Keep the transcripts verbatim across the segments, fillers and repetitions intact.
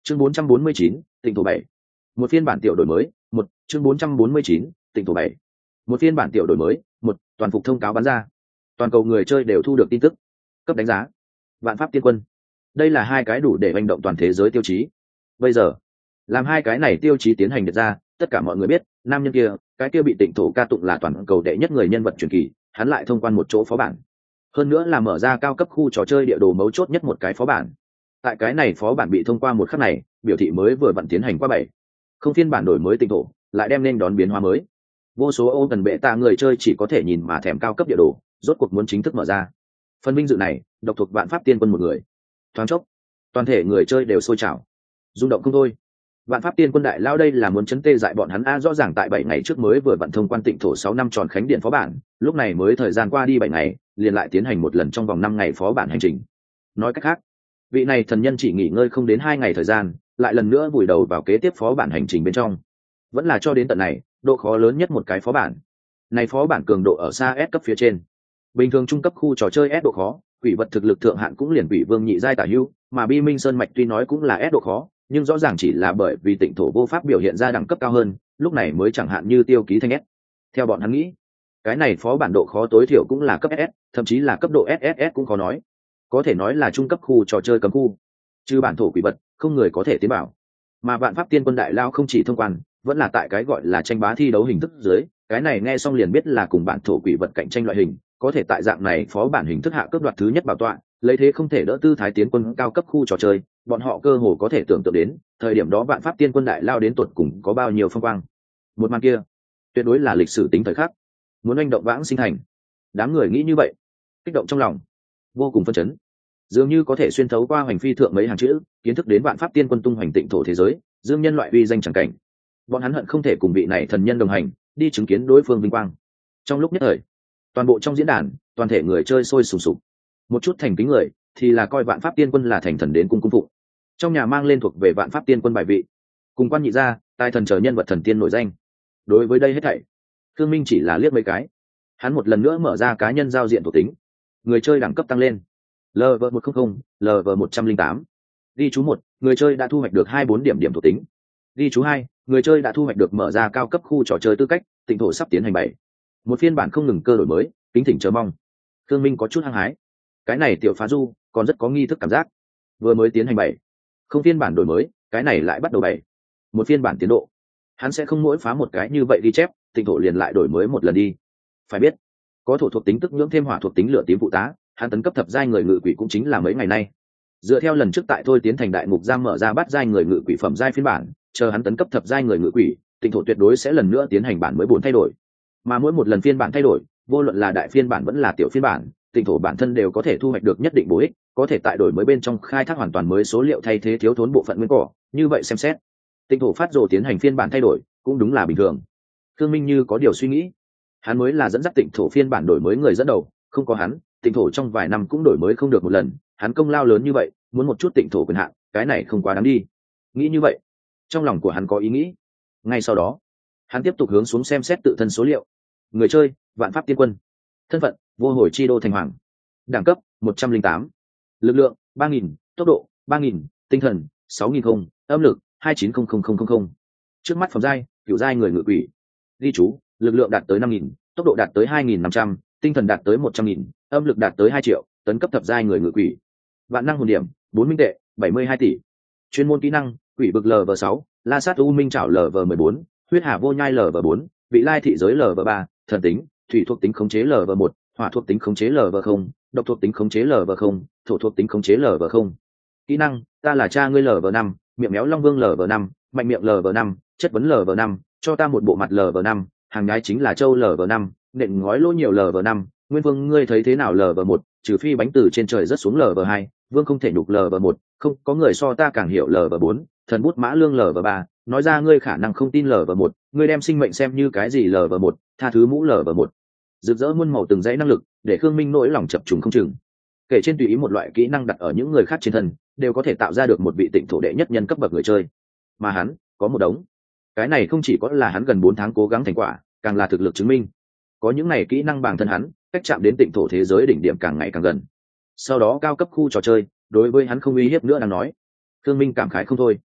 chương bốn trăm bốn mươi chín, tịnh thổ bảy. Một phiên bản tiểu đổi mới. Một chương bốn trăm bốn mươi chín, tịnh thổ bảy. Một phiên bản tiểu đổi mới. Một toàn phục thông cáo bán ra. Toàn cầu người chơi đều thu được tin tức. Cấp đánh giá. Vạn pháp tiên quân. Đây là hai cái đủ để hành động toàn thế giới tiêu chí. Bây giờ, làm hai cái này tiêu chí tiến hành được ra, tất cả mọi người biết, nam nhân kia, cái kia bị tịnh thổ ca tụng là toàn cầu đệ nhất người nhân vật truyền kỳ, hắn lại thông quan một chỗ phó bản. Hơn nữa là mở ra cao cấp khu trò chơi địa đồ mấu chốt nhất một cái phó bản. Tại cái này phó bản bị thông qua một khắc này, biểu thị mới vừa vận tiến hành qua bảy. Không phiên bản đổi mới tịnh thổ, lại đem nên đón biến hóa mới. Vô số ô cần bệ tạ người chơi chỉ có thể nhìn mà thèm cao cấp địa đồ, rốt cuộc muốn chính thức mở ra. Phần vinh dự này, độc thuộc Vạn Pháp Tiên Quân một người. Thoáng chốc, toàn thể người chơi đều sôi trào, rung động không thôi. Vạn Pháp Tiên Quân đại lao đây là muốn chấn tê dại bọn hắn a, rõ ràng tại bảy ngày trước mới vừa vận thông quan tịnh thổ sáu năm tròn khánh điện phó bản, lúc này mới thời gian qua đi bảy ngày, liền lại tiến hành một lần trong vòng năm ngày phó bản hành trình. Nói cách khác, vị này thần nhân chỉ nghỉ ngơi không đến hai ngày thời gian, lại lần nữa vùi đầu vào kế tiếp phó bản hành trình bên trong. Vẫn là cho đến tận này, độ khó lớn nhất một cái phó bản. Này phó bản cường độ ở xa S cấp phía trên. Bình thường trung cấp khu trò chơi S độ khó, quỷ vật thực lực thượng hạn cũng liền quỷ vương nhị giai tả hữu, mà Bi Minh Sơn mạch tuy nói cũng là S độ khó, nhưng rõ ràng chỉ là bởi vì tịnh thổ vô pháp biểu hiện ra đẳng cấp cao hơn, lúc này mới chẳng hạn như tiêu ký thanh S. Theo bọn hắn nghĩ, cái này phó bản độ khó tối thiểu cũng là cấp S, thậm chí là cấp độ ét ét ét cũng khó nói. Có thể nói là trung cấp khu trò chơi cấm khu. Trừ bản thổ quỷ vật, không người có thể tiến bảo. Mà Vạn Pháp Tiên Quân đại lao không chỉ thông quan, vẫn là tại cái gọi là tranh bá thi đấu hình thức dưới, cái này nghe xong liền biết là cùng bản thổ quỷ vật cạnh tranh loại hình, có thể tại dạng này phó bản hình thức hạ cướp đoạt thứ nhất bảo tọa, lấy thế không thể đỡ tư thái tiến quân cao cấp khu trò chơi, bọn họ cơ hồ có thể tưởng tượng đến, thời điểm đó Vạn Pháp Tiên Quân đại lao đến tuột cùng có bao nhiêu phong quang. Một màn kia, tuyệt đối là lịch sử tính thời khắc. Muốn hành động vãng sinh thành. Đám người nghĩ như vậy, kích động trong lòng, vô cùng phân chấn. Dường như có thể xuyên thấu qua hành phi thượng mấy hàng chữ, kiến thức đến Vạn Pháp Tiên Quân tung hoành tịnh thổ thế giới, dương nhân loại uy danh chẳng cảnh. Bọn hắn hận không thể cùng vị này thần nhân đồng hành, đi chứng kiến đối phương vinh quang. Trong lúc nhất thời, toàn bộ trong diễn đàn, toàn thể người chơi sôi sùng sục. Một chút thành kính người thì là coi Vạn Pháp Tiên Quân là thành thần đến cung cung phụng. Trong nhà mang lên thuộc về Vạn Pháp Tiên Quân bài vị, cùng quan nhị gia, tài thần chờ nhân vật thần tiên nổi danh. Đối với đây hết thảy, Thương Minh chỉ là liếc mấy cái, hắn một lần nữa mở ra cá nhân giao diện thuộc tính, người chơi đẳng cấp tăng lên, lv một trăm linh, lv một trăm linh tám. Ghi chú một, người chơi đã thu hoạch được hai mươi bốn điểm điểm thuộc tính. Ghi chú hai, người chơi đã thu hoạch được mở ra cao cấp khu trò chơi tư cách, tịnh thổ sắp tiến hành bảy. Một phiên bản không ngừng cơ đổi mới, kính thỉnh chờ mong. Thương Minh có chút hăng hái. Cái này tiểu phá du, còn rất có nghi thức cảm giác. Vừa mới tiến hành bảy, không phiên bản đổi mới, cái này lại bắt đầu bảy. Một phiên bản tiến độ. Hắn sẽ không mỗi phá một cái như vậy ghi chép, tịnh thổ liền lại đổi mới một lần đi. Phải biết, có thổ thuộc tính tức nhưỡng thêm hỏa thuộc tính lửa tím phụ tá, hắn tấn cấp thập giai người ngự quỷ cũng chính là mấy ngày nay. Dựa theo lần trước tại thôi tiến thành đại ngục giam mở ra bắt giai người ngự quỷ phẩm giai phiên bản, chờ hắn tấn cấp thập giai người ngự quỷ, tịnh thổ tuyệt đối sẽ lần nữa tiến hành bản mới bốn thay đổi. Mà mỗi một lần phiên bản thay đổi, vô luận là đại phiên bản vẫn là tiểu phiên bản, tịnh thổ bản thân đều có thể thu hoạch được nhất định bổ ích, có thể tại đổi mới bên trong khai thác hoàn toàn mới số liệu thay thế thiếu thốn bộ phận nguyên cỏ, như vậy xem xét, tịnh thổ phát rồ tiến hành phiên bản thay đổi, cũng đúng là bình thường. Thương Minh như có điều suy nghĩ, hắn mới là dẫn dắt tịnh thổ phiên bản đổi mới người dẫn đầu, không có hắn, tịnh thổ trong vài năm cũng đổi mới không được một lần, hắn công lao lớn như vậy, muốn một chút tịnh thổ quyền hạn, cái này không quá đáng đi. Nghĩ như vậy, trong lòng của hắn có ý nghĩ. Ngay sau đó, hắn tiếp tục hướng xuống xem xét tự thân số liệu. Người chơi, Vạn Pháp Tiên Quân. Thân phận, vô hồi chi đô thành hoàng. Đẳng cấp, một trăm linh tám. Lực lượng, ba nghìn, tốc độ, ba nghìn, tinh thần, sáu nghìn không, âm lực, hai chín không không không không không. Trước mắt phẩm giai, cửu giai người ngự quỷ. Ghi chú, lực lượng đạt tới năm nghìn, tốc độ đạt tới hai nghìn năm trăm, tinh thần đạt tới một trăm nghìn, âm lực đạt tới hai triệu, tấn cấp thập giai người ngự quỷ. Vạn năng hồn điểm, bốn minh tệ, bảy mươi hai tỷ. Chuyên môn kỹ năng, quỷ bực lv sáu, la sát u minh trảo lv mười bốn, huyết hà vô nhai lv bốn, vị lai thị giới lv ba, thần tính, thủy thuộc tính khống chế lv một, hỏa thuộc tính khống chế lv không, độc thuộc tính khống chế lv không, thổ thuộc tính khống chế lv không. Kỹ năng, ta là cha ngươi lv năm, miệng méo long vương lv năm, mạnh miệng lv năm, chất vấn lv năm, cho ta một bộ mặt lv năm, hàng nhái chính là châu lv năm, nện ngói lỗ nhiều lv năm, nguyên vương ngươi thấy thế nào lv một, trừ phi bánh từ trên trời rất xuống lv hai, vương không thể nhục lv một, không có người so ta càng hiểu lv bốn, thần bút mã lương lv ba, nói ra ngươi khả năng không tin lv một, ngươi đem sinh mệnh xem như cái gì lv một, tha thứ mũ lv một. Rực rỡ muôn màu từng dãy năng lực, để Khương Minh nỗi lòng chập trùng không chừng. Kể trên tùy ý một loại kỹ năng đặt ở những người khác trên thân, đều có thể tạo ra được một vị tịnh thổ đệ nhất nhân cấp bậc người chơi. Mà hắn, có một đống. Cái này không chỉ có là hắn gần bốn tháng cố gắng thành quả, càng là thực lực chứng minh. Có những này kỹ năng bản thân hắn, cách chạm đến tịnh thổ thế giới đỉnh điểm càng ngày càng gần. Sau đó cao cấp khu trò chơi, đối với hắn không uy hiếp nữa đang nói. Khương Minh cảm khái không thôi.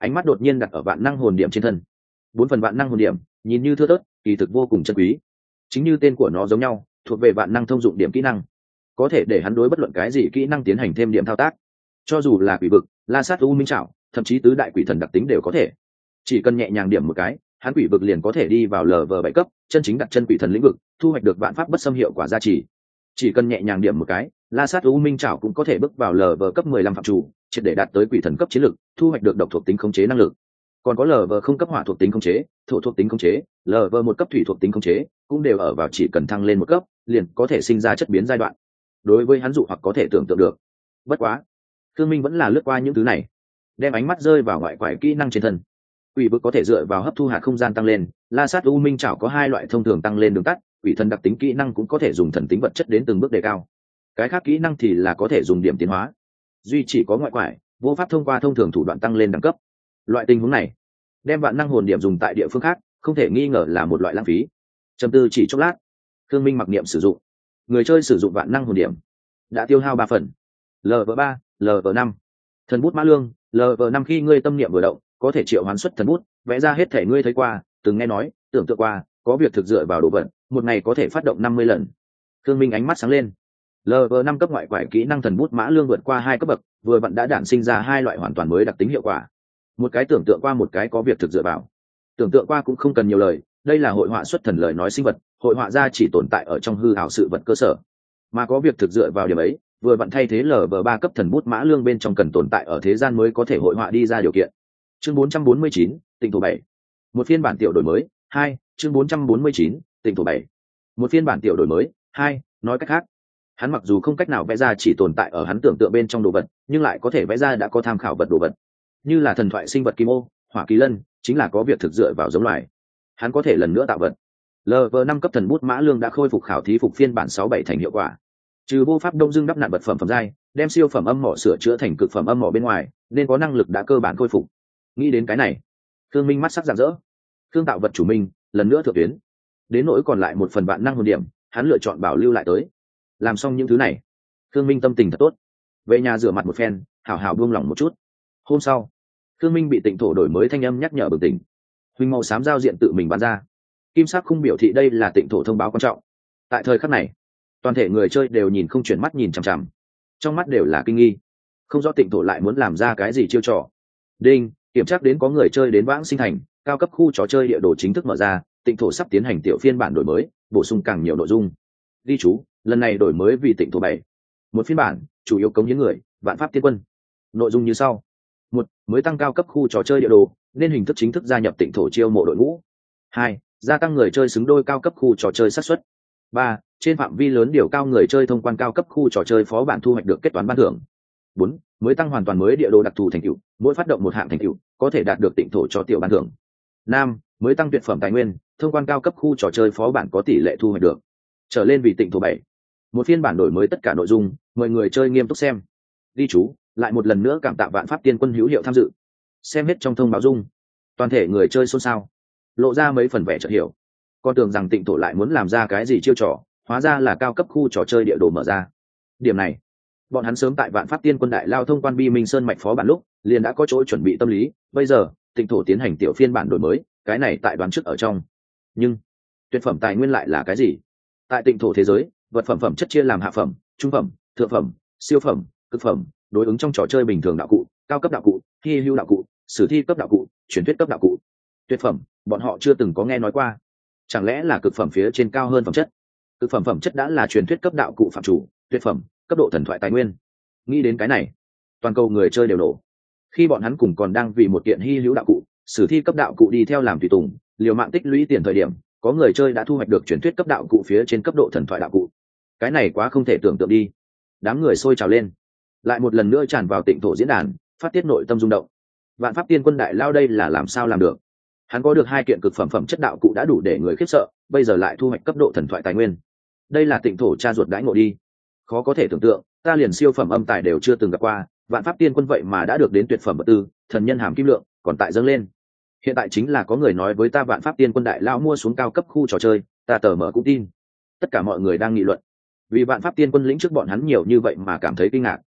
ánh mắt đột nhiên đặt ở vạn năng hồn điểm trên thân. Bốn phần vạn năng hồn điểm nhìn như thưa thớt, kỳ thực vô cùng chân quý. Chính như tên của nó giống nhau, thuộc về vạn năng thông dụng điểm kỹ năng, có thể để hắn đối bất luận cái gì kỹ năng tiến hành thêm điểm thao tác. Cho dù là quỷ vực, la sát u minh trảo, thậm chí tứ đại quỷ thần đặc tính đều có thể. Chỉ cần nhẹ nhàng điểm một cái, hắn quỷ vực liền có thể đi vào lv bảy cấp, chân chính đặt chân quỷ thần lĩnh vực, thu hoạch được vạn pháp bất xâm hiệu quả gia trì. Chỉ cần nhẹ nhàng điểm một cái, la sát u minh trảo cũng có thể bước vào lv cấp mười lăm phạm chủ, triệt để đạt tới quỷ thần cấp chiến lực, thu hoạch được độc thuộc tính khống chế năng lực. Còn có lv không cấp hỏa thuộc tính khống chế, thổ thuộc tính khống chế, lv một cấp thủy thuộc tính khống chế, cũng đều ở vào chỉ cần thăng lên một cấp, liền có thể sinh ra chất biến giai đoạn. Đối với hắn dụ hoặc có thể tưởng tượng được. Bất quá, Thương Minh vẫn là lướt qua những thứ này, đem ánh mắt rơi vào ngoại quải kỹ năng trên thân. Quỷ vực có thể dựa vào hấp thu hạt không gian tăng lên, la sát u minh trảo có hai loại thông thường tăng lên đường tắt, quỷ thần đặc tính kỹ năng cũng có thể dùng thần tính vật chất đến từng bước đề cao. Cái khác kỹ năng thì là có thể dùng điểm tiến hóa. Duy chỉ có ngoại quải, vô pháp thông qua thông thường thủ đoạn tăng lên đẳng cấp. Loại tình huống này, đem vạn năng hồn điểm dùng tại địa phương khác, không thể nghi ngờ là một loại lãng phí. Trầm tư chỉ chốc lát, Thương Minh mặc niệm sử dụng. Người chơi sử dụng vạn năng hồn điểm đã tiêu hao ba phần. lv ba, lv năm. Thần bút mã lương, lv năm khi ngươi tâm niệm vừa động, có thể triệu hoán xuất thần bút, vẽ ra hết thể ngươi thấy qua, từng nghe nói, tưởng tượng qua, có việc thực dựa vào đồ vật, một ngày có thể phát động năm mươi lần. Thương Minh ánh mắt sáng lên. lv năm cấp ngoại quải kỹ năng thần bút mã lương vượt qua hai cấp bậc, vừa vặn đã đản sinh ra hai loại hoàn toàn mới đặc tính hiệu quả. Một cái tưởng tượng qua, một cái có việc thực dựa vào. Tưởng tượng qua cũng không cần nhiều lời, đây là hội họa xuất thần lời nói sinh vật, hội họa ra chỉ tồn tại ở trong hư ảo sự vật cơ sở, mà có việc thực dựa vào điểm ấy, vừa vặn thay thế lv ba cấp thần bút mã lương bên trong cần tồn tại ở thế gian mới có thể hội họa đi ra điều kiện. Chương bốn trăm bốn mươi chín, Tịnh thổ bảy. Một phiên bản tiểu đổi mới, hai, chương bốn trăm bốn mươi chín, Tịnh thổ bảy. Một phiên bản tiểu đổi mới, hai, nói cách khác, hắn mặc dù không cách nào vẽ ra chỉ tồn tại ở hắn tưởng tượng bên trong đồ vật, nhưng lại có thể vẽ ra đã có tham khảo vật đồ vật. Như là thần thoại sinh vật kim ô, hỏa kỳ lân, chính là có việc thực dựa vào giống loài. Hắn có thể lần nữa tạo vật. lv năm cấp thần bút mã lương đã khôi phục khảo thí phục phiên bản sáu bảy thành hiệu quả. Trừ vô pháp đông dương đắp nạn vật phẩm phẩm giai, đem siêu phẩm âm mỏ sửa chữa thành cực phẩm âm mỏ bên ngoài, nên có năng lực đã cơ bản khôi phục. Nghĩ đến cái này, Thương Minh mắt sắc rạng rỡ. Thương tạo vật chủ minh lần nữa thượng tuyến. Đến nỗi còn lại một phần vạn năng hồn điểm, hắn lựa chọn bảo lưu lại tới. Làm xong những thứ này, Thương Minh tâm tình thật tốt. Về nhà rửa mặt một phen, hảo hảo buông lỏng một chút. Hôm sau, Thương Minh bị Tịnh thổ đổi mới thanh âm nhắc nhở bừng tỉnh. Huỳnh màu xám giao diện tự mình bán ra. Kim sắc khung biểu thị đây là Tịnh thổ thông báo quan trọng. Tại thời khắc này, toàn thể người chơi đều nhìn không chuyển mắt nhìn chằm chằm, trong mắt đều là kinh nghi, không rõ Tịnh thổ lại muốn làm ra cái gì chiêu trò. Đinh, kiểm tra đến có người chơi đến Vãng Sinh Thành, cao cấp khu trò chơi địa đồ chính thức mở ra, Tịnh thổ sắp tiến hành tiểu phiên bản đổi mới, bổ sung càng nhiều nội dung. Ghi chú, lần này đổi mới vì Tịnh thổ bảy. Một phiên bản, chủ yếu cống hiến người, Vạn Pháp Tiên Quân. Nội dung như sau: một, mới tăng cao cấp khu trò chơi địa đồ, nên hình thức chính thức gia nhập Tịnh thổ chiêu mộ đội ngũ. Hai, gia tăng người chơi xứng đôi cao cấp khu trò chơi xác suất. Ba, trên phạm vi lớn điều cao người chơi thông quan cao cấp khu trò chơi phó bản thu hoạch được kết toán ban thưởng. Bốn, mới tăng hoàn toàn mới địa đồ đặc thù thành tựu, mỗi phát động một hạng thành tựu có thể đạt được Tịnh thổ cho tiểu ban thưởng. Năm, mới tăng tuyệt phẩm tài nguyên, thông quan cao cấp khu trò chơi phó bản có tỷ lệ thu hoạch được. Trở lên vì Tịnh thổ bảy. Một phiên bản đổi mới tất cả nội dung, mời người chơi nghiêm túc xem. Ghi chú, lại một lần nữa cảm tạ Vạn Pháp Tiên Quân hữu hiệu tham dự. Xem hết trong thông báo dung, toàn thể người chơi xôn xao, lộ ra mấy phần vẻ chợt hiểu. Con tưởng rằng Tịnh thổ lại muốn làm ra cái gì chiêu trò, hóa ra là cao cấp khu trò chơi địa đồ mở ra. Điểm này, bọn hắn sớm tại Vạn Pháp Tiên Quân đại lao thông quan Bi Minh Sơn mạch phó bản lúc, liền đã có chỗ chuẩn bị tâm lý. Bây giờ, Tịnh thổ tiến hành tiểu phiên bản đổi mới, cái này tại đoán trước ở trong. Nhưng tuyệt phẩm tài nguyên lại là cái gì? Tại Tịnh thổ thế giới, vật phẩm phẩm chất chia làm hạ phẩm, trung phẩm, thượng phẩm, siêu phẩm, cực phẩm, đối ứng trong trò chơi bình thường đạo cụ, cao cấp đạo cụ, hy hữu đạo cụ, sử thi cấp đạo cụ, truyền thuyết cấp đạo cụ. Tuyệt phẩm, bọn họ chưa từng có nghe nói qua. Chẳng lẽ là cực phẩm phía trên cao hơn phẩm chất? Cực phẩm phẩm chất đã là truyền thuyết cấp đạo cụ phạm chủ, tuyệt phẩm, cấp độ thần thoại tài nguyên. Nghĩ đến cái này, toàn cầu người chơi đều nổ. Khi bọn hắn cùng còn đang vì một kiện hy hữu đạo cụ, sử thi cấp đạo cụ đi theo làm tùy tùng, liều mạng tích lũy tiền thời điểm, có người chơi đã thu hoạch được truyền thuyết cấp đạo cụ phía trên cấp độ thần thoại đạo cụ. Cái này quá không thể tưởng tượng đi. Đám người sôi trào lên, lại một lần nữa tràn vào Tịnh thổ diễn đàn, phát tiết nội tâm rung động. Vạn Pháp Tiên Quân đại lao đây là làm sao làm được? Hắn có được hai kiện cực phẩm phẩm chất đạo cụ đã đủ để người khiếp sợ, bây giờ lại thu hoạch cấp độ thần thoại tài nguyên. Đây là Tịnh thổ cha ruột đãi ngộ đi. Khó có thể tưởng tượng, ta liền siêu phẩm âm tài đều chưa từng gặp qua, Vạn Pháp Tiên Quân vậy mà đã được đến tuyệt phẩm vật tư, thần nhân hàm kim lượng, còn tại dâng lên. Hiện tại chính là có người nói với ta Vạn Pháp Tiên Quân đại lao mua xuống cao cấp khu trò chơi, ta tờ mở cũng tin. Tất cả mọi người đang nghị luận, vì Vạn Pháp Tiên Quân lĩnh trước bọn hắn nhiều như vậy mà cảm thấy kinh ngạc.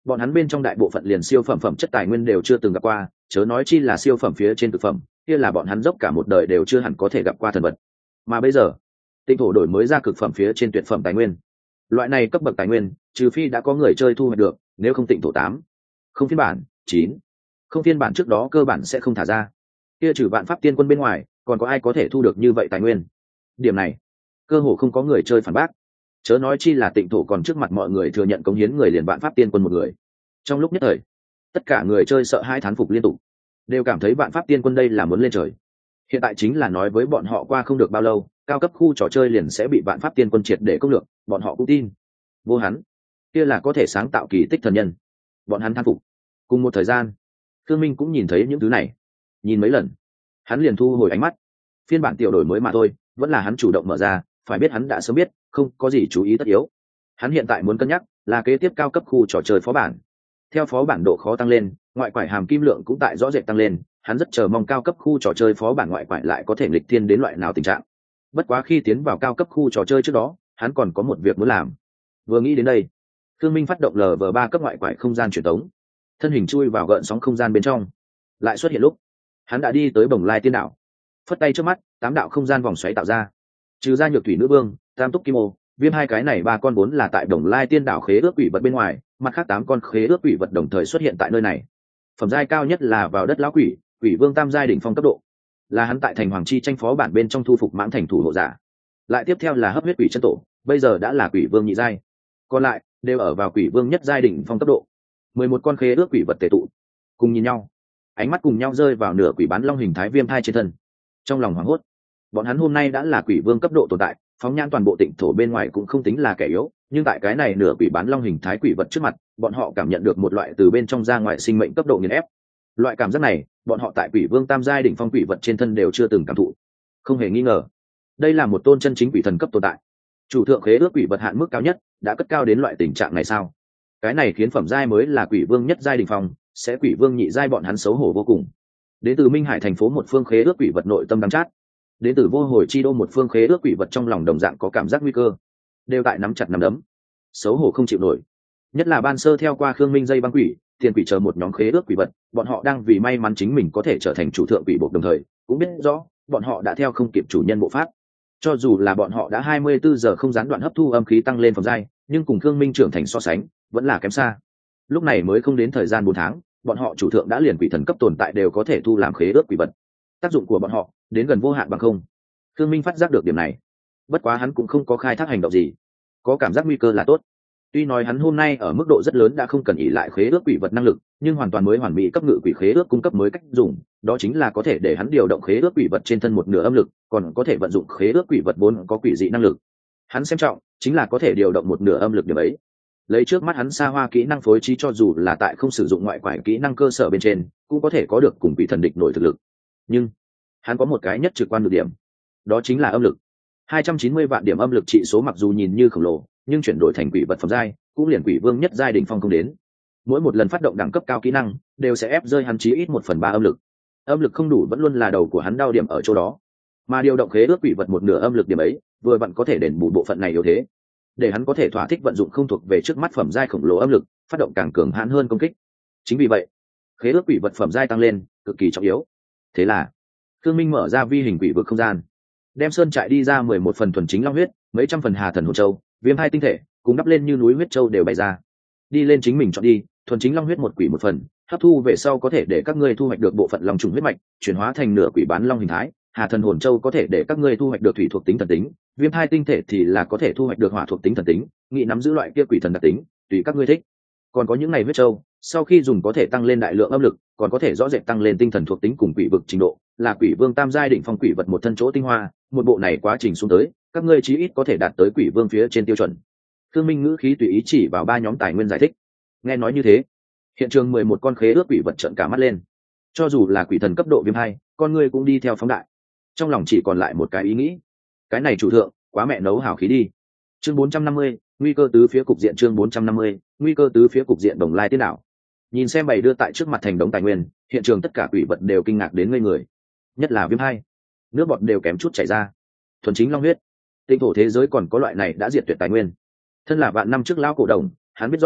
bọn hắn bên trong đại bộ phận liền siêu phẩm phẩm chất tài nguyên đều chưa từng gặp qua, chớ nói chi là siêu phẩm phía trên thực phẩm, kia là bọn hắn dốc cả một đời đều chưa hẳn có thể gặp qua thần vật. Mà bây giờ tinh thổ đổi mới ra cực phẩm phía trên tuyệt phẩm tài nguyên, loại này cấp bậc tài nguyên trừ phi đã có người chơi thu hoạch được, nếu không tịnh thổ tám không phiên bản chín không phiên bản trước đó cơ bản sẽ không thả ra. Kia trừ vạn pháp tiên quân bên ngoài còn có ai có thể thu được như vậy tài nguyên? Điểm này cơ hồ không có người chơi phản bác, chớ nói chi là tịnh thổ còn trước mặt mọi người thừa nhận cống hiến người liền vạn pháp tiên quân một người. Trong lúc nhất thời tất cả người chơi sợ hai thán phục liên tục, đều cảm thấy vạn pháp tiên quân đây là muốn lên trời. Hiện tại chính là nói với bọn họ qua không được bao lâu cao cấp khu trò chơi liền sẽ bị vạn pháp tiên quân triệt để công lược, bọn họ cũng tin vô hắn kia là có thể sáng tạo kỳ tích thần nhân, bọn hắn thán phục. Cùng một thời gian Khương Minh cũng nhìn thấy những thứ này, nhìn mấy lần hắn liền thu hồi ánh mắt. Phiên bản tiểu đổi mới mà thôi, vẫn là hắn chủ động mở ra, phải biết hắn đã sớm biết không có gì chú ý tất yếu. Hắn hiện tại muốn cân nhắc là kế tiếp cao cấp khu trò chơi phó bản. Theo phó bản độ khó tăng lên, ngoại quải hàm kim lượng cũng tại rõ rệt tăng lên, hắn rất chờ mong cao cấp khu trò chơi phó bản ngoại quải lại có thể nghịch thiên đến loại nào tình trạng. Bất quá khi tiến vào cao cấp khu trò chơi trước đó hắn còn có một việc muốn làm. Vừa nghĩ đến đây Khương Minh phát động lờ vờ ba cấp ngoại quải không gian truyền tống, thân hình chui vào gợn sóng không gian bên trong. Lại xuất hiện lúc hắn đã đi tới Bồng Lai Tiên Đảo, phất tay trước mắt tám đạo không gian vòng xoáy tạo ra. Trừ ra Nhược Thủy Nữ Vương, Tam Túc Kim Ô, Viêm hai cái này ba con vốn là tại Bồng Lai Tiên Đảo khế ước quỷ vật bên ngoài, mặt khác tám con khế ước quỷ vật đồng thời xuất hiện tại nơi này. Phẩm giai cao nhất là vào đất lão quỷ, quỷ vương tam giai đỉnh phong cấp độ, là hắn tại thành hoàng chi tranh phó bản bên trong thu phục mãng thành thủ hộ giả. Lại tiếp theo là hấp huyết quỷ chân tổ, bây giờ đã là quỷ vương nhị giai, còn lại đều ở vào quỷ vương nhất giai đỉnh phong cấp độ. Mười một con khế ước quỷ vật tề tụ cùng nhìn nhau, ánh mắt cùng nhau rơi vào nửa quỷ bán long hình thái Viêm thai trên thân. Trong lòng hoảng hốt, bọn hắn hôm nay đã là quỷ vương cấp độ tồn tại, phóng nhãn toàn bộ tịnh thổ bên ngoài cũng không tính là kẻ yếu, nhưng tại cái này nửa quỷ bán long hình thái quỷ vật trước mặt, bọn họ cảm nhận được một loại từ bên trong ra ngoài sinh mệnh cấp độ nghiền ép. Loại cảm giác này bọn họ tại quỷ vương tam giai đỉnh phong quỷ vật trên thân đều chưa từng cảm thụ. Không hề nghi ngờ đây là một tôn chân chính quỷ thần cấp tồn tại. Chủ thượng khế ước quỷ vật hạn mức cao nhất đã cất cao đến loại tình trạng này sao? Cái này khiến phẩm giai mới là quỷ vương nhất giai đỉnh phong sẽ quỷ vương nhị giai bọn hắn xấu hổ vô cùng. Đến từ Minh Hải thành phố một phương khế ước quỷ vật nội tâm đắng chát, đến từ Vô Hồi chi đô một phương khế ước quỷ vật trong lòng đồng dạng có cảm giác nguy cơ, đều tại nắm chặt nắm đấm, xấu hổ không chịu nổi. Nhất là ban sơ theo qua Khương Minh dây băng quỷ, tiền quỷ chờ một nhóm khế ước quỷ vật, bọn họ đang vì may mắn chính mình có thể trở thành chủ thượng quỷ bộ, đồng thời cũng biết rõ bọn họ đã theo không kịp chủ nhân bộ pháp. Cho dù là bọn họ đã hai mươi bốn giờ không gián đoạn hấp thu âm khí tăng lên phẩm giai, nhưng cùng Khương Minh trưởng thành so sánh vẫn là kém xa. Lúc này mới không đến thời gian bốn tháng, bọn họ chủ thượng đã liền quỷ thần cấp tồn tại đều có thể thu làm khế ước quỷ vật. Tác dụng của bọn họ đến gần vô hạn bằng không. Khương Minh phát giác được điểm này, bất quá hắn cũng không có khai thác hành động gì. Có cảm giác nguy cơ là tốt. Tuy nói hắn hôm nay ở mức độ rất lớn đã không cần ỷ lại khế ước quỷ vật năng lực, nhưng hoàn toàn mới hoàn mỹ cấp ngự quỷ khế ước cung cấp mới cách dùng, đó chính là có thể để hắn điều động khế ước quỷ vật trên thân một nửa âm lực, còn có thể vận dụng khế ước quỷ vật vốn có quỷ dị năng lực. Hắn xem trọng chính là có thể điều động một nửa âm lực điểm ấy. Lấy trước mắt hắn xa hoa kỹ năng phối trí, cho dù là tại không sử dụng ngoại quải kỹ năng cơ sở bên trên, cũng có thể có được cùng quỷ thần địch nổi thực lực. Nhưng hắn có một cái nhất trực quan được điểm, đó chính là âm lực. hai trăm chín mươi vạn điểm âm lực trị số mặc dù nhìn như khổng lồ, nhưng chuyển đổi thành quỷ vật phẩm giai cũng liền quỷ vương nhất giai đỉnh phong không đến. Mỗi một lần phát động đẳng cấp cao kỹ năng đều sẽ ép rơi hắn chí ít một phần ba âm lực. Âm lực không đủ vẫn luôn là đầu của hắn đau điểm ở chỗ đó, mà điều động khế ước quỷ vật một nửa âm lực điểm ấy vừa vặn có thể đền bù bộ phận này yếu thế, để hắn có thể thỏa thích vận dụng không thuộc về trước mắt phẩm giai khổng lồ âm lực, phát động càng cường hãn hơn công kích. Chính vì vậy khế ước quỷ vật phẩm giai tăng lên cực kỳ trọng yếu. Thế là Khương Minh mở ra vi hình quỷ vực không gian, đem sơn trại đi ra mười một phần thuần chính long huyết, mấy trăm phần hà thần hồn châu, Viêm hai tinh thể cùng đắp lên như núi huyết châu đều bày ra. Đi lên chính mình chọn đi, thuần chính long huyết một quỷ một phần, hấp thu về sau có thể để các ngươi thu hoạch được bộ phận long trùng huyết mạch, chuyển hóa thành nửa quỷ bán long hình thái. Hà thần hồn châu có thể để các ngươi thu hoạch được thủy thuộc tính thần tính, Viêm hai tinh thể thì là có thể thu hoạch được hỏa thuộc tính thần tính, nghị nắm giữ loại kia quỷ thần đặc tính, tùy các ngươi thích. Còn có những này huyết châu, sau khi dùng có thể tăng lên đại lượng âm lực, còn có thể rõ rệt tăng lên tinh thần thuộc tính cùng quỷ vực trình độ, là quỷ vương tam giai đỉnh phong quỷ vật một thân chỗ tinh hoa. Một bộ này quá trình xuống tới, các ngươi chí ít có thể đạt tới quỷ vương phía trên tiêu chuẩn. Khương Minh ngữ khí tùy ý chỉ vào ba nhóm tài nguyên giải thích. Nghe nói như thế, hiện trường mười một con khế ước quỷ vật trợn cả mắt lên. Cho dù là quỷ thần cấp độ Viêm hai, con ngươi cũng đi theo phóng đại. Trong lòng chỉ còn lại một cái ý nghĩ, cái này chủ thượng quá mẹ nấu hào khí đi. Chương bốn trăm năm mươi, nguy cơ tứ phía cục diện. Chương bốn trăm năm mươi, nguy cơ tứ phía cục diện Bồng Lai Tiên Đảo. Nhìn xem bày đưa tại trước mặt thành đống tài nguyên, hiện trường tất cả quỷ vật đều kinh ngạc đến ngây người, nhất là Viêm hai, nước bọt đều kém chút chảy ra. Thuần chính long huyết, tinh thổ thế giới còn có loại này đã diệt tuyệt tài nguyên. Thân là vạn năm trước lão cổ đồng, hắn biết rõ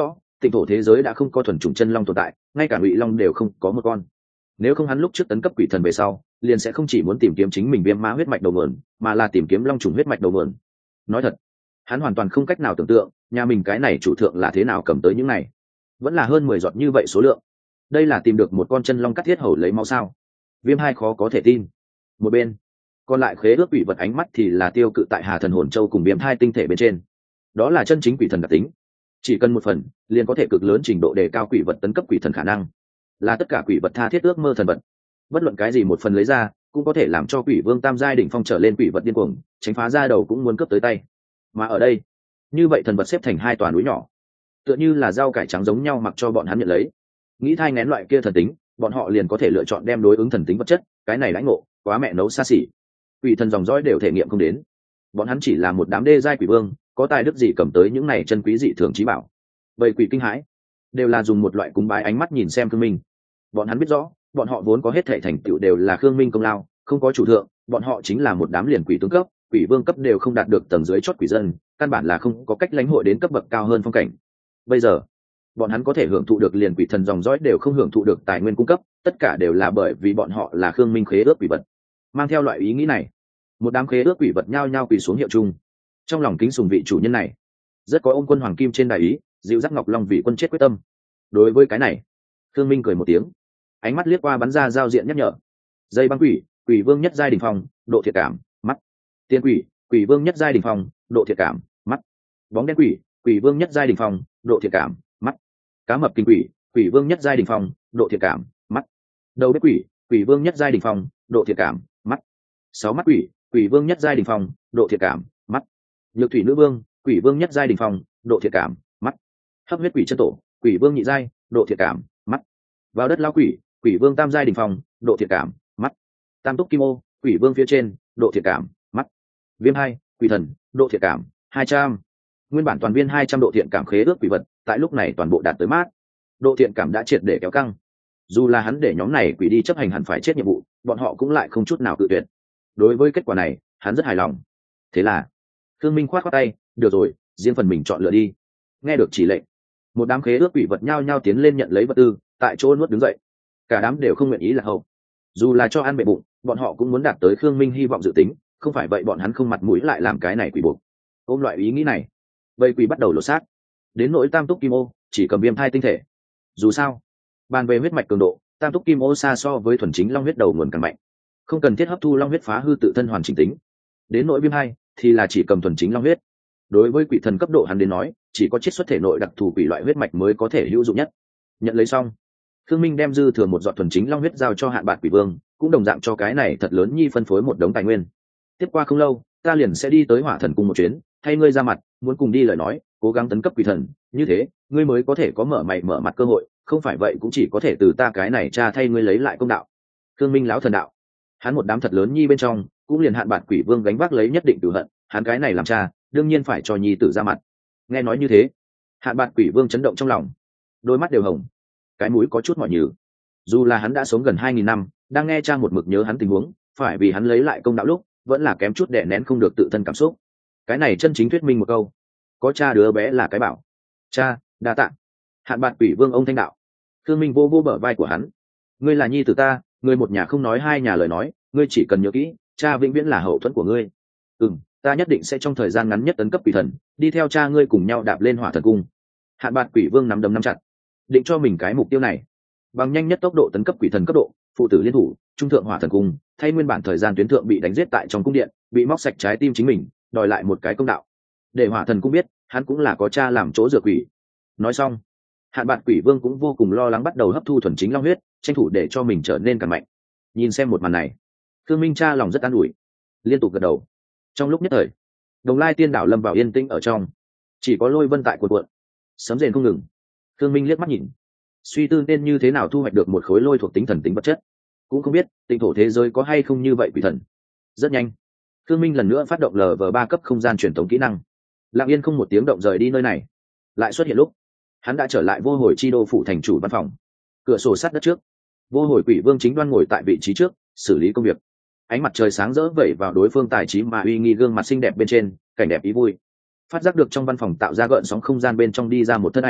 tịnh thổ thế giới đã không có thuần chủng chân long tồn tại, ngay cả ngụy long đều không có một con. Nếu không hắn lúc trước tấn cấp quỷ thần về sau liền sẽ không chỉ muốn tìm kiếm chính mình viêm ma huyết mạch đầu nguồn, mà là tìm kiếm long trùng huyết mạch đầu nguồn. Nói thật, hắn hoàn toàn không cách nào tưởng tượng nhà mình cái này chủ thượng là thế nào cầm tới những này, vẫn là hơn mười giọt như vậy số lượng. Đây là tìm được một con chân long cắt thiết hầu lấy máu sao? Viêm hai khó có thể tin. Một bên còn lại khế ước quỷ vật ánh mắt thì là tiêu cự tại Hà Thần Hồn Châu cùng Viêm hai tinh thể bên trên. Đó là chân chính quỷ thần đặc tính, chỉ cần một phần liền có thể cực lớn trình độ đề cao quỷ vật tấn cấp quỷ thần khả năng, là tất cả quỷ vật tha thiết ước mơ thần vật. Bất luận cái gì một phần lấy ra cũng có thể làm cho quỷ vương tam giai đỉnh phong trở lên quỷ vật điên cuồng, tránh phá ra đầu cũng muốn cướp tới tay. Mà ở đây, như vậy thần vật xếp thành hai tòa núi nhỏ, tựa như là rau cải trắng giống nhau, mặc cho bọn hắn nhận lấy. Nghĩ thai ngén loại kia thần tính, bọn họ liền có thể lựa chọn đem đối ứng thần tính vật chất, cái này lãnh ngộ quá mẹ nấu xa xỉ, quỷ thần dòng dõi đều thể nghiệm không đến. Bọn hắn chỉ là một đám đê giai quỷ vương, có tài đức gì cầm tới những này chân quý dị thường trí bảo. Bầy quỷ kinh hãi, đều là dùng một loại cúng bái ánh mắt nhìn xem Khương Minh. Bọn hắn biết rõ, bọn họ vốn có hết thảy thành tựu đều là Khương Minh công lao, không có chủ thượng, bọn họ chính là một đám liền quỷ tướng cấp, quỷ vương cấp đều không đạt được tầng dưới chót quỷ dân, căn bản là không có cách lãnh hội đến cấp bậc cao hơn phong cảnh. Bây giờ, bọn hắn có thể hưởng thụ được liền quỷ thần dòng dõi đều không hưởng thụ được tài nguyên cung cấp, tất cả đều là bởi vì bọn họ là Khương Minh khế ước quỷ vật. Mang theo loại ý nghĩ này, một đám khế ước quỷ vật nhao nhao quỳ xuống hiệu chung. Trong lòng kính sùng vị chủ nhân này, rất có ôm quân hoàng kim trên đại ý, dịu dắt ngọc long vị quân chết quyết tâm. Đối với cái này, Khương Minh cười một tiếng, ánh mắt liếc qua bắn ra giao diện nhắc nhở. Dây băng quỷ, quỷ vương nhất giai đỉnh phong, độ thiệt cảm, mắt. Tiên quỷ, quỷ vương nhất giai đỉnh phong, độ thiệt cảm, mắt. Bóng đen quỷ, quỷ vương nhất giai đỉnh phong, độ thiệt cảm, mắt. Cá mập kinh quỷ, quỷ vương nhất giai đỉnh phong, độ thiệt cảm, mắt. Đầu bếp quỷ, quỷ vương nhất giai đỉnh phong, độ thiệt cảm, mắt. Sáu mắt quỷ, quỷ vương nhất giai đỉnh phong, độ thiệt cảm, mắt. Nhược thủy nữ vương, quỷ vương nhất giai đỉnh phong, độ thiệt cảm, mắt. Hấp huyết quỷ chân tổ, quỷ vương nhị giai, độ thiệt cảm, mắt. Vào đất lao quỷ, quỷ vương tam giai đỉnh phong, độ thiệt cảm, mắt. Tam túc kim ô, quỷ vương phía trên, độ thiệt cảm, mắt. Viêm hai, quỷ thần, độ thiệt cảm hai trăm. Nguyên bản toàn viên hai trăm độ thiện cảm khế ước quỷ vật, tại lúc này toàn bộ đạt tới mát. Độ thiện cảm đã triệt để kéo căng. Dù là hắn để nhóm này quỷ đi chấp hành hẳn phải chết nhiệm vụ, bọn họ cũng lại không chút nào cự tuyệt. Đối với kết quả này, hắn rất hài lòng. Thế là, Khương Minh khoát khoát tay, được rồi, riêng phần mình chọn lựa đi. Nghe được chỉ lệnh, một đám khế ước quỷ vật nhao nhao tiến lên nhận lấy vật tư, tại chỗ nuốt đứng dậy. Cả đám đều không nguyện ý là hậu. Dù là cho ăn bệ bụng, bọn họ cũng muốn đạt tới Khương Minh hy vọng dự tính, không phải vậy bọn hắn không mặt mũi lại làm cái này quỷ buộc. Ôm loại ý nghĩ này, vây quỷ bắt đầu lột xác. Đến nỗi tam túc kim ô, chỉ cầm viêm thai tinh thể. Dù sao, bàn về huyết mạch cường độ, tam túc kim ô xa so với thuần chính long huyết đầu nguồn càng mạnh, không cần thiết hấp thu long huyết phá hư tự thân hoàn chỉnh tính. Đến nỗi viêm hai thì là chỉ cầm thuần chính long huyết. Đối với quỷ thần cấp độ hắn đến nói, chỉ có chiết xuất thể nội đặc thù quỷ loại huyết mạch mới có thể hữu dụng nhất. Nhận lấy xong, Khương Minh đem dư thừa một giọt thuần chính long huyết giao cho Hạn Bạt Quỷ Vương, cũng đồng dạng cho cái này thật lớn nhi phân phối một đống tài nguyên. Tiếp qua không lâu, ta liền sẽ đi tới Hỏa Thần cung một chuyến, thay ngươi ra mặt, muốn cùng đi lời nói, cố gắng tấn cấp quỷ thần, như thế, ngươi mới có thể có mở mày mở mặt cơ hội, không phải vậy cũng chỉ có thể từ ta cái này cha thay ngươi lấy lại công đạo. Khương Minh lão thần đạo, hắn một đám thật lớn nhi bên trong, cũng liền Hạn Bạt Quỷ Vương gánh vác lấy nhất định tử hận, hắn cái này làm cha, đương nhiên phải cho nhi tử ra mặt. Nghe nói như thế, Hạn Bạt Quỷ Vương chấn động trong lòng, đôi mắt đều hồng, cái mũi có chút mỏi nhừ. Dù là hắn đã sống gần hai nghìn năm, đang nghe cha một mực nhớ hắn tình huống, phải vì hắn lấy lại công đạo lúc, vẫn là kém chút đè nén không được tự thân cảm xúc. Cái này chân chính thuyết minh một câu, có cha đứa bé là cái bảo. Cha, đa tạ. Hạn Bạt Quỷ Vương ông thanh đạo. Khương Minh vô vô bờ vai của hắn. Ngươi là nhi tử ta, ngươi một nhà không nói hai nhà lời nói, ngươi chỉ cần nhớ kỹ, cha vĩnh viễn là hậu thuẫn của ngươi. Ừm, ta nhất định sẽ trong thời gian ngắn nhất tấn cấp quỷ thần, đi theo cha ngươi cùng nhau đạp lên Hỏa Thần cung. Hạn Bạt Quỷ Vương nắm đấm nắm chặt, định cho mình cái mục tiêu này, bằng nhanh nhất tốc độ tấn cấp quỷ thần cấp độ, phụ tử liên thủ, trung thượng Hỏa Thần cung, thay nguyên bản thời gian tuyến thượng bị đánh giết tại trong cung điện, bị móc sạch trái tim chính mình, đòi lại một cái công đạo. Để Hỏa Thần cung biết, hắn cũng là có cha làm chỗ rửa quỷ. Nói xong, Hạn Bạt Quỷ Vương cũng vô cùng lo lắng bắt đầu hấp thu thuần chính long huyết, tranh thủ để cho mình trở nên càng mạnh. Nhìn xem một màn này, Khương Minh cha lòng rất an ủi, liên tục gật đầu. Trong lúc nhất thời, Đồng Lai Tiên đảo lâm vào yên tĩnh ở trong, chỉ có lôi vân tại cuộn cuộn, sấm rền không ngừng. Khương Minh liếc mắt nhìn, suy tư nên như thế nào thu hoạch được một khối lôi thuộc tính thần tính vật chất, cũng không biết tịnh thổ thế giới có hay không như vậy quỷ thần. Rất nhanh, Khương Minh lần nữa phát động lờ vờ ba cấp không gian truyền thống kỹ năng, lặng yên không một tiếng động rời đi nơi này. Lại xuất hiện lúc, hắn đã trở lại Vô Hồi Chi Đô phủ thành chủ văn phòng, cửa sổ sát đất trước, Vô Hồi Quỷ Vương chính đoan ngồi tại vị trí trước, xử lý công việc. Ánh mặt trời sáng rỡ vẩy vào đối phương tài trí mà uy nghi gương mặt xinh đẹp bên trên, cảnh đẹp ý vui. Phát giác được trong văn phòng tạo ra gợn sóng không gian bên trong đi ra một thân ảnh,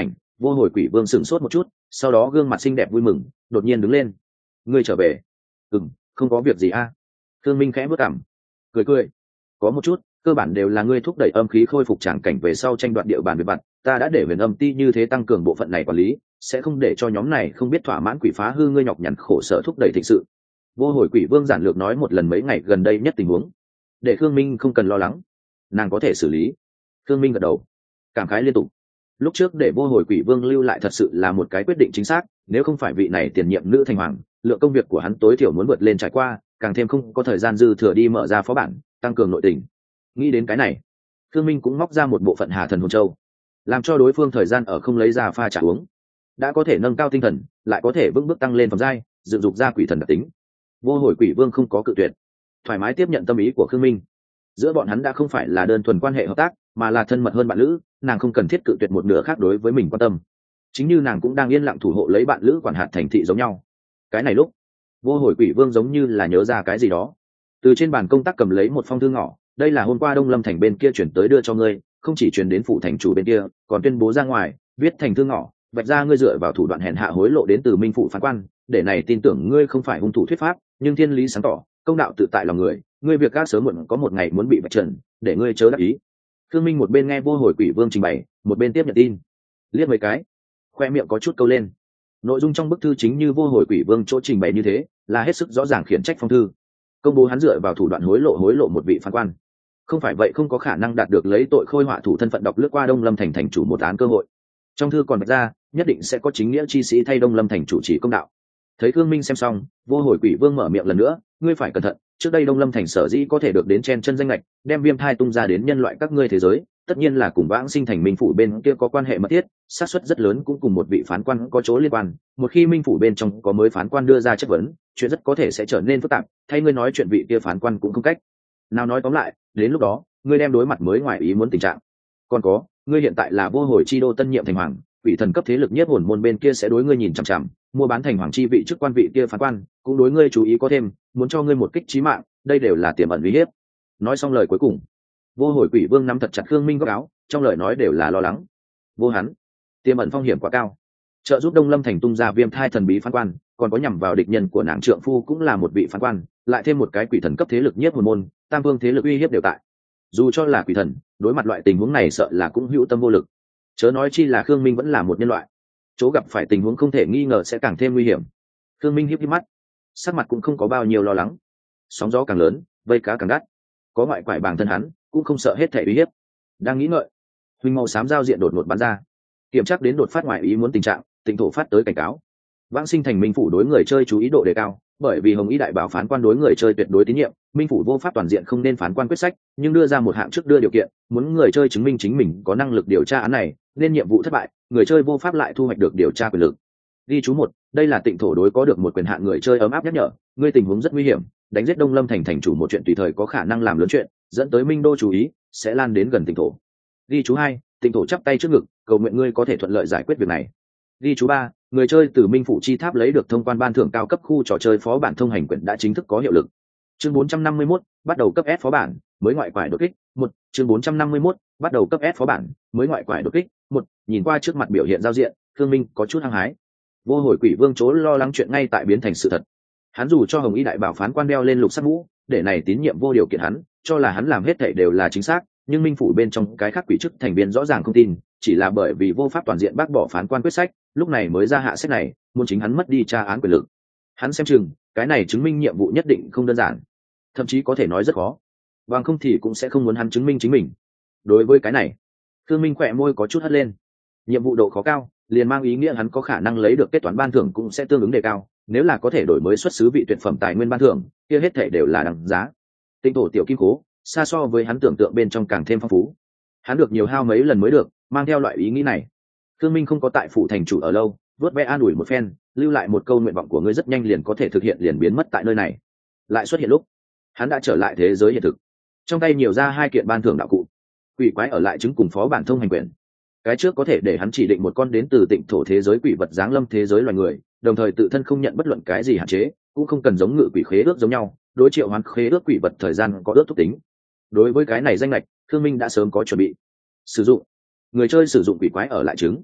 Vô Hồi Quỷ Vương sửng sốt một chút, sau đó gương mặt xinh đẹp vui mừng, đột nhiên đứng lên. Ngươi trở về? Ừm, không có việc gì a. À? Thương Minh khẽ bước cằm, cười cười. Có một chút, cơ bản đều là ngươi thúc đẩy âm khí khôi phục tràng cảnh về sau tranh đoạt địa bàn về vặt, ta đã để Huyền Âm Ti như thế tăng cường bộ phận này quản lý, sẽ không để cho nhóm này không biết thỏa mãn quỷ phá hư ngươi nhọc nhằn khổ sở thúc đẩy thịnh sự. Vô Hồi Quỷ Vương giản lược nói một lần mấy ngày gần đây nhất tình huống, để Khương Minh không cần lo lắng, nàng có thể xử lý. Khương Minh gật đầu, cảm khái liên tục. Lúc trước để Vô Hồi Quỷ Vương lưu lại thật sự là một cái quyết định chính xác, nếu không phải vị này tiền nhiệm nữ thành hoàng, lượng công việc của hắn tối thiểu muốn vượt lên trải qua, càng thêm không có thời gian dư thừa đi mở ra phó bản, tăng cường nội tình. Nghĩ đến cái này, Khương Minh cũng móc ra một bộ phận Hà Thần Hồn Châu, làm cho đối phương thời gian ở không lấy ra pha trà uống, đã có thể nâng cao tinh thần, lại có thể vững bước tăng lên phẩm giai, dựng dục ra quỷ thần đặc tính. Vô Hồi Quỷ Vương không có cự tuyệt, thoải mái tiếp nhận tâm ý của Khương Minh. Giữa bọn hắn đã không phải là đơn thuần quan hệ hợp tác, mà là thân mật hơn bạn lữ, nàng không cần thiết cự tuyệt một nửa khác đối với mình quan tâm, chính như nàng cũng đang yên lặng thủ hộ lấy bạn lữ quản hạt thành thị giống nhau. Cái này lúc, Vô Hồi Quỷ Vương giống như là nhớ ra cái gì đó, từ trên bàn công tác cầm lấy một phong thư ngỏ. Đây là hôm qua Đông Lâm thành bên kia chuyển tới đưa cho ngươi, không chỉ chuyển đến phủ thành chủ bên kia, còn tuyên bố ra ngoài, viết thành thư ngỏ, vạch ra ngươi dựa vào thủ đoạn hèn hạ hối lộ đến từ minh phủ phán quan, để này tin tưởng ngươi không phải hung thủ thuyết pháp, nhưng thiên lý sáng tỏ, công đạo tự tại lòng người, ngươi việc các sớm muộn có một ngày muốn bị vạch trần, để ngươi chớ đắc ý. Khương Minh một bên nghe Vô Hồi Quỷ Vương trình bày, một bên tiếp nhận tin, liếc mấy cái, khoe miệng có chút câu lên. Nội dung trong bức thư chính như Vô Hồi Quỷ Vương chỗ trình bày như thế, là hết sức rõ ràng khiển trách phong thư, công bố hắn dựa vào thủ đoạn hối lộ hối lộ một vị phán quan, không phải vậy không có khả năng đạt được lấy tội khôi họa thủ thân phận đọc lướt qua Đông Lâm thành thành chủ một án cơ hội. Trong thư còn vạch ra, nhất định sẽ có chính nghĩa chi sĩ thay Đông Lâm thành chủ chỉ công đạo. Thấy Khương Minh xem xong, Vô Hồi Quỷ Vương mở miệng lần nữa, ngươi phải cẩn thận, trước đây Đông Lâm thành sở dĩ có thể được đến chen chân danh lệch, đem viêm thai tung ra đến nhân loại các ngươi thế giới, tất nhiên là cùng Vãng Sinh thành minh phủ bên kia có quan hệ mật thiết, xác suất rất lớn cũng cùng một vị phán quan có chỗ liên quan. Một khi minh phủ bên trong có mới phán quan đưa ra chất vấn, chuyện rất có thể sẽ trở nên phức tạp, thay ngươi nói chuyện vị kia phán quan cũng không cách nào nói tóm lại, đến lúc đó ngươi đem đối mặt mới ngoài ý muốn tình trạng. Còn có, ngươi hiện tại là Vô Hồi chi đô tân nhiệm thành hoàng, quỷ thần cấp thế lực nhất hồn môn bên kia sẽ đối ngươi nhìn chằm chằm, mua bán thành hoàng chi vị chức quan vị kia phán quan cũng đối ngươi chú ý có thêm, muốn cho ngươi một kích chí mạng, đây đều là tiềm ẩn uy hiếp. Nói xong lời cuối cùng, Vô Hồi Quỷ Vương nắm thật chặt Khương Minh góc áo, trong lời nói đều là lo lắng. Vô hắn, tiềm ẩn phong hiểm quá cao, trợ giúp Đông Lâm thành tung ra viêm thai thần bí phán quan, còn có nhằm vào địch nhân của nàng trượng phu cũng là một vị phán quan, lại thêm một cái quỷ thần cấp thế lực nhất hồn môn, tam vương thế lực uy hiếp đều tại. Dù cho là quỷ thần, đối mặt loại tình huống này sợ là cũng hữu tâm vô lực, chớ nói chi là Khương Minh vẫn là một nhân loại, chỗ gặp phải tình huống không thể nghi ngờ sẽ càng thêm nguy hiểm. Khương Minh híp híp mắt, sắc mặt cũng không có bao nhiêu lo lắng. Sóng gió càng lớn, vây cá càng gắt, có ngoại quải bản thân hắn cũng không sợ hết thể uy hiếp. Đang nghĩ ngợi, huỳnh màu xám giao diện đột ngột bắn ra, kiểm tra đến đột phát ngoại ý muốn tình trạng, Tịnh Thổ phát tới cảnh cáo. Vãng Sinh thành minh phủ đối người chơi chú ý độ đề cao, bởi vì Hồng Y đại bảo phán quan đối người chơi tuyệt đối tín nhiệm, minh phủ vô pháp toàn diện không nên phán quan quyết sách, nhưng đưa ra một hạng trước đưa điều kiện, muốn người chơi chứng minh chính mình có năng lực điều tra án này, nên nhiệm vụ thất bại, người chơi vô pháp lại thu hoạch được điều tra quyền lực. Ghi chú một, đây là Tịnh Thổ đối có được một quyền hạn người chơi ấm áp nhắc nhở, ngươi tình huống rất nguy hiểm, đánh giết Đông Lâm thành thành chủ một chuyện tùy thời có khả năng làm lớn chuyện, dẫn tới minh đô chú ý, sẽ lan đến gần Tịnh Thổ. Ghi chú hai, Tịnh Thổ chắp tay trước ngực, cầu nguyện ngươi có thể thuận lợi giải quyết việc này. Ghi chú ba, người chơi từ minh phủ chi tháp lấy được thông quan ban thưởng cao cấp khu trò chơi phó bản thông hành quyển đã chính thức có hiệu lực. Chương bốn trăm năm mươi mốt, bắt đầu cấp S phó bản, mới ngoại quải đột kích. Một, chương bốn trăm năm mươi mốt, bắt đầu cấp S phó bản, mới ngoại quải đột kích. Một, nhìn qua trước mặt biểu hiện giao diện, Khương Minh có chút hăng hái. Vô Hồi Quỷ Vương chỗ lo lắng chuyện ngay tại biến thành sự thật. Hắn dù cho Hồng Y đại bảo phán quan đeo lên lục sắc mũ, để này tín nhiệm vô điều kiện hắn, cho là hắn làm hết thảy đều là chính xác, nhưng minh phủ bên trong cái khác quỷ chức thành viên rõ ràng không tin, chỉ là bởi vì vô pháp toàn diện bác bỏ phán quan quyết sách, lúc này mới ra hạ sách này, muốn chính hắn mất đi tra án quyền lực. Hắn xem chừng, cái này chứng minh nhiệm vụ nhất định không đơn giản, thậm chí có thể nói rất khó, bằng không thì cũng sẽ không muốn hắn chứng minh chính mình. Đối với cái này, Khương Minh khỏe môi có chút hất lên. Nhiệm vụ độ khó cao, liền mang ý nghĩa hắn có khả năng lấy được kết toán ban thưởng cũng sẽ tương ứng đề cao, nếu là có thể đổi mới xuất xứ vị tuyệt phẩm tài nguyên ban thưởng, kia hết thảy đều là đằng giá. Tinh Thổ tiểu kim cố, xa so với hắn tưởng tượng bên trong càng thêm phong phú. Hắn được nhiều hao mấy lần mới được, mang theo loại ý nghĩ này. Khương Minh không có tại phủ thành chủ ở lâu, vớt ve an ủi một phen, lưu lại một câu nguyện vọng của ngươi rất nhanh liền có thể thực hiện liền biến mất tại nơi này. Lại xuất hiện lúc, hắn đã trở lại thế giới hiện thực. Trong tay nhiều ra hai kiện ban thưởng đạo cụ. Quỷ quái ở lại chứng cùng phó bản thông hành quyền. Cái trước có thể để hắn chỉ định một con đến từ Tịnh Thổ thế giới quỷ vật giáng lâm thế giới loài người, đồng thời tự thân không nhận bất luận cái gì hạn chế, cũng không cần giống ngự quỷ khế ước giống nhau, đối triệu hoán khế ước quỷ vật thời gian có ước thúc tính. Đối với cái này danh lệch, Khương Minh đã sớm có chuẩn bị. Sử dụng người chơi sử dụng quỷ quái ở lại chứng,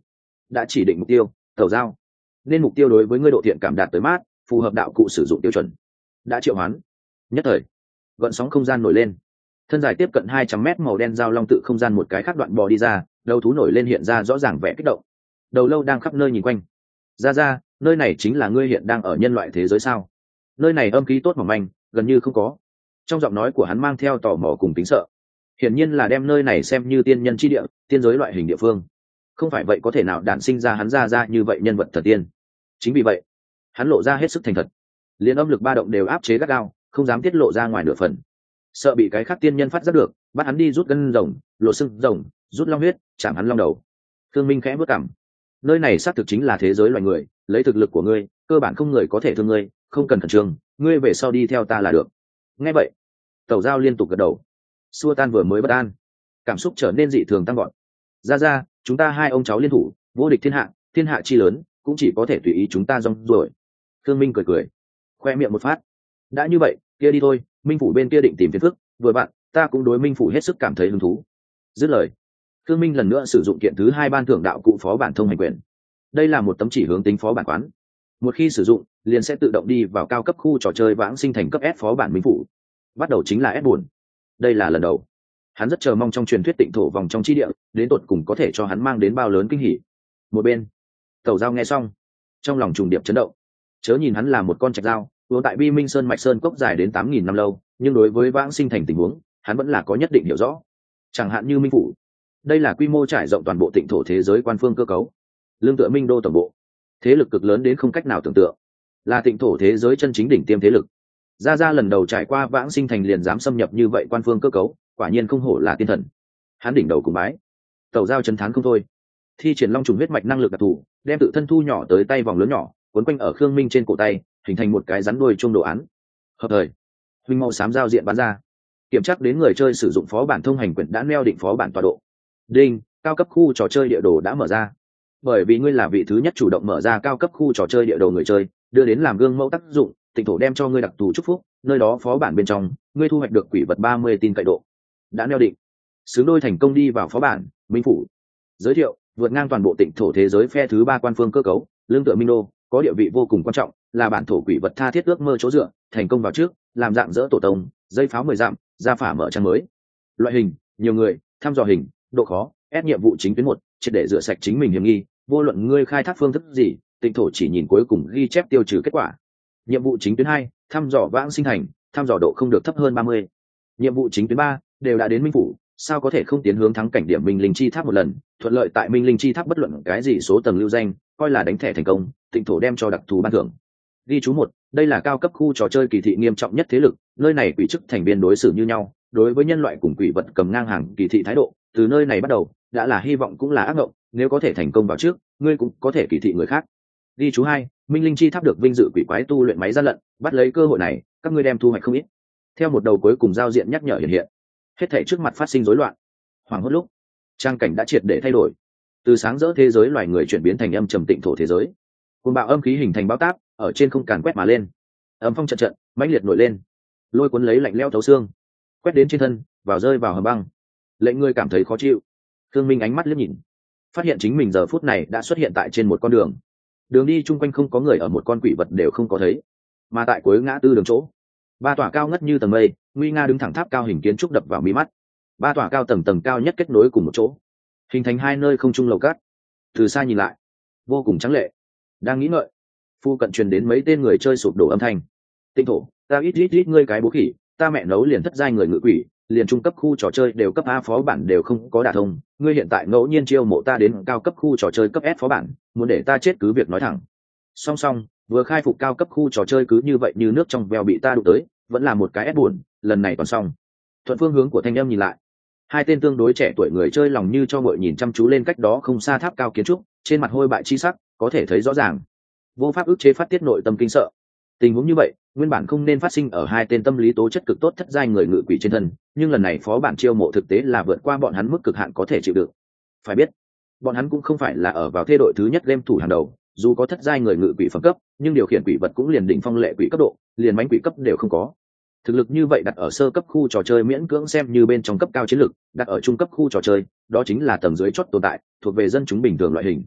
đã chỉ định mục tiêu tẩu giao, nên mục tiêu đối với ngươi độ thiện cảm đạt tới mát, phù hợp đạo cụ sử dụng tiêu chuẩn. Đã triệu hoán. Nhất thời gợn sóng không gian nổi lên, thân dài tiếp cận hai trăm mét màu đen giao long tự không gian một cái khác đoạn bò đi ra, đầu thú nổi lên hiện ra rõ ràng vẻ kích động. Đầu lâu đang khắp nơi nhìn quanh. Ra ra, nơi này chính là ngươi hiện đang ở nhân loại thế giới sao? Nơi này âm khí tốt mỏng manh, gần như không có. Trong giọng nói của hắn mang theo tò mò cùng tính sợ, hiển nhiên là đem nơi này xem như tiên nhân chi địa, tiên giới loại hình địa phương. Không phải vậy có thể nào đản sinh ra hắn ra ra như vậy nhân vật thần tiên. Chính vì vậy hắn lộ ra hết sức thành thật, liền âm lực ba động đều áp chế gắt gao, không dám tiết lộ ra ngoài nửa phần, sợ bị cái khác tiên nhân phát giác được, bắt hắn đi rút gân rồng, lộ sưng rồng, rút long huyết, chạm hắn long đầu. Thương Minh khẽ bước cảm, nơi này xác thực chính là thế giới loài người, lấy thực lực của ngươi cơ bản không người có thể thương ngươi, không cần khẩn trương, ngươi về sau đi theo ta là được. Nghe vậy tẩu giao liên tục gật đầu, xua tan vừa mới bất an, cảm xúc trở nên dị thường tăng gọn. Ra ra, chúng ta hai ông cháu liên thủ, vô địch thiên hạ, thiên hạ chi lớn cũng chỉ có thể tùy ý chúng ta rong ruổi. Thương Minh cười cười, khoe miệng một phát. Đã như vậy kia đi thôi, Minh phủ bên kia định tìm phiền phức, vừa bạn ta cũng đối Minh phủ hết sức cảm thấy hứng thú. Dứt lời Thương Minh lần nữa sử dụng kiện thứ hai ban thưởng đạo cụ phó bản thông hành quyền. Đây là một tấm chỉ hướng tính phó bản quán, một khi sử dụng liền sẽ tự động đi vào cao cấp khu trò chơi vãng sinh thành cấp S phó bản Minh phủ. Bắt đầu chính là S buồn. Đây là lần đầu, hắn rất chờ mong trong truyền thuyết tịnh thổ vòng trong chi địa đến tột cùng có thể cho hắn mang đến bao lớn kinh hỉ. Một bên tẩu giao nghe xong trong lòng trùng điệp chấn động, chớ nhìn hắn là một con trạch dao uống tại Bi Minh Sơn mạch sơn cốc dài đến tám nghìn năm lâu, nhưng đối với vãng sinh thành tình huống hắn vẫn là có nhất định hiểu rõ. Chẳng hạn như Minh phủ, đây là quy mô trải rộng toàn bộ tịnh thổ thế giới quan phương cơ cấu, lương tựa Minh đô tổng bộ, thế lực cực lớn đến không cách nào tưởng tượng, là tịnh thổ thế giới chân chính đỉnh tiêm thế lực. Ra ra lần đầu trải qua vãng sinh thành liền dám xâm nhập như vậy quan phương cơ cấu, quả nhiên không hổ là tiên thần. Hắn đỉnh đầu cùng bái. Tẩu giao chấn thán không thôi, thi triển long trùng huyết mạch năng lực đặc thù, đem tự thân thu nhỏ tới tay vòng lớn nhỏ quấn quanh ở Khương Minh trên cổ tay, hình thành một cái rắn đuôi chuông đồ án. Hợp thời huynh màu xám giao diện bán ra, kiểm tra đến người chơi sử dụng phó bản thông hành quyển đã neo định phó bản tọa độ. Đinh, cao cấp khu trò chơi địa đồ đã mở ra. Bởi vì ngươi là vị thứ nhất chủ động mở ra cao cấp khu trò chơi địa đồ người chơi, đưa đến làm gương mẫu tác dụng, tịnh thổ đem cho ngươi đặc thù chúc phúc, nơi đó phó bản bên trong ngươi thu hoạch được quỷ vật ba mươi tin cậy độ. Đã neo định. Xứng đôi thành công đi vào phó bản Minh phủ. Giới thiệu, vượt ngang toàn bộ tịnh thổ thế giới phe thứ ba quan phương cơ cấu, lương tựa Minh đô, có địa vị vô cùng quan trọng, là bản thổ quỷ vật tha thiết ước mơ chỗ dựa, thành công vào trước, làm dạng dỡ tổ tông, dây pháo mười dặm, ra phả mở trang mới. Loại hình, nhiều người, thăm dò hình, độ khó, ép nhiệm vụ chính tuyến một, triệt để rửa sạch chính mình hiểm nghi, vô luận ngươi khai thác phương thức gì, tịnh thổ chỉ nhìn cuối cùng ghi chép tiêu trừ kết quả. Nhiệm vụ chính tuyến hai, thăm dò vãng sinh thành, thăm dò độ không được thấp hơn ba mươi. Nhiệm vụ chính tuyến ba, đều đã đến Minh phủ, sao có thể không tiến hướng thắng cảnh điểm Minh Linh Chi Tháp một lần, thuận lợi tại Minh Linh Chi Tháp bất luận cái gì số tầng lưu danh, coi là đánh thẻ thành công, tịnh thổ đem cho đặc thù ban thưởng. Ghi chú một, đây là cao cấp khu trò chơi kỳ thị nghiêm trọng nhất thế lực, nơi này quỷ chức thành viên đối xử như nhau, đối với nhân loại cùng quỷ vật cầm ngang hàng kỳ thị thái độ, từ nơi này bắt đầu, đã là hy vọng cũng là ác mộng, nếu có thể thành công vào trước, ngươi cũng có thể kỳ thị người khác. Ghi chú hai, Minh Linh Chi Tháp được vinh dự quỷ quái tu luyện máy gian lận, bắt lấy cơ hội này, các ngươi đem thu hoạch không ít. Theo một đầu cuối cùng giao diện nhắc nhở hiện hiện, hết thảy trước mặt phát sinh rối loạn. Hoàng hốt lúc, trang cảnh đã triệt để thay đổi, từ sáng rỡ thế giới loài người chuyển biến thành âm trầm tịnh thổ thế giới. Cuồng bạo âm khí hình thành bão táp, ở trên không càn quét mà lên, âm phong trận trận mãnh liệt nổi lên, lôi cuốn lấy lạnh lẽo thấu xương, quét đến trên thân, vào rơi vào hầm băng, lệnh người cảm thấy khó chịu. Thương Minh ánh mắt liếc nhìn, phát hiện chính mình giờ phút này đã xuất hiện tại trên một con đường, đường đi chung quanh không có người, ở một con quỷ vật đều không có thấy, mà tại cuối ngã tư đường chỗ, ba tòa cao ngất như tầng mây, nguy nga đứng thẳng tháp cao hình kiến trúc đập vào mi mắt. Ba tòa cao tầng tầng cao nhất kết nối cùng một chỗ, hình thành hai nơi không trung lầu cát. Từ xa nhìn lại, vô cùng trắng lệ. Đang nghĩ ngợi, phu cận truyền đến mấy tên người chơi sụp đổ âm thanh. Tinh thổ, ta ít ít ít ngươi cái bố khỉ, ta mẹ nấu liền thất giai người ngự quỷ, liền trung cấp khu trò chơi đều cấp A phó bản đều không có đả thông, ngươi hiện tại ngẫu nhiên chiêu mộ ta đến cao cấp khu trò chơi cấp S phó bản, muốn để ta chết cứ việc nói thẳng. Song song, vừa khai phục cao cấp khu trò chơi cứ như vậy như nước trong veo bị ta đụng tới, vẫn là một cái S buồn, lần này còn xong. Thuận phương hướng của thanh âm nhìn lại, hai tên tương đối trẻ tuổi người chơi lòng như cho ngội nhìn chăm chú lên cách đó không xa tháp cao kiến trúc, trên mặt hôi bại chi sắc có thể thấy rõ ràng, vô pháp ức chế phát tiết nội tâm kinh sợ. Tình huống như vậy nguyên bản không nên phát sinh ở hai tên tâm lý tố chất cực tốt thất giai người ngự quỷ trên thân, nhưng lần này phó bản chiêu mộ thực tế là vượt qua bọn hắn mức cực hạn có thể chịu đựng. Phải biết, bọn hắn cũng không phải là ở vào thế đội thứ nhất game thủ hàng đầu, dù có thất giai người ngự quỷ phẩm cấp, nhưng điều khiển quỷ vật cũng liền đỉnh phong lệ quỷ cấp độ, liền mánh quỷ cấp đều không có. Thực lực như vậy đặt ở sơ cấp khu trò chơi miễn cưỡng xem như bên trong cấp cao chiến lực, đặt ở trung cấp khu trò chơi, đó chính là tầng dưới chót tồn tại, thuộc về dân chúng bình thường loại hình.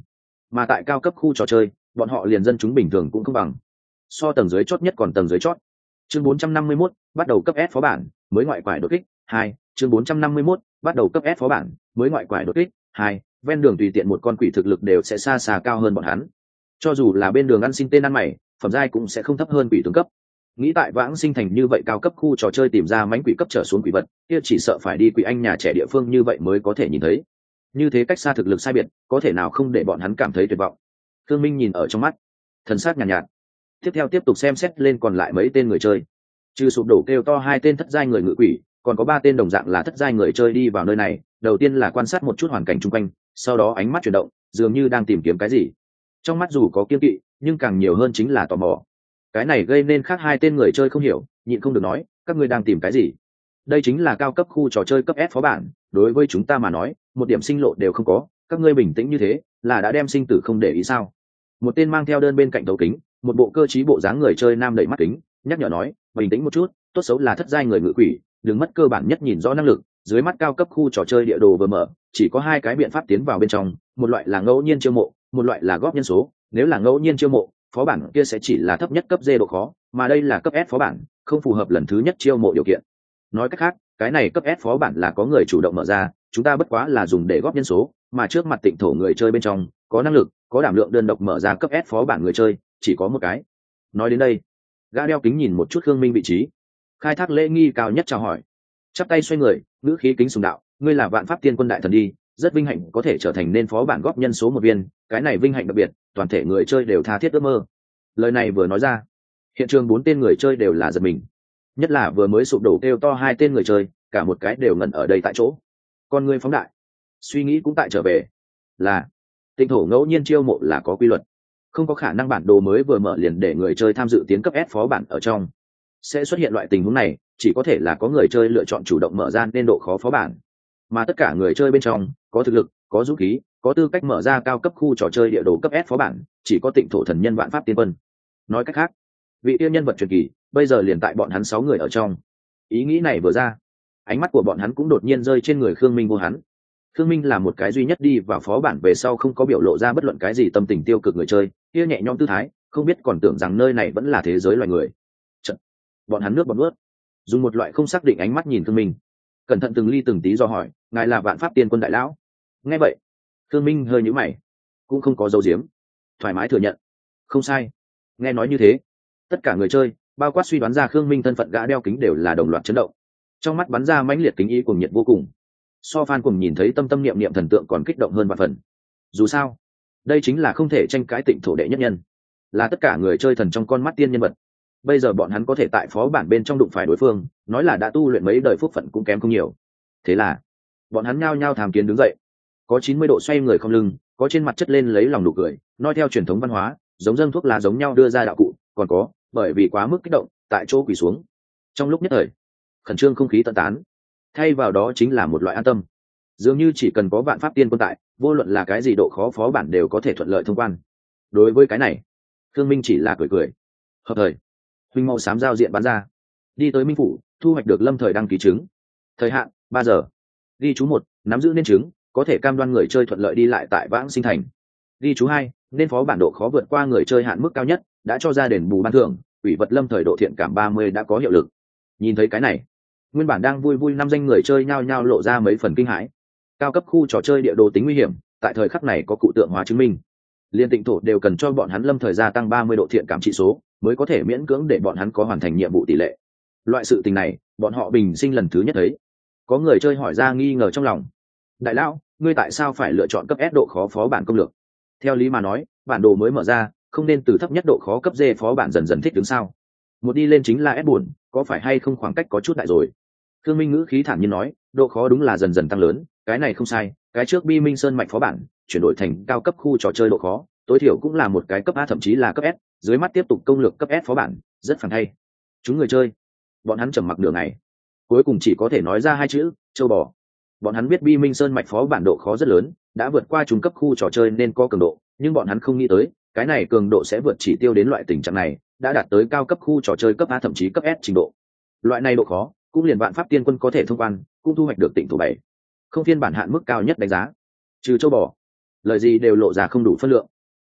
mà tại cao cấp khu trò chơi bọn họ liền dân chúng bình thường cũng không bằng, so tầng dưới chót nhất còn tầng dưới chót. Chương bốn trăm năm mươi mốt, bắt đầu cấp S phó bản mới ngoại quải đột kích hai. Chương bốn trăm năm mươi mốt, bắt đầu cấp S phó bản mới ngoại quải đột kích hai. Ven đường tùy tiện một con quỷ thực lực đều sẽ xa xa cao hơn bọn hắn, cho dù là bên đường ăn xin tên ăn mày, phẩm giai cũng sẽ không thấp hơn quỷ tướng cấp. Nghĩ tại vãng sinh thành như vậy cao cấp khu trò chơi tìm ra mánh quỷ cấp trở xuống quỷ vật, kia chỉ sợ phải đi quỷ anh nhà trẻ địa phương như vậy mới có thể nhìn thấy. Như thế cách xa thực lực sai biệt, có thể nào không để bọn hắn cảm thấy tuyệt vọng. Thương Minh nhìn ở trong mắt, thần sắc nhàn nhạt, nhạt tiếp theo tiếp tục xem xét lên còn lại mấy tên người chơi. Trừ sụp đổ kêu to hai tên thất giai người ngự quỷ, còn có ba tên đồng dạng là thất giai người chơi đi vào nơi này. Đầu tiên là quan sát một chút hoàn cảnh chung quanh, sau đó ánh mắt chuyển động, dường như đang tìm kiếm cái gì. Trong mắt dù có kiên kỵ, nhưng càng nhiều hơn chính là tò mò. Cái này gây nên khác hai tên người chơi không hiểu, nhịn không được nói, các ngươi đang tìm cái gì? Đây chính là cao cấp khu trò chơi cấp S phó bản, đối với chúng ta mà nói, một điểm sinh lộ đều không có, các ngươi bình tĩnh như thế, là đã đem sinh tử không để ý sao? Một tên mang theo đơn bên cạnh thấu kính, một bộ cơ trí bộ dáng người chơi nam đẩy mắt kính, nhắc nhở nói, bình tĩnh một chút, tốt xấu là thất giai người ngự quỷ, đừng mất cơ bản nhất nhìn rõ năng lực. Dưới mắt cao cấp khu trò chơi địa đồ vừa mở, chỉ có hai cái biện pháp tiến vào bên trong, một loại là ngẫu nhiên chiêu mộ, một loại là góp nhân số. Nếu là ngẫu nhiên chiêu mộ, phó bản kia sẽ chỉ là thấp nhất cấp D độ khó, mà đây là cấp S phó bản, không phù hợp lần thứ nhất chiêu mộ điều kiện. Nói cách khác, cái này cấp S phó bản là có người chủ động mở ra, chúng ta bất quá là dùng để góp nhân số, mà trước mặt Tịnh Thổ người chơi bên trong, có năng lực, có đảm lượng đơn độc mở ra cấp S phó bản người chơi, chỉ có một cái. Nói đến đây, gã đeo kính nhìn một chút Khương Minh vị trí, khai thác lễ nghi cao nhất chào hỏi, chắp tay xoay người, ngữ khí kính sùng đạo, ngươi là Vạn Pháp Tiên Quân đại thần đi, rất vinh hạnh có thể trở thành nên phó bản góp nhân số một viên, cái này vinh hạnh đặc biệt, toàn thể người chơi đều tha thiết ước mơ. Lời này vừa nói ra, hiện trường bốn tên người chơi đều là giật mình, nhất là vừa mới sụp đổ kêu to hai tên người chơi, cả một cái đều ngẩn ở đây tại chỗ. Con người phóng đại, suy nghĩ cũng tại trở về, là Tịnh Thổ ngẫu nhiên chiêu mộ là có quy luật, không có khả năng bản đồ mới vừa mở liền để người chơi tham dự tiến cấp S phó bản ở trong. Sẽ xuất hiện loại tình huống này, chỉ có thể là có người chơi lựa chọn chủ động mở ra nên độ khó phó bản, mà tất cả người chơi bên trong có thực lực, có dũng khí, có tư cách mở ra cao cấp khu trò chơi địa đồ cấp S phó bản, chỉ có Tịnh Thổ thần nhân Vạn Pháp Tiên Quân. Nói cách khác, vị tiên nhân vật truyền kỳ bây giờ liền tại bọn hắn sáu người ở trong. Ý nghĩ này vừa ra, ánh mắt của bọn hắn cũng đột nhiên rơi trên người Khương Minh vô hắn. Khương Minh là một cái duy nhất đi vào phó bản về sau không có biểu lộ ra bất luận cái gì tâm tình tiêu cực người chơi, kia nhẹ nhõm tư thái, không biết còn tưởng rằng nơi này vẫn là thế giới loài người. Chật, bọn hắn nước bọt nuốt, dùng một loại không xác định ánh mắt nhìn Khương Minh, cẩn thận từng ly từng tí do hỏi, ngài là Vạn Pháp Tiên Quân đại lão? Nghe vậy, Khương Minh hơi nhíu mày, cũng không có dấu diếm, thoải mái thừa nhận, không sai. Nghe nói như thế, tất cả người chơi, bao quát suy đoán ra Khương Minh thân phận gã đeo kính đều là đồng loạt chấn động, trong mắt bắn ra mãnh liệt kính ý cuồng nhiệt vô cùng. So Phan cùng nhìn thấy tâm tâm niệm niệm thần tượng còn kích động hơn vạn phần. Dù sao, đây chính là không thể tranh cãi Tịnh Thổ đệ nhất nhân, là tất cả người chơi thần trong con mắt tiên nhân vật. Bây giờ bọn hắn có thể tại phó bản bên trong đụng phải đối phương, nói là đã tu luyện mấy đời phúc phận cũng kém không nhiều. Thế là, bọn hắn nhao nhao tham kiến đứng dậy, có chín mươi độ xoay người không lưng, có trên mặt chất lên lấy lòng nụ cười, nói theo truyền thống văn hóa, giống dâng thuốc lá giống nhau đưa ra đạo cụ, còn có, bởi vì quá mức kích động, tại chỗ quỳ xuống. Trong lúc nhất thời, khẩn trương không khí tận tán, thay vào đó chính là một loại an tâm. Dường như chỉ cần có Vạn Pháp Tiên Quân tại, vô luận là cái gì độ khó phó bản đều có thể thuận lợi thông quan. Đối với cái này, Khương Minh chỉ là cười cười. Hợp thời, huynh màu xám giao diện bán ra, đi tới Minh phủ, thu hoạch được lâm thời đăng ký chứng. Thời hạn ba giờ. Ghi chú một, nắm giữ nên chứng, có thể cam đoan người chơi thuận lợi đi lại tại Vãng Sinh Thành. Ghi chú hai, nên phó bản độ khó vượt qua người chơi hạn mức cao nhất, đã cho ra đền bù ban thưởng, ủy vật lâm thời độ thiện cảm ba mươi đã có hiệu lực. Nhìn thấy cái này, nguyên bản đang vui vui năm danh người chơi nhao nhao lộ ra mấy phần kinh hãi. Cao cấp khu trò chơi địa đồ tính nguy hiểm, tại thời khắc này có cụ tượng hóa chứng minh. Liên Tịnh Thổ đều cần cho bọn hắn lâm thời gia tăng ba mươi độ thiện cảm trị số, mới có thể miễn cưỡng để bọn hắn có hoàn thành nhiệm vụ tỷ lệ. Loại sự tình này, bọn họ bình sinh lần thứ nhất thấy. Có người chơi hỏi ra nghi ngờ trong lòng. Đại lão, ngươi tại sao phải lựa chọn cấp S độ khó phó bản công lược? Theo lý mà nói, bản đồ mới mở ra, không nên từ thấp nhất độ khó cấp D phó bản dần dần thích ứng sao? Một đi lên chính là S buồn, có phải hay không khoảng cách có chút đại rồi? Khương Minh ngữ khí thản nhiên nói, độ khó đúng là dần dần tăng lớn, cái này không sai, cái trước Bi Minh Sơn mạch phó bản, chuyển đổi thành cao cấp khu trò chơi độ khó, tối thiểu cũng là một cái cấp A thậm chí là cấp S, dưới mắt tiếp tục công lược cấp S phó bản, rất phản hay. Chúng người chơi, bọn hắn trầm mặc nửa ngày, cuối cùng chỉ có thể nói ra hai chữ, châu bò. Bọn hắn biết Bi Minh Sơn mạch phó bản độ khó rất lớn, đã vượt qua trung cấp khu trò chơi nên có cường độ, nhưng bọn hắn không nghĩ tới, cái này cường độ sẽ vượt chỉ tiêu đến loại tình trạng này, đã đạt tới cao cấp khu trò chơi cấp A thậm chí cấp S trình độ. Loại này độ khó, cũng liền Vạn Pháp Tiên Quân có thể thông quan, cũng thu hoạch được Tịnh Thổ bảy, không phiên bản hạn mức cao nhất đánh giá. Trừ châu bò, lời gì đều lộ ra không đủ phân lượng.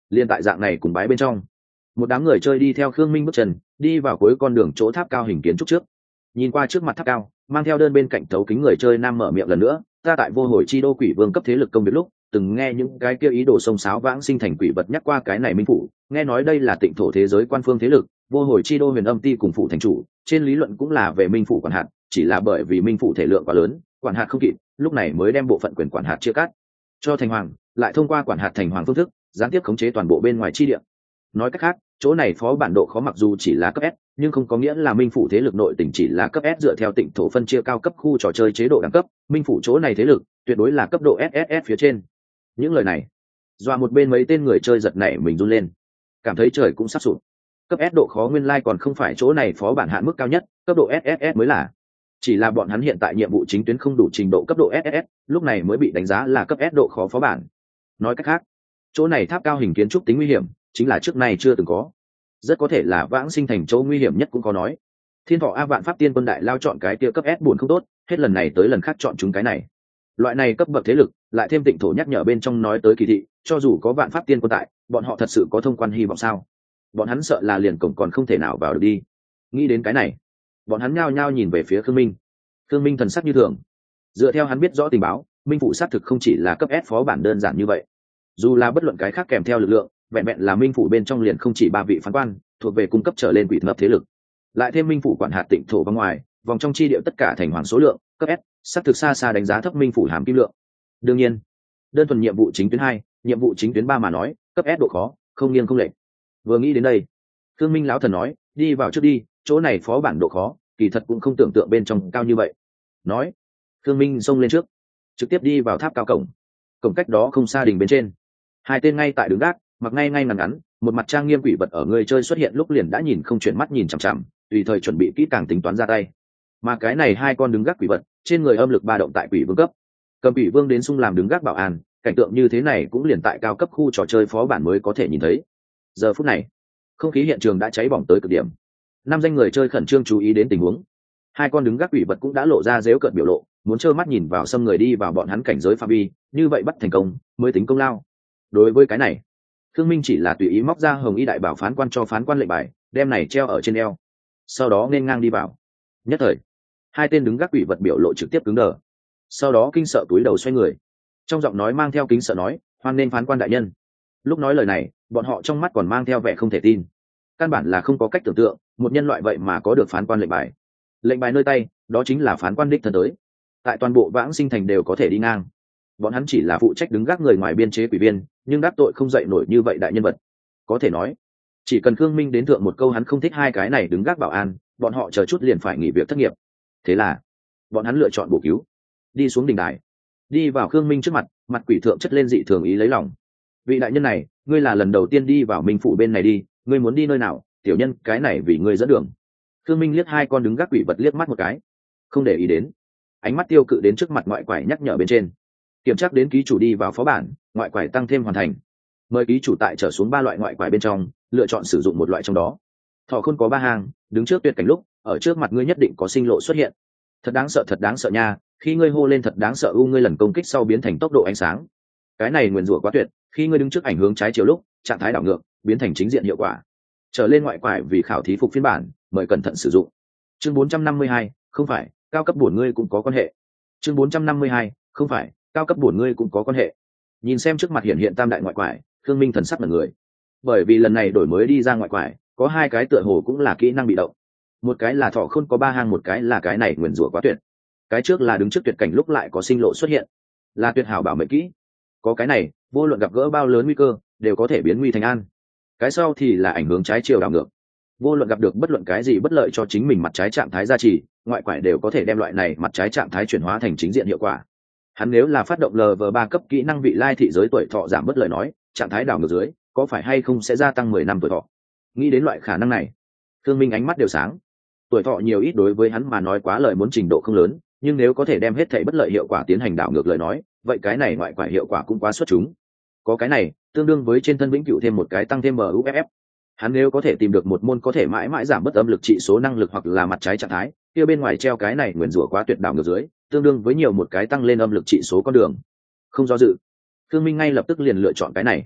Liên tại dạng này cùng bái bên trong, một đám người chơi đi theo Khương Minh bước chân đi vào cuối con đường chỗ tháp cao hình kiến trúc trước. Nhìn qua trước mặt tháp cao, mang theo đơn bên cạnh thấu kính người chơi nam mở miệng lần nữa, ta tại vô hồi chi đô quỷ vương cấp thế lực công việc lúc từng nghe những cái kia ý đồ xông xáo vãng sinh thành quỷ vật nhắc qua cái này minh phủ, nghe nói đây là tịnh thổ thế giới quan phương thế lực, vô hồi chi đô huyền âm ti cùng phủ thành chủ trên lý luận cũng là về minh phủ quản hạt, chỉ là bởi vì minh phủ thể lượng quá lớn, quản hạt không kịp, lúc này mới đem bộ phận quyền quản hạt chia cắt cho thành hoàng, lại thông qua quản hạt thành hoàng phương thức gián tiếp khống chế toàn bộ bên ngoài chi địa. Nói cách khác, chỗ này phó bản độ khó mặc dù chỉ là cấp S, nhưng không có nghĩa là minh phủ thế lực nội tỉnh chỉ là cấp S dựa theo tịnh thổ phân chia cao cấp khu trò chơi chế độ đẳng cấp, minh phủ chỗ này thế lực tuyệt đối là cấp độ ét ét ét phía trên. Những lời này dọa một bên mấy tên người chơi giật nảy mình run lên, cảm thấy trời cũng sắp sụp. Cấp S độ khó nguyên lai còn không phải chỗ này phó bản hạn mức cao nhất, cấp độ ét ét ét mới là. Chỉ là bọn hắn hiện tại nhiệm vụ chính tuyến không đủ trình độ cấp độ ét ét ét, lúc này mới bị đánh giá là cấp S độ khó phó bản. Nói cách khác, chỗ này tháp cao hình kiến trúc tính nguy hiểm chính là trước nay chưa từng có, rất có thể là vãng sinh thành chỗ nguy hiểm nhất cũng có nói. Thiên Thọ A Vạn Pháp Tiên Quân đại lao chọn cái kia cấp S buồn không tốt, hết lần này tới lần khác chọn chúng cái này. Loại này cấp bậc thế lực, lại thêm tịnh thổ nhắc nhở bên trong nói tới kỳ thị, cho dù có Vạn Pháp Tiên Quân tại, bọn họ thật sự có thông quan hy vọng sao? Bọn hắn sợ là liền cổng còn không thể nào vào được đi. Nghĩ đến cái này, bọn hắn nhao nhao nhìn về phía Khương Minh. Khương Minh thần sắc như thường. Dựa theo hắn biết rõ tình báo, minh phụ xác thực không chỉ là cấp S phó bản đơn giản như vậy. Dù là bất luận cái khác kèm theo lực lượng, vẹn vẹn là minh phủ bên trong liền không chỉ ba vị phán quan thuộc về cung cấp trở lên quỷ ngập thế lực, lại thêm minh phủ quản hạt tịnh thổ bên ngoài vòng trong chi địa tất cả thành hoàng số lượng cấp S, xác thực xa xa đánh giá thấp minh phủ hàm kim lượng. Đương nhiên, đơn thuần nhiệm vụ chính tuyến hai, nhiệm vụ chính tuyến ba mà nói, cấp S độ khó không nghiêng không lệch. Vừa nghĩ đến đây, Thương Minh lão thần nói, đi vào trước đi, chỗ này phó bản độ khó kỳ thật cũng không tưởng tượng bên trong cao như vậy. Nói, Thương Minh xông lên trước, trực tiếp đi vào tháp cao cổng. Cổng cách đó không xa đình bên trên, hai tên ngay tại đứng gác, mặc ngay ngay ngắn ngắn, một mặt trang nghiêm quỷ vật ở người chơi xuất hiện lúc liền đã nhìn không chuyển mắt nhìn chằm chằm, tùy thời chuẩn bị kỹ càng tính toán ra tay. Mà cái này hai con đứng gác quỷ vật, trên người âm lực ba động tại quỷ vương cấp, cầm quỷ vương đến xung làm đứng gác bảo an, cảnh tượng như thế này cũng liền tại cao cấp khu trò chơi phó bản mới có thể nhìn thấy. Giờ phút này, không khí hiện trường đã cháy bỏng tới cực điểm. Năm danh người chơi khẩn trương chú ý đến tình huống. Hai con đứng gác quỷ vật cũng đã lộ ra dếu cợt biểu lộ, muốn trơ mắt nhìn vào xâm người đi vào bọn hắn cảnh giới phạm vi, như vậy bắt thành công mới tính công lao. Đối với cái này, Khương Minh chỉ là tùy ý móc ra hồng y đại bảo phán quan cho phán quan lệnh bài, đem này treo ở trên eo, sau đó nên ngang đi vào. Nhất thời, hai tên đứng gác quỷ vật biểu lộ trực tiếp cứng đờ, sau đó kinh sợ túi đầu xoay người, trong giọng nói mang theo kính sợ nói, hoan nên phán quan đại nhân. Lúc nói lời này, bọn họ trong mắt còn mang theo vẻ không thể tin, căn bản là không có cách tưởng tượng một nhân loại vậy mà có được phán quan lệnh bài. Lệnh bài nơi tay, đó chính là phán quan đích thân tới, tại toàn bộ vãng sinh thành đều có thể đi ngang. Bọn hắn chỉ là phụ trách đứng gác người ngoài biên chế quỷ viên, nhưng đắc tội không dậy nổi như vậy đại nhân vật. Có thể nói, chỉ cần Khương Minh đến thượng một câu hắn không thích hai cái này đứng gác bảo an, bọn họ chờ chút liền phải nghỉ việc thất nghiệp. Thế là bọn hắn lựa chọn bổ cứu, đi xuống đỉnh đài, đi vào Khương Minh trước mặt, mặt quỷ thượng chất lên dị thường ý lấy lòng. Vị đại nhân này, ngươi là lần đầu tiên đi vào minh phủ bên này đi, ngươi muốn đi nơi nào, tiểu nhân cái này vì ngươi dẫn đường. Khương Minh liếc hai con đứng gác quỷ vật liếc mắt một cái, không để ý đến, ánh mắt tiêu cự đến trước mặt ngoại quải nhắc nhở bên trên. Kiểm tra đến ký chủ đi vào phó bản, ngoại quải tăng thêm hoàn thành. Mời ký chủ tại trở xuống ba loại ngoại quải bên trong lựa chọn sử dụng một loại trong đó. Thọ khôn có ba hàng, đứng trước tuyệt cảnh lúc, ở trước mặt ngươi nhất định có sinh lộ xuất hiện. Thật đáng sợ, thật đáng sợ nha, khi ngươi hô lên thật đáng sợ u, ngươi lần công kích sau biến thành tốc độ ánh sáng. Cái này nguyền rủa quá tuyệt, khi ngươi đứng trước ảnh hướng trái chiều lúc, trạng thái đảo ngược, biến thành chính diện hiệu quả. Trở lên ngoại quải vì khảo thí phục phiên bản, mời cẩn thận sử dụng. Chương bốn trăm năm mươi hai, không phải, cao cấp bổn ngươi cũng có quan hệ. Chương bốn trăm năm mươi hai, không phải, cao cấp bổn ngươi cũng có quan hệ. Nhìn xem trước mặt hiện hiện tam đại ngoại quải, Khương Minh thần sắc là người. Bởi vì lần này đổi mới đi ra ngoại quải, có hai cái tựa hồ cũng là kỹ năng bị động. Một cái là thọ khôn có ba hang, một cái là cái này nguyền rủa quá tuyệt. Cái trước là đứng trước tuyệt cảnh lúc lại có sinh lộ xuất hiện, là tuyệt hảo bảo mệnh kỹ. Có cái này, vô luận gặp gỡ bao lớn nguy cơ, đều có thể biến nguy thành an. Cái sau thì là ảnh hướng trái chiều đảo ngược. Vô luận gặp được bất luận cái gì bất lợi cho chính mình mặt trái trạng thái gia trì, ngoại quải đều có thể đem loại này mặt trái trạng thái chuyển hóa thành chính diện hiệu quả. Hắn nếu là phát động lv ba cấp kỹ năng vị lai thị giới tuổi thọ giảm bất lợi nói, trạng thái đảo ngược dưới có phải hay không sẽ gia tăng mười năm tuổi thọ. Nghĩ đến loại khả năng này, Thương Minh ánh mắt đều sáng. Tuổi thọ nhiều ít đối với hắn mà nói quá lợi muốn trình độ không lớn, nhưng nếu có thể đem hết thảy bất lợi hiệu quả tiến hành đảo ngược lời nói, vậy cái này ngoại quải hiệu quả cũng quá xuất chúng. Có cái này, tương đương với trên thân vĩnh cửu thêm một cái tăng thêm buff. Hắn nếu có thể tìm được một môn có thể mãi mãi giảm bất âm lực trị số năng lực hoặc là mặt trái trạng thái, kia bên ngoài treo cái này nguyền rủa quá tuyệt đảo ngược dưới, tương đương với nhiều một cái tăng lên âm lực trị số con đường. Không do dự, Thương Minh ngay lập tức liền lựa chọn cái này.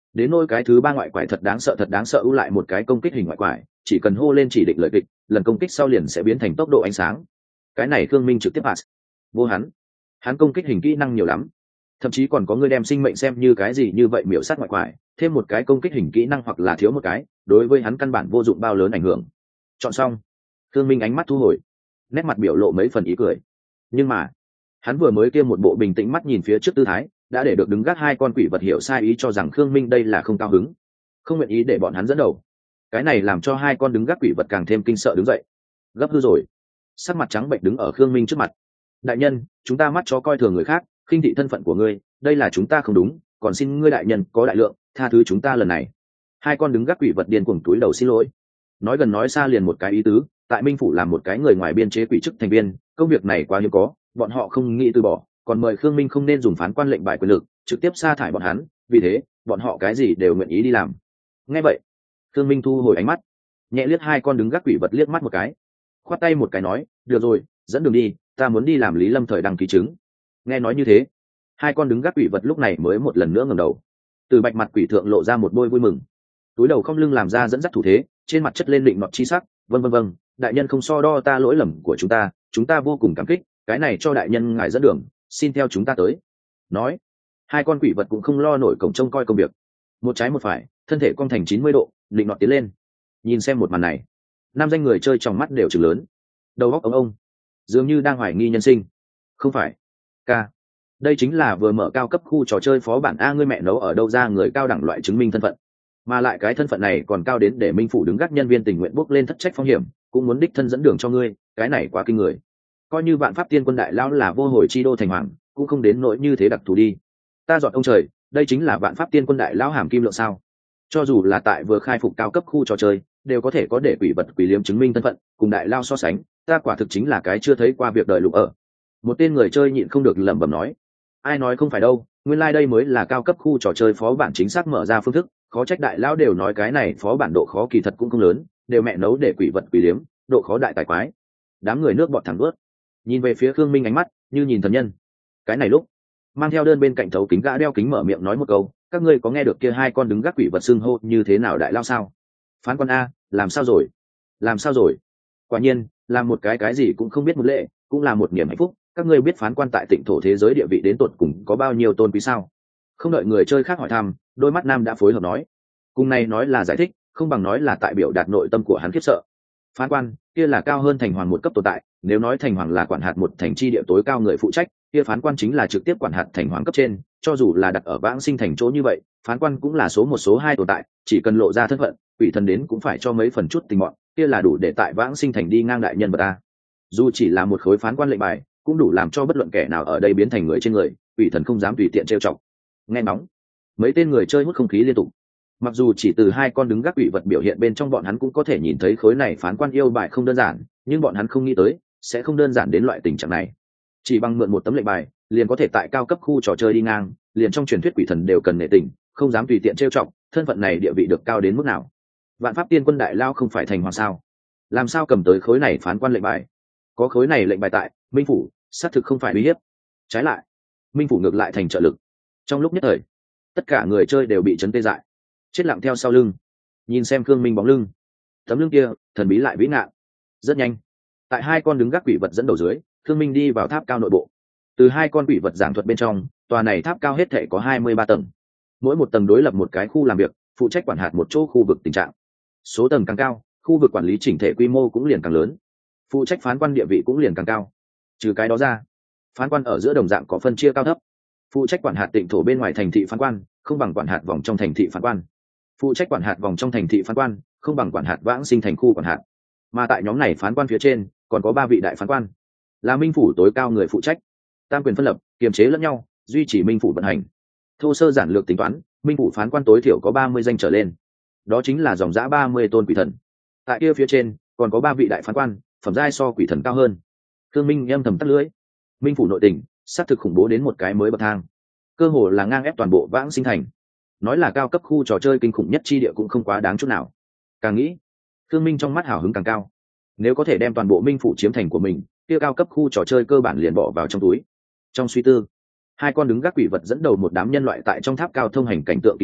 đến nôi cái thứ ba ngoại quải thật đáng sợ thật đáng sợ ưu lại một cái công kích hình ngoại quải, chỉ cần hô lên chỉ định lợi kịch, lần công kích sau liền sẽ biến thành tốc độ ánh sáng. Cái này Khương Minh trực tiếp pass. Vô hắn, hắn công kích hình kỹ năng nhiều lắm, thậm chí còn có người đem sinh mệnh xem như cái gì như vậy miểu sát ngoại quải, thêm một cái công kích hình kỹ năng hoặc là thiếu một cái, đối với hắn căn bản vô dụng bao lớn ảnh hưởng. Chọn xong, Khương Minh ánh mắt thu hồi, nét mặt biểu lộ mấy phần ý cười. Nhưng mà hắn vừa mới kia một bộ bình tĩnh mắt nhìn phía trước tư thái, đã để được đứng gác hai con quỷ vật hiểu sai ý cho rằng Khương Minh đây là không cao hứng, không nguyện ý để bọn hắn dẫn đầu. Cái này làm cho hai con đứng gác quỷ vật càng thêm kinh sợ đứng dậy, gấp hư rồi, sắc mặt trắng bệnh đứng ở Khương Minh trước mặt. Đại nhân, chúng ta mắt chó coi thường người khác, khinh thị thân phận của ngươi, đây là chúng ta không đúng, còn xin ngươi đại nhân có đại lượng, tha thứ chúng ta lần này. Hai con đứng gác quỷ vật điên cuồng túi đầu xin lỗi, nói gần nói xa liền một cái ý tứ, tại Minh phủ làm một cái người ngoài biên chế quỷ chức thành viên, công việc này quá hiếm có, bọn họ không nghĩ từ bỏ, còn mời Khương Minh không nên dùng phán quan lệnh bài quyền lực trực tiếp sa thải bọn hắn, vì thế bọn họ cái gì đều nguyện ý đi làm. Nghe vậy, Khương Minh thu hồi ánh mắt, nhẹ liếc hai con đứng gác quỷ vật liếc mắt một cái, khoát tay một cái nói, được rồi, dẫn đường đi, ta muốn đi làm Lý Lâm thời đăng ký chứng. Nghe nói như thế, hai con đứng gác quỷ vật lúc này mới một lần nữa ngẩng đầu, từ bạch mặt quỷ thượng lộ ra một đôi vui mừng, túi đầu không lưng làm ra dẫn dắt thủ thế, trên mặt chất lên định nọt chi sắc. Vâng vâng vâng, đại nhân không so đo ta lỗi lầm của chúng ta, chúng ta vô cùng cảm kích, cái này cho đại nhân ngài dẫn đường, xin theo chúng ta tới. Nói, hai con quỷ vật cũng không lo nổi cổng trông coi công việc, một trái một phải, thân thể cong thành chín mươi độ, định nọt tiến lên. Nhìn xem một màn này, nam danh người chơi trong mắt đều trừng lớn, đầu óc ông ông dường như đang hoài nghi nhân sinh. Không phải ca, đây chính là vừa mở cao cấp khu trò chơi phó bản a, ngươi mẹ nấu ở đâu ra người cao đẳng loại chứng minh thân phận, mà lại cái thân phận này còn cao đến để Minh phủ đứng gác nhân viên tình nguyện bước lên thất trách phong hiểm, cũng muốn đích thân dẫn đường cho ngươi, cái này quá kinh người. Coi như vạn pháp tiên quân đại lão là vô hồi chi đô thành hoàng, cũng không đến nỗi như thế đặc thù đi. Ta dọn ông trời, đây chính là vạn pháp tiên quân đại lão hàm kim lượng sao? Cho dù là tại vừa khai phục cao cấp khu trò chơi, đều có thể có để quỷ vật quỷ liếm chứng minh thân phận, cùng đại lao so sánh, ta quả thực chính là cái chưa thấy qua việc đời lục ở. Một tên người chơi nhịn không được lẩm bẩm nói, ai nói không phải đâu, nguyên lai like đây mới là cao cấp khu trò chơi phó bản chính xác mở ra phương thức, khó trách đại lão đều nói cái này phó bản độ khó kỳ thật cũng không lớn, đều mẹ nấu để quỷ vật quỷ liếm, độ khó đại tài quái. Đám người nước bọt thẳng ướt, nhìn về phía Khương Minh ánh mắt như nhìn thần nhân. Cái này lúc mang theo đơn bên cạnh thấu kính gã đeo kính mở miệng nói một câu, các ngươi có nghe được kia hai con đứng gác quỷ vật xưng hô như thế nào đại lao sao? Phán quan a, làm sao rồi? Làm sao rồi? Quả nhiên, làm một cái cái gì cũng không biết một lệ, cũng là một niềm hạnh phúc. Các ngươi biết phán quan tại tịnh thổ thế giới địa vị đến tột cùng có bao nhiêu tôn quý sao? Không đợi người chơi khác hỏi thăm, đôi mắt nam đã phối hợp nói, cùng này nói là giải thích, không bằng nói là tại biểu đạt nội tâm của hắn khiếp sợ. Phán quan kia là cao hơn thành hoàng một cấp tồn tại, nếu nói thành hoàng là quản hạt một thành chi địa tối cao người phụ trách, kia phán quan chính là trực tiếp quản hạt thành hoàng cấp trên, cho dù là đặt ở vãng sinh thành chỗ như vậy, phán quan cũng là số một số hai tồn tại, chỉ cần lộ ra thân phận, quỷ thần đến cũng phải cho mấy phần chút tình mọn, kia là đủ để tại vãng sinh thành đi ngang đại nhân vật ta. Dù chỉ là một khối phán quan lệnh bài, cũng đủ làm cho bất luận kẻ nào ở đây biến thành người trên người, quỷ thần không dám tùy tiện trêu chọc. Nghe nóng, mấy tên người chơi hút không khí liên tục. Mặc dù chỉ từ hai con đứng gác quỷ vật biểu hiện bên trong bọn hắn cũng có thể nhìn thấy khối này phán quan yêu bài không đơn giản, nhưng bọn hắn không nghĩ tới sẽ không đơn giản đến loại tình trạng này. Chỉ bằng mượn một tấm lệnh bài liền có thể tại cao cấp khu trò chơi đi ngang, liền trong truyền thuyết quỷ thần đều cần nể tình, không dám tùy tiện trêu chọc, thân phận này địa vị được cao đến mức nào? Vạn pháp tiên quân đại lao không phải thành hoàng sao? Làm sao cầm tới khối này phán quan lệnh bài? Có khối này lệnh bài tại Minh phủ, xác thực không phải uy hiếp, trái lại Minh phủ ngược lại thành trợ lực. Trong lúc nhất thời, tất cả người chơi đều bị chấn tê dại, chết lặng theo sau lưng, nhìn xem Khương Minh bóng lưng, tấm lưng kia thần bí lại vĩ ngạn. Rất nhanh, tại hai con đứng gác quỷ vật dẫn đầu dưới, Khương Minh đi vào tháp cao nội bộ. Từ hai con quỷ vật giảng thuật bên trong, tòa này tháp cao hết thể có hai mươi ba tầng, mỗi một tầng đối lập một cái khu làm việc, phụ trách quản hạt một chỗ khu vực tình trạng. Số tầng càng cao, khu vực quản lý chỉnh thể quy mô cũng liền càng lớn, phụ trách phán quan địa vị cũng liền càng cao. Trừ cái đó ra, phán quan ở giữa đồng dạng có phân chia cao thấp, phụ trách quản hạt tịnh thổ bên ngoài thành thị phán quan không bằng quản hạt vòng trong thành thị phán quan, phụ trách quản hạt vòng trong thành thị phán quan không bằng quản hạt vãng sinh thành khu quản hạt. Mà tại nhóm này phán quan phía trên còn có ba vị đại phán quan, là Minh phủ tối cao người phụ trách, tam quyền phân lập, kiềm chế lẫn nhau, duy trì Minh phủ vận hành. Thô sơ giản lược tính toán, Minh phủ phán quan tối thiểu có ba mươi danh trở lên, đó chính là dòng dã ba mươi tôn quỷ thần. Tại kia phía trên còn có ba vị đại phán quan, phẩm giai so quỷ thần cao hơn. Thương Minh âm thầm tắt lưỡi, Minh phủ nội tình xác thực khủng bố đến một cái mới bậc thang, cơ hồ là ngang ép toàn bộ vãng sinh thành. Nói là cao cấp khu trò chơi kinh khủng nhất chi địa cũng không quá đáng chút nào. Càng nghĩ, Thương Minh trong mắt hào hứng càng cao. Nếu có thể đem toàn bộ Minh phủ chiếm thành của mình, kia cao cấp khu trò chơi cơ bản liền bỏ vào trong túi. Trong suy tư, hai con đứng gác quỷ vật dẫn đầu một đám nhân loại tại trong tháp cao thông hành cảnh tượng kỳ dị,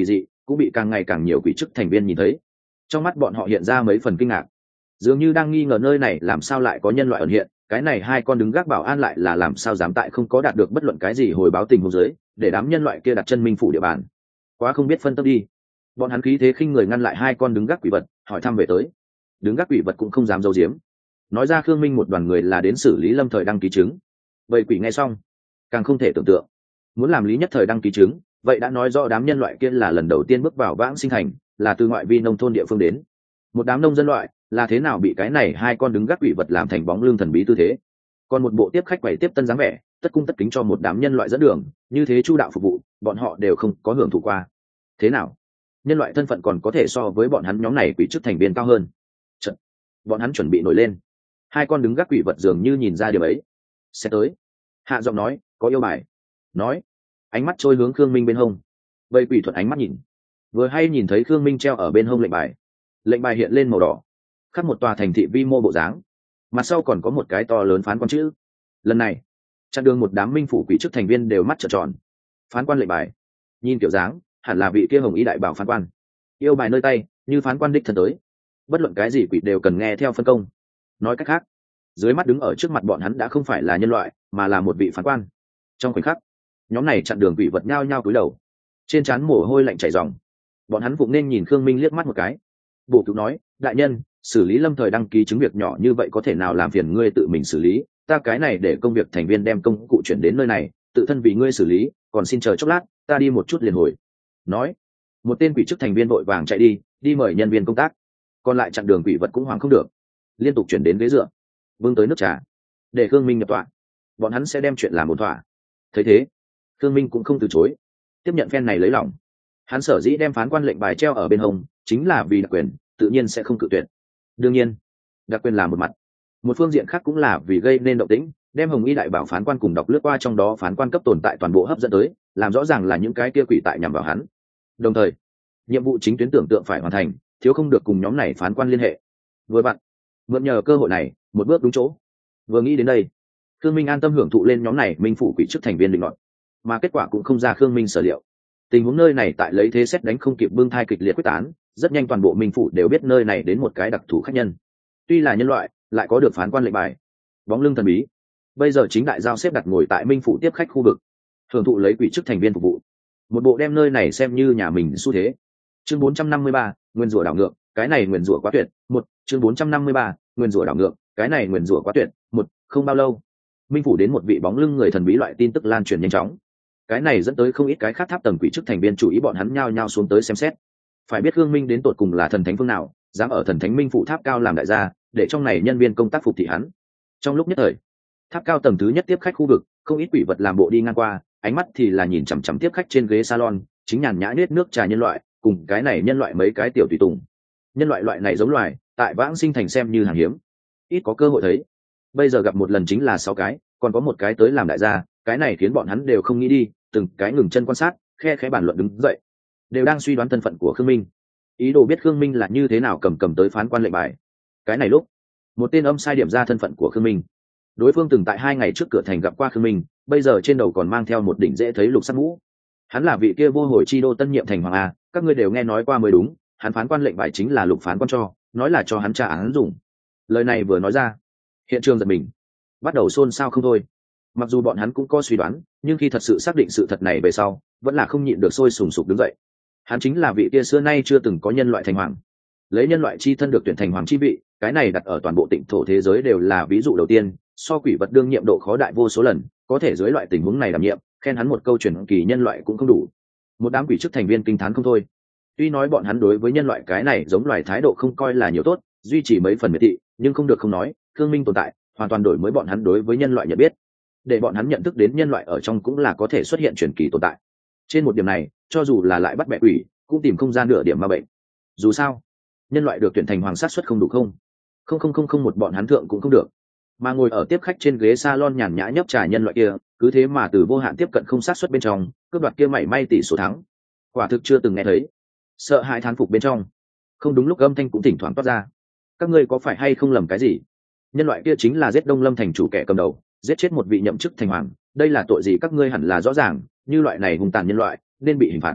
cũng bị càng ngày càng nhiều quỷ chức thành viên nhìn thấy. Trong mắt bọn họ hiện ra mấy phần kinh ngạc, dường như đang nghi ngờ nơi này làm sao lại có nhân loại ẩn hiện. Cái này hai con đứng gác bảo an lại là làm sao dám tại không có đạt được bất luận cái gì hồi báo tình huống dưới để đám nhân loại kia đặt chân minh phủ địa bàn. Quá không biết phân tâm đi. Bọn hắn khí thế khinh người ngăn lại hai con đứng gác quỷ vật, hỏi thăm về tới. Đứng gác quỷ vật cũng không dám giấu giếm, nói ra Khương Minh một đoàn người là đến xử lý lâm thời đăng ký chứng. Vậy quỷ nghe xong càng không thể tưởng tượng, muốn làm lý nhất thời đăng ký chứng, vậy đã nói rõ đám nhân loại kia là lần đầu tiên bước vào vãng sinh thành, là từ ngoại vi nông thôn địa phương đến. Một đám nông dân loại là thế nào bị cái này hai con đứng gác quỷ vật làm thành bóng lưng thần bí tư thế. Còn một bộ tiếp khách quầy tiếp tân dáng vẻ, tất cung tất kính cho một đám nhân loại dẫn đường, như thế chu đạo phục vụ, bọn họ đều không có hưởng thụ qua. Thế nào, nhân loại thân phận còn có thể so với bọn hắn nhóm này quỷ chức thành viên cao hơn. Chật, bọn hắn chuẩn bị nổi lên. Hai con đứng gác quỷ vật dường như nhìn ra điều ấy, sẽ tới. Hạ giọng nói, có yêu bài. Nói, ánh mắt trôi hướng Khương Minh bên hông. Vây quỷ thuật ánh mắt nhìn, vừa hay nhìn thấy Khương Minh treo ở bên hông lệnh bài. Lệnh bài hiện lên màu đỏ, khắc một tòa thành thị vi mô bộ dáng, mặt sau còn có một cái to lớn phán quan chữ. Lần này chặn đường một đám minh phủ quỷ chức thành viên đều mắt trợn tròn. Phán quan lệnh bài, nhìn kiểu dáng hẳn là vị kia hồng y đại bảo phán quan. Yêu bài nơi tay, như phán quan đích thân tới, bất luận cái gì quỷ đều cần nghe theo phân công. Nói cách khác, dưới mắt đứng ở trước mặt bọn hắn đã không phải là nhân loại, mà là một vị phán quan. Trong khoảnh khắc, nhóm này chặn đường quỷ vật nhao nhao cúi đầu, trên trán mồ hôi lạnh chảy ròng. Bọn hắn vụng nên nhìn Khương Minh liếc mắt một cái. Bổ cứu nói, đại nhân, xử lý lâm thời đăng ký chứng việc nhỏ như vậy có thể nào làm phiền ngươi tự mình xử lý, ta cái này để công việc thành viên đem công cụ chuyển đến nơi này, tự thân vì ngươi xử lý, còn xin chờ chốc lát, ta đi một chút liền hồi. Nói, một tên quỷ chức thành viên vội vàng chạy đi, đi mời nhân viên công tác. Còn lại chặn đường quỷ vật cũng hoảng không được, liên tục chuyển đến ghế dựa, vương tới nước trà, để Khương Minh nhập tọa. Bọn hắn sẽ đem chuyện làm một thỏa. Thấy thế, Khương Minh cũng không từ chối, tiếp nhận phen này lấy lòng. Hắn sở dĩ đem phán quan lệnh bài treo ở bên hông, chính là vì đặc quyền, tự nhiên sẽ không cự tuyệt. Đương nhiên, đặc quyền là một mặt, một phương diện khác cũng là vì gây nên động tĩnh, đem hồng y đại bảo phán quan cùng đọc lướt qua trong đó phán quan cấp tồn tại toàn bộ hấp dẫn tới, làm rõ ràng là những cái kia quỷ tại nhằm vào hắn. Đồng thời, nhiệm vụ chính tuyến tưởng tượng phải hoàn thành, thiếu không được cùng nhóm này phán quan liên hệ. Vừa vặn, mượn nhờ cơ hội này, một bước đúng chỗ. Vừa nghĩ đến đây, Khương Minh an tâm hưởng thụ lên nhóm này minh phủ quỷ chức thành viên định luận, mà kết quả cũng không ra Khương Minh sở liệu. Tình huống nơi này tại lấy thế xét đánh không kịp bưng thai kịch liệt quyết tán, rất nhanh toàn bộ minh phủ đều biết nơi này đến một cái đặc thù khách nhân. Tuy là nhân loại, lại có được phán quan lệnh bài, bóng lưng thần bí. Bây giờ chính đại giao xếp đặt ngồi tại minh phủ tiếp khách khu vực, hưởng thụ lấy quỷ chức thành viên phục vụ. Một bộ đem nơi này xem như nhà mình xu thế. Chương bốn trăm năm mươi ba, nguyên rủa đảo ngược, cái này nguyên rủa quá tuyệt. Một, chương bốn trăm năm mươi ba, nguyên rủa đảo ngược, cái này nguyên rủa quá tuyệt. Một, không bao lâu, minh phủ đến một vị bóng lưng người thần bí loại tin tức lan truyền nhanh chóng. Cái này dẫn tới không ít cái khác tháp tầng quỷ chức thành viên chủ ý bọn hắn nhao nhao xuống tới xem xét. Phải biết Khương Minh đến tột cùng là thần thánh phương nào, dám ở thần thánh minh phủ tháp cao làm đại gia, để trong này nhân viên công tác phục thị hắn. Trong lúc nhất thời, tháp cao tầng thứ nhất tiếp khách khu vực, không ít quỷ vật làm bộ đi ngang qua, ánh mắt thì là nhìn chằm chằm tiếp khách trên ghế salon, chính nhàn nhã nết nước trà nhân loại, cùng cái này nhân loại mấy cái tiểu tùy tùng. Nhân loại loại này giống loài, tại vãng sinh thành xem như hàng hiếm, ít có cơ hội thấy. Bây giờ gặp một lần chính là sáu cái, còn có một cái tới làm đại gia, cái này khiến bọn hắn đều không nghĩ đi, từng cái ngừng chân quan sát, khe khẽ bàn luận đứng dậy, đều đang suy đoán thân phận của Khương Minh, ý đồ biết Khương Minh là như thế nào cầm cầm tới phán quan lệnh bài. Cái này lúc, một tên âm sai điểm ra thân phận của Khương Minh. Đối phương từng tại hai ngày trước cửa thành gặp qua Khương Minh, bây giờ trên đầu còn mang theo một đỉnh dễ thấy lục sắc mũ. Hắn là vị kia vô hồi chi đô tân nhiệm thành hoàng a, các ngươi đều nghe nói qua mới đúng. Hắn phán quan lệnh bài chính là lục phán quan cho, nói là cho hắn trả án dùng. Lời này vừa nói ra, hiện trường giật mình, bắt đầu xôn xao không thôi. Mặc dù bọn hắn cũng có suy đoán, nhưng khi thật sự xác định sự thật này về sau, vẫn là không nhịn được sôi sùng sục đứng dậy. Hắn chính là vị kia xưa nay chưa từng có nhân loại thành hoàng, lấy nhân loại chi thân được tuyển thành hoàng chi vị, cái này đặt ở toàn bộ tịnh thổ thế giới đều là ví dụ đầu tiên, so quỷ vật đương nhiệm độ khó đại vô số lần, có thể dưới loại tình huống này đảm nhiệm, khen hắn một câu truyền kỳ nhân loại cũng không đủ. Một đám quỷ chức thành viên kinh thán không thôi. Tuy nói bọn hắn đối với nhân loại cái này giống loài thái độ không coi là nhiều tốt, duy trì mấy phần miệt thị, nhưng không được không nói, Khương Minh tồn tại, hoàn toàn đổi mới bọn hắn đối với nhân loại nhận biết, để bọn hắn nhận thức đến nhân loại ở trong cũng là có thể xuất hiện truyền kỳ tồn tại. Trên một điểm này, cho dù là lại bắt bẻ quỷ, cũng tìm không ra nửa điểm ma bệnh. Dù sao, nhân loại được tuyển thành hoàng sát xuất không đủ không, không không không không một bọn hắn thượng cũng không được. Mà ngồi ở tiếp khách trên ghế salon nhàn nhã nhấp trà nhân loại kia, cứ thế mà từ vô hạn tiếp cận không sát xuất bên trong, cướp đoạt kia mảy may tỷ số thắng. Quả thực chưa từng nghe thấy. Sợ hãi thán phục bên trong, không đúng lúc âm thanh cũng thỉnh thoảng toát ra. Các ngươi có phải hay không lầm cái gì? Nhân loại kia chính là giết Đông Lâm thành chủ kẻ cầm đầu, giết chết một vị nhậm chức thành hoàng, đây là tội gì các ngươi hẳn là rõ ràng, như loại này hung tàn nhân loại nên bị hình phạt.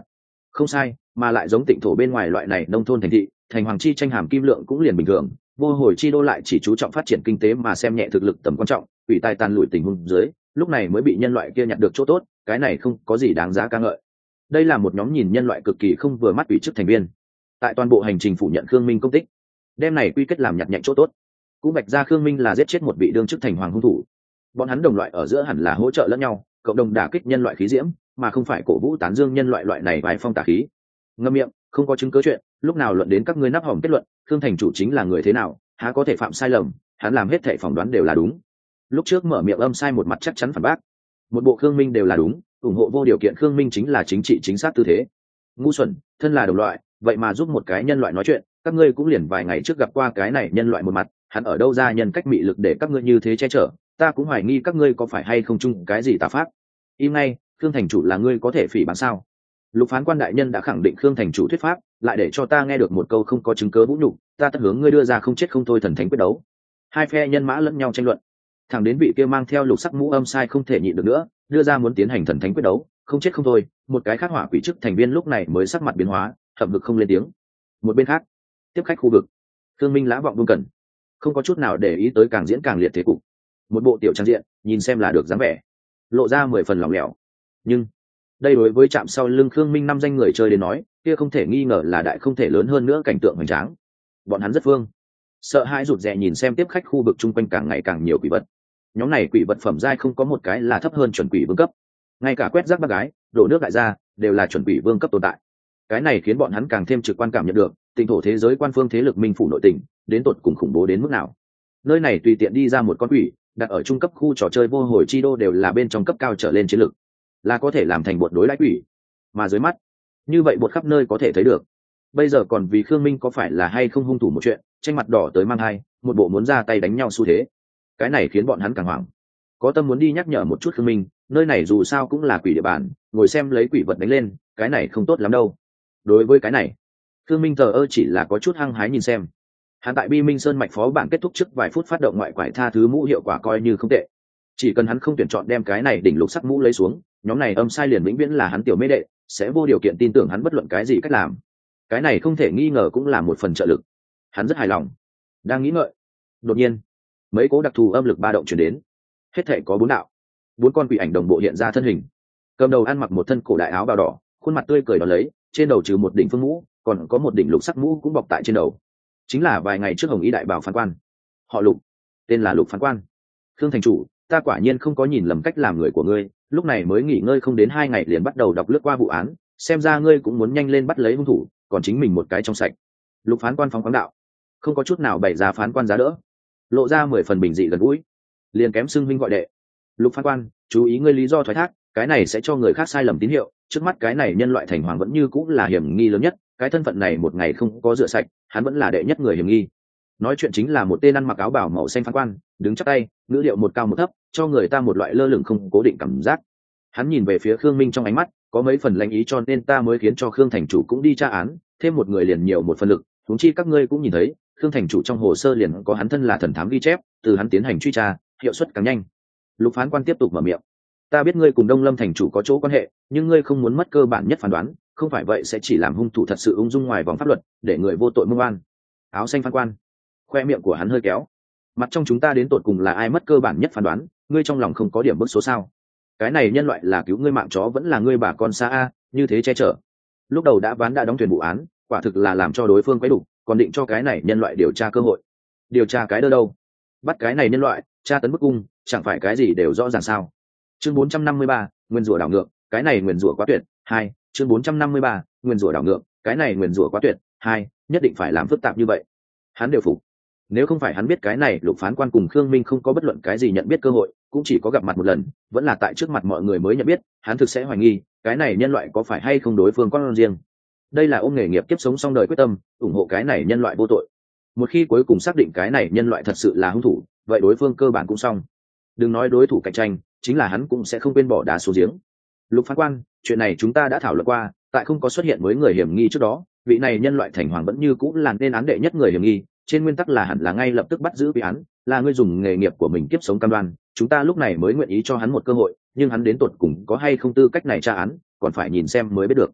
Không sai, mà lại giống Tịnh thổ bên ngoài loại này nông thôn thành thị, thành hoàng chi tranh hàm kim lượng cũng liền bình thường, vô hồi chi đô lại chỉ chú trọng phát triển kinh tế mà xem nhẹ thực lực tầm quan trọng, ủy tài tàn lụi tình huống dưới, lúc này mới bị nhân loại kia nhặt được chỗ tốt, cái này không có gì đáng giá ca ngợi. Đây là một nhóm nhìn nhân loại cực kỳ không vừa mắt ủy chức thành viên. Tại toàn bộ hành trình phủ nhận Khương Minh công tích, đem này quy kết làm nhặt nhạnh chỗ tốt. Cũng vạch ra Khương Minh là giết chết một vị đương chức thành hoàng hung thủ. Bọn hắn đồng loại ở giữa hẳn là hỗ trợ lẫn nhau, cộng đồng đả kích nhân loại khí diễm, mà không phải cổ vũ tán dương nhân loại loại này vài phong tà khí. Ngậm miệng, không có chứng cứ chuyện, lúc nào luận đến các ngươi nắp hỏng kết luận, Khương thành chủ chính là người thế nào, há có thể phạm sai lầm, hắn làm hết thảy phỏng đoán đều là đúng. Lúc trước mở miệng âm sai một mặt chắc chắn phản bác, một bộ Khương Minh đều là đúng, ủng hộ vô điều kiện Khương Minh chính là chính trị chính xác tư thế. Ngu xuẩn, thân là đồng loại, vậy mà giúp một cái nhân loại nói chuyện, các ngươi cũng liền vài ngày trước gặp qua cái này nhân loại một mặt, hắn ở đâu ra nhân cách mị lực để các ngươi như thế che chở, ta cũng hoài nghi các ngươi có phải hay không chung cái gì tà pháp. Im ngay, Khương thành chủ là ngươi có thể phỉ báng sao? Lục phán quan đại nhân đã khẳng định Khương thành chủ thuyết pháp, lại để cho ta nghe được một câu không có chứng cớ vũ nhục, ta tất hướng ngươi đưa ra không chết không thôi thần thánh quyết đấu. Hai phe nhân mã lẫn nhau tranh luận, thẳng đến vị kia mang theo lục sắc mũ âm sai không thể nhịn được nữa, đưa ra muốn tiến hành thần thánh quyết đấu, không chết không thôi. Một cái khác hỏa quỷ chức thành viên lúc này mới sắc mặt biến hóa, thẩm vực không lên tiếng. Một bên khác, tiếp khách khu vực, Khương Minh lã vọng buông cẩn, không có chút nào để ý tới càng diễn càng liệt thế cục. Một bộ tiểu trang diện, nhìn xem là được dáng vẻ, lộ ra mười phần lỏng lẻo. Nhưng đây đối với chạm sau lưng Khương Minh năm danh người chơi đến nói, kia không thể nghi ngờ là đại không thể lớn hơn nữa cảnh tượng hoành tráng. Bọn hắn rất phương, sợ hãi rụt rè nhìn xem tiếp khách khu vực chung quanh càng ngày càng nhiều quỷ vật. Nhóm này quỷ vật phẩm giai không có một cái là thấp hơn chuẩn quỷ vương cấp, ngay cả quét rác bác gái, đổ nước đại gia đều là chuẩn quỷ vương cấp tồn tại. Cái này khiến bọn hắn càng thêm trực quan cảm nhận được Tịnh thổ thế giới quan phương thế lực minh phủ nội tình đến tột cùng khủng bố đến mức nào. Nơi này tùy tiện đi ra một con quỷ đặt ở trung cấp khu trò chơi vô hồi chi đô đều là bên trong cấp cao trở lên chiến lực, là có thể làm thành bột đối đãi quỷ, mà dưới mắt như vậy bột khắp nơi có thể thấy được. Bây giờ còn vì Khương Minh có phải là hay không hung thủ một chuyện, tranh mặt đỏ tới mang hai, một bộ muốn ra tay đánh nhau xu thế. Cái này khiến bọn hắn càng hoảng, có tâm muốn đi nhắc nhở một chút Khương Minh, nơi này dù sao cũng là quỷ địa bàn, ngồi xem lấy quỷ vật đánh lên, cái này không tốt lắm đâu. Đối với cái này, Khương Minh thờ ơ chỉ là có chút hăng hái nhìn xem. Hắn tại Bi Minh Sơn mạch phó bản kết thúc trước vài phút phát động ngoại quải tha thứ mũ hiệu quả coi như không tệ. Chỉ cần hắn không tuyển chọn đem cái này đỉnh lục sắc mũ lấy xuống, nhóm này âm sai liền vĩnh viễn là hắn tiểu mê đệ, sẽ vô điều kiện tin tưởng hắn bất luận cái gì cách làm. Cái này không thể nghi ngờ cũng là một phần trợ lực. Hắn rất hài lòng, đang nghĩ ngợi, đột nhiên mấy cố đặc thù âm lực ba động chuyển đến. Hết thể có bốn đạo, bốn con quỷ ảnh đồng bộ hiện ra thân hình. Cầm đầu ăn mặc một thân cổ đại áo bào đỏ, khuôn mặt tươi cười đón lấy, trên đầu trừ một đỉnh phương mũ, còn có một đỉnh lục sắc mũ cũng bọc tại trên đầu. Chính là vài ngày trước hồng ý đại bảo phán quan, họ Lục, tên là Lục phán quan. Khương thành chủ, ta quả nhiên không có nhìn lầm cách làm người của ngươi, lúc này mới nghỉ ngơi không đến hai ngày liền bắt đầu đọc lướt qua vụ án, xem ra ngươi cũng muốn nhanh lên bắt lấy hung thủ, còn chính mình một cái trong sạch. Lục phán quan phóng khoáng đạo, không có chút nào bày ra phán quan giá đỡ, lộ ra mười phần bình dị gần gũi, liền kém xưng huynh gọi đệ. Lục phán quan, chú ý ngươi lý do thoái thác, cái này sẽ cho người khác sai lầm tín hiệu, trước mắt cái này nhân loại thành hoàng vẫn như cũng là hiểm nghi lớn nhất, cái thân phận này một ngày không có rửa sạch, hắn vẫn là đệ nhất người hiểm nghi. Nói chuyện chính là một tên ăn mặc áo bào màu xanh phán quan, đứng chắp tay, ngữ điệu một cao một thấp, cho người ta một loại lơ lửng không cố định cảm giác. Hắn nhìn về phía Khương Minh trong ánh mắt có mấy phần lãnh ý, cho nên ta mới khiến cho Khương thành chủ cũng đi tra án, thêm một người liền nhiều một phần lực, huống chi các ngươi cũng nhìn thấy, Khương thành chủ trong hồ sơ liền có hắn thân là thần thám ghi chép, từ hắn tiến hành truy tra, hiệu suất càng nhanh. Lục phán quan tiếp tục mở miệng, ta biết ngươi cùng Đông Lâm thành chủ có chỗ quan hệ, nhưng ngươi không muốn mất cơ bản nhất phán đoán, không phải vậy sẽ chỉ làm hung thủ thật sự ung dung ngoài vòng pháp luật, để người vô tội mưu oan. Áo xanh phán quan, khoe miệng của hắn hơi kéo, mặt trong chúng ta đến tột cùng là ai mất cơ bản nhất phán đoán, ngươi trong lòng không có điểm bức số sao? Cái này nhân loại là cứu ngươi mạng chó vẫn là ngươi bà con xa a, như thế che chở. Lúc đầu đã ván đã đóng thuyền vụ án, quả thực là làm cho đối phương quấy đủ, còn định cho cái này nhân loại điều tra cơ hội. Điều tra cái đơ đâu? Bắt cái này nhân loại, tra tấn bức cung, chẳng phải cái gì đều rõ ràng sao? Chương bốn trăm năm mươi ba, nguyên rủa đảo ngược, cái này nguyên rủa quá tuyệt. Hai, chương bốn trăm năm mươi ba, nguyên rủa đảo ngược, cái này nguyên rủa quá tuyệt. Hai, nhất định phải làm phức tạp như vậy. Hắn đều phục. Nếu không phải hắn biết cái này Lục phán quan cùng Khương Minh không có bất luận cái gì nhận biết cơ hội, cũng chỉ có gặp mặt một lần, vẫn là tại trước mặt mọi người mới nhận biết, hắn thực sẽ hoài nghi cái này nhân loại có phải hay không đối phương con riêng. Đây là ôm nghề nghiệp kiếp sống xong đời quyết tâm, ủng hộ cái này nhân loại vô tội. Một khi cuối cùng xác định cái này nhân loại thật sự là hung thủ, vậy đối phương cơ bản cũng xong. Đừng nói đối thủ cạnh tranh, chính là hắn cũng sẽ không quên bỏ đá xuống giếng. Lục phán quan, chuyện này chúng ta đã thảo luận qua, tại không có xuất hiện mới người hiểm nghi trước đó, vị này nhân loại thành hoàng vẫn như cũng là nên án đệ nhất người hiểm nghi, trên nguyên tắc là hẳn là ngay lập tức bắt giữ vị án, là ngươi dùng nghề nghiệp của mình kiếp sống cam đoan, chúng ta lúc này mới nguyện ý cho hắn một cơ hội, nhưng hắn đến tột cùng có hay không tư cách này tra án, còn phải nhìn xem mới biết được.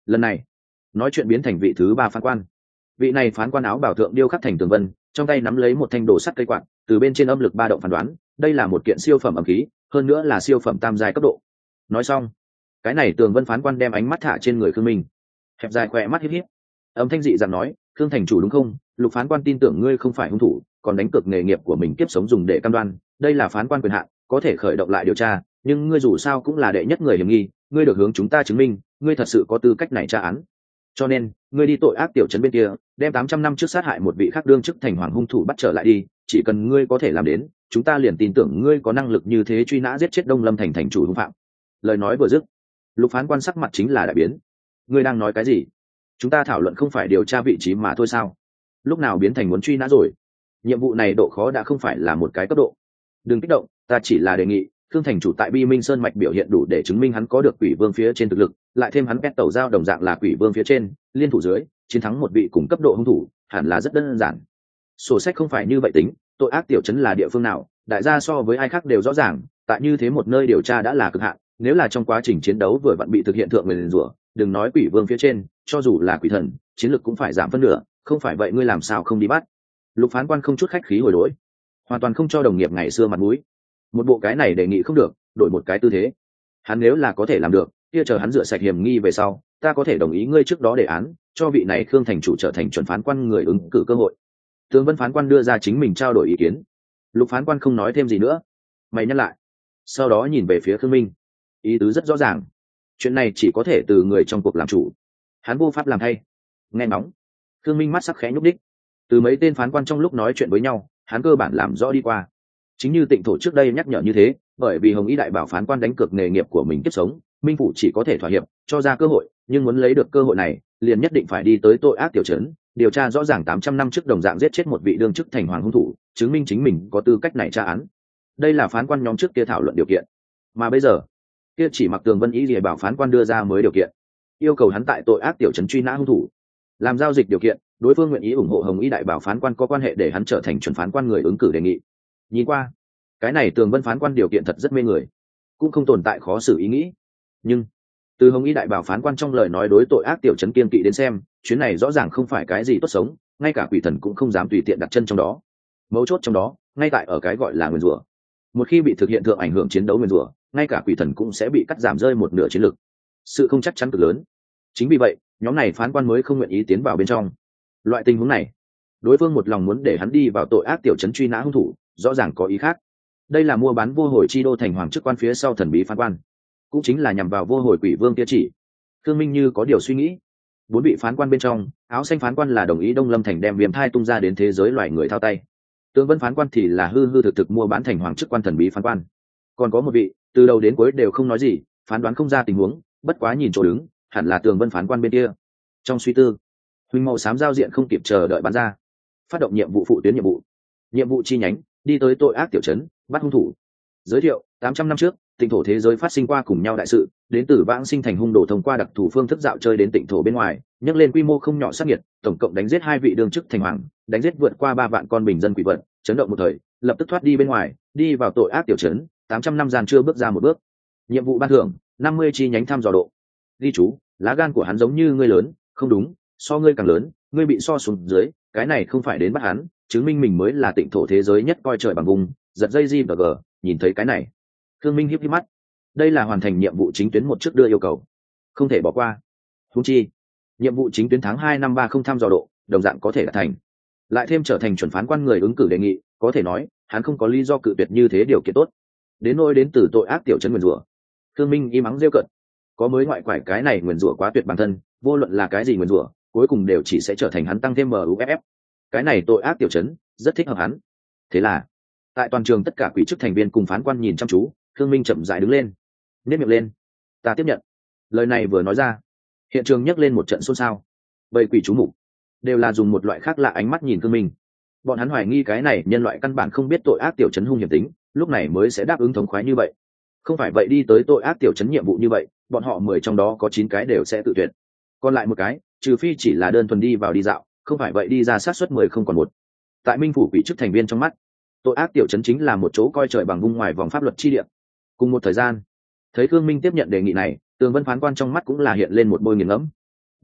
lần này nói chuyện biến thành vị thứ ba phán quan. Vị này phán quan áo bảo thượng điêu khắc thành tường vân, trong tay nắm lấy một thanh đồ sắt cây quạt, từ bên trên âm lực ba động phán đoán đây là một kiện siêu phẩm âm khí, hơn nữa là siêu phẩm tam giai cấp độ. Nói xong, cái này tường vân phán quan đem ánh mắt thả trên người Khương Minh, hẹp dài khỏe mắt híp híp, âm thanh dị rằng nói: Khương thành chủ đúng không? Lục phán quan tin tưởng ngươi không phải hung thủ, còn đánh cược nghề nghiệp của mình kiếp sống dùng để cam đoan, đây là phán quan quyền hạn, có thể khởi động lại điều tra, nhưng ngươi dù sao cũng là đệ nhất người hiểm nghi, ngươi được hướng chúng ta chứng minh ngươi thật sự có tư cách này tra án. Cho nên ngươi đi tội ác tiểu trấn bên kia, đem tám trăm năm trước sát hại một vị khác đương chức thành hoàng hung thủ bắt trở lại đi, chỉ cần ngươi có thể làm đến, chúng ta liền tin tưởng ngươi có năng lực như thế truy nã giết chết Đông Lâm thành thành chủ hung phạm. Lời nói vừa dứt, Lục phán quan sắc mặt chính là đại biến. Ngươi đang nói cái gì? Chúng ta thảo luận không phải điều tra vị trí mà thôi sao? Lúc nào biến thành muốn truy nã rồi? Nhiệm vụ này độ khó đã không phải là một cái cấp độ. Đừng kích động, ta chỉ là đề nghị, Khương thành chủ tại Bi Minh Sơn mạch biểu hiện đủ để chứng minh hắn có được Quỷ Vương phía trên thực lực, lại thêm hắn pet tẩu giao đồng dạng là Quỷ Vương phía trên, liên thủ dưới, chiến thắng một vị cùng cấp độ hung thủ, hẳn là rất đơn giản. Sổ sách không phải như vậy tính, tội ác tiểu trấn là địa phương nào, đại gia so với ai khác đều rõ ràng, tại như thế một nơi điều tra đã là cực hạn, nếu là trong quá trình chiến đấu vừa vặn bị thực hiện thượng nguyền rủa, đừng nói Quỷ Vương phía trên, cho dù là quỷ thần, chiến lực cũng phải giảm phân nửa, không phải vậy ngươi làm sao không đi bắt? Lục phán quan không chút khách khí hồi đối, hoàn toàn không cho đồng nghiệp ngày xưa mặt mũi. Một bộ cái này đề nghị không được, đổi một cái tư thế. Hắn nếu là có thể làm được, kia chờ hắn rửa sạch hiểm nghi về sau, ta có thể đồng ý ngươi trước đó đề án, cho vị này Khương thành chủ trở thành chuẩn phán quan người ứng cử cơ hội. Tướng Vân phán quan đưa ra chính mình trao đổi ý kiến. Lục phán quan không nói thêm gì nữa, mày nhắc lại, sau đó nhìn về phía Khương Minh, ý tứ rất rõ ràng, chuyện này chỉ có thể từ người trong cuộc làm chủ, hắn vô pháp làm thay. Nghe nóng, Khương Minh mắt sắc khẽ nhúc đích, từ mấy tên phán quan trong lúc nói chuyện với nhau, hắn cơ bản làm rõ đi qua. Chính như Tịnh Thổ trước đây nhắc nhở như thế, bởi vì Hồng Ý đại bảo phán quan đánh cược nghề nghiệp của mình kiếp sống, Minh phủ chỉ có thể thỏa hiệp, cho ra cơ hội, nhưng muốn lấy được cơ hội này, liền nhất định phải đi tới tội ác tiểu trấn, điều tra rõ ràng tám trăm năm trước đồng dạng giết chết một vị đương chức thành hoàng hung thủ, chứng minh chính mình có tư cách này tra án. Đây là phán quan nhóm trước kia thảo luận điều kiện, mà bây giờ, kia chỉ mặc Tường Vân Ý Liễu bảo phán quan đưa ra mới điều kiện, yêu cầu hắn tại tội ác tiểu trấn truy nã hung thủ. Làm giao dịch điều kiện, đối phương nguyện ý ủng hộ Hồng Ý đại bảo phán quan có quan hệ để hắn trở thành chuẩn phán quan người ứng cử đề nghị. Nhìn qua, cái này Tường Vân phán quan điều kiện thật rất mê người, cũng không tồn tại khó xử ý nghĩ. Nhưng từ Hồng Ý đại bảo phán quan trong lời nói đối tội ác tiểu trấn kiên kỵ đến xem, chuyến này rõ ràng không phải cái gì tốt sống, ngay cả quỷ thần cũng không dám tùy tiện đặt chân trong đó. Mấu chốt trong đó, ngay tại ở cái gọi là nguyền rủa. Một khi bị thực hiện thượng ảnh hưởng chiến đấu nguyền rủa, ngay cả quỷ thần cũng sẽ bị cắt giảm rơi một nửa chiến lực. Sự không chắc chắn cực lớn. Chính vì vậy, nhóm này phán quan mới không nguyện ý tiến vào bên trong. Loại tình huống này, đối phương một lòng muốn để hắn đi vào tội ác tiểu trấn truy nã hung thủ, rõ ràng có ý khác. Đây là mua bán vô hồi chi đô thành hoàng chức quan phía sau thần bí phán quan, cũng chính là nhằm vào vô hồi quỷ vương kia chỉ. Khương Minh như có điều suy nghĩ. Bốn vị phán quan bên trong, áo xanh phán quan là đồng ý Đông Lâm thành đem viêm thai tung ra đến thế giới loài người thao tay. Tướng Vân phán quan thì là hư hư thực thực mua bán thành hoàng chức quan thần bí phán quan. Còn có một vị, từ đầu đến cuối đều không nói gì, phán đoán không ra tình huống, bất quá nhìn chỗ đứng, hẳn là Tường Vân phán quan bên kia. Trong suy tư, huỳnh màu xám giao diện không kịp chờ đợi bắn ra, phát động nhiệm vụ phụ tuyến nhiệm vụ. Nhiệm vụ chi nhánh, đi tới tội ác tiểu trấn, bắt hung thủ. Giới thiệu, tám trăm năm trước, Tịnh thổ thế giới phát sinh qua cùng nhau đại sự, đến từ vãng sinh thành hung đồ thông qua đặc thù phương thức dạo chơi đến Tịnh thổ bên ngoài, nhấc lên quy mô không nhỏ sát nhiệt, tổng cộng đánh giết hai vị đương chức thành hoàng, đánh giết vượt qua ba vạn con bình dân quỷ vật, chấn động một thời, lập tức thoát đi bên ngoài, đi vào tội ác tiểu trấn, tám trăm năm gian chưa bước ra một bước. Nhiệm vụ ban thưởng, năm mươi chi nhánh thăm dò độ. Ghi chú, lá gan của hắn giống như ngươi lớn, không đúng, so ngươi càng lớn, ngươi bị so xuống dưới, cái này không phải đến bắt hắn, chứng minh mình mới là Tịnh thổ thế giới nhất coi trời bằng vùng, giật dây G và G, nhìn thấy cái này. Khương Minh híp híp mắt, đây là hoàn thành nhiệm vụ chính tuyến một trước đưa yêu cầu, không thể bỏ qua. Huống chi, nhiệm vụ chính tuyến tháng hai năm ba không thăm dò độ, đồng dạng có thể đạt thành, lại thêm trở thành chuẩn phán quan người ứng cử đề nghị, có thể nói hắn không có lý do cự tuyệt như thế điều kiện tốt. Đến nỗi đến từ tội ác tiểu trấn nguyền rủa, Khương Minh im mắng rêu cợt, có mới ngoại quải cái này nguyền rủa quá tuyệt bản thân, vô luận là cái gì nguyền rủa, cuối cùng đều chỉ sẽ trở thành hắn tăng thêm muff. Cái này tội ác tiểu trấn rất thích hợp hắn. Thế là, tại toàn trường tất cả quỷ chức thành viên cùng phán quan nhìn chăm chú, Khương Minh chậm rãi đứng lên, nhếch miệng lên. Ta tiếp nhận. Lời này vừa nói ra, hiện trường nhấc lên một trận xôn xao. Bầy quỷ chú mục đều là dùng một loại khác lạ ánh mắt nhìn Khương Minh. Bọn hắn hoài nghi cái này nhân loại căn bản không biết tội ác tiểu trấn hung hiểm tính, lúc này mới sẽ đáp ứng thống khoái như vậy. Không phải vậy đi tới tội ác tiểu trấn nhiệm vụ như vậy, bọn họ mười trong đó có chín cái đều sẽ tự tuyệt. Còn lại một cái, trừ phi chỉ là đơn thuần đi vào đi dạo, không phải vậy đi ra sát suất mười không còn một. Tại Minh phủ quỷ chức thành viên trong mắt, tội ác tiểu trấn chính là một chỗ coi trời bằng vung ngoài vòng pháp luật chi địa. Cùng một thời gian, thấy Khương Minh tiếp nhận đề nghị này, Tường Vân phán quan trong mắt cũng là hiện lên một bôi nghiền ngẫm.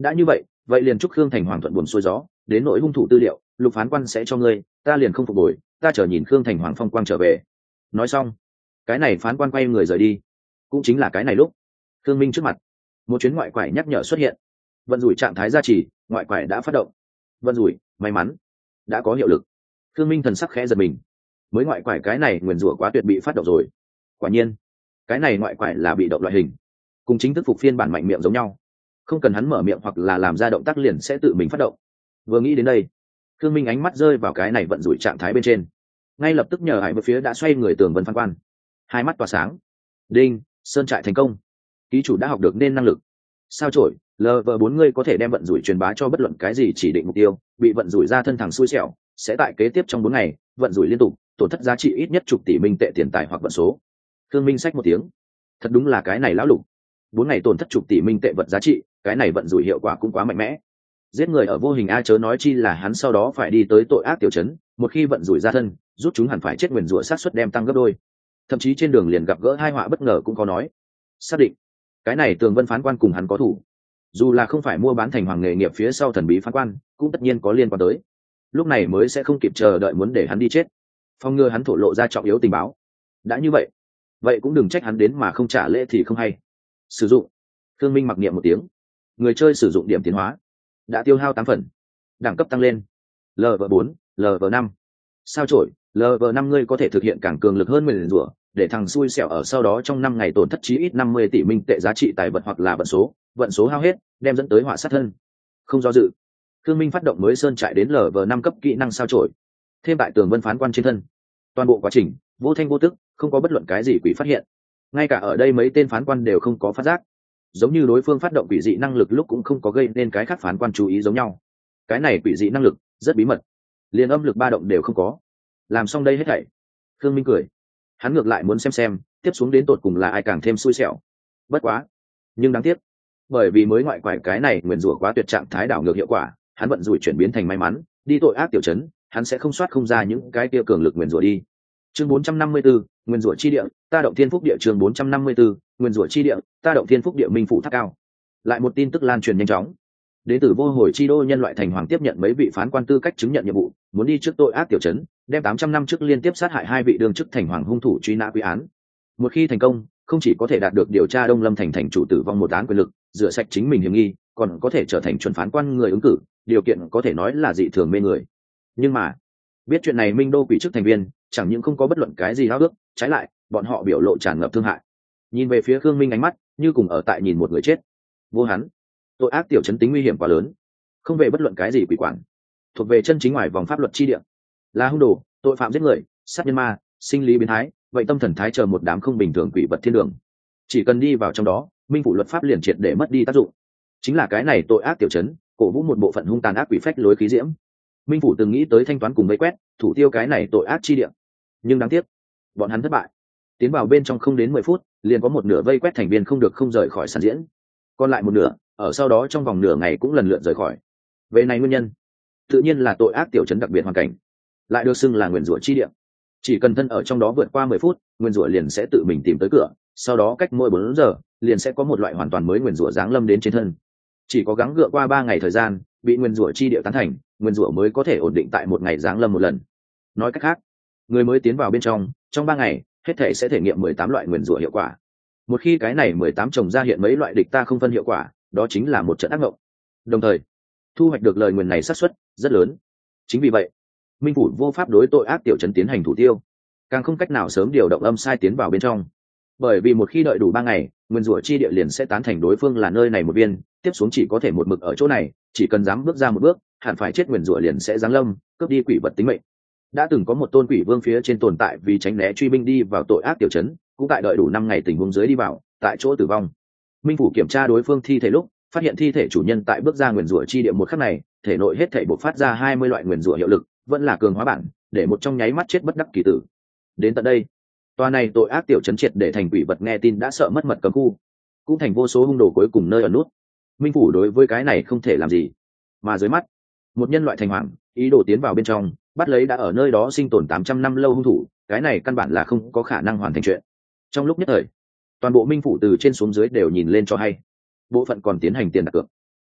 đã như vậy vậy liền chúc khương thành hoàng thuận buồm xuôi gió, đến nỗi hung thủ tư liệu lục phán quan sẽ cho ngươi, ta liền không phục hồi, ta chờ nhìn khương thành hoàng phong quang trở về. Nói xong cái này phán quan quay người rời đi. Cũng chính là cái này lúc khương minh trước mặt một chuyến ngoại quải nhắc nhở xuất hiện. Vận rủi trạng thái gia trì, ngoại quải đã phát động. Vận rủi may mắn đã có hiệu lực. khương minh thần sắc khẽ giật mình, mới ngoại quải cái này nguyền rủa quá tuyệt bị phát động rồi. Quả nhiên cái này ngoại quải là bị động loại hình, cùng chính thức phục phiên bản mạnh miệng giống nhau, không cần hắn mở miệng hoặc là làm ra động tác liền sẽ tự mình phát động. Vừa nghĩ đến đây khương minh ánh mắt rơi vào cái này vận rủi trạng thái bên trên, ngay lập tức nhờ hải với phía đã xoay người tường vân phán quan, hai mắt tỏa sáng. Đinh, sơn trại thành công, ký chủ đã học được nên năng lực sao chổi lv bốn ngươi có thể đem vận rủi truyền bá cho bất luận cái gì chỉ định mục tiêu, bị vận rủi ra thân thẳng xui xẻo sẽ tại kế tiếp trong bốn ngày vận rủi liên tục, tổn thất giá trị ít nhất chục tỷ minh tệ tiền tài hoặc vận số. Khương minh xách một tiếng, thật đúng là cái này lão lục, bốn ngày tổn thất chục tỷ minh tệ vật giá trị, cái này vận rủi hiệu quả cũng quá mạnh mẽ. Giết người ở vô hình a, chớ nói chi là hắn sau đó phải đi tới tội ác tiểu trấn, một khi vận rủi ra thân rút chúng hẳn phải chết nguyền rủa sát suất đem tăng gấp đôi, thậm chí trên đường liền gặp gỡ hai họa bất ngờ cũng có nói. Xác định cái này tường vân phán quan cùng hắn có thủ, dù là không phải mua bán thành hoàng nghề nghiệp phía sau thần bí phán quan cũng tất nhiên có liên quan tới, lúc này mới sẽ không kịp chờ đợi muốn để hắn đi chết, phòng ngừa hắn thổ lộ ra trọng yếu tình báo. Đã như vậy vậy cũng đừng trách hắn đến mà không trả lễ thì không hay. Sử dụng. Thương minh mặc niệm một tiếng, người chơi sử dụng điểm tiến hóa đã tiêu hao tám phần, đẳng cấp tăng lên lv bốn, lv năm. Sao chổi lv năm ngươi có thể thực hiện càng cường lực hơn mười lần rủa, để thằng xui xẻo ở sau đó trong năm ngày tổn thất chí ít năm mươi tỷ minh tệ giá trị tài vật hoặc là vận số, vận số hao hết đem dẫn tới họa sát thân. Không do dự, Khương Minh phát động mới sơn trại đến lv năm cấp kỹ năng sao chổi, thêm tại tường vân phán quan trên thân. Toàn bộ quá trình vô thanh vô tức, không có bất luận cái gì quỷ phát hiện, ngay cả ở đây mấy tên phán quan đều không có phát giác, giống như đối phương phát động quỷ dị năng lực lúc cũng không có gây nên cái khác phán quan chú ý giống nhau. Cái này quỷ dị năng lực rất bí mật, liền âm lực ba động đều không có. Làm xong đây hết thảy, Khương Minh cười, hắn ngược lại muốn xem xem tiếp xuống đến tột cùng là ai càng thêm xui xẻo. Bất quá nhưng đáng tiếc, bởi vì mới ngoại quải cái này nguyền rủa quá tuyệt trạng thái đảo ngược hiệu quả, hắn vận rủi chuyển biến thành may mắn, đi tội ác tiểu trấn hắn sẽ không soát không ra những cái kia cường lực nguyền rủa đi. Chương bốn trăm năm mươi tư, nguyên rủa chi địa, ta động thiên phúc địa. Chương bốn trăm năm mươi tư, nguyên rủa chi địa, ta động thiên phúc địa. Minh phủ tháp cao. Lại một tin tức lan truyền nhanh chóng. Đến từ vô hồi chi đô nhân loại thành hoàng tiếp nhận mấy vị phán quan tư cách chứng nhận nhiệm vụ, muốn đi trước tội ác tiểu trấn, đem tám trăm năm trước liên tiếp sát hại hai vị đương chức thành hoàng hung thủ truy nã quy án. Một khi thành công, không chỉ có thể đạt được điều tra Đông Lâm thành thành chủ tử vong một án quyền lực, rửa sạch chính mình hiểm nghi, còn có thể trở thành chuẩn phán quan người ứng cử, điều kiện có thể nói là dị thường mê người. Nhưng mà, biết chuyện này Minh đô quỷ chức thành viên chẳng những không có bất luận cái gì háo ước, trái lại bọn họ biểu lộ tràn ngập thương hại, nhìn về phía Khương Minh ánh mắt như cùng ở tại nhìn một người chết. Vô hắn, tội ác tiểu trấn tính nguy hiểm quá lớn, không về bất luận cái gì quỷ quản, thuộc về chân chính ngoài vòng pháp luật chi địa, là hung đồ, tội phạm giết người, sát nhân ma, sinh lý biến thái, vậy tâm thần thái chờ một đám không bình thường quỷ vật thiên đường. Chỉ cần đi vào trong đó, minh phủ luật pháp liền triệt để mất đi tác dụng. Chính là cái này tội ác tiểu trấn cổ vũ một bộ phận hung tàn ác quỷ phách lối khí diễm. Minh phủ từng nghĩ tới thanh toán cùng vây quét thủ tiêu cái này tội ác chi địa, nhưng đáng tiếc bọn hắn thất bại. Tiến vào bên trong không đến mười phút liền có một nửa vây quét thành viên không được không rời khỏi sàn diễn, còn lại một nửa ở sau đó trong vòng nửa ngày cũng lần lượt rời khỏi. Về này nguyên nhân tự nhiên là tội ác tiểu trấn đặc biệt hoàn cảnh, lại được xưng là nguyền rủa chi địa. Chỉ cần thân ở trong đó vượt qua mười phút, nguyền rủa liền sẽ tự mình tìm tới cửa, sau đó cách mỗi bốn giờ liền sẽ có một loại hoàn toàn mới nguyền rủa giáng lâm đến trên thân. Chỉ có gắng gượng qua ba ngày thời gian, bị nguyền rủa chi địa tán thành, nguyền rủa mới có thể ổn định tại một ngày giáng lâm một lần. Nói cách khác, người mới tiến vào bên trong trong ba ngày hết thể sẽ thể nghiệm mười tám loại nguyền rủa hiệu quả. Một khi cái này mười tám chồng ra hiện mấy loại địch ta không phân hiệu quả, đó chính là một trận ác mộng. Đồng thời thu hoạch được lời nguyền này xác suất rất lớn. Chính vì vậy minh phủ vô pháp đối tội ác tiểu trấn tiến hành thủ tiêu, càng không cách nào sớm điều động âm sai tiến vào bên trong. Bởi vì một khi đợi đủ ba ngày, nguyên rủa chi địa liền sẽ tán thành đối phương là nơi này một viên, tiếp xuống chỉ có thể một mực ở chỗ này, chỉ cần dám bước ra một bước hẳn phải chết, nguyên rủa liền sẽ giáng lâm cướp đi quỷ vật tính mệnh. Đã từng có một tôn quỷ vương phía trên tồn tại vì tránh né truy binh đi vào tội ác tiểu trấn, cũng tại đợi đủ năm ngày tình huống dưới đi vào, tại chỗ tử vong. Minh phủ kiểm tra đối phương thi thể lúc phát hiện thi thể chủ nhân tại bước ra nguyên rủa chi địa một khắc này, thể nội hết thể bộc phát ra hai mươi loại nguyên rủa hiệu lực, vẫn là cường hóa bản, để một trong nháy mắt chết bất đắc kỳ tử. Đến tận đây, tòa này tội ác tiểu trấn triệt để thành quỷ vật nghe tin đã sợ mất mật cấm khu, cũng thành vô số hung đồ cuối cùng nơi ở nút. Minh phủ đối với cái này không thể làm gì, mà dưới mắt một nhân loại thành hoàng ý đồ tiến vào bên trong bắt lấy đã ở nơi đó sinh tồn tám trăm năm lâu hung thủ, cái này căn bản là không có khả năng hoàn thành chuyện. Trong lúc nhất thời, toàn bộ minh phủ từ trên xuống dưới đều nhìn lên cho hay, bộ phận còn tiến hành tiền đặt cược.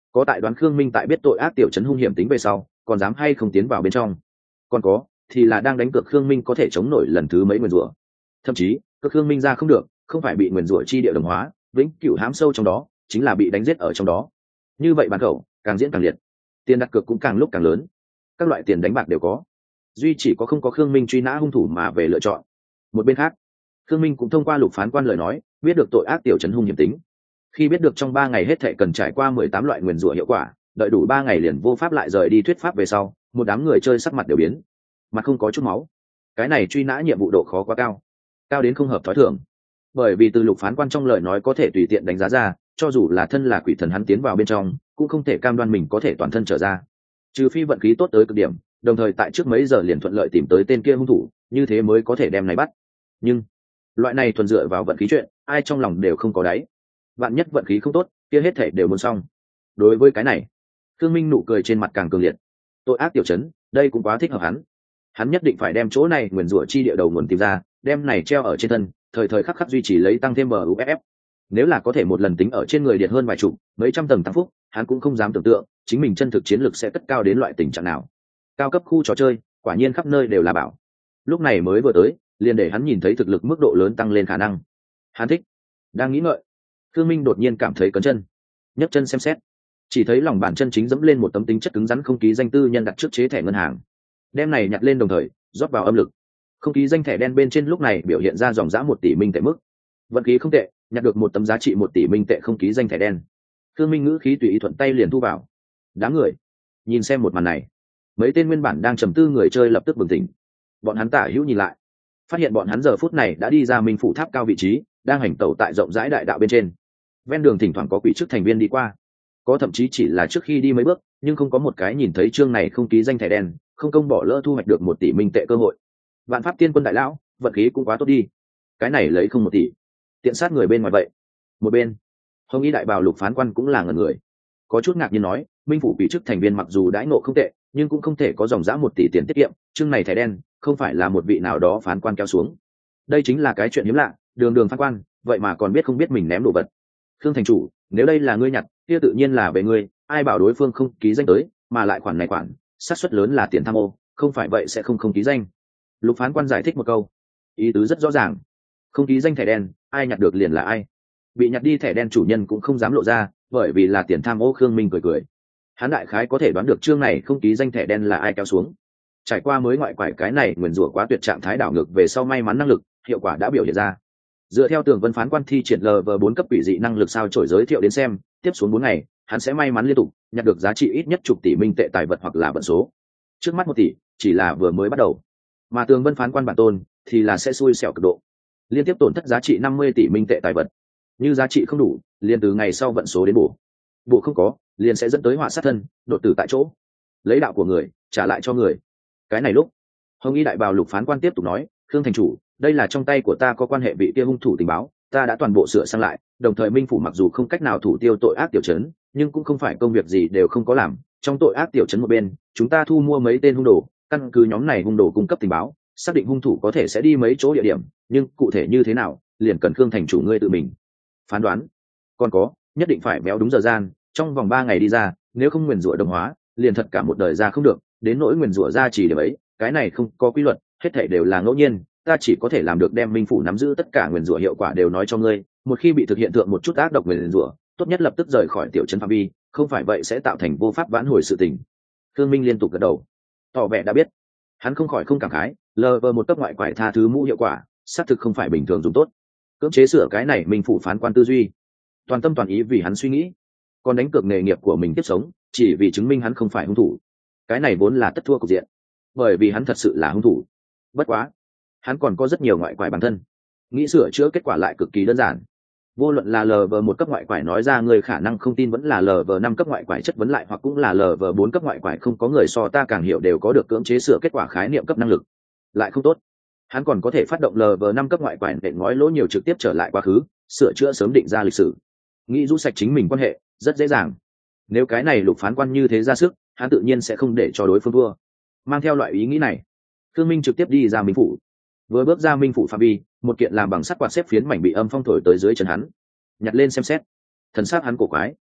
có tại đoán khương minh tại biết tội ác tiểu trấn hung hiểm tính về sau còn dám hay không tiến vào bên trong, còn có thì là đang đánh cược khương minh có thể chống nổi lần thứ mấy nguyền rủa. Thậm chí cược khương minh ra không được, không phải bị nguyền rủa chi địa đồng hóa, vĩnh cửu hãm sâu trong đó, chính là bị đánh giết ở trong đó. Như vậy bàn khẩu càng diễn càng liệt, tiền đặt cược cũng càng lúc càng lớn, các loại tiền đánh bạc đều có, duy chỉ có không có khương minh truy nã hung thủ mà về lựa chọn. Một bên khác, khương minh cũng thông qua lục phán quan lời nói biết được tội ác tiểu trấn hung hiểm tính. Khi biết được trong ba ngày hết thệ cần trải qua mười tám loại nguyền rủa hiệu quả, đợi đủ ba ngày liền vô pháp lại rời đi thuyết pháp về sau, một đám người chơi sắc mặt đều biến, mặt không có chút máu. Cái này truy nã nhiệm vụ độ khó quá cao, cao đến không hợp thói thường. Bởi vì từ lục phán quan trong lời nói có thể tùy tiện đánh giá ra, cho dù là thân là quỷ thần hắn tiến vào bên trong cũng không thể cam đoan mình có thể toàn thân trở ra, trừ phi vận khí tốt tới cực điểm, đồng thời tại trước mấy giờ liền thuận lợi tìm tới tên kia hung thủ, như thế mới có thể đem này bắt. Nhưng loại này thuần dựa vào vận khí chuyện, ai trong lòng đều không có đáy. Vạn nhất vận khí không tốt, kia hết thể đều muốn xong. Đối với cái này, Thương Minh nụ cười trên mặt càng cường liệt. Tội ác tiểu trấn, đây cũng quá thích hợp hắn. Hắn nhất định phải đem chỗ này nguyền rủa chi địa đầu nguồn tìm ra, đem này treo ở trên thân, thời thời khắc khắc duy trì lấy tăng thêm bờ u ép ép. Nếu là có thể một lần tính ở trên người điện hơn vài chục, mấy trăm tầng tăng phúc, hắn cũng không dám tưởng tượng chính mình chân thực chiến lực sẽ cất cao đến loại tình trạng nào. Cao cấp khu trò chơi, quả nhiên khắp nơi đều là bảo. Lúc này mới vừa tới, liền để hắn nhìn thấy thực lực mức độ lớn tăng lên khả năng. Hắn thích. Đang nghĩ ngợi, Thương Minh đột nhiên cảm thấy cấn chân, nhấc chân xem xét, chỉ thấy lòng bàn chân chính dẫm lên một tấm tính chất cứng rắn không ký danh tư nhân đặt trước chế thẻ ngân hàng. Đem này nhặt lên đồng thời rót vào âm lực, không ký danh thẻ đen bên trên lúc này biểu hiện ra dòng giá một tỷ minh tệ mức. Vận khí không tệ, nhặt được một tấm giá trị một tỷ minh tệ không ký danh thẻ đen. Thương Minh ngữ khí tùy ý thuận tay liền thu vào. Đám người nhìn xem một màn này, mấy tên nguyên bản đang trầm tư người chơi lập tức bừng tỉnh. Bọn hắn tả hữu nhìn lại, phát hiện bọn hắn giờ phút này đã đi ra minh phủ tháp cao vị trí, đang hành tẩu tại rộng rãi đại đạo bên trên. Ven đường thỉnh thoảng có quỷ chức thành viên đi qua, có thậm chí chỉ là trước khi đi mấy bước, nhưng không có một cái nhìn thấy chương này không ký danh thẻ đen, không công bỏ lỡ thu hoạch được một tỷ minh tệ cơ hội. Vạn pháp tiên quân đại lão, vận khí cũng quá tốt đi, cái này lấy không một tỷ, tiện sát người bên ngoài vậy. Một bên, hồng y đại bào lục phán quan cũng là ngẩn người, có chút ngạc nhiên nói, minh phủ quỷ chức thành viên mặc dù đãi ngộ không tệ, nhưng cũng không thể có dòng giá một tỷ tiền tiết kiệm, chương này thẻ đen không phải là một vị nào đó phán quan kéo xuống. Đây chính là cái chuyện hiếm lạ, đường đường phán quan vậy mà còn biết không biết mình ném đồ vật. Khương thành chủ, nếu đây là ngươi nhặt, kia tự nhiên là về ngươi, ai bảo đối phương không ký danh tới, mà lại khoản này khoản xác suất lớn là tiền tham ô, không phải vậy sẽ không không ký danh. Lục phán quan giải thích một câu, ý tứ rất rõ ràng, không ký danh thẻ đen, ai nhặt được liền là ai. Bị nhặt đi thẻ đen chủ nhân cũng không dám lộ ra, bởi vì là tiền tham ô. Khương Minh cười cười, hắn đại khái có thể đoán được chương này không ký danh thẻ đen là ai kéo xuống. Trải qua mới ngoại quải cái này nguyền rủa quá tuyệt trạng thái đảo ngược về sau may mắn năng lực, hiệu quả đã biểu hiện ra. Dựa theo tường vân phán quan thi triển lv bốn cấp quỷ dị năng lực sao trổi giới thiệu đến xem, tiếp xuống bốn ngày hắn sẽ may mắn liên tục nhặt được giá trị ít nhất chục tỷ minh tệ tài vật hoặc là vận số. Trước mắt một tỷ chỉ là vừa mới bắt đầu, mà tường vân phán quan bản tôn thì là sẽ xui xẻo cực độ, liên tiếp tổn thất giá trị năm mươi tỷ minh tệ tài vật. Như giá trị không đủ, liền từ ngày sau vận số đến bổ, bộ không có liền sẽ dẫn tới họa sát thân, đột tử tại chỗ, lấy đạo của người trả lại cho người. Cái này lúc hồng y đại bào lục phán quan tiếp tục nói, Khương thành chủ, đây là trong tay của ta có quan hệ vị kia hung thủ tình báo, ta đã toàn bộ sửa sang lại, đồng thời minh phủ mặc dù không cách nào thủ tiêu tội ác tiểu trấn, nhưng cũng không phải công việc gì đều không có làm. Trong tội ác tiểu trấn một bên, chúng ta thu mua mấy tên hung đồ, căn cứ nhóm này hung đồ cung cấp tình báo, xác định hung thủ có thể sẽ đi mấy chỗ địa điểm, nhưng cụ thể như thế nào liền cần Khương thành chủ ngươi tự mình phán đoán. Còn có, nhất định phải méo đúng giờ gian, trong vòng ba ngày đi ra, nếu không nguyền rủa đồng hóa, liền thật cả một đời ra không được. Đến nỗi nguyền rủa ra chỉ điểm ấy, cái này không có quy luật, hết thảy đều là ngẫu nhiên, ta chỉ có thể làm được đem minh phủ nắm giữ tất cả nguyền rủa hiệu quả đều nói cho ngươi. Một khi bị thực hiện thượng một chút ác độc nguyền rủa, tốt nhất lập tức rời khỏi tiểu trấn phạm vi, không phải vậy sẽ tạo thành vô pháp vãn hồi sự tình. Thương Minh liên tục gật đầu, tỏ vẻ đã biết. Hắn không khỏi không cảm khái, lờ vờ một cấp ngoại quải tha thứ mũ hiệu quả, xác thực không phải bình thường dùng tốt. Cưỡng chế sửa cái này minh phủ phán quan tư duy, toàn tâm toàn ý vì hắn suy nghĩ, còn đánh cược nghề nghiệp của mình tiếp sống, chỉ vì chứng minh hắn không phải hung thủ. Cái này vốn là tất thua cục diện, bởi vì hắn thật sự là hung thủ. Bất quá, hắn còn có rất nhiều ngoại quải bản thân, nghĩ sửa chữa kết quả lại cực kỳ đơn giản. Vô luận là lờ vờ một cấp ngoại quải nói ra người khả năng không tin, vẫn là lờ vờ năm cấp ngoại quải chất vấn lại, hoặc cũng là lờ vờ bốn cấp ngoại quải không có người so ta càng hiểu đều có được cưỡng chế sửa kết quả khái niệm cấp năng lực. Lại không tốt, hắn còn có thể phát động lờ vờ năm cấp ngoại quải để ngói lỗ nhiều trực tiếp trở lại quá khứ, sửa chữa sớm định ra lịch sử, nghĩ rũ sạch chính mình quan hệ rất dễ dàng. Nếu cái này lục phán quan như thế ra sức, hắn tự nhiên sẽ không để cho đối phương thua. Mang theo loại ý nghĩ này, Thương Minh trực tiếp đi ra minh phủ. Vừa bước ra minh phủ phạm vi, một kiện làm bằng sắt quạt xếp phiến mảnh bị âm phong thổi tới dưới chân hắn, nhặt lên xem xét. Thần sắc hắn cổ quái,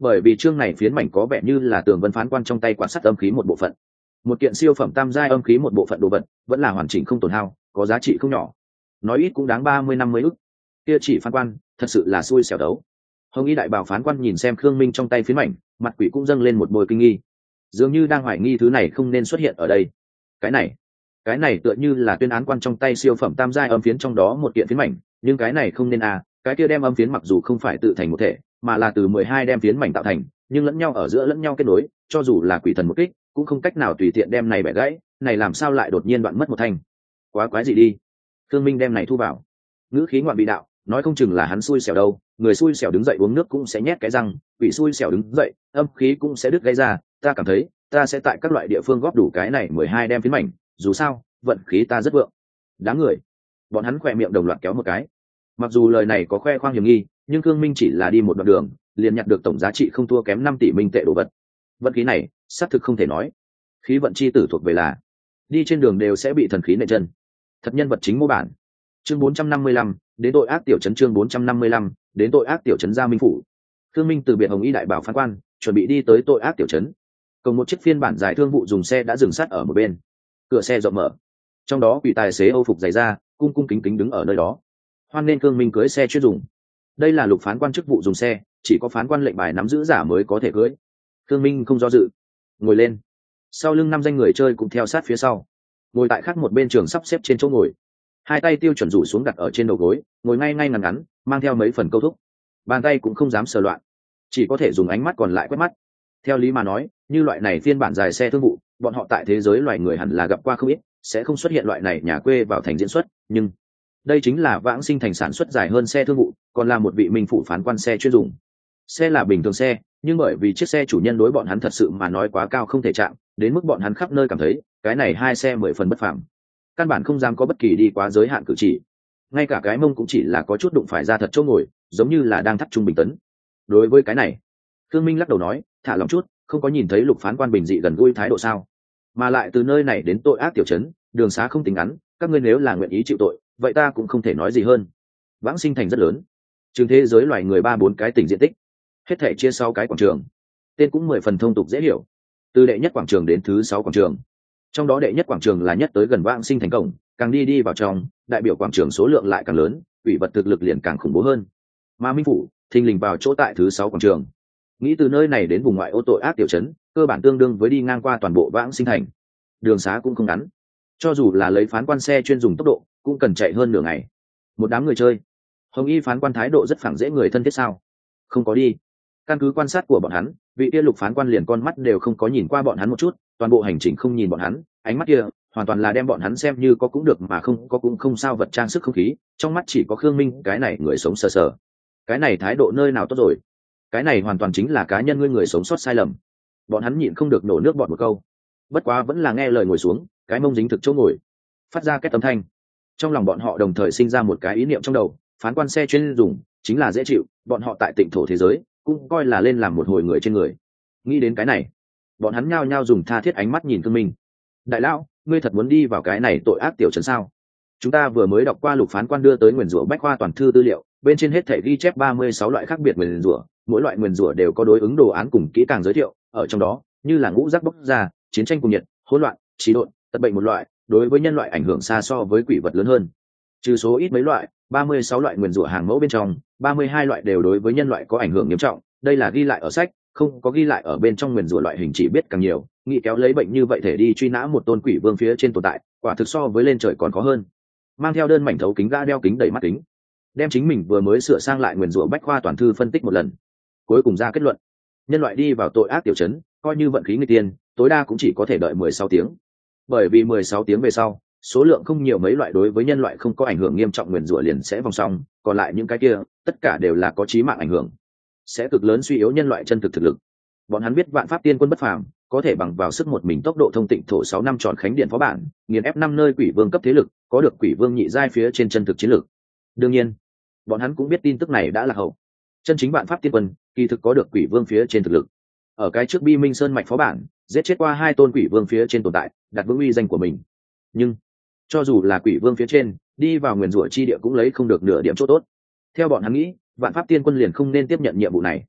bởi vì chương này phiến mảnh có vẻ như là tường vân phán quan trong tay quan sát âm khí một bộ phận, một kiện siêu phẩm tam giai âm khí một bộ phận đồ vật vẫn là hoàn chỉnh không tổn hao, có giá trị không nhỏ, nói ít cũng đáng ba mươi năm mươi ức. Kia chỉ phán quan thật sự là xui xẻo đấu. Hồng Y đại bào phán quan nhìn xem Khương Minh trong tay phiến mảnh, mặt quỷ cũng dâng lên một bồi kinh nghi, dường như đang hoài nghi thứ này không nên xuất hiện ở đây. Cái này, cái này tựa như là tuyên án quan trong tay siêu phẩm tam giai âm phiến trong đó một kiện phiến mảnh, nhưng cái này không nên à, cái kia đem âm phiến mặc dù không phải tự thành một thể, mà là từ mười hai đem phiến mảnh tạo thành, nhưng lẫn nhau ở giữa lẫn nhau kết nối, cho dù là quỷ thần một kích, cũng không cách nào tùy tiện đem này bẻ gãy, này làm sao lại đột nhiên đoạn mất một thành. Quá quái gì đi. Khương Minh đem này thu vào. Ngữ khí ngoạn bị đạo, nói không chừng là hắn xui xẻo đâu, người xui xẻo đứng dậy uống nước cũng sẽ nhét cái răng, quỷ xui xẻo đứng dậy, âm khí cũng sẽ đứt gây ra, ta cảm thấy, ta sẽ tại các loại địa phương góp đủ cái này mười hai đem phiến mảnh, dù sao, vận khí ta rất vượng. Đáng người. Bọn hắn khỏe miệng đồng loạt kéo một cái. Mặc dù lời này có khoe khoang hiểm nghi, nhưng Khương Minh chỉ là đi một đoạn đường, liền nhặt được tổng giá trị không thua kém năm tỷ minh tệ đồ vật. Vận khí này, xác thực không thể nói. Khí vận chi tử thuộc về là đi trên đường đều sẽ bị thần khí nện chân. Thật nhân vật chính mô bản. Chương bốn trăm năm mươi lăm, đến tội ác tiểu trấn chương bốn trăm năm mươi lăm, đến tội ác tiểu trấn Gia Minh phủ. Khương Minh từ biệt Hồng Y đại bảo phán quan, chuẩn bị đi tới tội ác tiểu trấn. Cùng một chiếc phiên bản giải thương vụ dùng xe đã dừng sát ở một bên. Cửa xe rộng mở. Trong đó quỷ tài xế Âu phục dày ra, cung cung kính kính đứng ở nơi đó. Hoan nên Khương Minh cưới xe chuyên dùng. Đây là lục phán quan chức vụ dùng xe, chỉ có phán quan lệnh bài nắm giữ giả mới có thể cưới. Khương Minh không do dự, ngồi lên. Sau lưng năm danh người chơi cũng theo sát phía sau, ngồi tại khác một bên trường sắp xếp trên chỗ ngồi, hai tay tiêu chuẩn rủ xuống đặt ở trên đầu gối, ngồi ngay ngay ngắn ngắn, mang theo mấy phần câu thúc, bàn tay cũng không dám sờ loạn, chỉ có thể dùng ánh mắt còn lại quét mắt. Theo lý mà nói, như loại này phiên bản dài xe thương vụ, bọn họ tại thế giới loài người hẳn là gặp qua không ít, sẽ không xuất hiện loại này nhà quê vào thành diễn xuất, nhưng đây chính là vãng sinh thành sản xuất dài hơn xe thương vụ, còn là một vị minh phủ phán quan xe chuyên dùng. Xe là bình thường xe, nhưng bởi vì chiếc xe chủ nhân đối bọn hắn thật sự mà nói quá cao không thể chạm, đến mức bọn hắn khắp nơi cảm thấy cái này hai xe mười phần bất phàm, căn bản không dám có bất kỳ đi quá giới hạn cử chỉ. Ngay cả cái mông cũng chỉ là có chút đụng phải ra thật chỗ ngồi, giống như là đang thắt trung bình tấn. Đối với cái này, Khương Minh lắc đầu nói, thả lòng chút, không có nhìn thấy lục phán quan bình dị gần gũi thái độ sao? Mà lại từ nơi này đến tội ác tiểu trấn, đường xá không tính ngắn, các ngươi nếu là nguyện ý chịu tội, vậy ta cũng không thể nói gì hơn. Vãng sinh thành rất lớn, trường thế giới loài người ba bốn cái tỉnh diện tích, hết thể chia sau cái quảng trường, tên cũng mười phần thông tục dễ hiểu. Từ đệ nhất quảng trường đến thứ sáu quảng trường, trong đó đệ nhất quảng trường là nhất tới gần vãng sinh thành cổng, càng đi đi vào trong, đại biểu quảng trường số lượng lại càng lớn, ủy vật thực lực liền càng khủng bố hơn. Mà minh phủ thình lình vào chỗ tại thứ sáu quảng trường. Nghĩ từ nơi này đến vùng ngoại ô tội ác tiểu trấn, cơ bản tương đương với đi ngang qua toàn bộ vãng sinh thành. Đường xá cũng không ngắn, cho dù là lấy phán quan xe chuyên dùng tốc độ, cũng cần chạy hơn nửa ngày. Một đám người chơi, Hồng Y phán quan thái độ rất phẳng dễ người thân thiết sao? Không có đi. Căn cứ quan sát của bọn hắn, vị kia lục phán quan liền con mắt đều không có nhìn qua bọn hắn một chút, toàn bộ hành trình không nhìn bọn hắn, ánh mắt kia hoàn toàn là đem bọn hắn xem như có cũng được mà không có cũng không sao, vật trang sức không khí, trong mắt chỉ có Khương Minh cái này người sống sờ sờ. Cái này thái độ nơi nào tốt rồi? Cái này hoàn toàn chính là cá nhân ngươi người sống sót sai lầm. Bọn hắn nhịn không được nổ nước bọt một câu, bất quá vẫn là nghe lời ngồi xuống, cái mông dính thực chỗ ngồi, phát ra két âm thanh. Trong lòng bọn họ đồng thời sinh ra một cái ý niệm trong đầu, phán quan xe chuyên dùng chính là dễ chịu, bọn họ tại tịnh thổ thế giới cũng coi là lên làm một hồi người trên người. Nghĩ đến cái này, bọn hắn nhao nhao dùng tha thiết ánh mắt nhìn Khương Minh. Đại lão, ngươi thật muốn đi vào cái này tội ác tiểu trấn sao? Chúng ta vừa mới đọc qua lục phán quan đưa tới nguyền rủa bách khoa toàn thư tư liệu, bên trên hết thể ghi chép ba mươi sáu loại khác biệt nguyền rủa, mỗi loại nguyền rủa đều có đối ứng đồ án cùng kỹ càng giới thiệu, ở trong đó như là ngũ giác bốc ra, chiến tranh cùng nhiệt, hỗn loạn, trí độn, tật bệnh một loại, đối với nhân loại ảnh hưởng xa so với quỷ vật lớn hơn. Trừ số ít mấy loại, ba mươi sáu loại nguyền rủa hàng mẫu bên trong, ba mươi hai loại đều đối với nhân loại có ảnh hưởng nghiêm trọng, đây là ghi lại ở sách, không có ghi lại ở bên trong nguyền rủa loại hình chỉ biết càng nhiều, nghĩ kéo lấy bệnh như vậy thể đi truy nã một tôn quỷ vương phía trên tồn tại, quả thực so với lên trời còn khó hơn. Mang theo đơn mảnh thấu kính gã đeo kính đẩy mắt kính, đem chính mình vừa mới sửa sang lại nguyền rủa bách khoa toàn thư phân tích một lần, cuối cùng ra kết luận, nhân loại đi vào tội ác tiểu trấn, coi như vận khí nghịch tiên, tối đa cũng chỉ có thể đợi mười sáu tiếng. Bởi vì mười sáu tiếng về sau, số lượng không nhiều mấy loại đối với nhân loại không có ảnh hưởng nghiêm trọng nguyền rủa liền sẽ vòng xong, còn lại những cái kia, tất cả đều là có chí mạng ảnh hưởng, sẽ cực lớn suy yếu nhân loại chân thực thực lực. Bọn hắn biết vạn pháp tiên quân bất phàm, có thể bằng vào sức một mình tốc độ thông tịnh thổ sáu năm tròn khánh điện phó bản, nghiền ép năm nơi quỷ vương cấp thế lực, có được quỷ vương nhị giai phía trên chân thực chiến lược. Đương nhiên, bọn hắn cũng biết tin tức này đã là hậu. Chân chính vạn pháp tiên quân, kỳ thực có được quỷ vương phía trên thực lực. Ở cái trước Bi Minh Sơn mạch phó bản, giết chết qua hai tôn quỷ vương phía trên tồn tại, đặt vững uy danh của mình. Nhưng cho dù là quỷ vương phía trên, đi vào nguyền rủa chi địa cũng lấy không được nửa điểm chỗ tốt. Theo bọn hắn nghĩ, vạn pháp tiên quân liền không nên tiếp nhận nhiệm vụ này.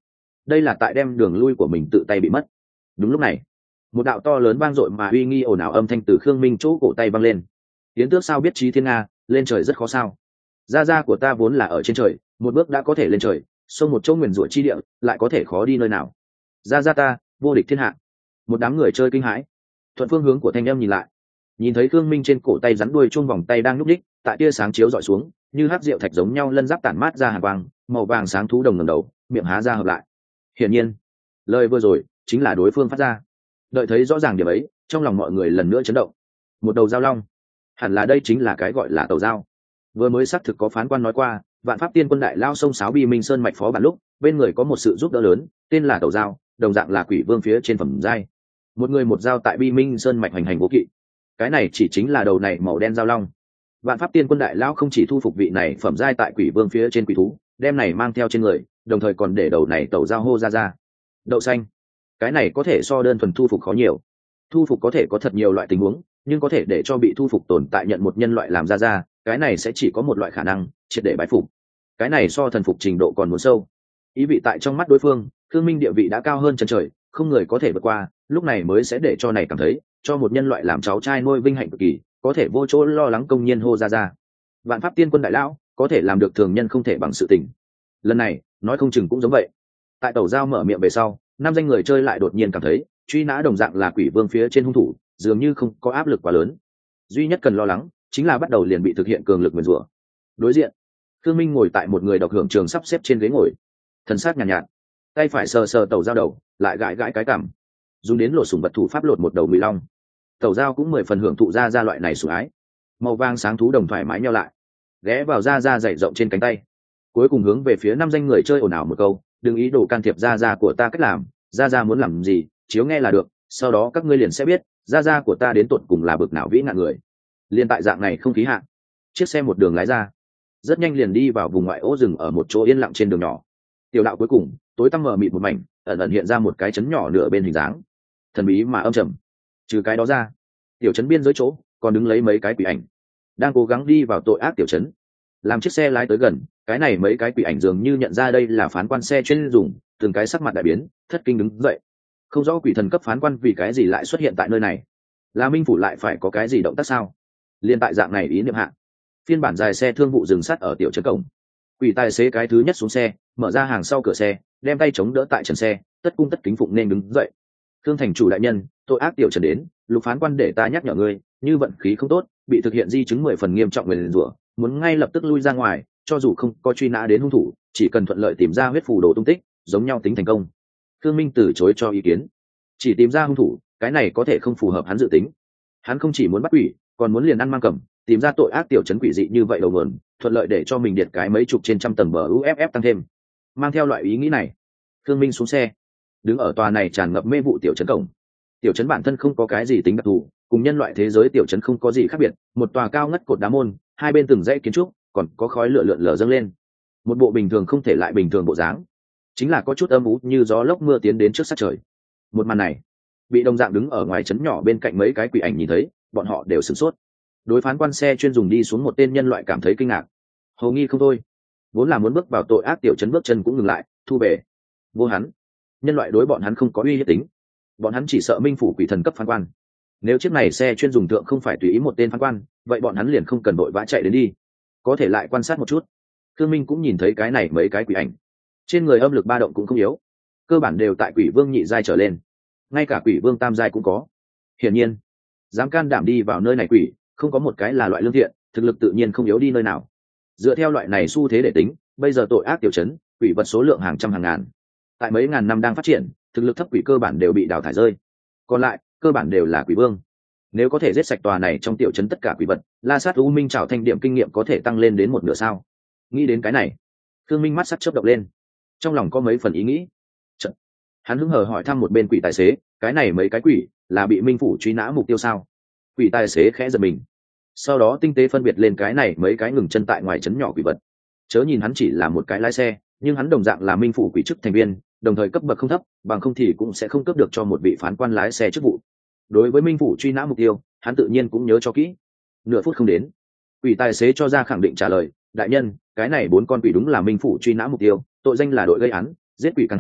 đây là tại đem đường lui của mình tự tay bị mất. Đúng lúc này, một đạo to lớn vang dội mà uy nghi ồn ào âm thanh từ Khương Minh chỗ cổ tay vang lên. Tiến tước sao biết trí thiên nga, lên trời rất khó sao. Gia gia của ta vốn là ở trên trời, một bước đã có thể lên trời, xông một chỗ nguyền rủa chi địa lại có thể khó đi nơi nào. Gia gia ta vô địch thiên hạ. Một đám người chơi kinh hãi, thuận phương hướng của thanh âm nhìn lại, nhìn thấy Khương Minh trên cổ tay rắn đuôi chuông vòng tay đang nhúc nhích, tại tia sáng chiếu dọi xuống, như hắc rượu thạch giống nhau lân giáp tản mát ra hàn quang, màu vàng sáng thú đồng ngẩng đầu, miệng há ra hợp lại. Hiển nhiên, lời vừa rồi chính là đối phương phát ra. Đợi thấy rõ ràng điểm ấy, trong lòng mọi người lần nữa chấn động. Một đầu giao long, hẳn là đây chính là cái gọi là tàu giao. Vừa mới xác thực có phán quan nói qua, vạn pháp tiên quân đại lao sông sáo bi minh sơn mạch phó bản lúc, bên người có một sự giúp đỡ lớn, tên là tàu giao, đồng dạng là quỷ vương phía trên phẩm giai. Một người một dao tại bi minh sơn mạch hành hành vô kỵ. Cái này chỉ chính là đầu này màu đen giao long. Vạn pháp tiên quân đại lao không chỉ thu phục vị này phẩm giai tại quỷ vương phía trên quỷ thú, đem này mang theo trên người, đồng thời còn để đầu này tàu giao hô ra ra. Đậu xanh, cái này có thể so đơn thuần thu phục khó nhiều. Thu phục có thể có thật nhiều loại tình huống, nhưng có thể để cho bị thu phục tồn tại nhận một nhân loại làm ra ra, cái này sẽ chỉ có một loại khả năng, triệt để bái phục. Cái này so thần phục trình độ còn muốn sâu. Ý vị tại trong mắt đối phương, Khương Minh địa vị đã cao hơn chân trời, không người có thể vượt qua, lúc này mới sẽ để cho này cảm thấy, cho một nhân loại làm cháu trai nuôi vinh hạnh cực kỳ, có thể vô chỗ lo lắng công nhiên hô ra ra. Vạn pháp tiên quân đại lão, có thể làm được thường nhân không thể bằng sự tình. Lần này, nói không chừng cũng giống vậy. Tại tàu giao mở miệng về sau, năm danh người chơi lại đột nhiên cảm thấy, truy nã đồng dạng là quỷ vương phía trên hung thủ, dường như không có áp lực quá lớn. Duy nhất cần lo lắng, chính là bắt đầu liền bị thực hiện cường lực nguyền rủa. Đối diện, Khương Minh ngồi tại một người độc hưởng trường sắp xếp trên ghế ngồi, thần sắc nhàn nhạt, nhạt, tay phải sờ sờ tàu giao đầu, lại gãi gãi cái cằm, dùng đến lột sủng vật thủ pháp lột một đầu ngụy long. Tàu giao cũng mười phần hưởng thụ ra ra loại này sủng ái, màu vàng sáng thú đồng thoải mái nheo lại, ghé vào ra ra dày rộng trên cánh tay, cuối cùng hướng về phía năm danh người chơi ồn ào một câu, đừng ý đồ can thiệp ra ra của ta cách làm, ra ra muốn làm gì chiếu nghe là được, sau đó các ngươi liền sẽ biết ra ra của ta đến tột cùng là bực nào vĩ nạn người. Liên tại dạng này không khí hạn, chiếc xe một đường lái ra, rất nhanh liền đi vào vùng ngoại ô rừng ở một chỗ yên lặng trên đường nhỏ. Tiểu đạo cuối cùng tối tăm mờ mịt một mảnh, ẩn ẩn hiện ra một cái chấn nhỏ nửa bên hình dáng thần bí mà âm trầm. Trừ cái đó ra, tiểu trấn biên giới chỗ còn đứng lấy mấy cái quỷ ảnh, đang cố gắng đi vào tội ác tiểu trấn. Làm chiếc xe lái tới gần, cái này mấy cái quỷ ảnh dường như nhận ra đây là phán quan xe chuyên dùng, từng cái sắc mặt đại biến, thất kinh đứng dậy. Không rõ quỷ thần cấp phán quan vì cái gì lại xuất hiện tại nơi này, là minh phủ lại phải có cái gì động tác sao? Liên tại dạng này ý niệm hạ, phiên bản dài xe thương vụ dừng sắt ở tiểu trấn cổng. Quỷ tài xế cái thứ nhất xuống xe, mở ra hàng sau cửa xe, đem tay chống đỡ tại trần xe, tất cung tất kính phụng nên đứng dậy. Thương thành chủ đại nhân, tội ác tiểu trần đến, lục phán quan để ta nhắc nhở ngươi, như vận khí không tốt, bị thực hiện di chứng mười phần nghiêm trọng về liền rủa, muốn ngay lập tức lui ra ngoài, cho dù không có truy nã đến hung thủ, chỉ cần thuận lợi tìm ra huyết phù đồ tung tích, giống nhau tính thành công. Thương Minh từ chối cho ý kiến, chỉ tìm ra hung thủ, cái này có thể không phù hợp hắn dự tính. Hắn không chỉ muốn bắt quỷ, còn muốn liền ăn mang cầm, tìm ra tội ác tiểu trấn quỷ dị như vậy đầu nguồn, thuận lợi để cho mình điệt cái mấy chục trên trăm tầng bờ u ép ép tăng thêm. Mang theo loại ý nghĩ này, Thương Minh xuống xe, đứng ở tòa này tràn ngập mê vụ tiểu trấn cổng. Tiểu trấn bản thân không có cái gì tính đặc thù, cùng nhân loại thế giới tiểu trấn không có gì khác biệt, một tòa cao ngất cột đá môn, hai bên từng dãy kiến trúc, còn có khói lửa lượn lờ dâng lên. Một bộ bình thường không thể lại bình thường bộ dáng, chính là có chút âm u như gió lốc mưa tiến đến trước sát trời. Một màn này, bị đồng dạng đứng ở ngoài trấn nhỏ bên cạnh mấy cái quỷ ảnh nhìn thấy, bọn họ đều sửng sốt. Đối phán quan xe chuyên dùng đi xuống một tên nhân loại cảm thấy kinh ngạc, hầu nghi không thôi, vốn là muốn bước vào tội ác tiểu trấn bước chân cũng ngừng lại, thu về. Vô hắn, nhân loại đối bọn hắn không có uy hiếp tính, bọn hắn chỉ sợ minh phủ quỷ thần cấp phán quan. Nếu chiếc này xe chuyên dùng thượng không phải tùy ý một tên phán quan, vậy bọn hắn liền không cần đội vã chạy đến đi, có thể lại quan sát một chút. Thương Minh cũng nhìn thấy cái này mấy cái quỷ ảnh, trên người âm lực ba động cũng không yếu, cơ bản đều tại quỷ vương nhị giai trở lên, ngay cả quỷ vương tam giai cũng có. Hiển nhiên, dám can đảm đi vào nơi này quỷ, không có một cái là loại lương thiện, thực lực tự nhiên không yếu đi nơi nào. Dựa theo loại này xu thế để tính, bây giờ tội ác tiểu trấn, quỷ vật số lượng hàng trăm hàng ngàn, tại mấy ngàn năm đang phát triển, thực lực thấp quỷ cơ bản đều bị đào thải rơi, còn lại cơ bản đều là quỷ vương. Nếu có thể giết sạch tòa này trong tiểu trấn tất cả quỷ vật, La Sát U Minh Trảo Thanh điểm kinh nghiệm có thể tăng lên đến một nửa sao? Nghĩ đến cái này, Thương Minh mắt sắc chớp động lên, trong lòng có mấy phần ý nghĩ. Chật, hắn hứng hờ hỏi thăm một bên quỷ tài xế, cái này mấy cái quỷ là bị minh phủ truy nã mục tiêu sao? Quỷ tài xế khẽ giật mình, sau đó tinh tế phân biệt lên cái này mấy cái ngừng chân tại ngoài trấn nhỏ quỷ vật. Chớ nhìn hắn chỉ là một cái lái xe, nhưng hắn đồng dạng là minh phủ quỷ chức thành viên, đồng thời cấp bậc không thấp, bằng không thì cũng sẽ không cấp được cho một vị phán quan lái xe chức vụ. Đối với minh phủ truy nã mục tiêu, hắn tự nhiên cũng nhớ cho kỹ. Nửa phút không đến, quỷ tài xế cho ra khẳng định trả lời, đại nhân, cái này bốn con quỷ đúng là minh phủ truy nã mục tiêu, tội danh là đội gây án, giết quỷ càng hàng,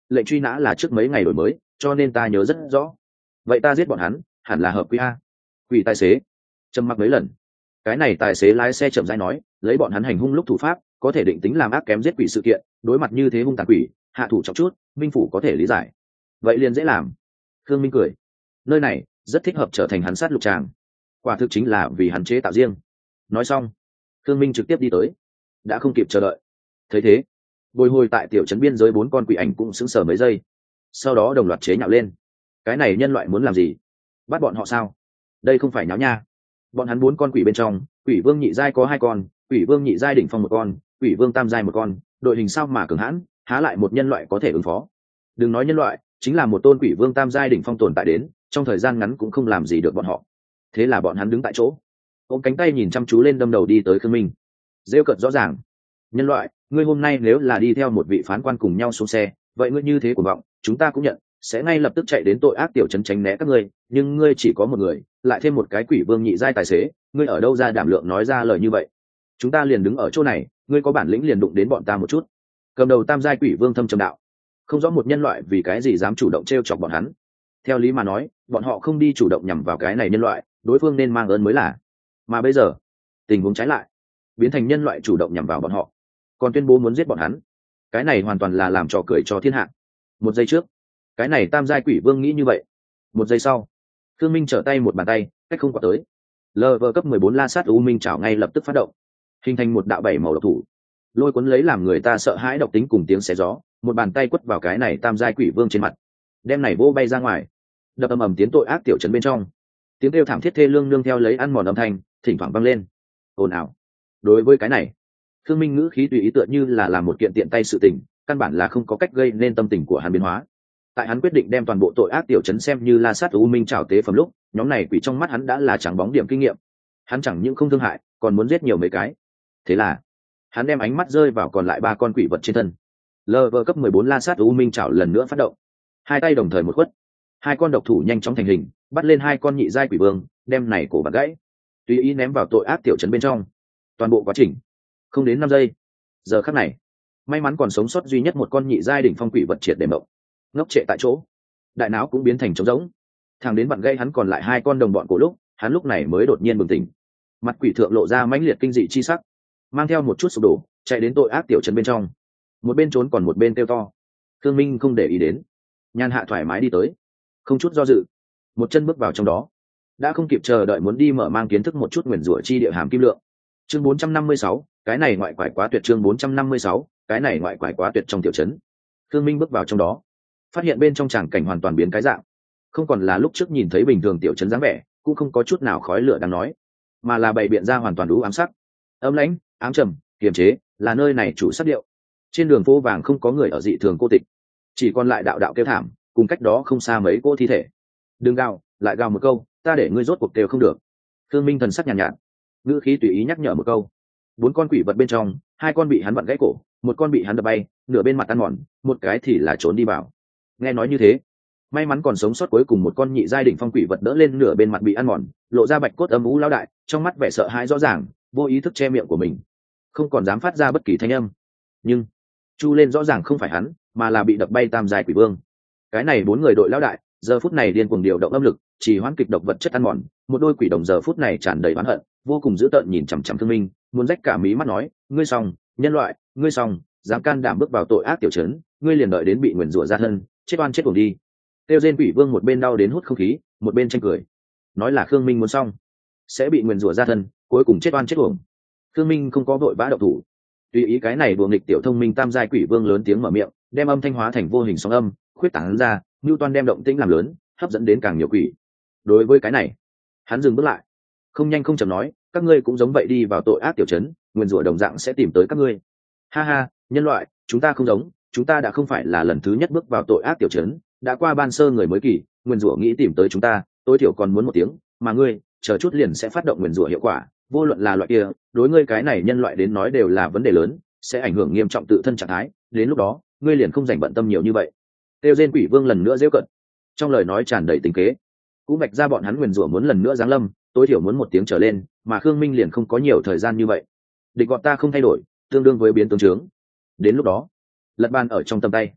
lệnh truy nã là trước mấy ngày đổi mới, cho nên ta nhớ rất rõ. Vậy ta giết bọn hắn hẳn là hợp quy a. Quỷ tài xế trầm mặc mấy lần, cái này tài xế lái xe chậm rãi nói, lấy bọn hắn hành hung lúc thủ pháp có thể định tính làm ác kém giết quỷ sự kiện, đối mặt như thế hung tàn quỷ hạ thủ trọng chút, minh phủ có thể lý giải. Vậy liền dễ làm. Khương Minh cười, nơi này rất thích hợp trở thành hắn sát lục tràng, quả thực chính là vì hắn chế tạo riêng. Nói xong Khương Minh trực tiếp đi tới, đã không kịp chờ đợi. Thấy thế, bồi hồi tại tiểu trấn biên giới bốn con quỷ ảnh cũng sững sờ mấy giây, sau đó đồng loạt chế nhạo lên. Cái này nhân loại muốn làm gì? Bắt bọn họ sao? Đây không phải nháo nha. Bọn hắn bốn con quỷ bên trong, quỷ vương nhị giai có hai con, quỷ vương nhị giai đỉnh phong một con, quỷ vương tam giai một con, đội hình sao mà cường hãn, há lại một nhân loại có thể ứng phó. Đừng nói nhân loại, chính là một tôn quỷ vương tam giai đỉnh phong tồn tại đến, trong thời gian ngắn cũng không làm gì được bọn họ. Thế là bọn hắn đứng tại chỗ, ôm cánh tay nhìn chăm chú lên đâm đầu đi tới Khương Minh. Rêu cợt rõ ràng, nhân loại, ngươi hôm nay nếu là đi theo một vị phán quan cùng nhau xuống xe, vậy ngươi như thế của vọng, chúng ta cũng nhận, sẽ ngay lập tức chạy đến tội ác tiểu trấn tránh né các ngươi, nhưng ngươi chỉ có một người, lại thêm một cái quỷ vương nhị giai tài xế, ngươi ở đâu ra đảm lượng nói ra lời như vậy? Chúng ta liền đứng ở chỗ này, ngươi có bản lĩnh liền đụng đến bọn ta một chút. Cầm đầu tam giai quỷ vương thâm trầm đạo, không rõ một nhân loại vì cái gì dám chủ động t r e o chọc bọn hắn. Theo lý mà nói, bọn họ không đi chủ động nhằm vào cái này nhân loại, đối phương nên mang ơn mới là. Mà bây giờ tình huống trái lại, biến thành nhân loại chủ động nhằm vào bọn họ, còn tuyên bố muốn giết bọn hắn. Cái này hoàn toàn là làm trò cười cho thiên hạ. Một giây trước, cái này tam giai quỷ vương nghĩ như vậy. Một giây sau, Khương Minh trở tay một bàn tay, cách không quả tới, lv cấp mười bốn la sát u minh chảo ngay lập tức phát động, hình thành một đạo bảy màu độc thủ, lôi cuốn lấy làm người ta sợ hãi độc tính cùng tiếng xé gió, một bàn tay quất vào cái này tam giai quỷ vương trên mặt, đem này vô bay ra ngoài, đập ầm ầm tiến tội ác tiểu trấn bên trong. Tiếng kêu thảm thiết thê lương nương theo lấy ăn mòn âm thanh thỉnh thoảng vang lên, ồn ào. Đối với cái này, Khương Minh ngữ khí tùy ý tựa như là làm một kiện tiện tay sự tình, căn bản là không có cách gây nên tâm tình của hắn biến hóa. Tại hắn quyết định đem toàn bộ tội ác tiểu trấn xem như la sát u minh trảo tế phẩm lúc, nhóm này quỷ trong mắt hắn đã là trắng bóng điểm kinh nghiệm. Hắn chẳng những không thương hại, còn muốn giết nhiều mấy cái. Thế là hắn đem ánh mắt rơi vào còn lại ba con quỷ vật trên thân. Lv cấp mười bốn la sát u minh trảo lần nữa phát động, hai tay đồng thời một khuất, hai con độc thủ nhanh chóng thành hình, bắt lên hai con nhị giai quỷ vương, đem này cổ bạt gãy, tùy ý ném vào tội ác tiểu trấn bên trong. Toàn bộ quá trình không đến năm giây. Giờ khắc này, may mắn còn sống sót duy nhất một con nhị giai đỉnh phong quỷ vật triệt để mộng, ngốc trệ tại chỗ, đại não cũng biến thành trống rỗng. Thằng đến bạn gây hắn còn lại hai con đồng bọn của lúc, hắn lúc này mới đột nhiên bừng tỉnh, mặt quỷ thượng lộ ra mãnh liệt kinh dị chi sắc, mang theo một chút sụp đổ, chạy đến tội ác tiểu trấn bên trong, một bên trốn còn một bên kêu to. Thương Minh không để ý đến, nhàn hạ thoải mái đi tới, không chút do dự, một chân bước vào trong đó, đã không kịp chờ đợi muốn đi mở mang kiến thức một chút nguyền rủa chi địa hàm kim lượng. Chương bốn trăm năm mươi sáu, cái này ngoại quải quá tuyệt. Chương bốn trăm năm mươi sáu, cái này ngoại quải quá tuyệt. Trong tiểu trấn, Thương Minh bước vào trong đó, phát hiện bên trong tràng cảnh hoàn toàn biến cái dạng, không còn là lúc trước nhìn thấy bình thường tiểu trấn dáng vẻ, cũng không có chút nào khói lửa đáng nói, mà là bày biện ra hoàn toàn đủ ám sắc, âm lãnh, ám trầm, kiềm chế, là nơi này chủ sắc điệu. Trên đường phố vàng không có người ở dị thường cô tịch, chỉ còn lại đạo đạo kêu thảm, cùng cách đó không xa mấy cỗ thi thể. Đừng gào, lại gào một câu, ta để ngươi rốt cuộc kêu không được. Thương Minh thần sắc nhàn nhạt, nhạt, ngữ khí tùy ý nhắc nhở một câu. Bốn con quỷ vật bên trong, hai con bị hắn vặn gãy cổ, một con bị hắn đập bay, nửa bên mặt ăn mòn, một cái thì là trốn đi vào. Nghe nói như thế, may mắn còn sống sót cuối cùng một con nhị giai đỉnh phong quỷ vật đỡ lên nửa bên mặt bị ăn mòn, lộ ra bạch cốt âm u lão đại, trong mắt vẻ sợ hãi rõ ràng, vô ý thức che miệng của mình, không còn dám phát ra bất kỳ thanh âm. Nhưng chu lên rõ ràng không phải hắn, mà là bị đập bay tam giai quỷ vương. Cái này bốn người đội lão đại giờ phút này điên cuồng điều động âm lực, chỉ hoãn kịch độc vật chất ăn mòn. Một đôi quỷ đồng giờ phút này tràn đầy oán hận, vô cùng dữ tợn nhìn chằm chằm Thương Minh, muốn rách cả mí mắt nói, ngươi xong, nhân loại, ngươi xong, dám can đảm bước vào tội ác tiểu trấn, ngươi liền đợi đến bị nguyền rủa ra thân, chết oan chết uổng đi. Tiêu Diên quỷ vương một bên đau đến hút không khí, một bên tranh cười, nói là Khương Minh muốn xong, sẽ bị nguyền rủa ra thân, cuối cùng chết oan chết uổng. Khương Minh không có vội vã động thủ, tùy ý cái này đùa nghịch tiểu thông minh tam giai quỷ vương lớn tiếng mở miệng, đem âm thanh hóa thành vô hình sóng âm, khuyết tán ra, Newton đem động tĩnh làm lớn, hấp dẫn đến càng nhiều quỷ. Đối với cái này, hắn dừng bước lại, không nhanh không chậm nói, các ngươi cũng giống vậy đi vào tội ác tiểu trấn, nguyên rủa đồng dạng sẽ tìm tới các ngươi. Ha ha, nhân loại, chúng ta không giống, chúng ta đã không phải là lần thứ nhất bước vào tội ác tiểu trấn, đã qua ban sơ người mới kỳ, nguyên rủa nghĩ tìm tới chúng ta, tối thiểu còn muốn một tiếng, mà ngươi, chờ chút liền sẽ phát động nguyên rủa hiệu quả, vô luận là loại kia, đối ngươi cái này nhân loại đến nói đều là vấn đề lớn, sẽ ảnh hưởng nghiêm trọng tự thân trạng thái, đến lúc đó, ngươi liền không dành bận tâm nhiều như vậy. Tiêu Diên quỷ vương lần nữa giễu cận, trong lời nói tràn đầy tình kế, cũng vạch ra bọn hắn nguyền rủa muốn lần nữa giáng lâm, tối thiểu muốn một tiếng trở lên, mà Khương Minh liền không có nhiều thời gian như vậy. Địch gọn ta không thay đổi, tương đương với biến tướng trướng. Đến lúc đó, lật bàn ở trong tầm tay.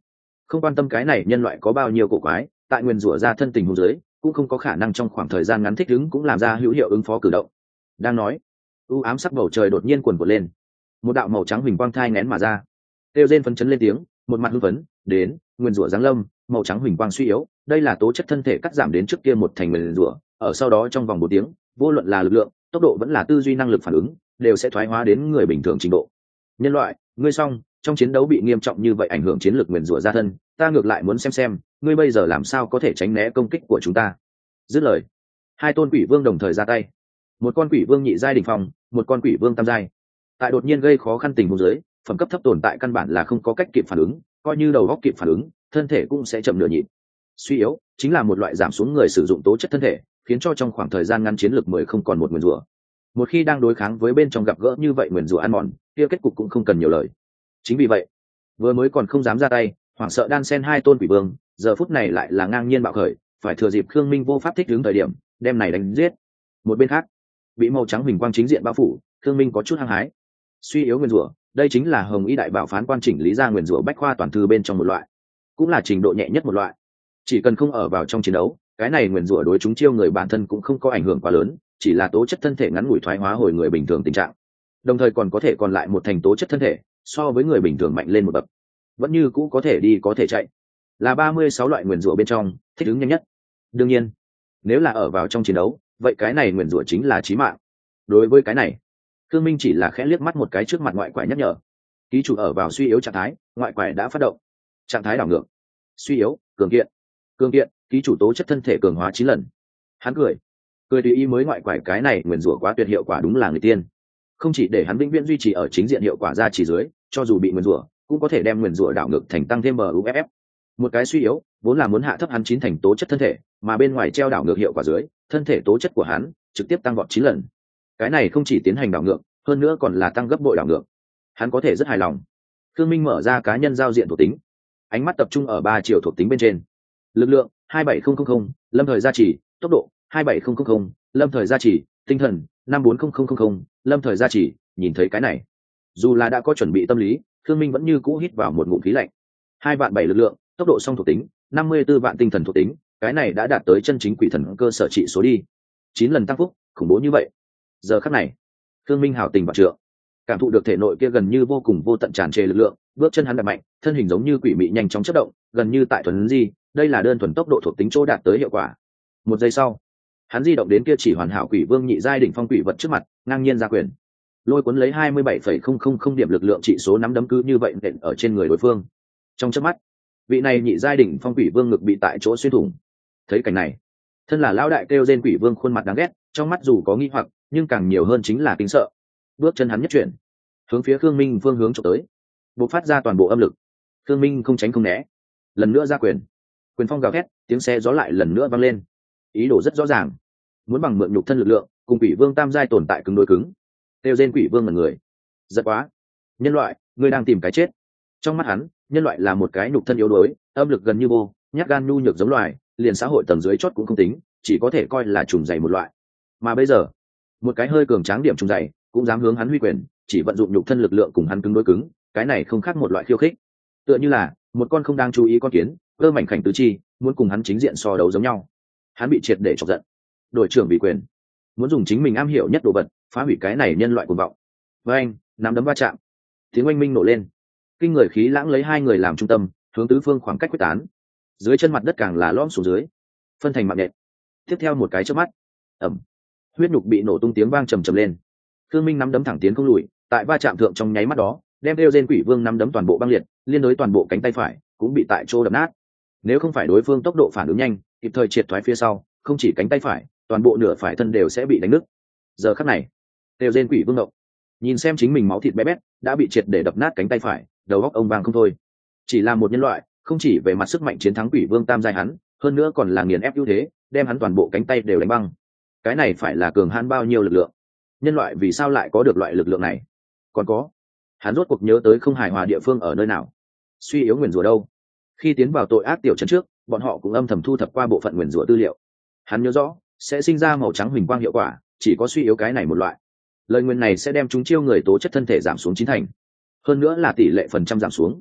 không quan tâm cái này nhân loại có bao nhiêu cổ quái, tại nguyên rủa ra thân tình huống dưới cũng không có khả năng trong khoảng thời gian ngắn thích ứng cũng làm ra hữu hiệu ứng phó cử động. Đang nói, u ám sắc bầu trời đột nhiên cuồn cuộn lên, một đạo màu trắng huỳnh quang thai nén mà ra. Tiêu Diên phấn chấn lên tiếng, một mặt hưng phấn, đến, nguyên rủa giáng lâm, màu trắng huỳnh quang suy yếu, đây là tố chất thân thể cắt giảm đến trước kia một thành nguyên rủa, ở sau đó trong vòng một tiếng, vô luận là lực lượng, tốc độ vẫn là tư duy năng lực phản ứng, đều sẽ thoái hóa đến người bình thường trình độ. Nhân loại, ngươi xong, trong chiến đấu bị nghiêm trọng như vậy ảnh hưởng chiến lược nguyên rủa ra thân, ta ngược lại muốn xem xem, ngươi bây giờ làm sao có thể tránh né công kích của chúng ta. Dứt lời, hai tôn quỷ vương đồng thời ra tay. Một con quỷ vương nhị giai đỉnh phong, một con quỷ vương tam giai. Tại đột nhiên gây khó khăn tình huống dưới, phẩm cấp thấp tồn tại căn bản là không có cách kịp phản ứng, coi như đầu óc kịp phản ứng, thân thể cũng sẽ chậm nửa nhịp. Suy yếu chính là một loại giảm xuống người sử dụng tố chất thân thể, khiến cho trong khoảng thời gian ngắn chiến lược mười không còn một nguyên rủa. Một khi đang đối kháng với bên trong gặp gỡ như vậy nguyên rủa ăn mòn, kia kết cục cũng không cần nhiều lời. Chính vì vậy, vừa mới còn không dám ra tay, hoảng sợ đan sen hai tôn quỷ vương, giờ phút này lại là ngang nhiên bạo khởi, phải thừa dịp Khương Minh vô pháp thích ứng thời điểm, đem này đánh giết. Một bên khác, bị màu trắng huỳnh quang chính diện bao phủ, Khương Minh có chút hăng hái. Suy yếu nguyên rủa, đây chính là Hồng Y đại bảo phán quan chỉnh lý ra nguyên rủa bách khoa toàn thư bên trong một loại, cũng là trình độ nhẹ nhất một loại. Chỉ cần không ở vào trong chiến đấu, cái này nguyên rủa đối chúng chiêu người bản thân cũng không có ảnh hưởng quá lớn, chỉ là tố chất thân thể ngắn ngủi thoái hóa hồi người bình thường tình trạng. Đồng thời còn có thể còn lại một thành tố chất thân thể, so với người bình thường mạnh lên một bậc. Vẫn như cũ có thể đi có thể chạy. Là ba mươi sáu loại nguyên rủa bên trong, thích ứng nhanh nhất. Đương nhiên, nếu là ở vào trong chiến đấu, vậy cái này nguyên rủa chính là chí mạng. Đối với cái này, Khương Minh chỉ là khẽ liếc mắt một cái trước mặt ngoại quải nhắc nhở. Ký chủ ở vào suy yếu trạng thái, ngoại quải đã phát động. Trạng thái đảo ngược. Suy yếu, cường kiện. Cường kiện, ký chủ tố chất thân thể cường hóa chín lần. Hắn cười. Cười tùy ý mới ngoại quải cái này nguyên rủa quá tuyệt hiệu quả đúng là người tiên. Không chỉ để hắn vĩnh viễn duy trì ở chính diện hiệu quả ra chỉ dưới, cho dù bị nguyên rủa, cũng có thể đem nguyên rủa đảo ngược thành tăng thêm buff. Một cái suy yếu, vốn là muốn hạ thấp hắn chín thành tố chất thân thể, mà bên ngoài treo đảo ngược hiệu quả dưới, thân thể tố chất của hắn trực tiếp tăng vọt chín lần. Cái này không chỉ tiến hành đảo ngược, hơn nữa còn là tăng gấp bội đảo ngược. Hắn có thể rất hài lòng. Khương Minh mở ra cá nhân giao diện thuộc tính, ánh mắt tập trung ở ba chiều thuộc tính bên trên. Lực lượng hai bảy không không không, lâm thời gia trì, tốc độ hai bảy không không không, lâm thời gia trì, tinh thần năm bốn không không không không, lâm thời gia trì. Nhìn thấy cái này, dù là đã có chuẩn bị tâm lý, Khương Minh vẫn như cũ hít vào một ngụm khí lạnh. Hai vạn bảy lực lượng, tốc độ song thuộc tính, năm mươi tư vạn tinh thần thuộc tính, cái này đã đạt tới chân chính quỷ thần cơ sở trị số đi. Chín lần tăng phúc, khủng bố như vậy. Giờ khắc này, Khương Minh hào tình vạn trượng, cảm thụ được thể nội kia gần như vô cùng vô tận tràn trề lực lượng, bước chân hắn đạp mạnh, thân hình giống như quỷ mị nhanh chóng chớp động, gần như tại thuần di, đây là đơn thuần tốc độ thuộc tính chỗ đạt tới hiệu quả. Một giây sau, hắn di động đến kia chỉ hoàn hảo quỷ vương nhị giai đỉnh phong quỷ vật trước mặt, ngang nhiên ra quyền, lôi cuốn lấy hai mươi bảy phẩy không không không điểm lực lượng trị số nắm đấm cứ như vậy nện ở trên người đối phương. Trong chớp mắt, vị này nhị giai đỉnh phong quỷ vương ngực bị tại chỗ xuyên thủng. Thấy cảnh này, thân là lão đại kêu trên quỷ vương khuôn mặt đáng ghét, trong mắt dù có nghi hoặc, nhưng càng nhiều hơn chính là kính sợ. Bước chân hắn nhất chuyển, hướng phía Khương Minh phương hướng chụp tới, bộc phát ra toàn bộ âm lực. Khương Minh không tránh không né, lần nữa ra quyền, quyền phong gào thét, tiếng xe gió lại lần nữa vang lên. Ý đồ rất rõ ràng, muốn bằng mượn nhục thân lực lượng cùng quỷ vương tam giai tồn tại cứng đối cứng. Kêu trên quỷ vương là người, giật quá, nhân loại, ngươi đang tìm cái chết. Trong mắt hắn, nhân loại là một cái nhục thân yếu đuối, âm lực gần như vô, nhát gan nhu nhược giống loài, liền xã hội tầng dưới chót cũng không tính, chỉ có thể coi là trùng dày một loại. Mà bây giờ, một cái hơi cường tráng điểm trùng dày cũng dám hướng hắn huy quyền, chỉ vận dụng nhục thân lực lượng cùng hắn cứng đối cứng, cái này không khác một loại khiêu khích. Tựa như là một con không đang chú ý con kiến, cơ mảnh khảnh tứ chi, muốn cùng hắn chính diện so đấu giống nhau. Hắn bị triệt để chọc giận, đội trưởng bị quyền, muốn dùng chính mình am hiểu nhất đồ vật phá hủy cái này nhân loại cuồng vọng. Với anh, nắm đấm va chạm, tiếng oanh minh nổ lên, kinh người khí lãng lấy hai người làm trung tâm, hướng tứ phương khoảng cách quyết tán. Dưới chân mặt đất càng là lõm xuống dưới, phân thành mạng nhện. Tiếp theo một cái chớp mắt, ầm, huyết nhục bị nổ tung, tiếng vang trầm trầm lên. Khương Minh nắm đấm thẳng tiến không lùi, tại va chạm thượng trong nháy mắt đó, đem đeo trên quỷ vương nắm đấm toàn bộ băng liệt, liên đối toàn bộ cánh tay phải cũng bị tại chỗ đập nát. Nếu không phải đối phương tốc độ phản ứng nhanh, kịp thời triệt thoái phía sau, không chỉ cánh tay phải, toàn bộ nửa phải thân đều sẽ bị đánh nứt. Giờ khắc này, đeo trên quỷ vương động, nhìn xem chính mình máu thịt bé bét, đã bị triệt để đập nát cánh tay phải, đầu óc ông vàng không thôi. Chỉ là một nhân loại, không chỉ về mặt sức mạnh chiến thắng quỷ vương tam giai hắn, hơn nữa còn là nghiền ép ưu thế, đem hắn toàn bộ cánh tay đều đánh băng. Cái này phải là cường hãn bao nhiêu lực lượng? Nhân loại vì sao lại có được loại lực lượng này? Còn có, hắn rốt cuộc nhớ tới không hài hòa địa phương ở nơi nào? Suy yếu nguyền rủa đâu? Khi tiến vào tội ác tiểu trấn trước, bọn họ cũng âm thầm thu thập qua bộ phận nguyền rủa tư liệu. Hắn nhớ rõ, sẽ sinh ra màu trắng huỳnh quang hiệu quả, chỉ có suy yếu cái này một loại. Lời nguyền này sẽ đem chúng chiêu người tố chất thân thể giảm xuống chín thành, hơn nữa là tỷ lệ phần trăm giảm xuống.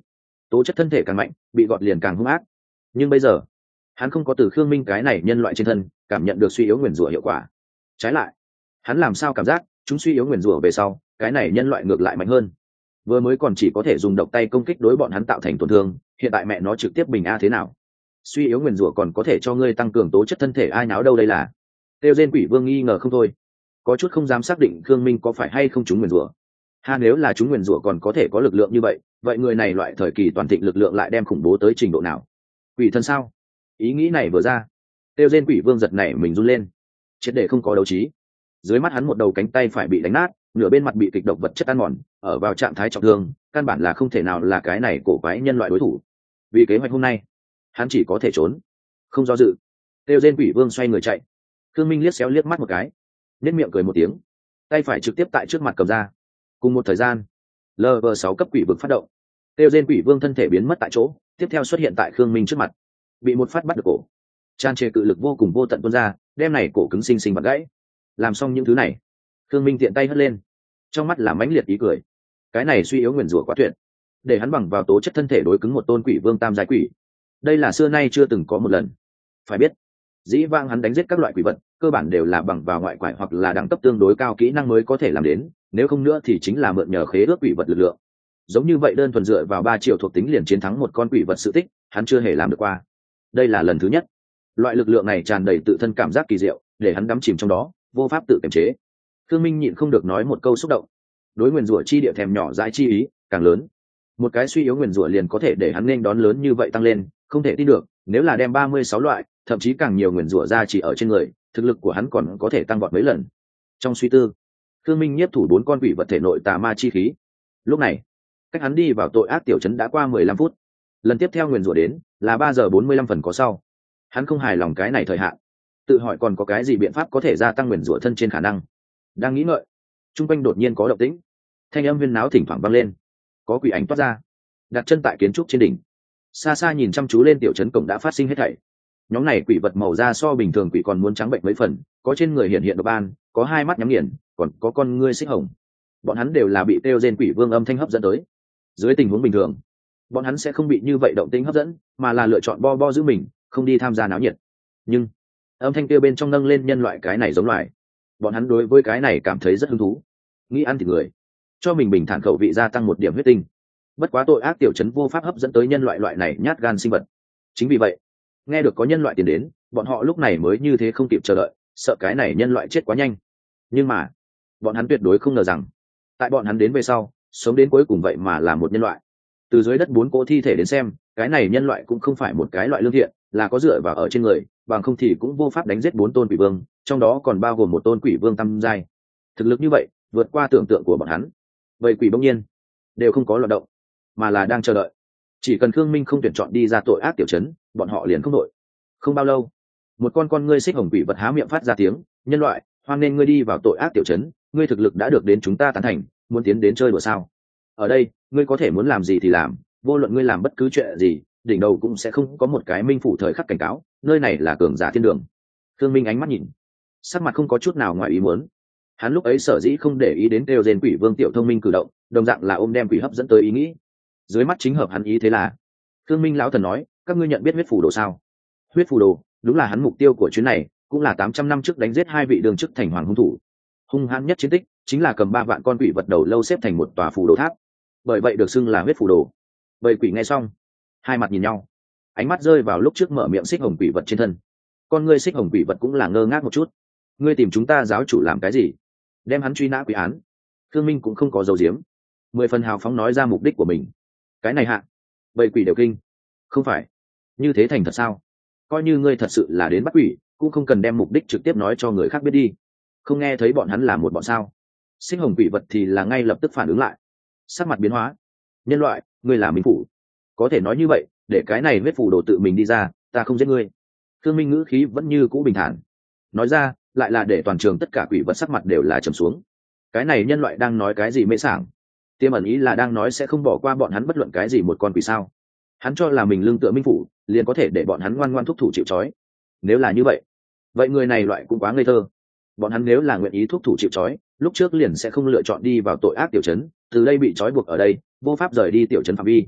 tố chất thân thể càng mạnh bị gọt liền càng hung ác. Nhưng bây giờ hắn không có từ khương minh cái này nhân loại trên thân cảm nhận được suy yếu nguyền rủa hiệu quả. Trái lại, hắn làm sao cảm giác chúng suy yếu nguyền rủa về sau cái này nhân loại ngược lại mạnh hơn. Vừa mới còn chỉ có thể dùng độc tay công kích đối bọn hắn tạo thành tổn thương, hiện tại mẹ nó trực tiếp bình a thế nào. Suy yếu nguyền rủa còn có thể cho ngươi tăng cường tố chất thân thể, ai náo đâu đây là. Tiêu Diên Quỷ Vương nghi ngờ không thôi, có chút không dám xác định khương minh có phải hay không chúng nguyền rủa. Ha, nếu là chúng nguyền rủa còn có thể có lực lượng như vậy, vậy người này loại thời kỳ toàn thịnh lực lượng lại đem khủng bố tới trình độ nào? Quỷ thần sao? Ý nghĩ này vừa ra, Tiêu Diên Quỷ Vương giật nảy mình run lên, triệt để không có đấu trí. Dưới mắt hắn một đầu cánh tay phải bị đánh nát, nửa bên mặt bị kịch độc vật chất ăn mòn, ở vào trạng thái trọng thương, căn bản là không thể nào là cái này cổ quái nhân loại đối thủ. Vì kế hoạch hôm nay, hắn chỉ có thể trốn. Không do dự, Tiêu Diên Quỷ Vương xoay người chạy. Khương Minh liếc xéo liếc mắt một cái, nhếch miệng cười một tiếng, tay phải trực tiếp tại trước mặt cầm ra. Cùng một thời gian, lv sáu cấp quỷ vực phát động. Tiêu Diên Quỷ Vương thân thể biến mất tại chỗ, tiếp theo xuất hiện tại Khương Minh trước mặt, bị một phát bắt được cổ. Tràn trề cự lực vô cùng vô tận tuôn ra, đem này cổ cứng sinh sinh bật gãy. Làm xong những thứ này, Khương Minh tiện tay hất lên, trong mắt là mãnh liệt ý cười. Cái này suy yếu nguyền rủa quá tuyệt, để hắn bằng vào tố chất thân thể đối cứng một tôn quỷ vương tam giai quỷ. Đây là xưa nay chưa từng có một lần. Phải biết, dĩ vãng hắn đánh giết các loại quỷ vật, cơ bản đều là bằng vào ngoại quải hoặc là đẳng cấp tương đối cao kỹ năng mới có thể làm đến, nếu không nữa thì chính là mượn nhờ khế ước quỷ vật lực lượng. Giống như vậy đơn thuần dựa vào ba triệu thuộc tính liền chiến thắng một con quỷ vật sự tích, hắn chưa hề làm được qua. Đây là lần thứ nhất. Loại lực lượng này tràn đầy tự thân cảm giác kỳ diệu, để hắn đắm chìm trong đó, vô pháp tự kiềm chế. Khương Minh nhịn không được nói một câu xúc động. Đối nguyền rủa chi địa thèm nhỏ dãi chi ý càng lớn. Một cái suy yếu nguyền rủa liền có thể để hắn nên đón lớn như vậy tăng lên, không thể tin được, nếu là đem ba mươi sáu loại, thậm chí càng nhiều nguyền rủa ra chỉ ở trên người, thực lực của hắn còn có thể tăng vọt mấy lần. Trong suy tư, Khương Minh nhiếp thủ bốn con quỷ vật thể nội tà ma chi khí. Lúc này, cách hắn đi vào tội ác tiểu trấn đã qua mười lăm phút. Lần tiếp theo nguyền rủa đến là ba giờ bốn mươi lăm phần có sau. Hắn không hài lòng cái này thời hạn, tự hỏi còn có cái gì biện pháp có thể gia tăng nguyền rủa thân trên khả năng. Đang nghĩ ngợi, trung quanh đột nhiên có động tĩnh, thanh âm huyên náo thỉnh thoảng vang lên, có quỷ ảnh toát ra, đặt chân tại kiến trúc trên đỉnh. Xa xa nhìn chăm chú lên tiểu trấn cổng đã phát sinh hết thảy. Nhóm này quỷ vật màu da so bình thường quỷ còn muốn trắng bệnh mấy phần, có trên người hiện hiện độc ban, có hai mắt nhắm nghiền, còn có con ngươi xích hồng. Bọn hắn đều là bị Tiêu Diên Quỷ Vương âm thanh hấp dẫn tới. Dưới tình huống bình thường, bọn hắn sẽ không bị như vậy động tĩnh hấp dẫn, mà là lựa chọn bo bo giữ mình, không đi tham gia náo nhiệt. Nhưng âm thanh kia bên trong nâng lên nhân loại cái này giống loài, bọn hắn đối với cái này cảm thấy rất hứng thú, nghĩ ăn thịt người, cho mình bình thản khẩu vị gia tăng một điểm huyết tinh. Bất quá tội ác tiểu trấn vô pháp hấp dẫn tới nhân loại loại này nhát gan sinh vật. Chính vì vậy, nghe được có nhân loại tiến đến, bọn họ lúc này mới như thế không kịp chờ đợi, sợ cái này nhân loại chết quá nhanh. Nhưng mà bọn hắn tuyệt đối không ngờ rằng, tại bọn hắn đến về sau, sống đến cuối cùng vậy mà là một nhân loại. Từ dưới đất bốn cỗ thi thể đến xem, cái này nhân loại cũng không phải một cái loại lương thiện, là có dựa vào ở trên người, bằng không thì cũng vô pháp đánh giết bốn tôn quỷ vương, trong đó còn bao gồm một tôn quỷ vương tam giai. Thực lực như vậy vượt qua tưởng tượng của bọn hắn. Vậy quỷ bỗng nhiên đều không có loạt động, mà là đang chờ đợi. Chỉ cần Khương Minh không tuyển chọn đi ra tội ác tiểu trấn, bọn họ liền không đội. Không bao lâu, một con con ngươi xích hồng quỷ vật há miệng phát ra tiếng, nhân loại, hoan nên ngươi đi vào tội ác tiểu trấn, ngươi thực lực đã được đến chúng ta tán thành, muốn tiến đến chơi đùa sao? Ở đây, ngươi có thể muốn làm gì thì làm, vô luận ngươi làm bất cứ chuyện gì, đỉnh đầu cũng sẽ không có một cái minh phủ thời khắc cảnh cáo, nơi này là cường giả thiên đường. Khương Minh ánh mắt nhìn, sắc mặt không có chút nào ngoài ý muốn. Hắn lúc ấy sở dĩ không để ý đến Tiêu Diên Quỷ Vương tiểu thông minh cử động, đồng dạng là ôm đem quỷ hấp dẫn tới ý nghĩ. Dưới mắt chính hợp hắn ý thế là, Khương Minh lão thần nói, các ngươi nhận biết huyết phù đồ sao? Huyết phù đồ, đúng là hắn mục tiêu của chuyến này, cũng là tám trăm năm trước đánh giết hai vị đường chức thành hoàng hung thủ. Hung hãn nhất chiến tích chính là cầm ba vạn con quỷ vật đầu lâu xếp thành một tòa phù đồ tháp, bởi vậy được xưng là huyết phù đồ. Bầy quỷ nghe xong, hai mặt nhìn nhau, ánh mắt rơi vào lúc trước mở miệng xích hồng quỷ vật trên thân. Con ngươi xích hồng quỷ vật cũng là ngơ ngác một chút. Ngươi tìm chúng ta giáo chủ làm cái gì? Đem hắn truy nã quỷ án. Khương Minh cũng không có dấu diếm, mười phần hào phóng nói ra mục đích của mình. Cái này hạ, bầy quỷ đều kinh. Không phải như thế thành thật sao? Coi như ngươi thật sự là đến bắt quỷ, cũng không cần đem mục đích trực tiếp nói cho người khác biết đi. Không nghe thấy bọn hắn là một bọn sao? Xích hồng quỷ vật thì là ngay lập tức phản ứng lại, sắc mặt biến hóa. Nhân loại, ngươi là minh phủ, có thể nói như vậy, để cái này huyết phù đồ tự mình đi ra, ta không giết ngươi. Khương Minh ngữ khí vẫn như cũ bình thản, nói ra lại là để toàn trường tất cả quỷ vật sắc mặt đều là trầm xuống. Cái này nhân loại đang nói cái gì mê sảng, tiềm ẩn ý là đang nói sẽ không bỏ qua bọn hắn bất luận cái gì một con quỷ sao? Hắn cho là mình lương tựa minh phủ, liền có thể để bọn hắn ngoan ngoan thúc thủ chịu trói. Nếu là như vậy, vậy người này loại cũng quá ngây thơ. Bọn hắn nếu là nguyện ý thúc thủ chịu trói, lúc trước liền sẽ không lựa chọn đi vào tội ác tiểu trấn, từ đây bị trói buộc ở đây, vô pháp rời đi tiểu trấn phạm vi.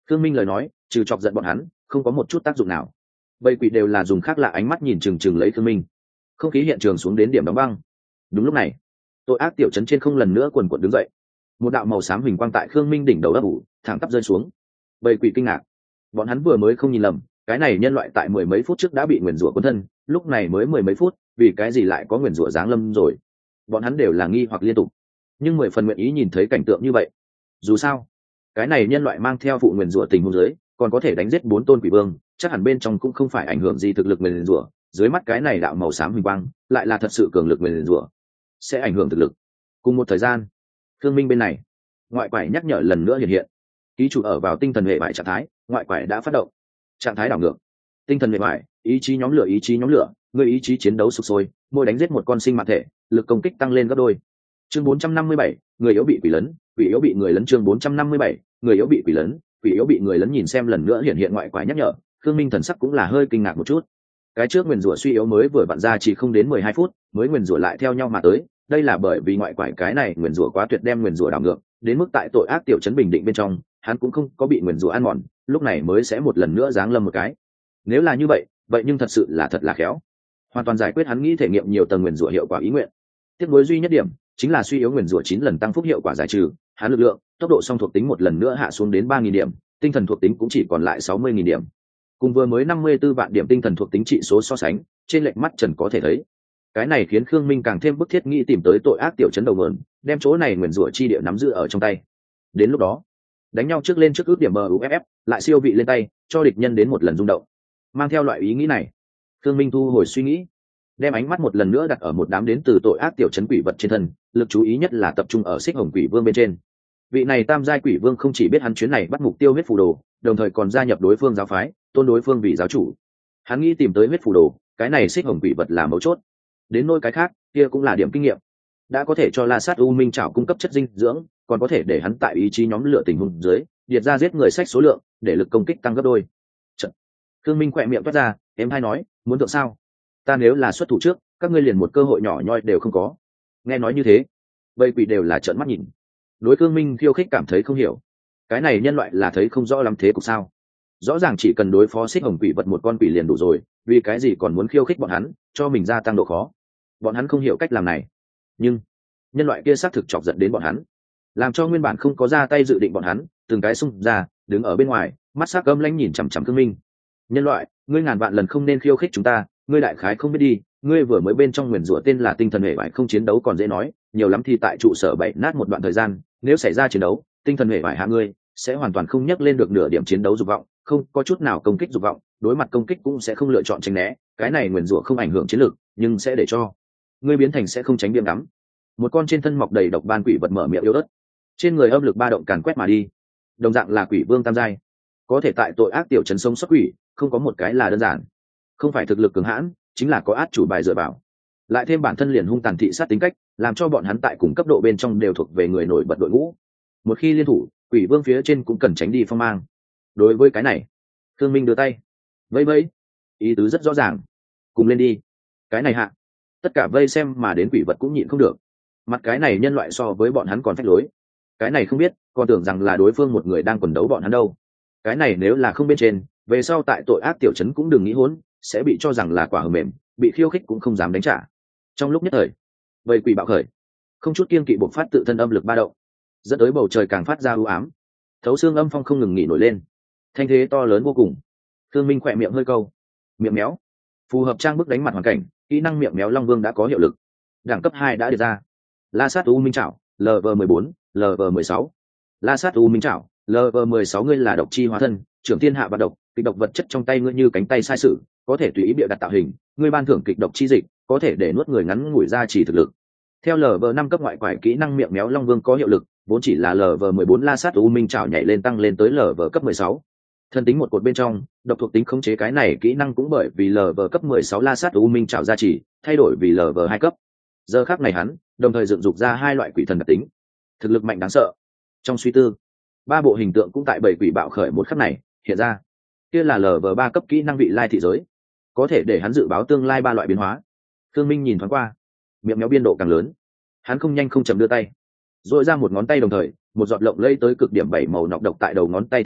Khương Minh lời nói trừ chọc giận bọn hắn không có một chút tác dụng nào. Bầy quỷ đều là dùng khác lạ ánh mắt nhìn chừng chừng lấy Khương Minh. Không khí hiện trường xuống đến điểm đóng băng. Đúng lúc này, tội ác tiểu trấn trên không lần nữa quần quật đứng dậy. Một đạo màu xám huỳnh quang tại Khương Minh đỉnh đầu ấp ủ thẳng tắp rơi xuống. Bầy quỷ kinh ngạc, bọn hắn vừa mới không nhìn lầm, cái này nhân loại tại mười mấy phút trước đã bị nguyền rủa cuốn thân, lúc này mới mười mấy phút, vì cái gì lại có nguyền rủa giáng lâm rồi? Bọn hắn đều là nghi hoặc liên tục, nhưng mười phần nguyện ý nhìn thấy cảnh tượng như vậy. Dù sao, cái này nhân loại mang theo phụ nguyền rủa tình huống dưới, còn có thể đánh giết bốn tôn quỷ vương, chắc hẳn bên trong cũng không phải ảnh hưởng gì thực lực nguyền rủa. Dưới mắt cái này đạo màu xám huỳnh quang, lại là thật sự cường lực nguyền rủa, sẽ ảnh hưởng thực lực. Cùng một thời gian, Thương Minh bên này, ngoại quải nhắc nhở lần nữa hiện hiện. Ký chủ ở vào tinh thần hệ bại trạng thái, ngoại quải đã phát động. Trạng thái đảo ngược. Tinh thần hệ bại, ý chí nhóm lửa ý chí nhóm lửa, người ý chí chiến đấu sục sôi, mỗi đánh giết một con sinh mạng thể, lực công kích tăng lên gấp đôi. Chương bốn trăm năm mươi bảy, người yếu bị quỷ lấn, quỷ yếu bị người lấn. Chương bốn trăm năm mươi bảy, người yếu bị quỷ lấn, quỷ yếu bị người lấn. Nhìn xem lần nữa hiện hiện ngoại quải nhắc nhở, Khương Minh thần sắc cũng là hơi kinh ngạc một chút. Cái trước nguyền rủa suy yếu mới vừa vặn ra chỉ không đến mười hai phút, mới nguyền rủa lại theo nhau mà tới, đây là bởi vì ngoại quải cái này nguyền rủa quá tuyệt, đem nguyền rủa đảo ngược, đến mức tại tội ác tiểu trấn bình định bên trong, hắn cũng không có bị nguyền rủa ăn mòn, lúc này mới sẽ một lần nữa giáng lâm một cái. Nếu là như vậy, vậy nhưng thật sự là thật là khéo, hoàn toàn giải quyết hắn nghĩ thể nghiệm nhiều tầng nguyền rủa hiệu quả ý nguyện. Tiếc nuối duy nhất điểm chính là suy yếu nguyền rủa chín lần tăng phúc hiệu quả giải trừ, hắn lực lượng, tốc độ song thuộc tính một lần nữa hạ xuống đến ba nghìn điểm, tinh thần thuộc tính cũng chỉ còn lại sáu mươi nghìn điểm. Cùng vừa mới năm mươi tư vạn điểm tinh thần thuộc tính trị số so sánh, trên lệch mắt trần có thể thấy. Cái này khiến Khương Minh càng thêm bức thiết nghĩ tìm tới tội ác tiểu trấn đầu nguồn, đem chỗ này nguyền rủa chi địa nắm giữ ở trong tay. Đến lúc đó, đánh nhau trước lên trước ước điểm buff, lại siêu vị lên tay, cho địch nhân đến một lần rung động. Mang theo loại ý nghĩ này, Khương Minh thu hồi suy nghĩ, đem ánh mắt một lần nữa đặt ở một đám đến từ tội ác tiểu trấn quỷ vật trên thân, lực chú ý nhất là tập trung ở Xích Hồng Quỷ Vương bên trên. Vị này tam giai quỷ vương không chỉ biết hắn chuyến này bắt mục tiêu huyết phù đồ, đồng thời còn gia nhập đối phương giáo phái, tôn đối phương vì giáo chủ. Hắn nghĩ tìm tới huyết phù đồ, cái này Xích Hồng quỷ vật là mấu chốt. Đến nỗi cái khác, kia cũng là điểm kinh nghiệm. Đã có thể cho La Sát U Minh Trảo cung cấp chất dinh dưỡng, còn có thể để hắn tại ý chí nhóm lửa tình huống dưới, điệt ra giết người sách số lượng, để lực công kích tăng gấp đôi. Trận. Khương Minh khỏe miệng toát ra, em hay nói, muốn tượng sao? Ta nếu là xuất thủ trước, các ngươi liền một cơ hội nhỏ nhoi đều không có. Nghe nói như thế, vây quỷ đều là trợn mắt nhìn. Đối Khương Minh khiêu khích cảm thấy không hiểu, cái này nhân loại là thấy không rõ lắm thế cục sao? Rõ ràng chỉ cần đối phó Xích Hồng quỷ vật một con quỷ liền đủ rồi, vì cái gì còn muốn khiêu khích bọn hắn, cho mình gia tăng độ khó? Bọn hắn không hiểu cách làm này, nhưng nhân loại kia xác thực chọc giận đến bọn hắn, làm cho nguyên bản không có ra tay dự định bọn hắn từng cái xung ra, đứng ở bên ngoài, mắt sắc gâm lãnh nhìn chằm chằm Khương Minh. Nhân loại, ngươi ngàn vạn lần không nên khiêu khích chúng ta, ngươi đại khái không biết đi, ngươi vừa mới bên trong nguyền rủa tên là tinh thần hệ bại, không chiến đấu còn dễ nói, nhiều lắm thì tại trụ sở bảy nát một đoạn thời gian, nếu xảy ra chiến đấu, tinh thần hệ bại hạ ngươi sẽ hoàn toàn không nhắc lên được nửa điểm chiến đấu dục vọng, không có chút nào công kích dục vọng, đối mặt công kích cũng sẽ không lựa chọn tránh né, cái này nguyền rủa không ảnh hưởng chiến lược, nhưng sẽ để cho ngươi biến thành sẽ không tránh viêm ngắm. Một con trên thân mọc đầy độc ban quỷ vật mở miệng yếu ớt, trên người âm lực ba động càn quét mà đi. Đồng dạng là quỷ vương tam giai, có thể tại tội ác tiểu trấn sống xuất quỷ, không có một cái là đơn giản, không phải thực lực cường hãn, chính là có át chủ bài dựa vào, lại thêm bản thân liền hung tàn thị sát tính cách, làm cho bọn hắn tại cùng cấp độ bên trong đều thuộc về người nổi bật đội ngũ. Một khi liên thủ, quỷ vương phía trên cũng cần tránh đi phong mang. Đối với cái này, Thương Minh đưa tay vây vây, ý tứ rất rõ ràng, cùng lên đi. Cái này hạ, tất cả vây xem mà đến quỷ vật cũng nhịn không được, mặt cái này nhân loại so với bọn hắn còn phách lối, cái này không biết còn tưởng rằng là đối phương một người đang quần đấu bọn hắn đâu. Cái này nếu là không bên trên, về sau tại tội ác tiểu trấn cũng đừng nghĩ hỗn, sẽ bị cho rằng là quả hờ mềm, bị khiêu khích cũng không dám đánh trả. Trong lúc nhất thời, vây quỷ bạo khởi, không chút kiên kỵ bộc phát tự thân âm lực ba động, dẫn tới bầu trời càng phát ra u ám, thấu xương âm phong không ngừng nghỉ nổi lên, thanh thế to lớn vô cùng. Thương Minh khỏe miệng hơi câu, miệng méo, phù hợp trang bức đánh mặt hoàn cảnh, kỹ năng miệng méo Long Vương đã có hiệu lực, đẳng cấp hai đã đề ra. La Sát U Minh Trảo, Level mười bốn, Level mười sáu. La Sát U Minh Trảo, Level mười sáu, ngươi là độc chi hóa thân, trưởng thiên hạ và độc, kịch độc vật chất trong tay ngươi như cánh tay sai sự, có thể tùy ý bịa đặt tạo hình, ngươi ban thưởng kịch độc chi dịch, có thể để nuốt người ngắn ngủi ra chỉ thực lực. Theo Level năm cấp ngoại quải kỹ năng miệng méo Long Vương có hiệu lực, vốn chỉ là Level mười bốn La Sát U Minh Trảo nhảy lên tăng lên tới Level cấp mười sáu. Thân tính một cột bên trong, độc thuộc tính khống chế cái này kỹ năng cũng bởi vì Level cấp mười sáu La Sát U Minh Trảo gia trì, thay đổi vì Level hai cấp. Giờ khắc này hắn đồng thời dựng dục ra hai loại quỷ thần đặc tính, thực lực mạnh đáng sợ. Trong suy tư, ba bộ hình tượng cũng tại bảy quỷ bạo khởi một khắc này hiện ra. Kia là Level ba cấp kỹ năng vị lai thị giới, có thể để hắn dự báo tương lai ba loại biến hóa. Thương Minh nhìn thoáng qua, miệng méo biên độ càng lớn, hắn không nhanh không chậm đưa tay, dội ra một ngón tay, đồng thời một giọt lộng lây tới cực điểm bảy màu nọc độc tại đầu ngón tay thành hình,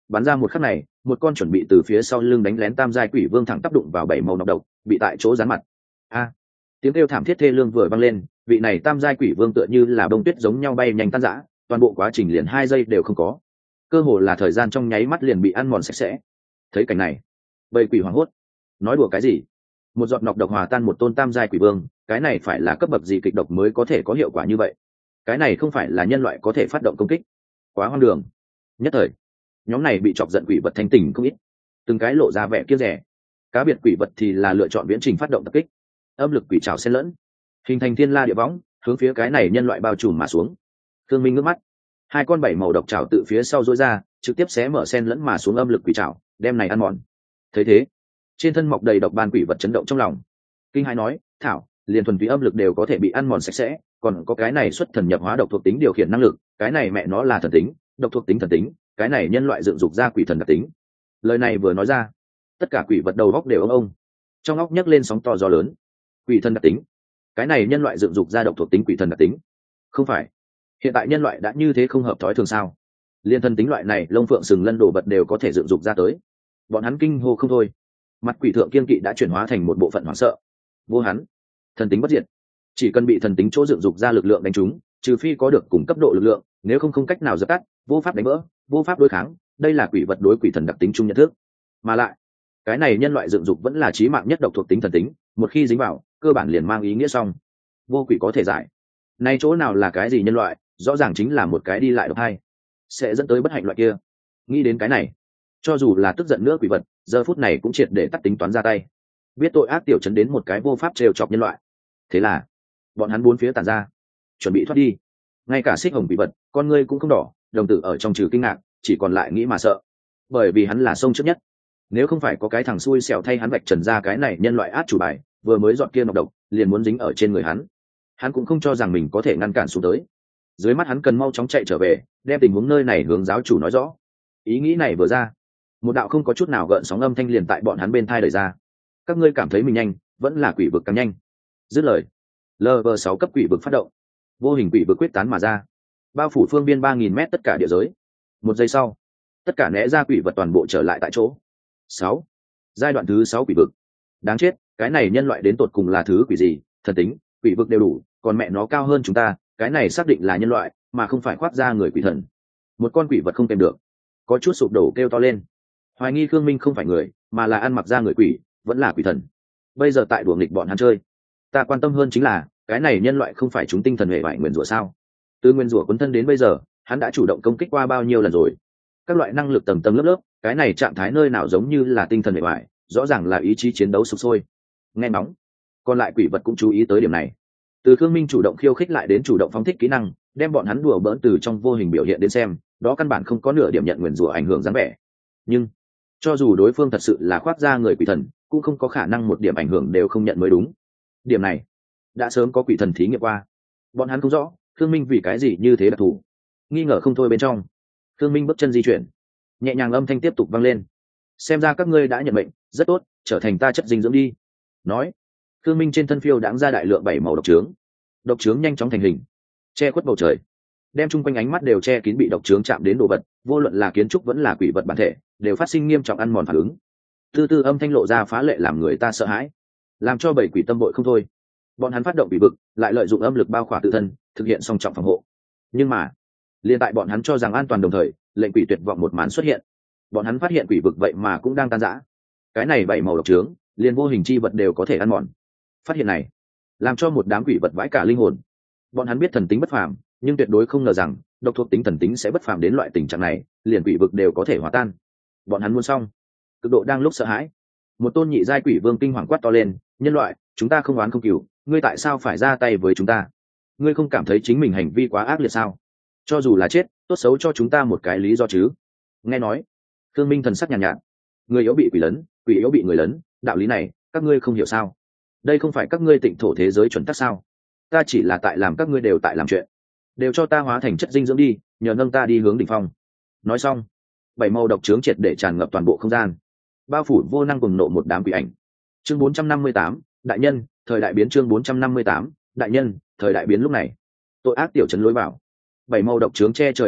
bắn ra một khắc này, một con chuẩn bị từ phía sau lưng đánh lén tam giai quỷ vương thẳng tác động vào bảy màu nọc độc, bị tại chỗ gián mặt. A! Tiếng kêu thảm thiết thê lương vừa vang lên, vị này tam giai quỷ vương tựa như là bông tuyết giống nhau bay nhanh tan rã, toàn bộ quá trình liền hai giây đều không có, cơ hồ là thời gian trong nháy mắt liền bị ăn mòn sạch sẽ. Thấy cảnh này, bầy quỷ hoảng hốt, nói đùa cái gì? Một giọt nọc độc hòa tan một tôn tam giai quỷ vương, cái này phải là cấp bậc gì kịch độc mới có thể có hiệu quả như vậy? Cái này không phải là nhân loại có thể phát động công kích, quá hoang đường. Nhất thời, nhóm này bị chọc giận quỷ vật thanh tỉnh không ít, từng cái lộ ra vẻ kiêng dè. Cá biệt quỷ vật thì là lựa chọn viễn trình phát động tập kích, âm lực quỷ trảo xen lẫn, hình thành thiên la địa võng, hướng phía cái này nhân loại bao trùm mà xuống. Thương Minh ngước mắt, hai con bảy màu độc trảo tự phía sau rối ra, trực tiếp xé mở xen lẫn mà xuống âm lực quỷ trảo, đem này ăn mòn. Thấy thế, trên thân mọc đầy độc ban quỷ vật chấn động trong lòng, kinh hãi nói: thảo, liền thuần túy âm lực đều có thể bị ăn mòn sạch sẽ, còn có cái này xuất thần nhập hóa độc thuộc tính điều khiển năng lực, cái này mẹ nó là thần tính, độc thuộc tính thần tính, cái này nhân loại dựng dục ra quỷ thần đặc tính. Lời này vừa nói ra, tất cả quỷ vật đầu góc đều ông ông, trong óc nhấc lên sóng to gió lớn. Quỷ thần đặc tính, cái này nhân loại dựng dục ra độc thuộc tính quỷ thần đặc tính, không phải hiện tại nhân loại đã như thế không hợp thói thường sao? Liên thần tính loại này lông phượng sừng lân đồ vật đều có thể dựng dục ra tới, bọn hắn kinh hô không thôi. Mặt quỷ thượng kiên kỵ đã chuyển hóa thành một bộ phận hoảng sợ. Vô hắn, thần tính bất diệt, chỉ cần bị thần tính chỗ dựng dục ra lực lượng đánh trúng, trừ phi có được cùng cấp độ lực lượng, nếu không không cách nào dập tắt, vô pháp đánh vỡ, vô pháp đối kháng. Đây là quỷ vật đối quỷ thần đặc tính chung nhận thức. Mà lại, cái này nhân loại dựng dục vẫn là chí mạng nhất độc thuộc tính thần tính, một khi dính vào, cơ bản liền mang ý nghĩa xong. Vô quỷ có thể giải. Nay chỗ nào là cái gì nhân loại, rõ ràng chính là một cái đi lại độc hai, sẽ dẫn tới bất hạnh loại kia. Nghĩ đến cái này, cho dù là tức giận nữa quỷ vật, giờ phút này cũng triệt để tắt tính toán ra tay. Biết tội ác tiểu chấn đến một cái vô pháp trêu chọc nhân loại. Thế là, bọn hắn bốn phía tản ra, chuẩn bị thoát đi. Ngay cả xích hồng quỷ vật, con ngươi cũng không đỏ, đồng tử ở trong trừ kinh ngạc, chỉ còn lại nghĩ mà sợ. Bởi vì hắn là sông trước nhất. Nếu không phải có cái thằng xui xẻo thay hắn vạch trần ra cái này nhân loại át chủ bài, vừa mới dọn kia nọc độc, liền muốn dính ở trên người hắn. Hắn cũng không cho rằng mình có thể ngăn cản xuống tới. Dưới mắt hắn cần mau chóng chạy trở về, đem tình huống nơi này hướng giáo chủ nói rõ. Ý nghĩ này vừa ra, một đạo không có chút nào gợn sóng âm thanh liền tại bọn hắn bên thai đời ra. Các ngươi cảm thấy mình nhanh, vẫn là quỷ vực càng nhanh. Dứt lời, lv sáu cấp quỷ vực phát động, vô hình quỷ vực quyết tán mà ra, bao phủ phương biên ba nghìn mét tất cả địa giới. Một giây sau, tất cả né ra quỷ vật toàn bộ trở lại tại chỗ. Sáu, giai đoạn thứ sáu quỷ vực. Đáng chết, cái này nhân loại đến tột cùng là thứ quỷ gì? Thần tính, quỷ vực đều đủ, còn mẹ nó cao hơn chúng ta, cái này xác định là nhân loại, mà không phải khoác ra người quỷ thần. Một con quỷ vật không kèm được, có chút sụp đổ kêu to lên, hoài nghi Khương Minh không phải người, mà là ăn mặc ra người quỷ, vẫn là quỷ thần. Bây giờ tại đùa nghịch bọn hắn chơi, ta quan tâm hơn chính là cái này nhân loại không phải chúng tinh thần hệ bại nguyên rủa sao? Từ nguyên rủa quấn thân đến bây giờ, hắn đã chủ động công kích qua bao nhiêu lần rồi? Các loại năng lực tầng tầng lớp lớp, cái này trạng thái nơi nào giống như là tinh thần hệ bại, rõ ràng là ý chí chiến đấu sục sôi. Nghe nóng, còn lại quỷ vật cũng chú ý tới điểm này. Từ Khương Minh chủ động khiêu khích lại đến chủ động phóng thích kỹ năng, đem bọn hắn đùa bỡn từ trong vô hình biểu hiện đến xem, đó căn bản không có nửa điểm nhận nguyền rủa ảnh hưởng dáng vẻ. Nhưng cho dù đối phương thật sự là khoác ra người quỷ thần, cũng không có khả năng một điểm ảnh hưởng đều không nhận mới đúng. Điểm này đã sớm có quỷ thần thí nghiệm qua, bọn hắn không rõ Khương Minh vì cái gì như thế đặc thù, nghi ngờ không thôi bên trong. Khương Minh bước chân di chuyển, nhẹ nhàng âm thanh tiếp tục vang lên: xem ra các ngươi đã nhận mệnh, rất tốt, trở thành ta chất dinh dưỡng đi. Nói, Khương Minh trên thân phiêu đãng ra đại lượng bảy màu độc trướng, độc trướng nhanh chóng thành hình, che khuất bầu trời, đem chung quanh ánh mắt đều che kín bị độc trướng chạm đến đồ vật, vô luận là kiến trúc vẫn là quỷ vật bản thể, đều phát sinh nghiêm trọng ăn mòn phản ứng. Từ từ âm thanh lộ ra phá lệ làm người ta sợ hãi, làm cho bảy quỷ tâm bội không thôi. Bọn hắn phát động quỷ vực, lại lợi dụng âm lực bao khỏa tự thân, thực hiện song trọng phòng hộ. Nhưng mà, liên tại bọn hắn cho rằng an toàn đồng thời, lệnh quỷ tuyệt vọng một màn xuất hiện. Bọn hắn phát hiện quỷ vực vậy mà cũng đang tan rã. Cái này bảy màu độc trướng, liền vô hình chi vật đều có thể ăn mòn. Phát hiện này, làm cho một đám quỷ vật vãi cả linh hồn. Bọn hắn biết thần tính bất phàm, nhưng tuyệt đối không ngờ rằng độc thuộc tính thần tính sẽ bất phàm đến loại tình trạng này, liền quỷ vực đều có thể hòa tan. Bọn hắn muốn xong, cực độ đang lúc sợ hãi. Một tôn nhị giai quỷ vương kinh hoàng quát to lên: nhân loại, chúng ta không oán không cừu, ngươi tại sao phải ra tay với chúng ta? Ngươi không cảm thấy chính mình hành vi quá ác liệt sao? Cho dù là chết, tốt xấu cho chúng ta một cái lý do chứ. Nghe nói, Khương Minh thần sắc nhàn nhạt, nhạt: người yếu bị quỷ lấn, quỷ yếu bị người lấn, đạo lý này các ngươi không hiểu sao? Đây không phải các ngươi tịnh thổ thế giới chuẩn tắc sao? Ta chỉ là tại làm các ngươi đều tại làm chuyện, đều cho ta hóa thành chất dinh dưỡng đi, nhờ nâng ta đi hướng đỉnh phong. Nói xong, bảy màu độc trướng triệt để tràn ngập toàn bộ không gian, bao phủ vô năng cùng nộ một đám quỷ ảnh. Chương bốn trăm năm mươi tám, đại nhân, thời đại biến. Chương bốn trăm năm mươi tám, đại nhân, thời đại biến. Lúc này, tội ác tiểu trấn lối vào, bảy màu độc trướng che trời lấp đất,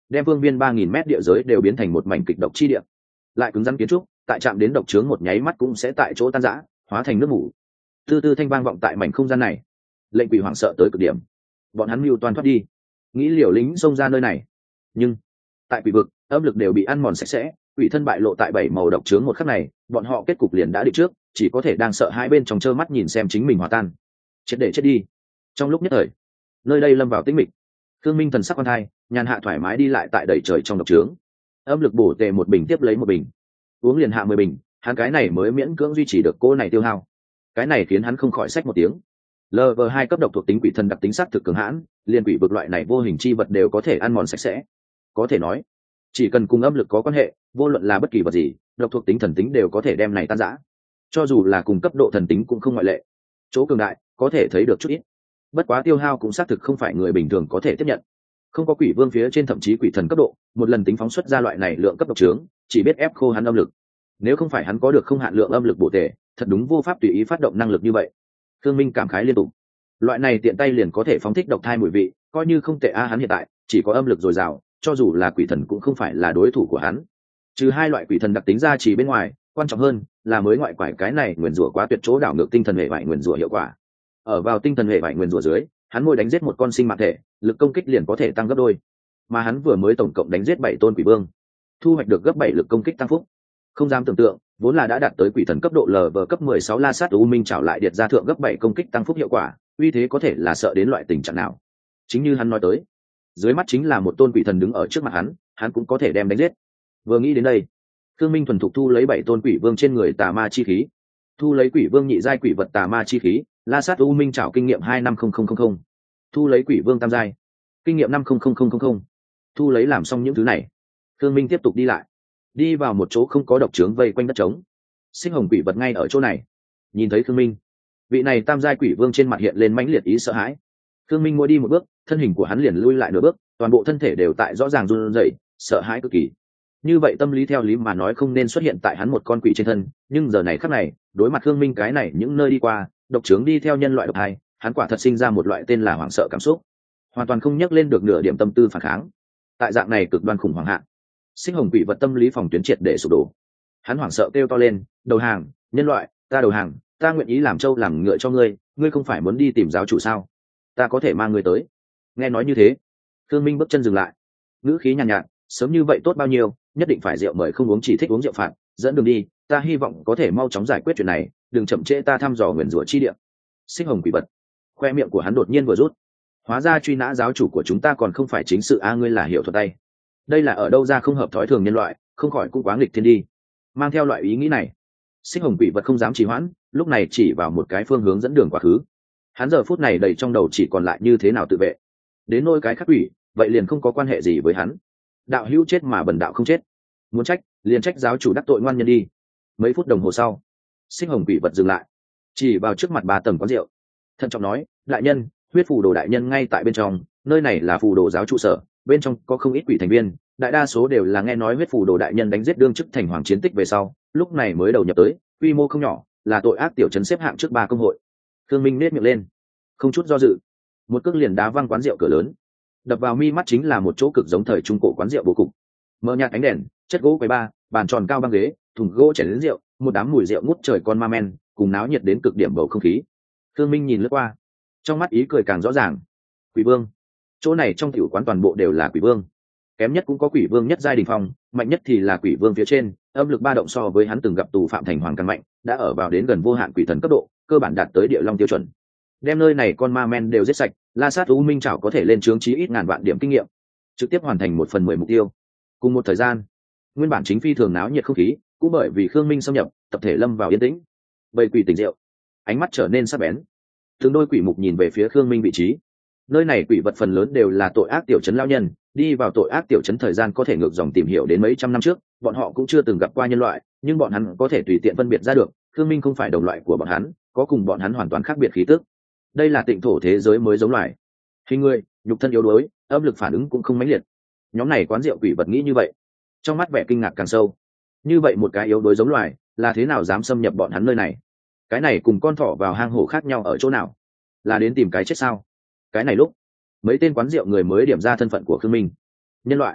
đem vương viên ba nghìn mét địa giới đều biến thành một mảnh kịch độc chi địa. Lại cứng rắn kiến trúc, tại chạm đến độc trướng một nháy mắt cũng sẽ tại chỗ tan rã, hóa thành nước mủ. Tư tư thanh vang vọng tại mảnh không gian này. Lệnh quỷ hoảng sợ tới cực điểm. Bọn hắn mưu toàn thoát đi, nghĩ liều lính xông ra nơi này. Nhưng tại quỷ vực, âm lực đều bị ăn mòn sạch sẽ, quỷ thân bại lộ tại bảy màu độc trướng một khắc này, bọn họ kết cục liền đã định trước, chỉ có thể đang sợ hai bên trong trơ mắt nhìn xem chính mình hòa tan. Chết để chết đi. Trong lúc nhất thời, nơi đây lâm vào tĩnh mịch. Thương Minh thần sắc quan thai, nhàn hạ thoải mái đi lại tại đầy trời trong độc trướng. Âm lực bổ tề một bình tiếp lấy một bình, uống liền hạ mười bình, hắn cái này mới miễn cưỡng duy trì được cô này tiêu hao. Cái này khiến hắn không khỏi xách một tiếng. lv hai cấp độc thuộc tính quỷ thần đặc tính sắc thực cường hãn, liền quỷ vực loại này vô hình chi vật đều có thể ăn mòn sạch sẽ. Có thể nói, chỉ cần cùng âm lực có quan hệ, vô luận là bất kỳ vật gì, độc thuộc tính thần tính đều có thể đem này tan rã. Cho dù là cùng cấp độ thần tính cũng không ngoại lệ. Chỗ cường đại có thể thấy được chút ít, bất quá tiêu hao cũng xác thực không phải người bình thường có thể tiếp nhận. Không có quỷ vương phía trên thậm chí quỷ thần cấp độ, một lần tính phóng xuất ra loại này lượng cấp độc trướng, chỉ biết ép khô hắn âm lực. Nếu không phải hắn có được không hạn lượng âm lực bổ tề, thật đúng vô pháp tùy ý phát động năng lực như vậy. Thương Minh cảm khái liên tục. Loại này tiện tay liền có thể phóng thích độc thai mùi vị, coi như không tệ a, hắn hiện tại chỉ có âm lực dồi dào, cho dù là quỷ thần cũng không phải là đối thủ của hắn. Trừ hai loại quỷ thần đặc tính ra chỉ bên ngoài, quan trọng hơn là mới ngoại quải cái này nguyền rủa quá tuyệt chỗ đảo ngược tinh thần hệ vải nguyền rủa hiệu quả. Ở vào tinh thần hệ vải nguyền rủa dưới, hắn mỗi đánh giết một con sinh mạng thể, lực công kích liền có thể tăng gấp đôi. Mà hắn vừa mới tổng cộng đánh giết bảy tôn quỷ vương, thu hoạch được gấp bảy lực công kích tăng phúc. Không dám tưởng tượng, vốn là đã đạt tới quỷ thần cấp độ lv cấp mười sáu La Sát U Minh Trảo lại điệt ra thượng gấp bảy công kích tăng phúc hiệu quả, uy thế có thể là sợ đến loại tình trạng nào. Chính như hắn nói tới, dưới mắt chính là một tôn quỷ thần đứng ở trước mặt hắn, hắn cũng có thể đem đánh giết. Vừa nghĩ đến đây, Thương Minh thuần thục thu lấy bảy tôn quỷ vương trên người tà ma chi khí, thu lấy quỷ vương nhị giai quỷ vật tà ma chi khí, La Sát U Minh Trảo kinh nghiệm hai năm không không không không, thu lấy quỷ vương tam giai, kinh nghiệm năm không không không không, thu lấy làm xong những thứ này, Thương Minh tiếp tục đi lại, đi vào một chỗ không có độc trướng vây quanh đất trống. Sinh hồng quỷ vật ngay ở chỗ này. Nhìn thấy Thương Minh, vị này tam giai quỷ vương trên mặt hiện lên mãnh liệt ý sợ hãi. Thương Minh mỗi đi một bước, thân hình của hắn liền lui lại nửa bước, toàn bộ thân thể đều tại rõ ràng run rẩy, sợ hãi cực kỳ. Như vậy tâm lý theo lý mà nói không nên xuất hiện tại hắn một con quỷ trên thân, nhưng giờ này khắc này, đối mặt Thương Minh cái này những nơi đi qua, độc trướng đi theo nhân loại độc hại, hắn quả thật sinh ra một loại tên là hoảng sợ cảm xúc, hoàn toàn không nhắc lên được nửa điểm tâm tư phản kháng. Tại dạng này cực đoan khủng hoảng hạ, sinh hồng quỷ vật tâm lý phòng tuyến triệt để sụp đổ. Hắn hoảng sợ kêu to lên, đầu hàng, nhân loại, ta đầu hàng, ta nguyện ý làm trâu làm ngựa cho ngươi, ngươi không phải muốn đi tìm giáo chủ sao? Ta có thể mang ngươi tới. Nghe nói như thế, Thương Minh bước chân dừng lại, ngữ khí nhàn nhạt, nhạt, sớm như vậy tốt bao nhiêu, nhất định phải rượu mời không uống, chỉ thích uống rượu phạt, dẫn đường đi, ta hy vọng có thể mau chóng giải quyết chuyện này, đừng chậm trễ ta thăm dò nguyền rủa chi địa. Sinh hồng quỷ vật, khoe miệng của hắn đột nhiên vừa rút, hóa ra truy nã giáo chủ của chúng ta còn không phải chính sự a, ngươi là hiểu thuật tay. Đây là ở đâu ra không hợp thói thường nhân loại, không khỏi cũng quá nghịch thiên đi. Mang theo loại ý nghĩ này, Sinh hồng quỷ vật không dám trì hoãn, lúc này chỉ vào một cái phương hướng dẫn đường quá khứ. Hắn giờ phút này đầy trong đầu chỉ còn lại như thế nào tự vệ. Đến nôi cái khắc quỷ, vậy liền không có quan hệ gì với hắn. Đạo hữu chết mà bần đạo không chết, muốn trách liền trách giáo chủ đắc tội ngoan nhân đi. Mấy phút đồng hồ sau, Sinh hồng quỷ vật dừng lại, chỉ vào trước mặt ba tầng quán rượu, thận trọng nói, đại nhân, huyết phù đồ đại nhân ngay tại bên trong, nơi này là phù đồ giáo trụ sở, bên trong có không ít quỷ thành viên, đại đa số đều là nghe nói huyết phù đồ đại nhân đánh giết đương chức thành hoàng chiến tích về sau, lúc này mới đầu nhập tới, quy mô không nhỏ, là tội ác tiểu trấn xếp hạng trước ba công hội. Thương Minh nết miệng lên, không chút do dự, một cước liền đá văng quán rượu cửa lớn. Đập vào mi mắt chính là một chỗ cực giống thời trung cổ quán rượu bố cục, mờ nhạt ánh đèn, chất gỗ quầy ba, bàn tròn cao băng ghế, thùng gỗ chén lớn rượu, một đám mùi rượu ngút trời con ma men, cùng náo nhiệt đến cực điểm bầu không khí. Thương Minh nhìn lướt qua, trong mắt ý cười càng rõ ràng. Quỷ vương, chỗ này trong tiểu quán toàn bộ đều là quỷ vương, kém nhất cũng có quỷ vương nhất giai đình phong, mạnh nhất thì là quỷ vương phía trên, âm lực ba động so với hắn từng gặp tù phạm thành hoàng càng mạnh, đã ở vào đến gần vô hạn quỷ thần cấp độ, cơ bản đạt tới địa long tiêu chuẩn. Đem nơi này con ma men đều giết sạch, La Sát U Minh Trảo có thể lên chướng chí ít ngàn vạn điểm kinh nghiệm, trực tiếp hoàn thành một phần mười mục tiêu. Cùng một thời gian, nguyên bản chính phi thường náo nhiệt không khí, cũng bởi vì Khương Minh xâm nhập, tập thể lâm vào yên tĩnh. Bầy quỷ tỉnh rượu, ánh mắt trở nên sắc bén. Từng đôi quỷ mục nhìn về phía Khương Minh vị trí. Nơi này quỷ vật phần lớn đều là tội ác tiểu trấn lão nhân, đi vào tội ác tiểu trấn thời gian có thể ngược dòng tìm hiểu đến mấy trăm năm trước, bọn họ cũng chưa từng gặp qua nhân loại, nhưng bọn hắn có thể tùy tiện phân biệt ra được, Khương Minh không phải đồng loại của bọn hắn, có cùng bọn hắn hoàn toàn khác biệt khí tức. Đây là tịnh thổ thế giới mới giống loài, hình người, nhục thân yếu đuối, âm lực phản ứng cũng không mãnh liệt. Nhóm này quán rượu quỷ vật nghĩ như vậy, trong mắt vẻ kinh ngạc càng sâu. Như vậy một cái yếu đuối giống loài, là thế nào dám xâm nhập bọn hắn nơi này? Cái này cùng con thỏ vào hang hổ khác nhau ở chỗ nào? Là đến tìm cái chết sao? Cái này lúc mấy tên quán rượu người mới điểm ra thân phận của Khương Minh. Nhân loại,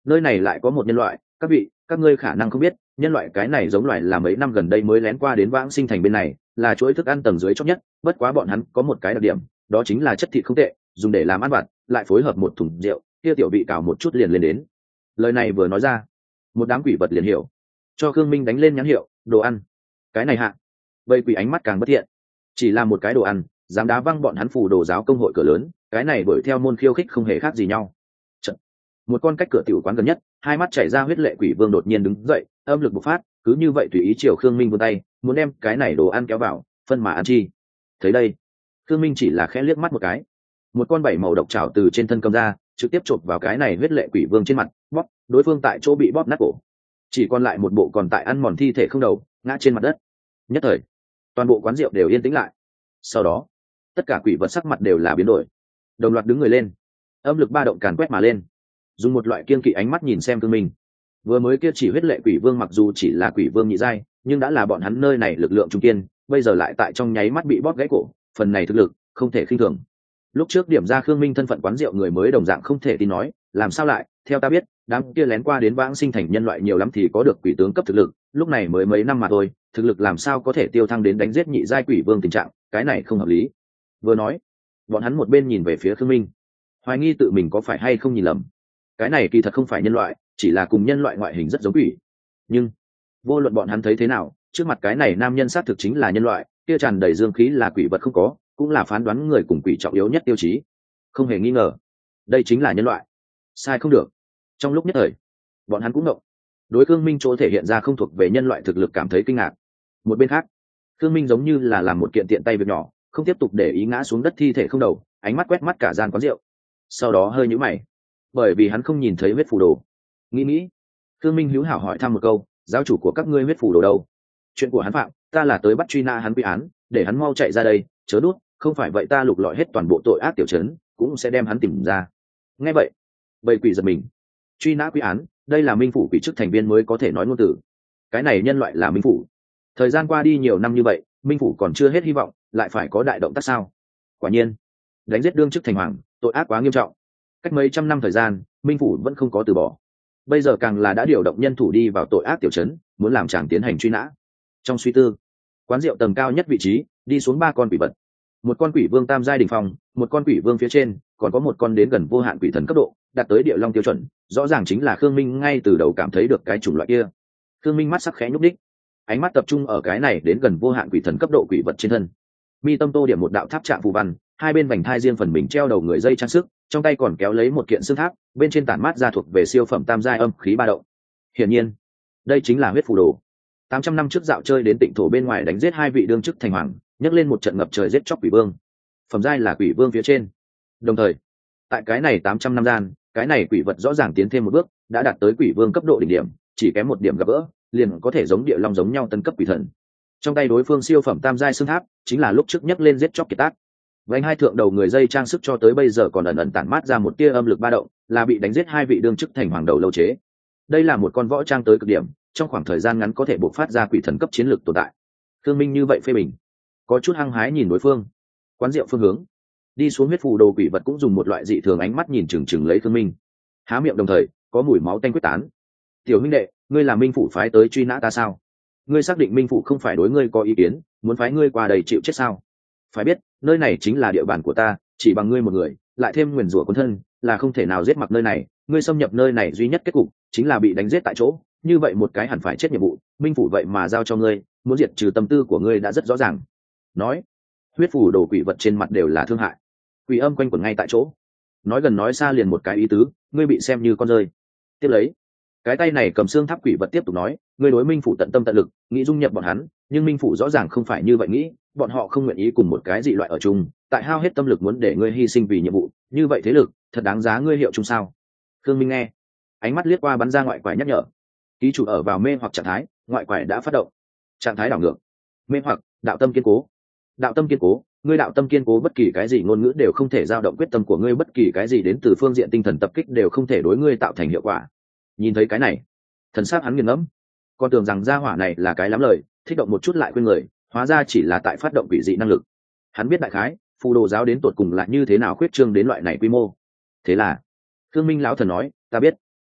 nơi này lại có một nhân loại, các vị, các ngươi khả năng không biết, nhân loại cái này giống loài là mấy năm gần đây mới lén qua đến vãng sinh thành bên này, là chuỗi thức ăn tầng dưới chót nhất, bất quá bọn hắn có một cái đặc điểm, đó chính là chất thịt không tệ, dùng để làm ăn vặt, lại phối hợp một thùng rượu, kia tiểu vị cào một chút liền lên đến. Lời này vừa nói ra, một đám quỷ vật liền hiểu, cho Khương Minh đánh lên nhãn hiệu, đồ ăn. Cái này hạ, vây quỷ ánh mắt càng bất thiện, chỉ là một cái đồ ăn, dám đá văng bọn hắn phù đồ giáo công hội cửa lớn, cái này đuổi theo môn khiêu khích không hề khác gì nhau. Chật. Một con cách cửa tiểu quán gần nhất, hai mắt chảy ra huyết lệ quỷ vương đột nhiên đứng dậy, âm lực bộc phát, cứ như vậy tùy ý chiều Khương Minh vươn tay, muốn đem cái này đồ ăn kéo vào, phân mà ăn chi. Thấy đây, Khương Minh chỉ là khẽ liếc mắt một cái, một con bảy màu độc trảo từ trên thân cầm ra, trực tiếp chộp vào cái này huyết lệ quỷ vương trên mặt, bóp, đối phương tại chỗ bị bóp nát cổ, chỉ còn lại một bộ còn tại ăn mòn thi thể không đầu, ngã trên mặt đất. Nhất thời, toàn bộ quán rượu đều yên tĩnh lại. Sau đó, tất cả quỷ vật sắc mặt đều là biến đổi, đồng loạt đứng người lên, âm lực ba động càn quét mà lên, dùng một loại kiên kỵ ánh mắt nhìn xem Khương Minh. Vừa mới kia chỉ huyết lệ quỷ vương mặc dù chỉ là quỷ vương nhị giai, nhưng đã là bọn hắn nơi này lực lượng trung kiên, bây giờ lại tại trong nháy mắt bị bóp gãy cổ, phần này thực lực không thể khinh thường. Lúc trước điểm ra Khương Minh thân phận quán rượu người mới đồng dạng không thể tin nói, làm sao lại, theo ta biết, đám kia lén qua đến vãng sinh thành nhân loại nhiều lắm thì có được quỷ tướng cấp thực lực, lúc này mới mấy năm mà thôi, thực lực làm sao có thể tiêu thăng đến đánh giết nhị giai quỷ vương tình trạng, cái này không hợp lý. Vừa nói, bọn hắn một bên nhìn về phía Khương Minh, hoài nghi tự mình có phải hay không nhìn lầm. Cái này kỳ thật không phải nhân loại, chỉ là cùng nhân loại ngoại hình rất giống quỷ. Nhưng vô luận bọn hắn thấy thế nào, trước mặt cái này nam nhân xác thực chính là nhân loại, kia tràn đầy dương khí là quỷ vật không có, cũng là phán đoán người cùng quỷ trọng yếu nhất tiêu chí. Không hề nghi ngờ, đây chính là nhân loại. Sai không được. Trong lúc nhất thời, bọn hắn cũng động. Đối Khương Minh chỗ thể hiện ra không thuộc về nhân loại thực lực cảm thấy kinh ngạc. Một bên khác, Khương Minh giống như là làm một kiện tiện tay việc nhỏ, không tiếp tục để ý ngã xuống đất thi thể không đầu, ánh mắt quét mắt cả gian quán rượu. Sau đó hơi nhíu mày, bởi vì hắn không nhìn thấy huyết phù đồ. Nghĩ nghĩ, Khương Minh hữu hảo hỏi thăm một câu, giáo chủ của các ngươi huyết phù đồ đâu? Chuyện của hắn phạm, ta là tới bắt truy nã hắn quy án, để hắn mau chạy ra đây, chớ nuốt, không phải vậy ta lục lọi hết toàn bộ tội ác tiểu trấn, cũng sẽ đem hắn tìm ra. Nghe vậy, bầy quỷ giật mình. Truy nã quy án, đây là minh phủ quỷ chức thành viên mới có thể nói ngôn từ. Cái này nhân loại là minh phủ. Thời gian qua đi nhiều năm như vậy, minh phủ còn chưa hết hy vọng, lại phải có đại động tác sao? Quả nhiên, đánh giết đương chức thành hoàng, tội ác quá nghiêm trọng. Cách mấy trăm năm thời gian, minh phủ vẫn không có từ bỏ. Bây giờ càng là đã điều động nhân thủ đi vào tội ác tiểu trấn, muốn làm chàng tiến hành truy nã. Trong suy tư, quán rượu tầng cao nhất vị trí, đi xuống ba con quỷ vật. Một con quỷ vương tam giai đỉnh phong, một con quỷ vương phía trên, còn có một con đến gần vô hạn quỷ thần cấp độ, đạt tới địa long tiêu chuẩn, rõ ràng chính là Khương Minh ngay từ đầu cảm thấy được cái chủng loại kia. Khương Minh mắt sắc khẽ nhúc đích, ánh mắt tập trung ở cái này đến gần vô hạn quỷ thần cấp độ quỷ vật trên thân. Mi tâm tô điểm một đạo tháp trạng phù văn, hai bên vành thai riêng phần mình treo đầu người dây trang sức, trong tay còn kéo lấy một kiện xương tháp, bên trên tản mát ra thuộc về siêu phẩm tam giai âm khí ba động. Hiển nhiên, đây chính là huyết phù đồ. tám trăm năm trước dạo chơi đến Tịnh thổ bên ngoài đánh giết hai vị đương chức thành hoàng, nhấc lên một trận ngập trời giết chóc quỷ vương. Phẩm giai là quỷ vương phía trên. Đồng thời, tại cái này tám trăm năm gian, cái này quỷ vật rõ ràng tiến thêm một bước, đã đạt tới quỷ vương cấp độ đỉnh điểm, chỉ kém một điểm gặp gỡ, liền có thể giống địa long giống nhau tấn cấp quỷ thần. Trong tay đối phương siêu phẩm tam giai xương tháp, chính là lúc trước nhấc lên giết chóc kiệt tác. Vành hai thượng đầu người dây trang sức cho tới bây giờ còn ẩn ẩn tản mát ra một tia âm lực ba động, là bị đánh giết hai vị đương chức thành hoàng đầu lâu chế. Đây là một con võ trang tới cực điểm, trong khoảng thời gian ngắn có thể bộc phát ra quỷ thần cấp chiến lược tồn tại. Khương Minh như vậy phê bình, có chút hăng hái nhìn đối phương. Quán rượu phương hướng, đi xuống huyết phù đồ quỷ vật cũng dùng một loại dị thường ánh mắt nhìn chừng chừng lấy Khương Minh, há miệng đồng thời có mùi máu tanh quyết tán. Tiểu huynh đệ, ngươi là minh phủ phái tới truy nã ta sao? Ngươi xác định minh phủ không phải đối ngươi có ý kiến, muốn phái ngươi qua đây chịu chết sao? Phải biết, nơi này chính là địa bàn của ta, chỉ bằng ngươi một người, lại thêm nguyền rủa quân thân, là không thể nào giết mặc nơi này. Ngươi xâm nhập nơi này duy nhất kết cục chính là bị đánh giết tại chỗ, như vậy một cái hẳn phải chết nhiệm vụ, minh phủ vậy mà giao cho ngươi, muốn diệt trừ tâm tư của ngươi đã rất rõ ràng. Nói, huyết phù đồ quỷ vật trên mặt đều là thương hại, quỷ âm quanh quẩn ngay tại chỗ, nói gần nói xa liền một cái ý tứ, ngươi bị xem như con rơi. Tiếp lấy, cái tay này cầm xương tháp quỷ vật tiếp tục nói, ngươi đối minh phủ tận tâm tận lực, nghĩ dung nhập bọn hắn, nhưng minh phủ rõ ràng không phải như vậy nghĩ, bọn họ không nguyện ý cùng một cái dị loại ở chung, tại hao hết tâm lực muốn để ngươi hy sinh vì nhiệm vụ, như vậy thế lực thật đáng giá ngươi hiệu chung sao? Khương Minh nghe, ánh mắt liếc qua bắn ra ngoại quải nhắc nhở, ký chủ ở vào mê hoặc trạng thái, ngoại quải đã phát động, trạng thái đảo ngược, mê hoặc, đạo tâm kiên cố, đạo tâm kiên cố, ngươi đạo tâm kiên cố, bất kỳ cái gì ngôn ngữ đều không thể dao động quyết tâm của ngươi, bất kỳ cái gì đến từ phương diện tinh thần tập kích đều không thể đối ngươi tạo thành hiệu quả. Nhìn thấy cái này, thần sắc hắn nghiền ngẫm, con tưởng rằng gia hỏa này là cái lắm lời, thích động một chút lại quên người, hóa ra chỉ là tại phát động quỷ dị năng lực. Hắn biết đại khái phù đồ giáo đến tột cùng là như thế nào khuyết trương đến loại này quy mô. Thế là Khương Minh lão thần nói, ta biết,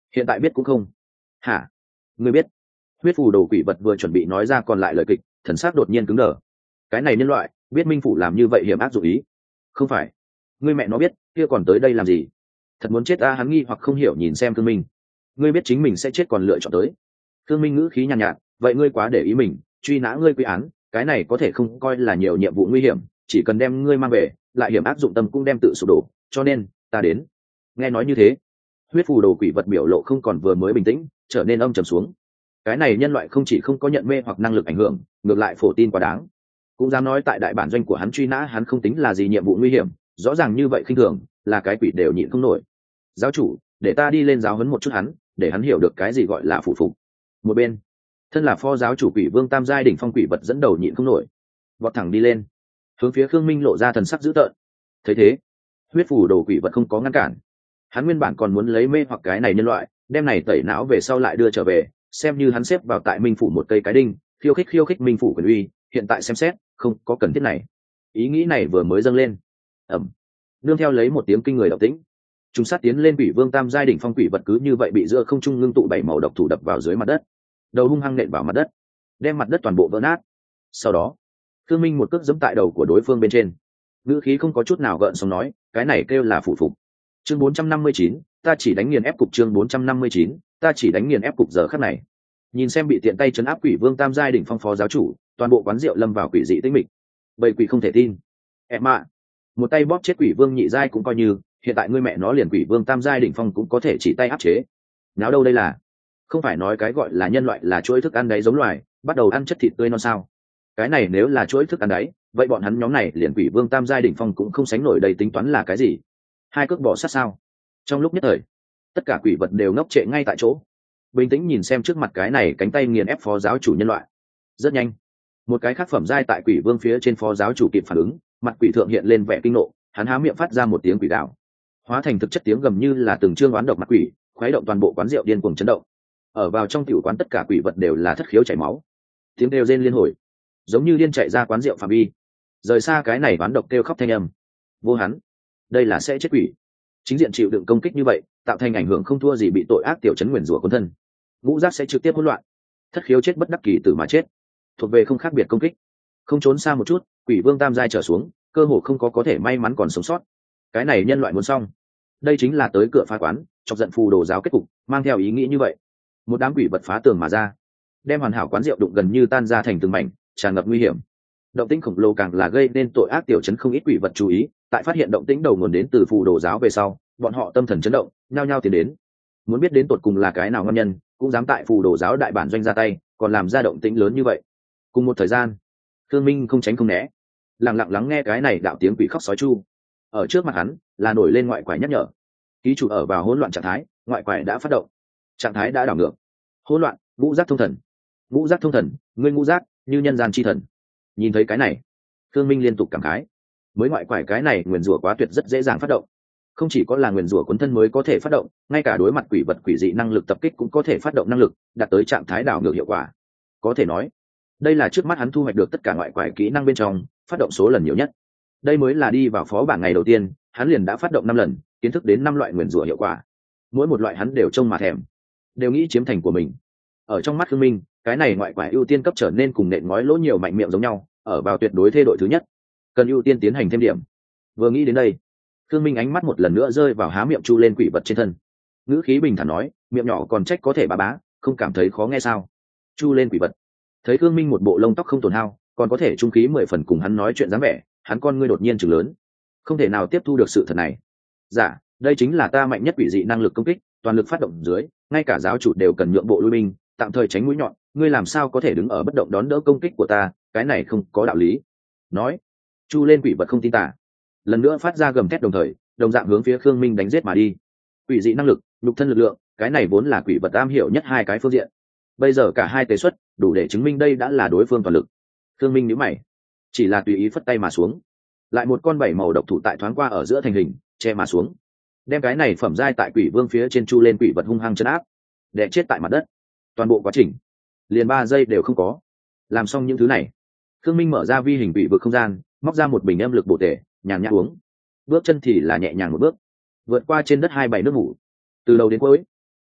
hiện tại biết cũng không. Hả? Ngươi biết? Huyết phù đồ quỷ vật vừa chuẩn bị nói ra còn lại lời kịch, thần sắc đột nhiên cứng đờ. Cái này nhân loại biết minh phủ làm như vậy hiểm ác dụng ý. Không phải, ngươi mẹ nó biết kia còn tới đây làm gì? Thật muốn chết ta. Hắn nghi hoặc không hiểu nhìn xem Thương Minh. Ngươi biết chính mình sẽ chết còn lựa chọn tới. Thương Minh ngữ khí nhàn nhạt, nhạt, vậy ngươi quá để ý mình, truy nã ngươi quy án, cái này có thể không coi là nhiều nhiệm vụ nguy hiểm, chỉ cần đem ngươi mang về, lại hiểm ác dụng tâm cũng đem tự sụp đổ, cho nên ta đến. Nghe nói như thế, huyết phù đồ quỷ vật biểu lộ không còn vừa mới bình tĩnh, trở nên âm trầm xuống. Cái này nhân loại không chỉ không có nhận mê hoặc năng lực ảnh hưởng, ngược lại phổ tin quá đáng. Cũng dám nói tại đại bản doanh của hắn truy nã hắn không tính là gì nhiệm vụ nguy hiểm, rõ ràng như vậy khinh thường, là cái quỷ đều nhịn không nổi. Giáo chủ, để ta đi lên giáo huấn một chút hắn, để hắn hiểu được cái gì gọi là phụ phục. Một bên, thân là phó giáo chủ quỷ vương tam giai đỉnh phong quỷ vật dẫn đầu nhịn không nổi, vọt thẳng đi lên, hướng phía Khương Minh lộ ra thần sắc dữ tợn. Thấy thế, huyết phù đồ quỷ vật không có ngăn cản. Hắn nguyên bản còn muốn lấy mê hoặc cái này nhân loại, đem này tẩy não về sau lại đưa trở về, xem như hắn xếp vào tại minh phủ một cây cái đinh, khiêu khích khiêu khích minh phủ quyền uy. Hiện tại xem xét, không có cần thiết này. Ý nghĩ này vừa mới dâng lên, ẩm, nương theo lấy một tiếng kinh người động tĩnh, chúng sát tiến lên quỷ vương tam giai đỉnh phong quỷ vật cứ như vậy bị giữa không trung ngưng tụ bảy màu độc thủ đập vào dưới mặt đất, đầu hung hăng nện vào mặt đất, đem mặt đất toàn bộ vỡ nát. Sau đó, Thương Minh một cước giẫm tại đầu của đối phương bên trên, ngữ khí không có chút nào gợn sóng nói, cái này kêu là phụ phục. Chương bốn trăm năm mươi chín, ta chỉ đánh nghiền ép cục. Chương bốn trăm năm mươi chín, ta chỉ đánh nghiền ép cục. Giờ khắc này, nhìn xem bị tiện tay trấn áp quỷ vương tam giai đỉnh phong phó giáo chủ, toàn bộ quán rượu lâm vào quỷ dị tĩnh mịch. Bầy quỷ không thể tin. Em ạ, một tay bóp chết quỷ vương nhị giai cũng coi như, hiện tại ngươi mẹ nó liền quỷ vương tam giai đỉnh phong cũng có thể chỉ tay áp chế. Náo đâu đây là? Không phải nói cái gọi là nhân loại là chuỗi thức ăn đấy giống loài, bắt đầu ăn chất thịt tươi non sao? Cái này nếu là chuỗi thức ăn đấy, vậy bọn hắn nhóm này liền quỷ vương tam giai đỉnh phong cũng không sánh nổi, đầy tính toán là cái gì? Hai cước bỏ sát sao? Trong lúc nhất thời, tất cả quỷ vật đều ngốc trệ ngay tại chỗ, bình tĩnh nhìn xem trước mặt cái này cánh tay nghiền ép phó giáo chủ nhân loại. Rất nhanh, một cái khác phẩm giai tại quỷ vương phía trên phó giáo chủ kịp phản ứng, mặt quỷ thượng hiện lên vẻ kinh nộ, hắn há miệng phát ra một tiếng quỷ đạo, hóa thành thực chất tiếng gầm như là từng chương oán độc mặt quỷ, khuấy động toàn bộ quán rượu điên cuồng chấn động. Ở vào trong tiểu quán tất cả quỷ vật đều là thất khiếu chảy máu, tiếng kêu rên liên hồi, giống như điên chạy ra quán rượu phạm vi, rời xa cái này oán độc kêu khóc thanh âm. Vô hắn, đây là sẽ chết quỷ. Chính diện chịu đựng công kích như vậy, tạo thành ảnh hưởng không thua gì bị tội ác tiểu chấn nguyền rủa quân thân. Ngũ giác sẽ trực tiếp hỗn loạn, thất khiếu chết bất đắc kỳ tử mà chết, thuộc về không khác biệt công kích. Không trốn xa một chút, quỷ vương tam giai trở xuống, cơ hồ không có có thể may mắn còn sống sót. Cái này nhân loại muốn xong, đây chính là tới cửa phá quán, chọc giận phù đồ giáo kết cục, mang theo ý nghĩ như vậy. Một đám quỷ vật phá tường mà ra, đem hoàn hảo quán rượu đụng gần như tan ra thành từng mảnh, tràn ngập nguy hiểm. Động tĩnh khổng lồ càng là gây nên tội ác tiểu chấn không ít quỷ vật chú ý, tại phát hiện động tĩnh đầu nguồn đến từ phù đồ giáo về sau, bọn họ tâm thần chấn động, nhao nhao tiến đến, muốn biết đến tột cùng là cái nào ngon nhân cũng dám tại phù đồ giáo đại bản doanh ra tay, còn làm ra động tĩnh lớn như vậy. Cùng một thời gian, Thương Minh không tránh không né, lặng lặng lắng nghe cái này đạo tiếng quỷ khóc sói chu. Ở trước mặt hắn là nổi lên ngoại quải nhắc nhở, ký chủ ở vào hỗn loạn trạng thái, ngoại quải đã phát động, trạng thái đã đảo ngược. Hỗn loạn, ngũ giác thông thần. Ngũ giác thông thần, ngươi ngũ giác như nhân gian chi thần. Nhìn thấy cái này, Thương Minh liên tục cảm khái, mới ngoại quải cái này nguyền rủa quá tuyệt, rất dễ dàng phát động. Không chỉ có là nguyền rủa cuốn thân mới có thể phát động, ngay cả đối mặt quỷ vật quỷ dị năng lực tập kích cũng có thể phát động năng lực, đạt tới trạng thái đảo ngược hiệu quả. Có thể nói, đây là trước mắt hắn thu hoạch được tất cả ngoại quải kỹ năng bên trong phát động số lần nhiều nhất. Đây mới là đi vào phó bảng ngày đầu tiên, hắn liền đã phát động năm lần, kiến thức đến năm loại nguyền rủa hiệu quả. Mỗi một loại hắn đều trông mà thèm, đều nghĩ chiếm thành của mình. Ở trong mắt Khương Minh, cái này ngoại quải ưu tiên cấp trở nên cùng nện ngói lỗ nhiều mạnh miệng giống nhau, ở vào tuyệt đối thê đội thứ nhất, cần ưu tiên tiến hành thêm điểm. Vừa nghĩ đến đây, Khương Minh ánh mắt một lần nữa rơi vào há miệng chu lên quỷ vật trên thân, ngữ khí bình thản nói, miệng nhỏ còn trách có thể bá bá, không cảm thấy khó nghe sao? Chu lên quỷ vật. Thấy Khương Minh một bộ lông tóc không tổn hao, còn có thể trung khí mười phần cùng hắn nói chuyện dáng vẻ, hắn con ngươi đột nhiên trừng lớn, không thể nào tiếp thu được sự thật này. Dạ, đây chính là ta mạnh nhất quỷ dị năng lực công kích, toàn lực phát động dưới, ngay cả giáo chủ đều cần nhượng bộ lui binh, tạm thời tránh mũi nhọn, ngươi làm sao có thể đứng ở bất động đón đỡ công kích của ta, cái này không có đạo lý. Nói, chu lên quỷ vật không tin tả, lần nữa phát ra gầm thét, đồng thời đồng dạng hướng phía Khương Minh đánh giết mà đi. Quỷ dị năng lực, nhục thân lực lượng, cái này vốn là quỷ vật am hiểu nhất hai cái phương diện, bây giờ cả hai tế xuất đủ để chứng minh đây đã là đối phương toàn lực. Khương Minh nhíu mày, chỉ là tùy ý phất tay mà xuống, lại một con bảy màu độc thủ tại thoáng qua ở giữa thành hình, che mà xuống, đem cái này phẩm giai tại quỷ vương phía trên chu lên quỷ vật hung hăng chấn áp, đè chết tại mặt đất. Toàn bộ quá trình liền ba giây đều không có. Làm xong những thứ này, Khương Minh mở ra vi hình quỷ vực không gian, móc ra một bình âm lực bổ thể, nhàn nhã uống, bước chân thì là nhẹ nhàng một bước, vượt qua trên đất hai bảy nước ngủ. Từ đầu đến cuối,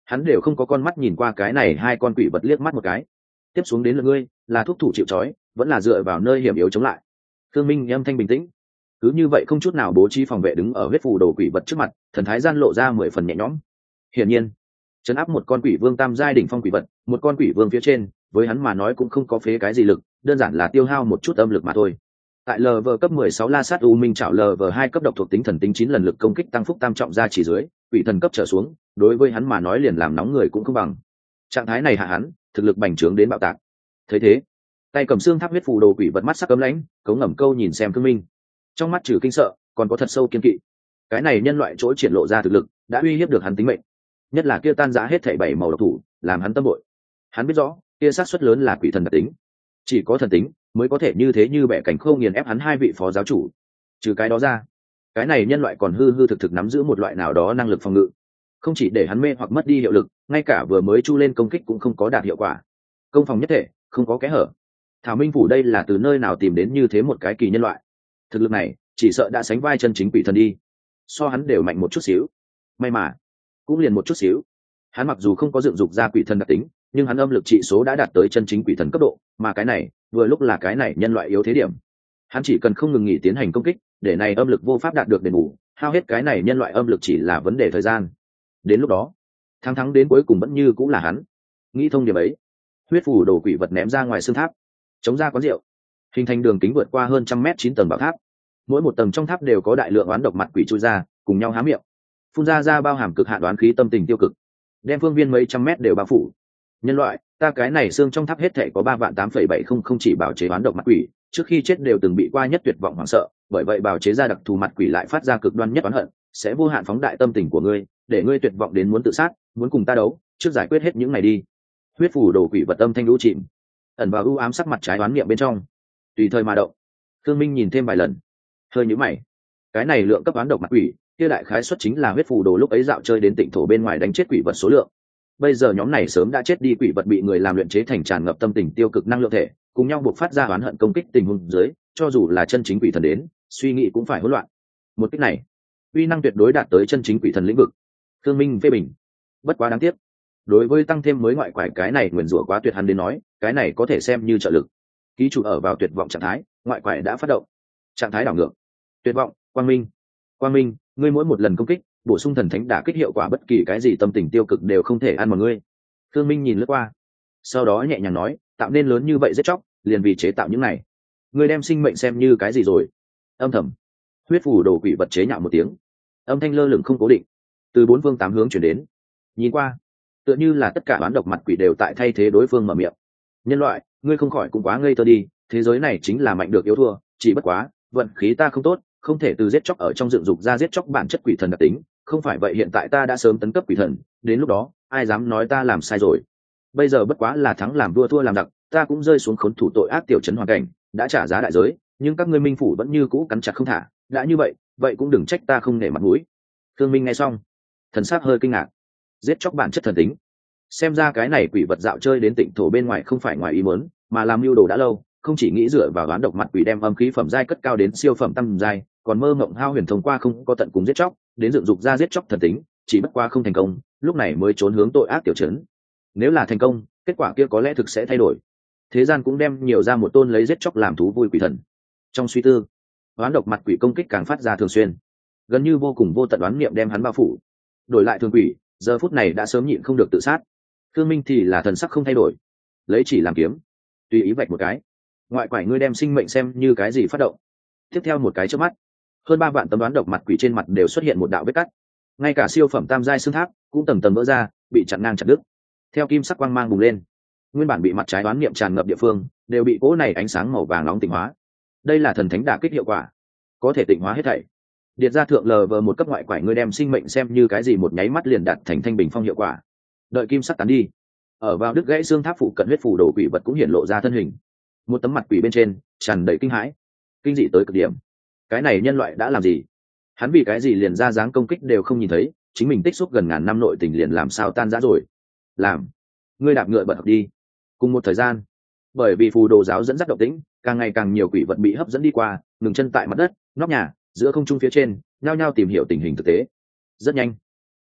hắn đều không có con mắt nhìn qua cái này hai con quỷ vật liếc mắt một cái. Tiếp xuống đến lượt ngươi, là thuốc thủ chịu trói, vẫn là dựa vào nơi hiểm yếu chống lại. Thương Minh âm thanh bình tĩnh, cứ như vậy không chút nào bố trí phòng vệ đứng ở huyết phù đồ quỷ vật trước mặt, thần thái gian lộ ra mười phần nhẹ nhõm. Hiển nhiên, trấn áp một con quỷ vương tam giai đỉnh phong quỷ vật, một con quỷ vương phía trên, với hắn mà nói cũng không có phế cái gì lực, đơn giản là tiêu hao một chút âm lực mà thôi. Tại lờ vê cấp mười sáu La Sát U Minh Trảo lờ vê hai cấp độc thuộc tính thần tính chín lần lực công kích tăng phúc tam trọng ra chỉ dưới, quỷ thần cấp trở xuống, đối với hắn mà nói liền làm nóng người cũng không bằng. Trạng thái này hạ hắn, thực lực bành trướng đến bạo tạc. Thấy thế, tay cầm xương tháp huyết phù đồ quỷ vật mắt sắc cấm lãnh, cấu ngẩng câu nhìn xem Thương Minh. Trong mắt trừ kinh sợ, còn có thật sâu kiên kỵ. Cái này nhân loại chỗ triển lộ ra thực lực, đã uy hiếp được hắn tính mệnh. Nhất là kia tan rã hết thảy bảy màu độc thủ, làm hắn tâm bội. Hắn biết rõ, kia xác suất lớn là quỷ thần đặc tính. Chỉ có thần tính mới có thể như thế như bẻ cảnh khô nghiền ép hắn hai vị phó giáo chủ. Trừ cái đó ra, cái này nhân loại còn hư hư thực thực nắm giữ một loại nào đó năng lực phòng ngự, không chỉ để hắn mê hoặc mất đi hiệu lực, ngay cả vừa mới chu lên công kích cũng không có đạt hiệu quả. Công phòng nhất thể, không có kẽ hở. Thảo Minh phủ đây là từ nơi nào tìm đến như thế một cái kỳ nhân loại? Thực lực này, chỉ sợ đã sánh vai chân chính quỷ thần đi. So hắn đều mạnh một chút xíu. May mà, cũng liền một chút xíu. Hắn mặc dù không có dựng dục ra quỷ thần đặc tính, nhưng hắn âm lực trị số đã đạt tới chân chính quỷ thần cấp độ, mà cái này, vừa lúc là cái này nhân loại yếu thế điểm. Hắn chỉ cần không ngừng nghỉ tiến hành công kích, để này âm lực vô pháp đạt được đền bù, hao hết cái này nhân loại âm lực chỉ là vấn đề thời gian. Đến lúc đó, thắng thắng đến cuối cùng vẫn như cũng là hắn. Nghĩ thông điểm ấy, huyết phù đồ quỷ vật ném ra ngoài xương tháp, chống ra quán rượu, hình thành đường kính vượt qua hơn trăm mét chín tầng bảo tháp. Mỗi một tầng trong tháp đều có đại lượng oán độc mặt quỷ chui ra, cùng nhau há miệng, phun ra ra bao hàm cực hạn đoán khí tâm tình tiêu cực, đem phương viên mấy trăm mét đều bao phủ. Nhân loại, ta cái này xương trong tháp hết thể có ba vạn tám phẩy bảy không không chỉ bảo chế oán độc mặt quỷ, trước khi chết đều từng bị qua nhất tuyệt vọng hoảng sợ, bởi vậy bảo chế ra đặc thù mặt quỷ lại phát ra cực đoan nhất oán hận, sẽ vô hạn phóng đại tâm tình của ngươi, để ngươi tuyệt vọng đến muốn tự sát, muốn cùng ta đấu, trước giải quyết hết những này đi. Huyết phù đồ quỷ vật âm thanh lũ chìm, ẩn vào u ám sắc mặt trái đoán niệm bên trong, tùy thời mà động. Thương Minh nhìn thêm vài lần, hơi nhíu mày. Cái này lượng cấp oán độc mặt quỷ, kia đại khái xuất chính là huyết phù đồ lúc ấy dạo chơi đến tịnh thổ bên ngoài đánh chết quỷ vật số lượng. Bây giờ nhóm này sớm đã chết đi quỷ vật bị người làm luyện chế thành tràn ngập tâm tình tiêu cực năng lượng thể, cùng nhau buộc phát ra oán hận công kích tình huống dưới, cho dù là chân chính quỷ thần đến, suy nghĩ cũng phải hỗn loạn. Một kích này, uy năng tuyệt đối đạt tới chân chính quỷ thần lĩnh vực. Thương Minh phê bình. Bất quá đáng tiếc, đối với tăng thêm mới ngoại quải cái này nguyền rủa quá tuyệt hắn đến nói, cái này có thể xem như trợ lực. Ký chủ ở vào tuyệt vọng trạng thái, ngoại quải đã phát động. Trạng thái đảo ngược. Tuyệt vọng, quang minh. Quang minh, ngươi mỗi một lần công kích, bổ sung thần thánh đả kích hiệu quả bất kỳ cái gì tâm tình tiêu cực đều không thể ăn một ngươi. Thương Minh nhìn lướt qua, sau đó nhẹ nhàng nói, tạo nên lớn như vậy giết chóc, liền vì chế tạo những này. Ngươi đem sinh mệnh xem như cái gì rồi? Âm thầm. Huyết phù đồ quỷ vật chế nhạo một tiếng, âm thanh lơ lửng không cố định, từ bốn phương tám hướng chuyển đến. Nhìn qua, tựa như là tất cả oán độc mặt quỷ đều tại thay thế đối phương mở miệng. Nhân loại, ngươi không khỏi cũng quá ngây thơ đi, thế giới này chính là mạnh được yếu thua, chỉ bất quá vận khí ta không tốt, không thể từ giết chóc ở trong dựng dục ra giết chóc bản chất quỷ thần đặc tính, không phải vậy hiện tại ta đã sớm tấn cấp quỷ thần, đến lúc đó ai dám nói ta làm sai rồi. Bây giờ bất quá là thắng làm vua thua làm đặc, ta cũng rơi xuống khốn thủ tội ác tiểu trấn hoàn cảnh, đã trả giá đại giới, nhưng các ngươi minh phủ vẫn như cũ cắn chặt không thả, đã như vậy vậy cũng đừng trách ta không nể mặt mũi. Thương Minh nghe xong, thần sắc hơi kinh ngạc. Giết chóc bản chất thần tính, xem ra cái này quỷ vật dạo chơi đến tịnh thổ bên ngoài không phải ngoài ý muốn, mà làm mưu đồ đã lâu, không chỉ nghĩ dựa vào đoán độc mặt quỷ đem âm khí phẩm giai cất cao đến siêu phẩm tăng giai, còn mơ mộng hao huyền thông qua không có tận cùng giết chóc đến dựng dục ra giết chóc thần tính, chỉ bất qua không thành công, lúc này mới trốn hướng tội ác tiểu trấn. Nếu là thành công, kết quả kia có lẽ thực sẽ thay đổi, thế gian cũng đem nhiều ra một tôn lấy giết chóc làm thú vui quỷ thần. Trong suy tư, đoán độc mặt quỷ công kích càng phát ra thường xuyên, gần như vô cùng vô tận đoán niệm đem hắn bao phủ. Đổi lại thường quỷ, giờ phút này đã sớm nhịn không được tự sát. Thương Minh thì là thần sắc không thay đổi, lấy chỉ làm kiếm, tùy ý vạch một cái. Ngoại quải, ngươi đem sinh mệnh xem như cái gì phát động? Tiếp theo một cái chớp mắt, hơn ba vạn tấm đoán độc mặt quỷ trên mặt đều xuất hiện một đạo vết cắt, ngay cả siêu phẩm tam giai xương tháp cũng tầng tầng vỡ ra, bị chặn ngang chặt đứt. Theo kim sắc quang mang bùng lên, nguyên bản bị mặt trái đoán niệm tràn ngập địa phương đều bị cỗ này ánh sáng màu vàng nóng tịnh hóa. Đây là thần thánh đả kích hiệu quả, có thể tịnh hóa hết thảy. Điệt ra thượng lờ vờ một cấp ngoại quải, ngươi đem sinh mệnh xem như cái gì, một nháy mắt liền đạt thành thanh bình phong hiệu quả. Đợi kim sắc tán đi, ở vào đứt gãy xương tháp phụ cận huyết phù đồ quỷ vật cũng hiện lộ ra thân hình. Một tấm mặt quỷ bên trên tràn đầy kinh hãi, kinh dị tới cực điểm. Cái này nhân loại đã làm gì? Hắn vì cái gì liền ra dáng công kích đều không nhìn thấy, chính mình tích xúc gần ngàn năm nội tình liền làm sao tan rã rồi? Làm, ngươi đạp ngựa bật học đi. Cùng một thời gian, bởi vì phù đồ giáo dẫn dắt động tĩnh, càng ngày càng nhiều quỷ vật bị hấp dẫn đi qua, ngừng chân tại mặt đất, nóc nhà, giữa không trung phía trên, nhao nhao tìm hiểu tình hình thực tế. Rất nhanh,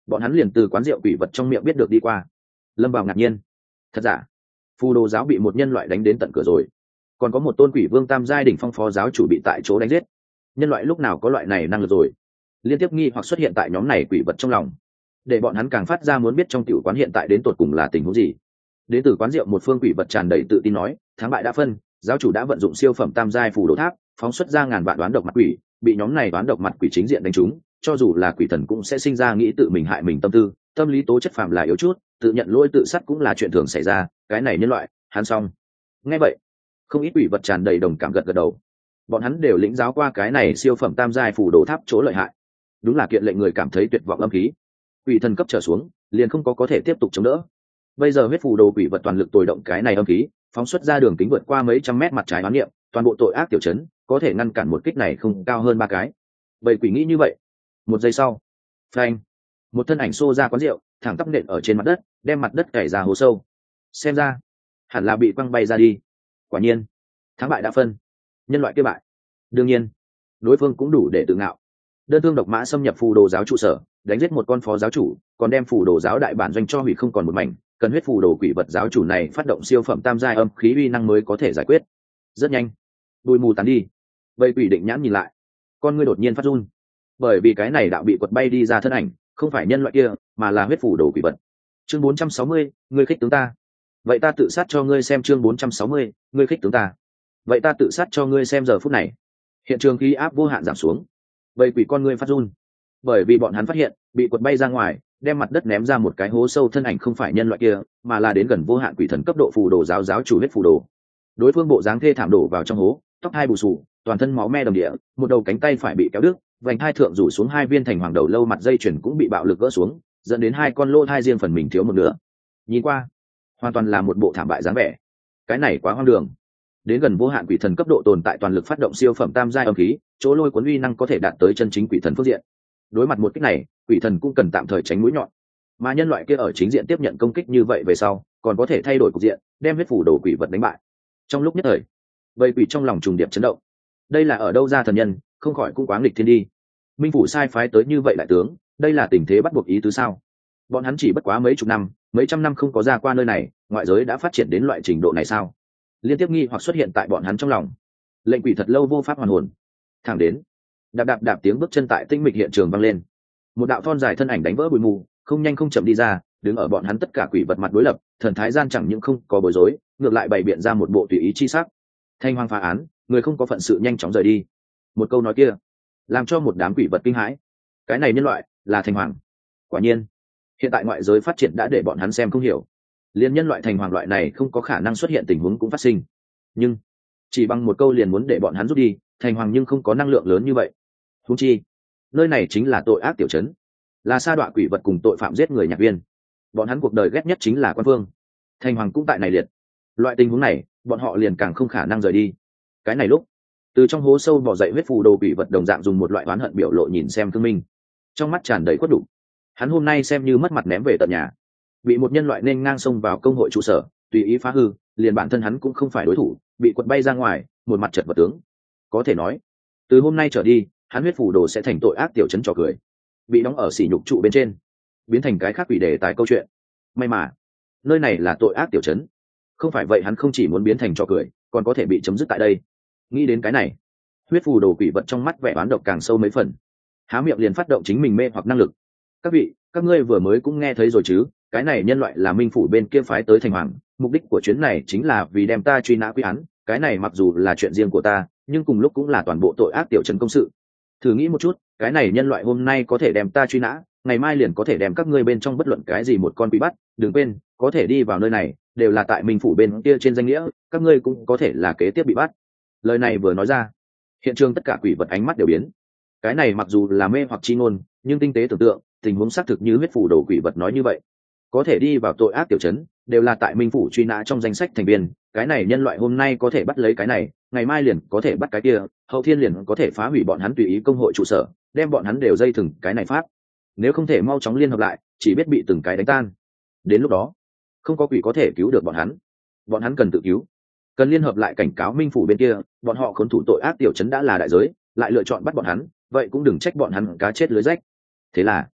bọn hắn liền từ quán rượu quỷ vật trong miệng biết được đi qua. Lâm vào ngạc nhiên. Thật giả? Phù đồ giáo bị một nhân loại đánh đến tận cửa rồi, còn có một tôn quỷ vương tam giai đỉnh phong phó giáo chủ bị tại chỗ đánh giết. Nhân loại lúc nào có loại này năng lực rồi? Liên tiếp nghi hoặc xuất hiện tại nhóm này quỷ vật trong lòng, để bọn hắn càng phát ra muốn biết trong tiểu quán hiện tại đến tột cùng là tình huống gì. Đến từ quán rượu một phương quỷ vật tràn đầy tự tin nói, thắng bại đã phân, giáo chủ đã vận dụng siêu phẩm tam giai phù đồ tháp, phóng xuất ra ngàn vạn đoán độc mặt quỷ, bị nhóm này đoán độc mặt quỷ chính diện đánh trúng, cho dù là quỷ thần cũng sẽ sinh ra nghĩ tự mình hại mình tâm tư, tâm lý tố chất phàm là yếu chút, tự nhận lỗi tự sát cũng là chuyện thường xảy ra, cái này nhân loại, hắn xong. Nghe vậy, không ít quỷ vật tràn đầy đồng cảm gật gật đầu. Bọn hắn đều lĩnh giáo qua cái này siêu phẩm tam giai phù đồ tháp chỗ lợi hại, đúng là kiện lệnh người cảm thấy tuyệt vọng âm khí. Quỷ thần cấp trở xuống, liền không có có thể tiếp tục chống đỡ. Bây giờ huyết phù đồ quỷ vật toàn lực tồi động cái này âm khí, phóng xuất ra đường kính vượt qua mấy trăm mét mặt trái oán niệm, toàn bộ tội ác tiểu trấn có thể ngăn cản một kích này không cao hơn ba cái. Bầy quỷ nghĩ như vậy. Một giây sau, phanh, một thân ảnh xô ra quán rượu, thẳng tắp nện ở trên mặt đất, đem mặt đất cày ra hố sâu. Xem ra, hẳn là bị quăng bay ra đi. Quả nhiên, thắng bại đã phân, nhân loại kia bại. Đương nhiên, đối phương cũng đủ để tự ngạo. Đơn thương độc mã xâm nhập phù đồ giáo trụ sở, đánh giết một con phó giáo chủ, còn đem phù đồ giáo đại bản doanh cho hủy không còn một mảnh. Cần huyết phù đồ quỷ vật giáo chủ này phát động siêu phẩm tam giai âm khí uy năng mới có thể giải quyết. Rất nhanh, bụi mù tán đi. Vậy quỷ định nhãn nhìn lại, con ngươi đột nhiên phát run, bởi vì cái này đạo bị quật bay đi ra thân ảnh không phải nhân loại kia, mà là huyết phù đồ quỷ vật. Chương bốn trăm sáu mươi, ngươi khích tướng ta. Vậy ta tự sát cho ngươi xem. Chương bốn trăm sáu mươi, ngươi khích tướng ta. Vậy ta tự sát cho ngươi xem. Giờ phút này, hiện trường khí áp vô hạn giảm xuống. Vậy quỷ con ngươi phát run, bởi vì bọn hắn phát hiện bị quật bay ra ngoài, đem mặt đất ném ra một cái hố sâu thân ảnh không phải nhân loại kia, mà là đến gần vô hạn quỷ thần cấp độ phù đồ giáo giáo chủ huyết phù đồ. Đối phương bộ dáng thê thảm đổ vào trong hố, tóc hai bù xù, toàn thân máu me đầm địa, một đầu cánh tay phải bị kéo đứt, vành hai thượng rủ xuống hai viên thành hoàng đầu lâu mặt dây chuyền cũng bị bạo lực gỡ xuống, dẫn đến hai con lỗ hai riêng phần mình thiếu một nửa. Nhìn qua, hoàn toàn là một bộ thảm bại dáng vẻ. Cái này quá hoang đường. Đến gần vô hạn quỷ thần cấp độ tồn tại toàn lực phát động siêu phẩm tam giai âm khí, chỗ lôi cuốn uy năng có thể đạt tới chân chính quỷ thần phương diện. Đối mặt một kích này, quỷ thần cũng cần tạm thời tránh mũi nhọn, mà nhân loại kia ở chính diện tiếp nhận công kích như vậy về sau, còn có thể thay đổi cục diện, đem huyết phủ đồ quỷ vật đánh bại. Trong lúc nhất thời, vây quỷ trong lòng trùng điệp chấn động. Đây là ở đâu ra thần nhân, không khỏi cũng quá nghịch thiên đi. Minh phủ sai phái tới như vậy đại tướng, đây là tình thế bắt buộc ý tứ sao? Bọn hắn chỉ bất quá mấy chục năm, mấy trăm năm không có ra qua nơi này, ngoại giới đã phát triển đến loại trình độ này sao? Liên tiếp nghi hoặc xuất hiện tại bọn hắn trong lòng. Lệnh quỷ thật lâu vô pháp hoàn hồn. Thẳng đến, đạp đạp đạp tiếng bước chân tại tinh mịch hiện trường vang lên. Một đạo thon dài thân ảnh đánh vỡ bụi mù, không nhanh không chậm đi ra, đứng ở bọn hắn tất cả quỷ vật mặt đối lập, thần thái gian chẳng những không có bối rối, ngược lại bày biện ra một bộ tùy ý chi sắc. Thanh hoang phá án, người không có phận sự nhanh chóng rời đi. Một câu nói kia, làm cho một đám quỷ vật kinh hãi. Cái này nhân loại là Thanh Hoàng. Quả nhiên, hiện tại ngoại giới phát triển đã để bọn hắn xem không hiểu. Liên nhân loại Thanh Hoàng loại này không có khả năng xuất hiện tình huống cũng phát sinh. Nhưng chỉ bằng một câu liền muốn để bọn hắn rút đi, Thanh Hoàng nhưng không có năng lượng lớn như vậy. Huống chi, nơi này chính là tội ác tiểu trấn, là sa đọa quỷ vật cùng tội phạm giết người nhạc viên. Bọn hắn cuộc đời ghét nhất chính là quan phương. Thanh Hoàng cũng tại này liệt. Loại tình huống này, bọn họ liền càng không khả năng rời đi. Cái này lúc, từ trong hố sâu bò dậy huyết phù đồ quỷ vật đồng dạng dùng một loại oán hận biểu lộ nhìn xem Thương Minh, trong mắt tràn đầy khuất đủ. Hắn hôm nay xem như mất mặt ném về tận nhà, bị một nhân loại nên ngang xông vào công hội trụ sở, tùy ý phá hư, liền bản thân hắn cũng không phải đối thủ, bị quật bay ra ngoài, một mặt chật vật tướng. Có thể nói, từ hôm nay trở đi, hắn huyết phù đồ sẽ thành tội ác tiểu trấn trò cười, bị đóng ở sỉ nhục trụ bên trên, biến thành cái khác quỷ đề tài câu chuyện. May mà, nơi này là tội ác tiểu trấn, không phải vậy hắn không chỉ muốn biến thành trò cười, còn có thể bị chấm dứt tại đây. Nghĩ đến cái này, huyết phù đồ quỷ vật trong mắt vẻ oán độc càng sâu mấy phần, há miệng liền phát động chính mình mê hoặc năng lực. Các vị, các ngươi vừa mới cũng nghe thấy rồi chứ, cái này nhân loại là Minh phủ bên kia phái tới Thành Hoàng, mục đích của chuyến này chính là vì đem ta truy nã quy án. Cái này mặc dù là chuyện riêng của ta, nhưng cùng lúc cũng là toàn bộ tội ác tiểu trấn công sự. Thử nghĩ một chút, cái này nhân loại hôm nay có thể đem ta truy nã, ngày mai liền có thể đem các ngươi bên trong bất luận cái gì một con bị bắt. Đừng quên, có thể đi vào nơi này đều là tại Minh phủ bên kia trên danh nghĩa, các ngươi cũng có thể là kế tiếp bị bắt. Lời này vừa nói ra, hiện trường tất cả quỷ vật ánh mắt đều biến. Cái này mặc dù là mê hoặc chi ngôn, nhưng tinh tế tưởng tượng, tình huống xác thực như huyết phủ đồ quỷ vật nói như vậy, có thể đi vào tội ác tiểu trấn đều là tại Minh phủ truy nã trong danh sách thành viên. Cái này nhân loại hôm nay có thể bắt lấy cái này, ngày mai liền có thể bắt cái kia, hậu thiên liền có thể phá hủy bọn hắn tùy ý công hội trụ sở, đem bọn hắn đều dây thừng cái này pháp. Nếu không thể mau chóng liên hợp lại, chỉ biết bị từng cái đánh tan. Đến lúc đó, không có quỷ có thể cứu được bọn hắn, bọn hắn cần tự cứu, cần liên hợp lại cảnh cáo Minh phủ bên kia, bọn họ khốn thủ tội ác tiểu trấn đã là đại giới, lại lựa chọn bắt bọn hắn, vậy cũng đừng trách bọn hắn cá chết lưới rách. Thế là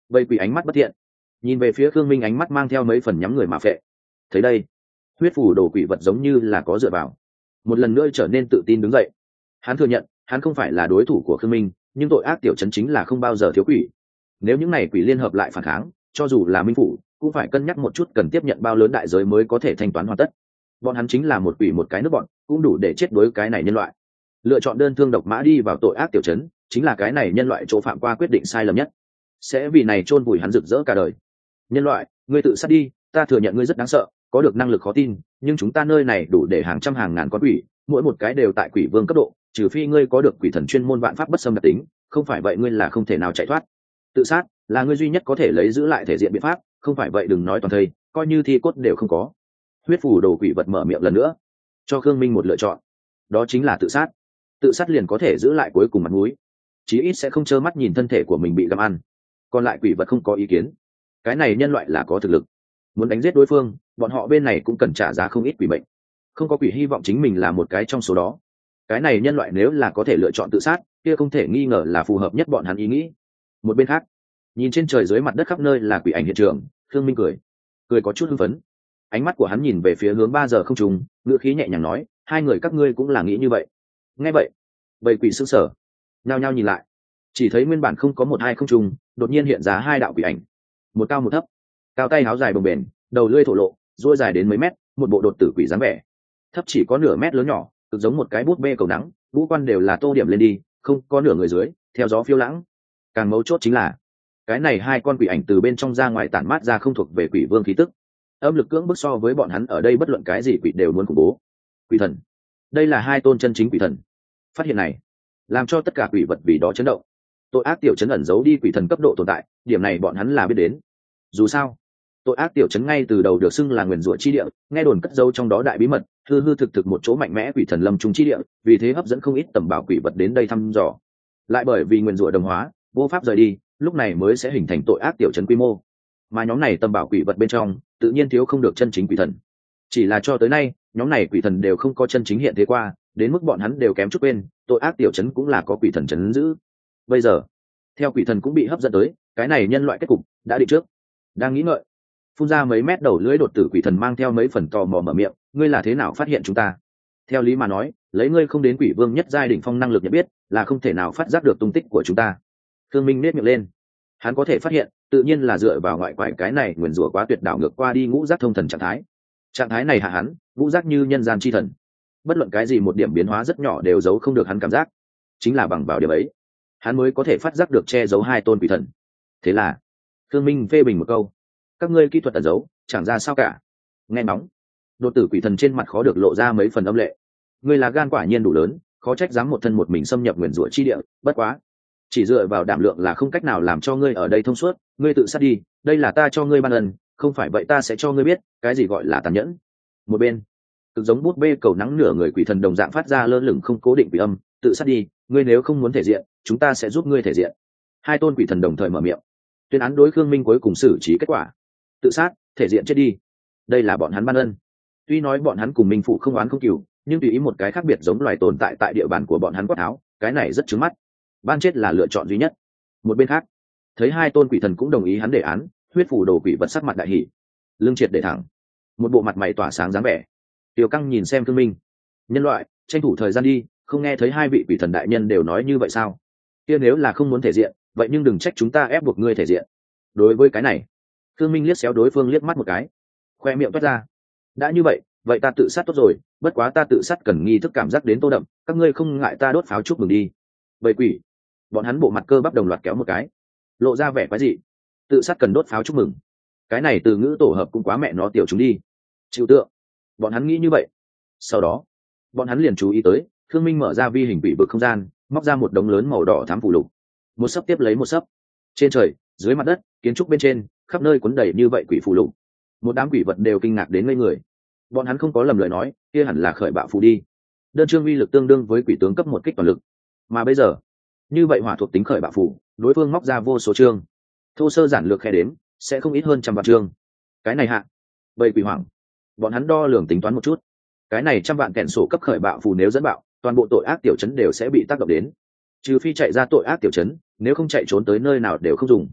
Vây quỷ ánh mắt bất thiện, nhìn về phía Khương Minh, ánh mắt mang theo mấy phần nhắm người mà phệ. Thấy đây, huyết phủ đồ quỷ vật giống như là có dựa vào, một lần nữa trở nên tự tin đứng dậy. Hắn thừa nhận hắn không phải là đối thủ của Khương Minh, nhưng tội ác tiểu trấn chính là không bao giờ thiếu quỷ. Nếu những này quỷ liên hợp lại phản kháng, cho dù là minh phủ cũng phải cân nhắc một chút cần tiếp nhận bao lớn đại giới mới có thể thanh toán hoàn tất. Bọn hắn chính là một quỷ một cái nước bọn, cũng đủ để chết đối cái này nhân loại. Lựa chọn đơn thương độc mã đi vào tội ác tiểu trấn, chính là cái này nhân loại chỗ phạm qua quyết định sai lầm nhất, sẽ vì này chôn vùi hắn rực rỡ cả đời. Nhân loại, ngươi tự sát đi, ta thừa nhận ngươi rất đáng sợ, có được năng lực khó tin, nhưng chúng ta nơi này đủ để hàng trăm hàng ngàn con quỷ, mỗi một cái đều tại quỷ vương cấp độ, trừ phi ngươi có được quỷ thần chuyên môn vạn pháp bất xâm đặc tính, không phải vậy ngươi là không thể nào chạy thoát. Tự sát là ngươi duy nhất có thể lấy giữ lại thể diện biện pháp, không phải vậy đừng nói toàn thây, coi như thi cốt đều không có. Huyết phủ đồ quỷ vật mở miệng lần nữa, cho Khương Minh một lựa chọn, đó chính là tự sát. Tự sát liền có thể giữ lại cuối cùng mặt mũi, chí ít sẽ không trơ mắt nhìn thân thể của mình bị gặm ăn. Còn lại quỷ vật không có ý kiến, cái này nhân loại là có thực lực, muốn đánh giết đối phương, bọn họ bên này cũng cần trả giá không ít quỷ mệnh. Không có quỷ hy vọng chính mình là một cái trong số đó. Cái này nhân loại nếu là có thể lựa chọn tự sát, kia không thể nghi ngờ là phù hợp nhất bọn hắn ý nghĩ. Một bên khác, nhìn trên trời dưới mặt đất khắp nơi là quỷ ảnh hiện trường, Khương Minh cười, cười có chút hưng phấn. Ánh mắt của hắn nhìn về phía hướng ba giờ không trùng, ngữ khí nhẹ nhàng nói, hai người các ngươi cũng là nghĩ như vậy. Nghe vậy, bầy quỷ sững sờ, nhao nhao nhìn lại, chỉ thấy nguyên bản không có một hai không trùng, đột nhiên hiện ra hai đạo quỷ ảnh, một cao một thấp, cao tay áo dài bồng bềnh, đầu lưỡi thổ lộ, duỗi dài đến mấy mét, một bộ đột tử quỷ dáng vẻ. Thấp chỉ có nửa mét lớn nhỏ, cực giống một cái bút bê cầu nắng, ngũ quan đều là tô điểm lên đi, không có nửa người dưới, theo gió phiêu lãng. Càng mấu chốt chính là, cái này hai con quỷ ảnh từ bên trong ra ngoài tản mát ra không thuộc về quỷ vương khí tức, âm lực cưỡng bức so với bọn hắn ở đây bất luận cái gì quỷ đều muốn khủng bố. Quỷ thần, đây là hai tôn chân chính quỷ thần. Phát hiện này làm cho tất cả quỷ vật vì đó chấn động. Tội ác tiểu trấn ẩn giấu đi quỷ thần cấp độ tồn tại, điểm này bọn hắn là biết đến. Dù sao, tội ác tiểu trấn ngay từ đầu được xưng là nguyền rủa chi địa, nghe đồn cất giấu trong đó đại bí mật, hư hư thực thực một chỗ mạnh mẽ quỷ thần lâm trung chi địa, vì thế hấp dẫn không ít tầm bảo quỷ vật đến đây thăm dò. Lại bởi vì nguyền rủa đồng hóa, vô pháp rời đi, lúc này mới sẽ hình thành tội ác tiểu trấn quy mô. Mà nhóm này tầm bảo quỷ vật bên trong, tự nhiên thiếu không được chân chính quỷ thần. Chỉ là cho tới nay, nhóm này quỷ thần đều không có chân chính hiện thế qua, đến mức bọn hắn đều kém chút quên, tội ác tiểu trấn cũng là có quỷ thần trấn giữ. Bây giờ, theo quỷ thần cũng bị hấp dẫn tới, cái này nhân loại kết cục đã định trước. Đang nghĩ ngợi, phun ra mấy mét đầu lưỡi đột tử quỷ thần mang theo mấy phần tò mò mở miệng, ngươi là thế nào phát hiện chúng ta? Theo lý mà nói, lấy ngươi không đến quỷ vương nhất giai đỉnh phong năng lực nhận biết, là không thể nào phát giác được tung tích của chúng ta. Thương Minh nét miệng lên, hắn có thể phát hiện, tự nhiên là dựa vào ngoại quải cái này nguyền rủa quá tuyệt đảo ngược qua đi ngũ giác thông thần trạng thái. Trạng thái này hạ hắn, ngũ giác như nhân gian chi thần, bất luận cái gì một điểm biến hóa rất nhỏ đều giấu không được hắn cảm giác, chính là bằng vào điểm ấy, hắn mới có thể phát giác được che giấu hai tôn quỷ thần. Thế là, Thương Minh phê bình một câu, các ngươi kỹ thuật ẩn giấu chẳng ra sao cả. Nghe nóng, đột tử quỷ thần trên mặt khó được lộ ra mấy phần âm lệ. Ngươi là gan quả nhiên đủ lớn, khó trách dám một thân một mình xâm nhập nguyền rủa chi địa, bất quá chỉ dựa vào đảm lượng là không cách nào làm cho ngươi ở đây thông suốt, ngươi tự sát đi, đây là ta cho ngươi ban ân, không phải vậy ta sẽ cho ngươi biết cái gì gọi là tàn nhẫn. Một bên, cực giống bút bê cầu nắng nửa người quỷ thần đồng dạng phát ra lơ lửng không cố định quỷ âm, tự sát đi, ngươi nếu không muốn thể diện, chúng ta sẽ giúp ngươi thể diện. Hai tôn quỷ thần đồng thời mở miệng, tuyên án đối Khương Minh cuối cùng xử trí kết quả. Tự sát, thể diện chết đi. Đây là bọn hắn ban ân. Tuy nói bọn hắn cùng Minh phụ không oán không cừu, nhưng tùy ý một cái khác biệt giống loài tồn tại tại địa bàn của bọn hắn quát tháo, cái này rất trứng mắt. Ban chết là lựa chọn duy nhất. Một bên khác, thấy hai tôn quỷ thần cũng đồng ý hắn đề án, huyết phủ đồ quỷ vật sắc mặt đại hỉ, lưng triệt để thẳng, một bộ mặt mày tỏa sáng dáng vẻ. Tiểu Căng nhìn xem Khương Minh, nhân loại, tranh thủ thời gian đi, không nghe thấy hai vị quỷ thần đại nhân đều nói như vậy sao? Kia nếu là không muốn thể diện, vậy nhưng đừng trách chúng ta ép buộc ngươi thể diện. Đối với cái này, Khương Minh liếc xéo đối phương liếc mắt một cái, khoe miệng toát ra. Đã như vậy, vậy ta tự sát tốt rồi, bất quá ta tự sát cần nghi thức cảm giác đến tô đậm, các ngươi không ngại ta đốt pháo chúc mừng đi. Vậy quỷ, bọn hắn bộ mặt cơ bắp đồng loạt kéo một cái, lộ ra vẻ quái dị. Tự sát cần đốt pháo chúc mừng, cái này từ ngữ tổ hợp cũng quá mẹ nó tiểu chúng đi. Chịu tượng, bọn hắn nghĩ như vậy. Sau đó, bọn hắn liền chú ý tới, Khương Minh mở ra vi hình quỷ vực không gian, móc ra một đống lớn màu đỏ thám phù lục, một sấp tiếp lấy một sấp. Trên trời, dưới mặt đất, kiến trúc bên trên, khắp nơi cuốn đầy như vậy quỷ phù lục. Một đám quỷ vật đều kinh ngạc đến ngây người. Bọn hắn không có lầm lời nói, kia hẳn là khởi bạo phù đi. Đơn chương uy lực tương đương với quỷ tướng cấp một kích toàn lực. Mà bây giờ, như vậy hỏa thuộc tính khởi bạo phù, đối phương móc ra vô số chương. Thô sơ giản lược khe đếm, sẽ không ít hơn trăm vạn chương. Cái này hạ, bầy quỷ hoảng. Bọn hắn đo lường tính toán một chút. Cái này trăm vạn kẹn sổ cấp khởi bạo phù nếu dẫn bạo, toàn bộ tội ác tiểu trấn đều sẽ bị tác động đến. Trừ phi chạy ra tội ác tiểu trấn, nếu không chạy trốn tới nơi nào đều không dùng.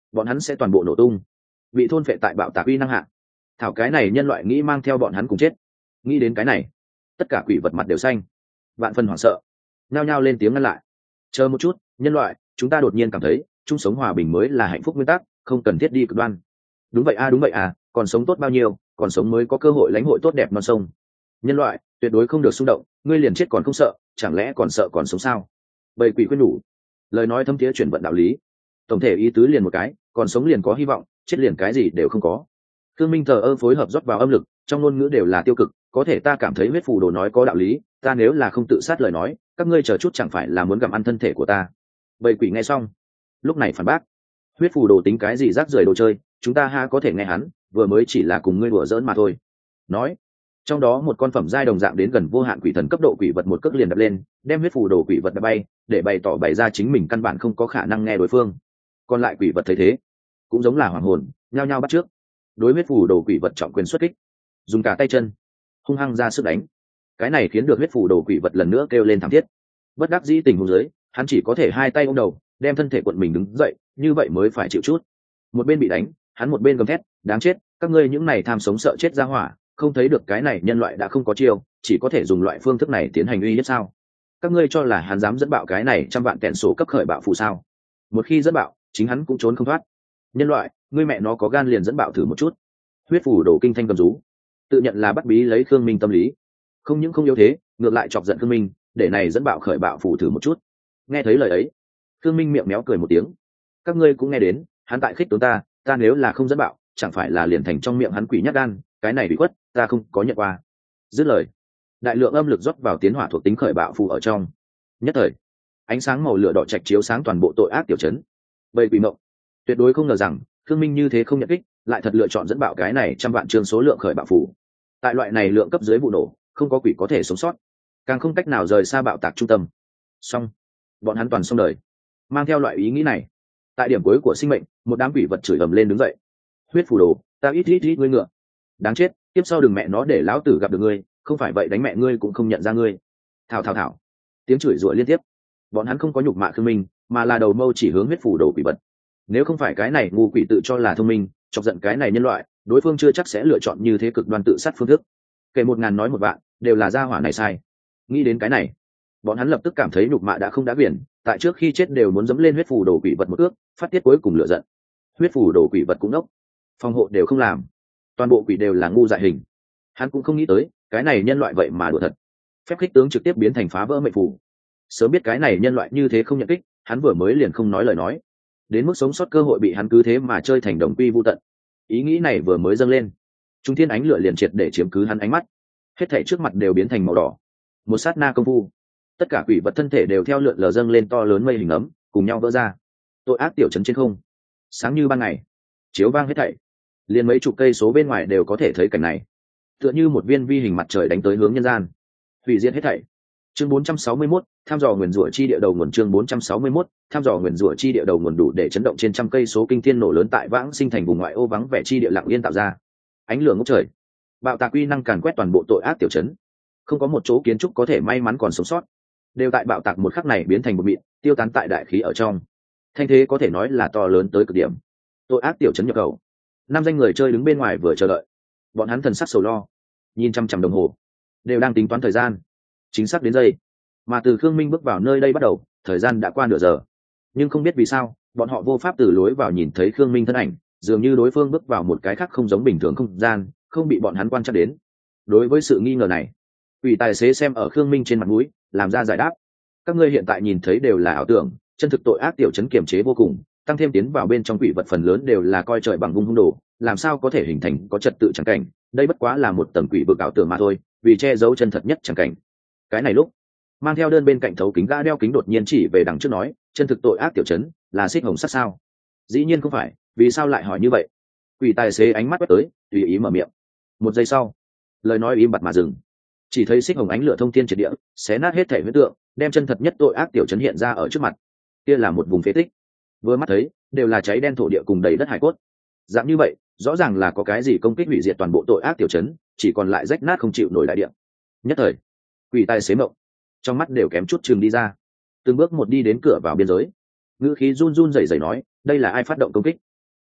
bọn hắn sẽ toàn bộ nổ tung, bị thôn phệ tại bạo tạc uy năng hạ. Thảo cái này nhân loại nghĩ mang theo bọn hắn cùng chết. Nghĩ đến cái này, tất cả quỷ vật mặt đều xanh, vạn phần hoảng sợ, nhao nhao lên tiếng ngăn lại. Chờ một chút, nhân loại, chúng ta đột nhiên cảm thấy chung sống hòa bình mới là hạnh phúc nguyên tắc, không cần thiết đi cực đoan. Đúng vậy a à, đúng vậy à, còn sống tốt bao nhiêu, còn sống mới có cơ hội lãnh hội tốt đẹp non sông. Nhân loại tuyệt đối không được xung động, ngươi liền chết còn không sợ, chẳng lẽ còn sợ còn sống sao? Bầy quỷ khuyên nhủ, lời nói thâm thiế chuyển vận đạo lý. Tổng thể ý tứ liền một cái, còn sống liền có hy vọng, chết liền cái gì đều không có. Thương Minh thờ ơ phối hợp rót vào âm lực, trong ngôn ngữ đều là tiêu cực, có thể ta cảm thấy huyết phù đồ nói có đạo lý, ta nếu là không tự sát lời nói, các ngươi chờ chút chẳng phải là muốn gặm ăn thân thể của ta. Bầy quỷ nghe xong, lúc này phản bác, huyết phù đồ tính cái gì rác rưởi đồ chơi, chúng ta ha có thể nghe hắn, vừa mới chỉ là cùng ngươi đùa giỡn mà thôi. Nói, trong đó một con phẩm giai đồng dạng đến gần vô hạn quỷ thần cấp độ quỷ vật một cước liền đập lên, đem huyết phù đồ quỷ vật đập bay, để bày tỏ bày ra chính mình căn bản không có khả năng nghe đối phương. Còn lại quỷ vật thấy thế, cũng giống là hoàng hồn, nhao nhao bắt trước, đối huyết phù đồ quỷ vật trọng quyền xuất kích, dùng cả tay chân hung hăng ra sức đánh. Cái này khiến được huyết phù đồ quỷ vật lần nữa kêu lên thảm thiết. Bất đắc dĩ tình huống dưới, hắn chỉ có thể hai tay ôm đầu, đem thân thể quận mình đứng dậy, như vậy mới phải chịu chút. Một bên bị đánh, hắn một bên gầm thét, đáng chết, các ngươi những này tham sống sợ chết ra hỏa, không thấy được cái này nhân loại đã không có chiêu, chỉ có thể dùng loại phương thức này tiến hành uy hiếp sao? Các ngươi cho là hắn dám dẫn bạo cái này trăm vạn kẹn sổ cấp khởi bạo phù sao? Một khi dẫn bạo, chính hắn cũng trốn không thoát. Nhân loại, ngươi mẹ nó có gan liền dẫn bạo thử một chút. Huyết phù đổ kinh thanh cầm rú, tự nhận là bắt bí lấy Khương Minh tâm lý, không những không yếu thế, ngược lại chọc giận Khương Minh, để này dẫn bạo khởi bạo phù thử một chút. Nghe thấy lời ấy, Khương Minh miệng méo cười một tiếng. Các ngươi cũng nghe đến, hắn tại khích tướng ta, ta nếu là không dẫn bạo, chẳng phải là liền thành trong miệng hắn quỷ nhát gan, cái này bị quất, ta không có nhận qua. Dứt lời, đại lượng âm lực rót vào tiến hỏa thuộc tính khởi bạo phù ở trong. Nhất thời, ánh sáng màu lửa đỏ trạch chiếu sáng toàn bộ tội ác tiểu trấn. Bầy quỷ mộng tuyệt đối không ngờ rằng Khương Minh như thế không nhận kích, lại thật lựa chọn dẫn bạo cái này trăm vạn trường số lượng khởi bạo phù. Tại loại này lượng cấp dưới vụ nổ, không có quỷ có thể sống sót, càng không cách nào rời xa bạo tạc trung tâm. Xong, bọn hắn toàn xong đời. Mang theo loại ý nghĩ này, tại điểm cuối của sinh mệnh, một đám quỷ vật chửi ầm lên đứng dậy. Huyết phù đồ, ta ít ít ít ngươi ngựa, đáng chết, tiếp sau đừng mẹ nó để lão tử gặp được ngươi, không phải vậy đánh mẹ ngươi cũng không nhận ra ngươi. Thảo thảo thảo, tiếng chửi rủa liên tiếp. Bọn hắn không có nhục mạ Khương Minh, mà là đầu mâu chỉ hướng huyết phù đồ quỷ vật. Nếu không phải cái này ngu quỷ tự cho là thông minh, chọc giận cái này nhân loại, đối phương chưa chắc sẽ lựa chọn như thế cực đoan tự sát phương thức. Kể một ngàn nói một vạn, đều là gia hỏa này sai. Nghĩ đến cái này, bọn hắn lập tức cảm thấy nhục mạ đã không đã biển, tại trước khi chết đều muốn dẫm lên huyết phù đồ quỷ vật một ước, phát tiết cuối cùng lựa giận. Huyết phù đồ quỷ vật cũng đốc, phòng hộ đều không làm, toàn bộ quỷ đều là ngu dại hình. Hắn cũng không nghĩ tới, cái này nhân loại vậy mà đùa thật. Phép khích tướng trực tiếp biến thành phá vỡ mệnh phù. Sớm biết cái này nhân loại như thế không nhận kích, hắn vừa mới liền không nói lời nói. Đến mức sống sót cơ hội bị hắn cứ thế mà chơi thành đồng quy vu tận. Ý nghĩ này vừa mới dâng lên, trung thiên ánh lửa liền triệt để chiếm cứ hắn ánh mắt. Hết thảy trước mặt đều biến thành màu đỏ. Một sát na công phu, tất cả quỷ vật thân thể đều theo lượn lờ dâng lên to lớn mây hình ấm, cùng nhau vỡ ra. Tội ác tiểu trấn trên không, sáng như ban ngày, chiếu vang hết thảy. Liền mấy chục cây số bên ngoài đều có thể thấy cảnh này, tựa như một viên vi hình mặt trời đánh tới hướng nhân gian, hủy diệt hết thảy. Chương bốn trăm sáu mươi mốt, tham dò nguyền rủa chi địa đầu nguồn. Chương bốn trăm sáu mươi mốt, tham dò nguyền rủa chi địa đầu nguồn đủ để chấn động trên trăm cây số kinh thiên nổ lớn tại Vãng Sinh thành vùng ngoại ô vắng vẻ chi địa lặng yên tạo ra. Ánh lửa ngút trời, bạo tạc uy năng càn quét toàn bộ tội ác tiểu trấn. Không có một chỗ kiến trúc có thể may mắn còn sống sót, đều tại bạo tạc một khắc này biến thành một mịn, tiêu tán tại đại khí ở trong. Thanh thế có thể nói là to lớn tới cực điểm. Tội ác tiểu trấn nhập khẩu, năm danh người chơi đứng bên ngoài vừa chờ đợi. Bọn hắn thần sắc sầu lo, nhìn chăm chăm đồng hồ, đều đang tính toán thời gian, chính xác đến giây. Mà từ Khương Minh bước vào nơi đây bắt đầu, thời gian đã qua nửa giờ. Nhưng không biết vì sao, bọn họ vô pháp từ lối vào nhìn thấy Khương Minh thân ảnh, dường như đối phương bước vào một cái khác không giống bình thường không gian, không bị bọn hắn quan trắc đến. Đối với sự nghi ngờ này, ủy tài xế xem ở Khương Minh trên mặt mũi, làm ra giải đáp. Các ngươi hiện tại nhìn thấy đều là ảo tưởng, chân thực tội ác tiểu trấn kiềm chế vô cùng, tăng thêm tiến vào bên trong quỷ vật phần lớn đều là coi trời bằng vung hung đồ, làm sao có thể hình thành có trật tự chẳng cảnh, đây bất quá là một tầng quỷ vực ảo tưởng mà thôi, vì che giấu chân thật nhất chẳng cảnh. Cái này lúc, mang theo đơn bên cạnh thấu kính gã đeo kính đột nhiên chỉ về đằng trước nói, chân thực tội ác tiểu trấn là xích hồng sắc sao? Dĩ nhiên không phải, vì sao lại hỏi như vậy? Quỷ tài xế ánh mắt quét tới, tùy ý mở miệng. Một giây sau, lời nói im bặt mà dừng. Chỉ thấy xích hồng ánh lửa thông thiên triệt địa, xé nát hết thể huyết tượng, đem chân thật nhất tội ác tiểu trấn hiện ra ở trước mặt. Kia là một vùng phế tích, vừa mắt thấy đều là cháy đen thổ địa cùng đầy đất hải cốt. Dạng như vậy, rõ ràng là có cái gì công kích hủy diệt toàn bộ tội ác tiểu trấn, chỉ còn lại rách nát không chịu nổi đại địa. Nhất thời, quỷ tài xế mộng, trong mắt đều kém chút chừng đi ra, từng bước một đi đến cửa vào biên giới, ngữ khí run run rẩy rẩy nói, đây là ai phát động công kích?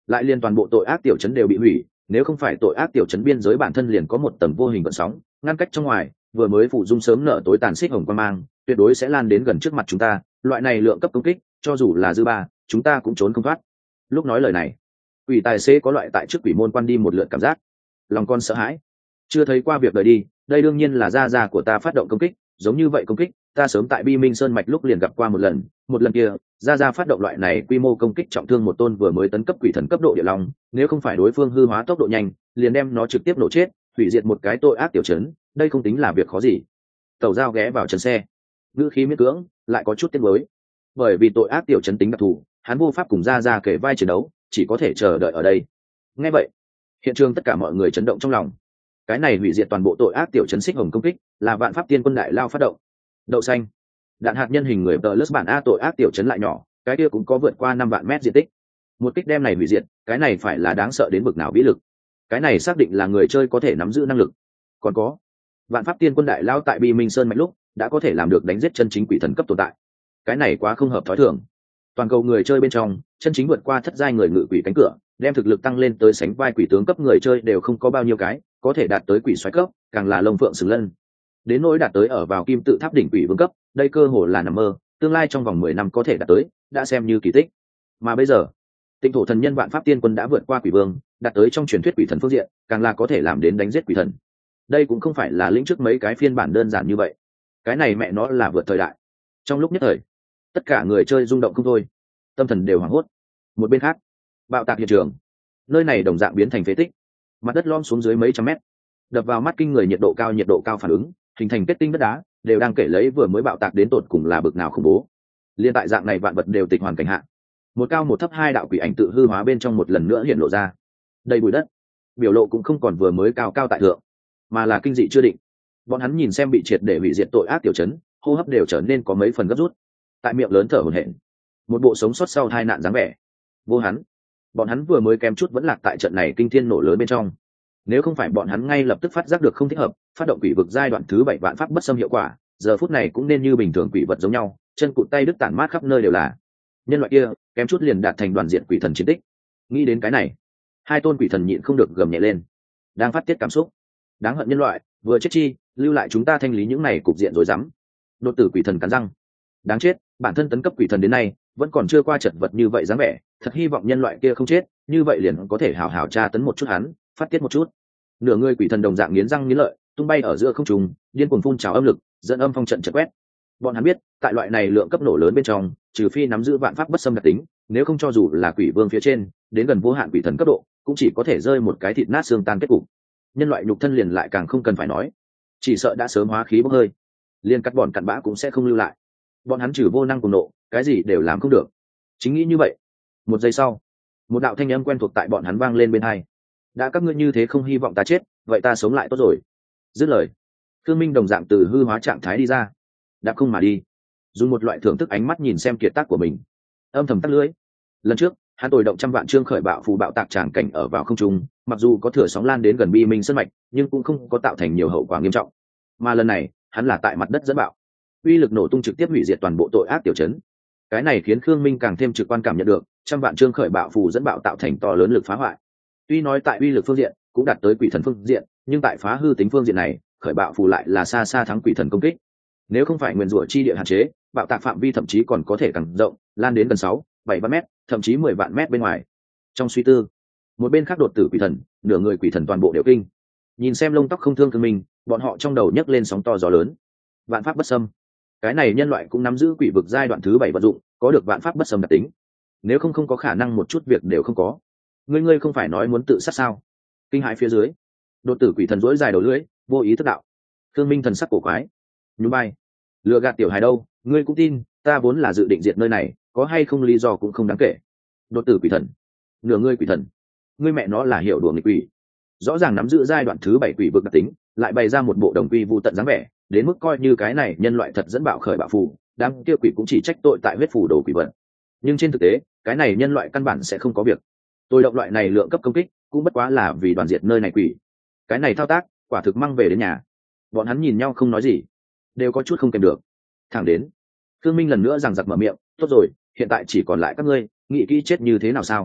lại liên toàn bộ tội ác tiểu trấn đều bị hủy. Nếu không phải tội ác tiểu trấn biên giới bản thân liền có một tầng vô hình vận sóng ngăn cách trong ngoài, vừa mới phụ dung sớm nở tối tàn xích hồng quan mang, tuyệt đối sẽ lan đến gần trước mặt chúng ta. Loại này lượng cấp công kích, cho dù là dư ba, chúng ta cũng trốn không thoát. Lúc nói lời này, quỷ tài xế có loại tại trước quỷ môn quan đi một lượt cảm giác, lòng con sợ hãi. Chưa thấy qua việc đời đi, đây đương nhiên là gia gia của ta phát động công kích, giống như vậy công kích, ta sớm tại Bi Minh Sơn mạch lúc liền gặp qua một lần, một lần kia, gia gia phát động loại này quy mô công kích trọng thương một tôn vừa mới tấn cấp quỷ thần cấp độ địa long, nếu không phải đối phương hư hóa tốc độ nhanh, liền đem nó trực tiếp nổ chết, hủy diệt một cái tội ác tiểu trấn, đây không tính là việc khó gì. Tẩu Giao ghé vào trần xe, ngữ khí miễn cưỡng, lại có chút tiếc nuối. Bởi vì tội ác tiểu trấn tính đặc thù, hắn vô pháp cùng gia gia kể vai chiến đấu, chỉ có thể chờ đợi ở đây. Nghe vậy, hiện trường tất cả mọi người chấn động trong lòng. Cái này hủy diệt toàn bộ tội ác tiểu trấn xích hồng công kích, là Vạn Pháp Tiên Quân đại lao phát động. Đậu xanh, đạn hạt nhân hình người plus bản a tội ác tiểu trấn lại nhỏ, cái kia cũng có vượt qua năm vạn mét diện tích. Một kích đem này hủy diệt, cái này phải là đáng sợ đến bực nào vĩ lực. Cái này xác định là người chơi có thể nắm giữ năng lực. Còn có, Vạn Pháp Tiên Quân đại lao tại Bi Minh Sơn mạch lúc, đã có thể làm được đánh giết chân chính quỷ thần cấp tồn tại. Cái này quá không hợp thói thường. Toàn cầu người chơi bên trong, chân chính vượt qua thất giai người ngự quỷ cánh cửa, đem thực lực tăng lên tới sánh vai quỷ tướng cấp người chơi đều không có bao nhiêu cái, có thể đạt tới quỷ xoáy cấp, càng là lông phượng xứng lân. Đến nỗi đạt tới ở vào kim tự tháp đỉnh quỷ vương cấp, đây cơ hồ là nằm mơ, tương lai trong vòng mười năm có thể đạt tới, đã xem như kỳ tích. Mà bây giờ, Tịnh Thổ Thần Nhân Vạn Pháp Tiên Quân đã vượt qua quỷ vương, đạt tới trong truyền thuyết quỷ thần phương diện, càng là có thể làm đến đánh giết quỷ thần. Đây cũng không phải là lĩnh trước mấy cái phiên bản đơn giản như vậy. Cái này mẹ nó là vượt thời đại. Trong lúc nhất thời, tất cả người chơi rung động không thôi, tâm thần đều hoảng hốt. Một bên khác, bạo tạc hiện trường, nơi này đồng dạng biến thành phế tích, mặt đất lom xuống dưới mấy trăm mét, đập vào mắt kinh người nhiệt độ cao nhiệt độ cao phản ứng, hình thành kết tinh đất đá, đều đang kể lấy vừa mới bạo tạc đến tột cùng là bực nào khủng bố. Liên tại dạng này vạn vật đều tịch hoàn cảnh hạ, một cao một thấp hai đạo quỷ ảnh tự hư hóa bên trong một lần nữa hiện lộ ra. Đây bụi đất, biểu lộ cũng không còn vừa mới cao cao tại thượng, mà là kinh dị chưa định. Bọn hắn nhìn xem bị triệt để hủy diệt tội ác tiểu trấn, hô hấp đều trở nên có mấy phần gấp rút, tại miệng lớn thở hổn hển, một bộ sống sót sau tai nạn dáng vẻ. Vô hắn, bọn hắn vừa mới kém chút vẫn lạc tại trận này kinh thiên nổ lớn bên trong. Nếu không phải bọn hắn ngay lập tức phát giác được không thích hợp, phát động quỷ vực giai đoạn thứ bảy vạn pháp bất xâm hiệu quả, giờ phút này cũng nên như bình thường quỷ vật giống nhau, chân cụt tay đứt tản mát khắp nơi đều là. Nhân loại kia kém chút liền đạt thành đoàn diện quỷ thần chiến tích. Nghĩ đến cái này, hai tôn quỷ thần nhịn không được gầm nhẹ lên, đang phát tiết cảm xúc. Đáng hận nhân loại, vừa chết chi, lưu lại chúng ta thanh lý những này cục diện rối rắm. Đột tử quỷ thần cắn răng, đáng chết, bản thân tấn cấp quỷ thần đến nay vẫn còn chưa qua chật vật như vậy dáng vẻ, thật hy vọng nhân loại kia không chết, như vậy liền có thể hào hào tra tấn một chút hắn, phát tiết một chút. Nửa người quỷ thần đồng dạng nghiến răng nghiến lợi, tung bay ở giữa không trung, điên cuồng phun trào âm lực, dẫn âm phong trận chợt quét. Bọn hắn biết, tại loại này lượng cấp nổ lớn bên trong, trừ phi nắm giữ vạn pháp bất xâm đặc tính, nếu không cho dù là quỷ vương phía trên, đến gần vô hạn quỷ thần cấp độ, cũng chỉ có thể rơi một cái thịt nát xương tan kết cục. Nhân loại nhục thân liền lại càng không cần phải nói, chỉ sợ đã sớm hóa khí bốc hơi, liền cắt bọn cặn bã cũng sẽ không lưu lại. Bọn hắn trừ vô năng cùng nộ, cái gì đều làm không được. Chính nghĩ như vậy, một giây sau, một đạo thanh âm quen thuộc tại bọn hắn vang lên bên tai. Đã các ngươi như thế không hy vọng ta chết, vậy ta sống lại tốt rồi. Dứt lời, Khương Minh đồng dạng từ hư hóa trạng thái đi ra, đạp không mà đi, dùng một loại thưởng thức ánh mắt nhìn xem kiệt tác của mình, âm thầm tắt lưỡi. Lần trước, hắn tồi động trăm vạn trương khởi bạo phù bạo tạc tràng cảnh ở vào không trung, mặc dù có thừa sóng lan đến gần Bi Minh Sơn mạch, nhưng cũng không có tạo thành nhiều hậu quả nghiêm trọng. Mà lần này, hắn là tại mặt đất dẫn bạo, uy lực nổ tung trực tiếp hủy diệt toàn bộ tội ác tiểu trấn. Cái này khiến Khương Minh càng thêm trực quan cảm nhận được trăm vạn trương khởi bạo phù dẫn bạo tạo thành to lớn lực phá hoại. Tuy nói tại uy lực phương diện cũng đạt tới quỷ thần phương diện, nhưng tại phá hư tính phương diện này, khởi bạo phù lại là xa xa thắng quỷ thần công kích. Nếu không phải nguyên rủa chi địa hạn chế, bạo tạc phạm vi thậm chí còn có thể càng rộng, lan đến gần sáu, bảy vạn mét, thậm chí mười vạn mét bên ngoài. Trong suy tư, một bên khác đột tử quỷ thần, nửa người quỷ thần toàn bộ đều kinh. Nhìn xem lông tóc không thương Khương Minh, bọn họ trong đầu nhấc lên sóng to gió lớn. Vạn pháp bất xâm, cái này nhân loại cũng nắm giữ quỷ vực giai đoạn thứ bảy vận dụng, có được vạn pháp bất xâm đặc tính. Nếu không không có khả năng một chút việc đều không có. Ngươi ngươi không phải nói muốn tự sát sao? Kinh hãi phía dưới, đột tử quỷ thần rỗi dài đầu lưỡi, vô ý thức đạo. Khương Minh thần sắc cổ quái, nhún vai, lừa gạt tiểu hài đâu, ngươi cũng tin, ta vốn là dự định diệt nơi này, có hay không lý do cũng không đáng kể. Đột tử quỷ thần, nửa ngươi quỷ thần, ngươi mẹ nó là hiểu đùa nghịch quỷ. Rõ ràng nắm giữ giai đoạn thứ bảy quỷ vực đặc tính, lại bày ra một bộ đồng quy vu tận dáng vẻ, đến mức coi như cái này nhân loại thật dẫn bạo khởi bạo phù, đám kia quỷ cũng chỉ trách tội tại huyết phù đồ quỷ vận. Nhưng trên thực tế, cái này nhân loại căn bản sẽ không có việc. Tôi động loại này lượng cấp công kích, cũng bất quá là vì đoàn diệt nơi này quỷ. Cái này thao tác, quả thực mang về đến nhà. Bọn hắn nhìn nhau không nói gì, đều có chút không kèm được. Thẳng đến, Khương Minh lần nữa giằng giặc mở miệng, tốt rồi, hiện tại chỉ còn lại các ngươi, nghĩ kỹ chết như thế nào sao?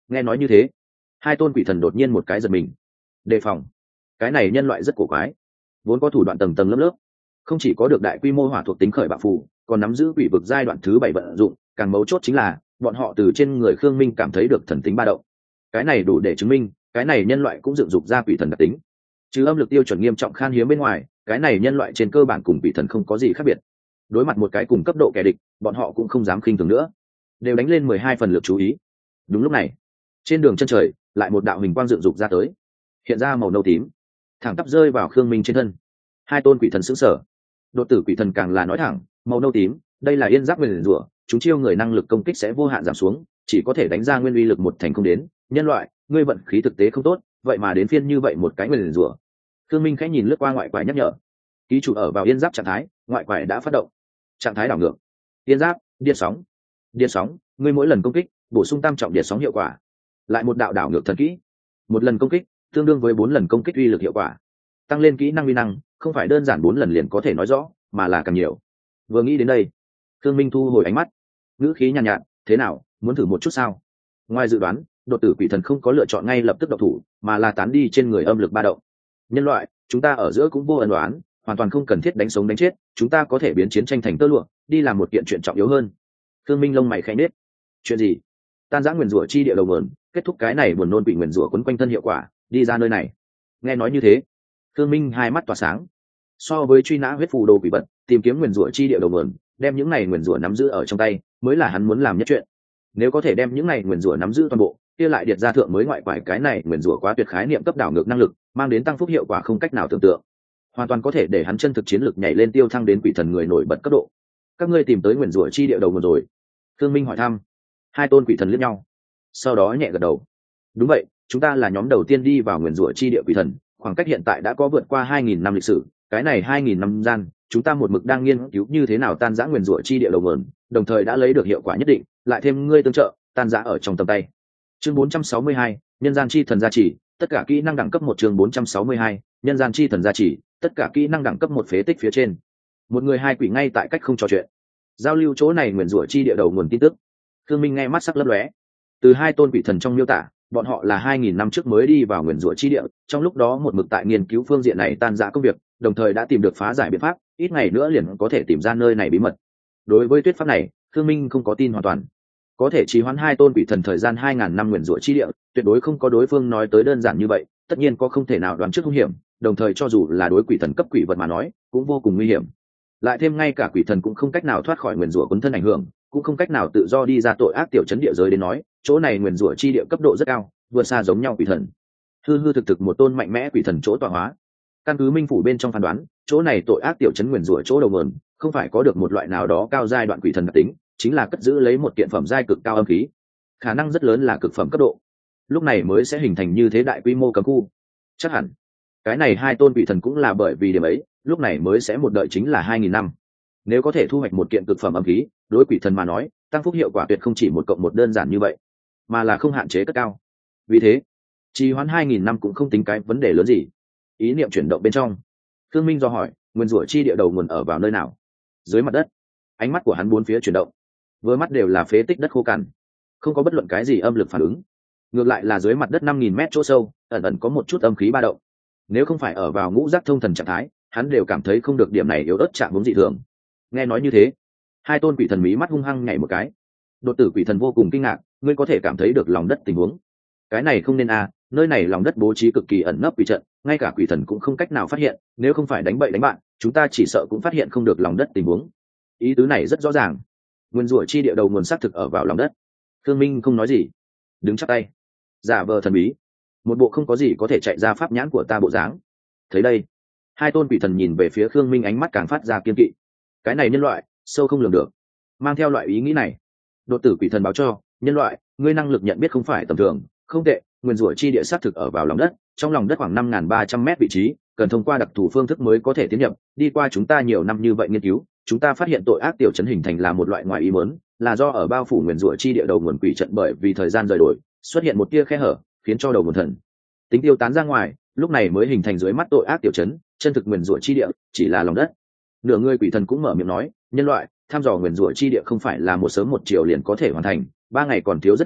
Nghe nói như thế, hai tôn quỷ thần đột nhiên một cái giật mình, đề phòng. Cái này nhân loại rất cổ quái, vốn có thủ đoạn tầng tầng lớp lớp, không chỉ có được đại quy mô hỏa thuộc tính khởi bạo phù, còn nắm giữ quỷ vực giai đoạn thứ bảy vận dụng, càng mấu chốt chính là bọn họ từ trên người Khương Minh cảm thấy được thần tính ba động. Cái này đủ để chứng minh cái này nhân loại cũng dựng dục ra quỷ thần đặc tính. Trừ âm lực tiêu chuẩn nghiêm trọng khan hiếm bên ngoài, cái này nhân loại trên cơ bản cùng quỷ thần không có gì khác biệt. Đối mặt một cái cùng cấp độ kẻ địch, bọn họ cũng không dám khinh thường nữa, đều đánh lên mười hai phần lực chú ý. Đúng lúc này, trên đường chân trời lại một đạo hình quang dựng dục ra tới, hiện ra màu nâu tím, thẳng tắp rơi vào Khương Minh trên thân. Hai tôn quỷ thần sững sờ, đột tử quỷ thần càng là nói thẳng, màu nâu tím, đây là yên giáp nguyền rủa, chúng chiêu người năng lực công kích sẽ vô hạn giảm xuống, chỉ có thể đánh ra nguyên uy lực một thành không đến. Nhân loại, ngươi vận khí thực tế không tốt, vậy mà đến phiên như vậy một cái nguyền rủa. Khương Minh khẽ nhìn lướt qua ngoại quải nhắc nhở, ký chủ ở vào yên giáp trạng thái, ngoại quải đã phát động, trạng thái đảo ngược. Yên giáp, điện sóng, điện sóng, ngươi mỗi lần công kích bổ sung tam trọng điện sóng hiệu quả, lại một đạo đảo ngược thần kỹ, một lần công kích tương đương với bốn lần công kích uy lực hiệu quả, tăng lên kỹ năng uy năng không phải đơn giản bốn lần liền có thể nói rõ, mà là càng nhiều. Vừa nghĩ đến đây, Khương Minh thu hồi ánh mắt, ngữ khí nhàn nhạt, nhạt, thế nào, muốn thử một chút sao? Ngoài dự đoán, đột tử quỷ thần không có lựa chọn ngay lập tức độc thủ, mà là tán đi trên người âm lực ba động. Nhân loại, chúng ta ở giữa cũng vô ân đoán, hoàn toàn không cần thiết đánh sống đánh chết, chúng ta có thể biến chiến tranh thành tơ lụa, đi làm một kiện chuyện trọng yếu hơn. Khương Minh lông mày khẽ nhếch. Chuyện gì? Tan rã nguyền rủa chi địa đầu nguồn, kết thúc cái này buồn nôn bị nguyền rủa quấn quanh thân hiệu quả, đi ra nơi này. Nghe nói như thế, Khương Minh hai mắt tỏa sáng. So với truy nã huyết phù đồ quỷ vật, tìm kiếm nguyền rủa chi địa đầu nguồn, đem những này nguyền rủa nắm giữ ở trong tay, mới là hắn muốn làm nhất chuyện. Nếu có thể đem những này nguyền rủa nắm giữ toàn bộ, kia lại điệt ra thượng mới ngoại quải cái này nguyền rủa quá tuyệt khái niệm cấp đảo ngược năng lực, mang đến tăng phúc hiệu quả không cách nào tưởng tượng, hoàn toàn có thể để hắn chân thực chiến lực nhảy lên tiêu thăng đến quỷ thần người nổi bật cấp độ. Các ngươi tìm tới nguyền rủa chi địa đầu nguồn rồi? Khương Minh hỏi thăm. Hai tôn quỷ thần liếc nhau, sau đó nhẹ gật đầu. Đúng vậy, chúng ta là nhóm đầu tiên đi vào nguyền rủa chi địa quỷ thần, khoảng cách hiện tại đã có vượt qua hai nghìn năm lịch sử. Cái này hai nghìn năm gian, chúng ta một mực đang nghiên cứu như thế nào tan rã nguyền rủa chi địa đầu nguồn, đồng thời đã lấy được hiệu quả nhất định, lại thêm ngươi tương trợ, tan rã ở trong tầm tay. Chương bốn trăm sáu mươi hai, nhân gian chi thần gia trì, tất cả kỹ năng đẳng cấp một. Chương bốn trăm sáu mươi hai, nhân gian chi thần gia trì, tất cả kỹ năng đẳng cấp một. Phế tích phía trên, một người hai quỷ ngay tại cách không trò chuyện, giao lưu chỗ này nguyền rủa chi địa đầu nguồn tin tức. Khương Minh nghe mắt sắc lấp lóe, từ hai tôn quỷ thần trong miêu tả, bọn họ là hai nghìn năm trước mới đi vào nguyền rủa chi địa, trong lúc đó một mực tại nghiên cứu phương diện này tan rã công việc, đồng thời đã tìm được phá giải biện pháp, ít ngày nữa liền có thể tìm ra nơi này bí mật. Đối với thuyết pháp này, Khương Minh không có tin hoàn toàn. Có thể trì hoãn hai tôn quỷ thần thời gian hai ngàn năm nguyền rủa chi địa, tuyệt đối không có đối phương nói tới đơn giản như vậy, tất nhiên có không thể nào đoán trước hung hiểm, đồng thời cho dù là đối quỷ thần cấp quỷ vật mà nói, cũng vô cùng nguy hiểm. Lại thêm ngay cả quỷ thần cũng không cách nào thoát khỏi nguyền rủa cuốn thân ảnh hưởng, cũng không cách nào tự do đi ra tội ác tiểu trấn địa giới đến nói, chỗ này nguyền rủa chi địa cấp độ rất cao, vượt xa giống nhau quỷ thần. Hư hư thực thực một tôn mạnh mẽ quỷ thần chỗ tọa hóa. Căn cứ minh phủ bên trong phán đoán, chỗ này tội ác tiểu trấn nguyền rủa chỗ đầu nguồn, không phải có được một loại nào đó cao giai đoạn quỷ thần đặc tính, chính là cất giữ lấy một kiện phẩm giai cực cao âm khí, khả năng rất lớn là cực phẩm cấp độ. Lúc này mới sẽ hình thành như thế đại quy mô cấm khu. Chắc hẳn cái này hai tôn quỷ thần cũng là bởi vì điểm ấy, lúc này mới sẽ một đợi chính là hai nghìn năm. Nếu có thể thu hoạch một kiện cực phẩm âm khí, đối quỷ thần mà nói, tăng phúc hiệu quả tuyệt không chỉ một cộng một đơn giản như vậy, mà là không hạn chế cất cao. Vì thế, trì hoãn hai nghìn năm cũng không tính cái vấn đề lớn gì. Ý niệm chuyển động bên trong, Khương Minh do hỏi, nguyên rủa chi địa đầu nguồn ở vào nơi nào? Dưới mặt đất. Ánh mắt của hắn bốn phía chuyển động, vừa mắt đều là phế tích đất khô cằn, không có bất luận cái gì âm lực phản ứng. Ngược lại là dưới mặt đất năm nghìn mét chỗ sâu, ẩn ẩn có một chút âm khí ba động. Nếu không phải ở vào ngũ giác thông thần trạng thái, hắn đều cảm thấy không được điểm này yếu ớt chạm hướng dị thường. Nghe nói như thế, hai tôn quỷ thần mí mắt hung hăng nhảy một cái. Đột tử quỷ thần vô cùng kinh ngạc, ngươi có thể cảm thấy được lòng đất tình huống. Cái này không nên à, nơi này lòng đất bố trí cực kỳ ẩn nấp quỷ trận, ngay cả quỷ thần cũng không cách nào phát hiện, nếu không phải đánh bậy đánh bạn, chúng ta chỉ sợ cũng phát hiện không được lòng đất tình huống. Ý tứ này rất rõ ràng, nguyên rủa chi địa đầu nguồn xác thực ở vào lòng đất. Khương Minh không nói gì, đứng chắp tay, giả vờ thần bí, một bộ không có gì có thể chạy ra pháp nhãn của ta bộ dáng. Thấy đây, hai tôn quỷ thần nhìn về phía Khương Minh, ánh mắt càng phát ra kiên kỵ. Cái này nhân loại sâu không lường được. Mang theo loại ý nghĩ này, đột tử quỷ thần báo cho nhân loại, ngươi năng lực nhận biết không phải tầm thường, không tệ. Nguyên rủa chi địa xác thực ở vào lòng đất, trong lòng đất khoảng năm nghìn ba trăm mét vị trí, cần thông qua đặc thù phương thức mới có thể tiến nhập. Đi qua chúng ta nhiều năm như vậy nghiên cứu, chúng ta phát hiện tội ác tiểu trấn hình thành là một loại ngoài ý muốn, là do ở bao phủ nguyên rủa chi địa đầu nguồn quỷ trận bởi vì thời gian rời đổi, xuất hiện một tia khe hở, khiến cho đầu nguồn thần tính tiêu tán ra ngoài, lúc này mới hình thành dưới mắt tội ác tiểu trấn. Chân thực nguyên rủa chi địa chỉ là lòng đất. Nửa người quỷ thần cũng mở miệng nói, nhân loại, thăm dò nguyên rủa chi địa không phải là một sớm một chiều liền có thể hoàn thành, ba ngày còn thiếu rất nhiều,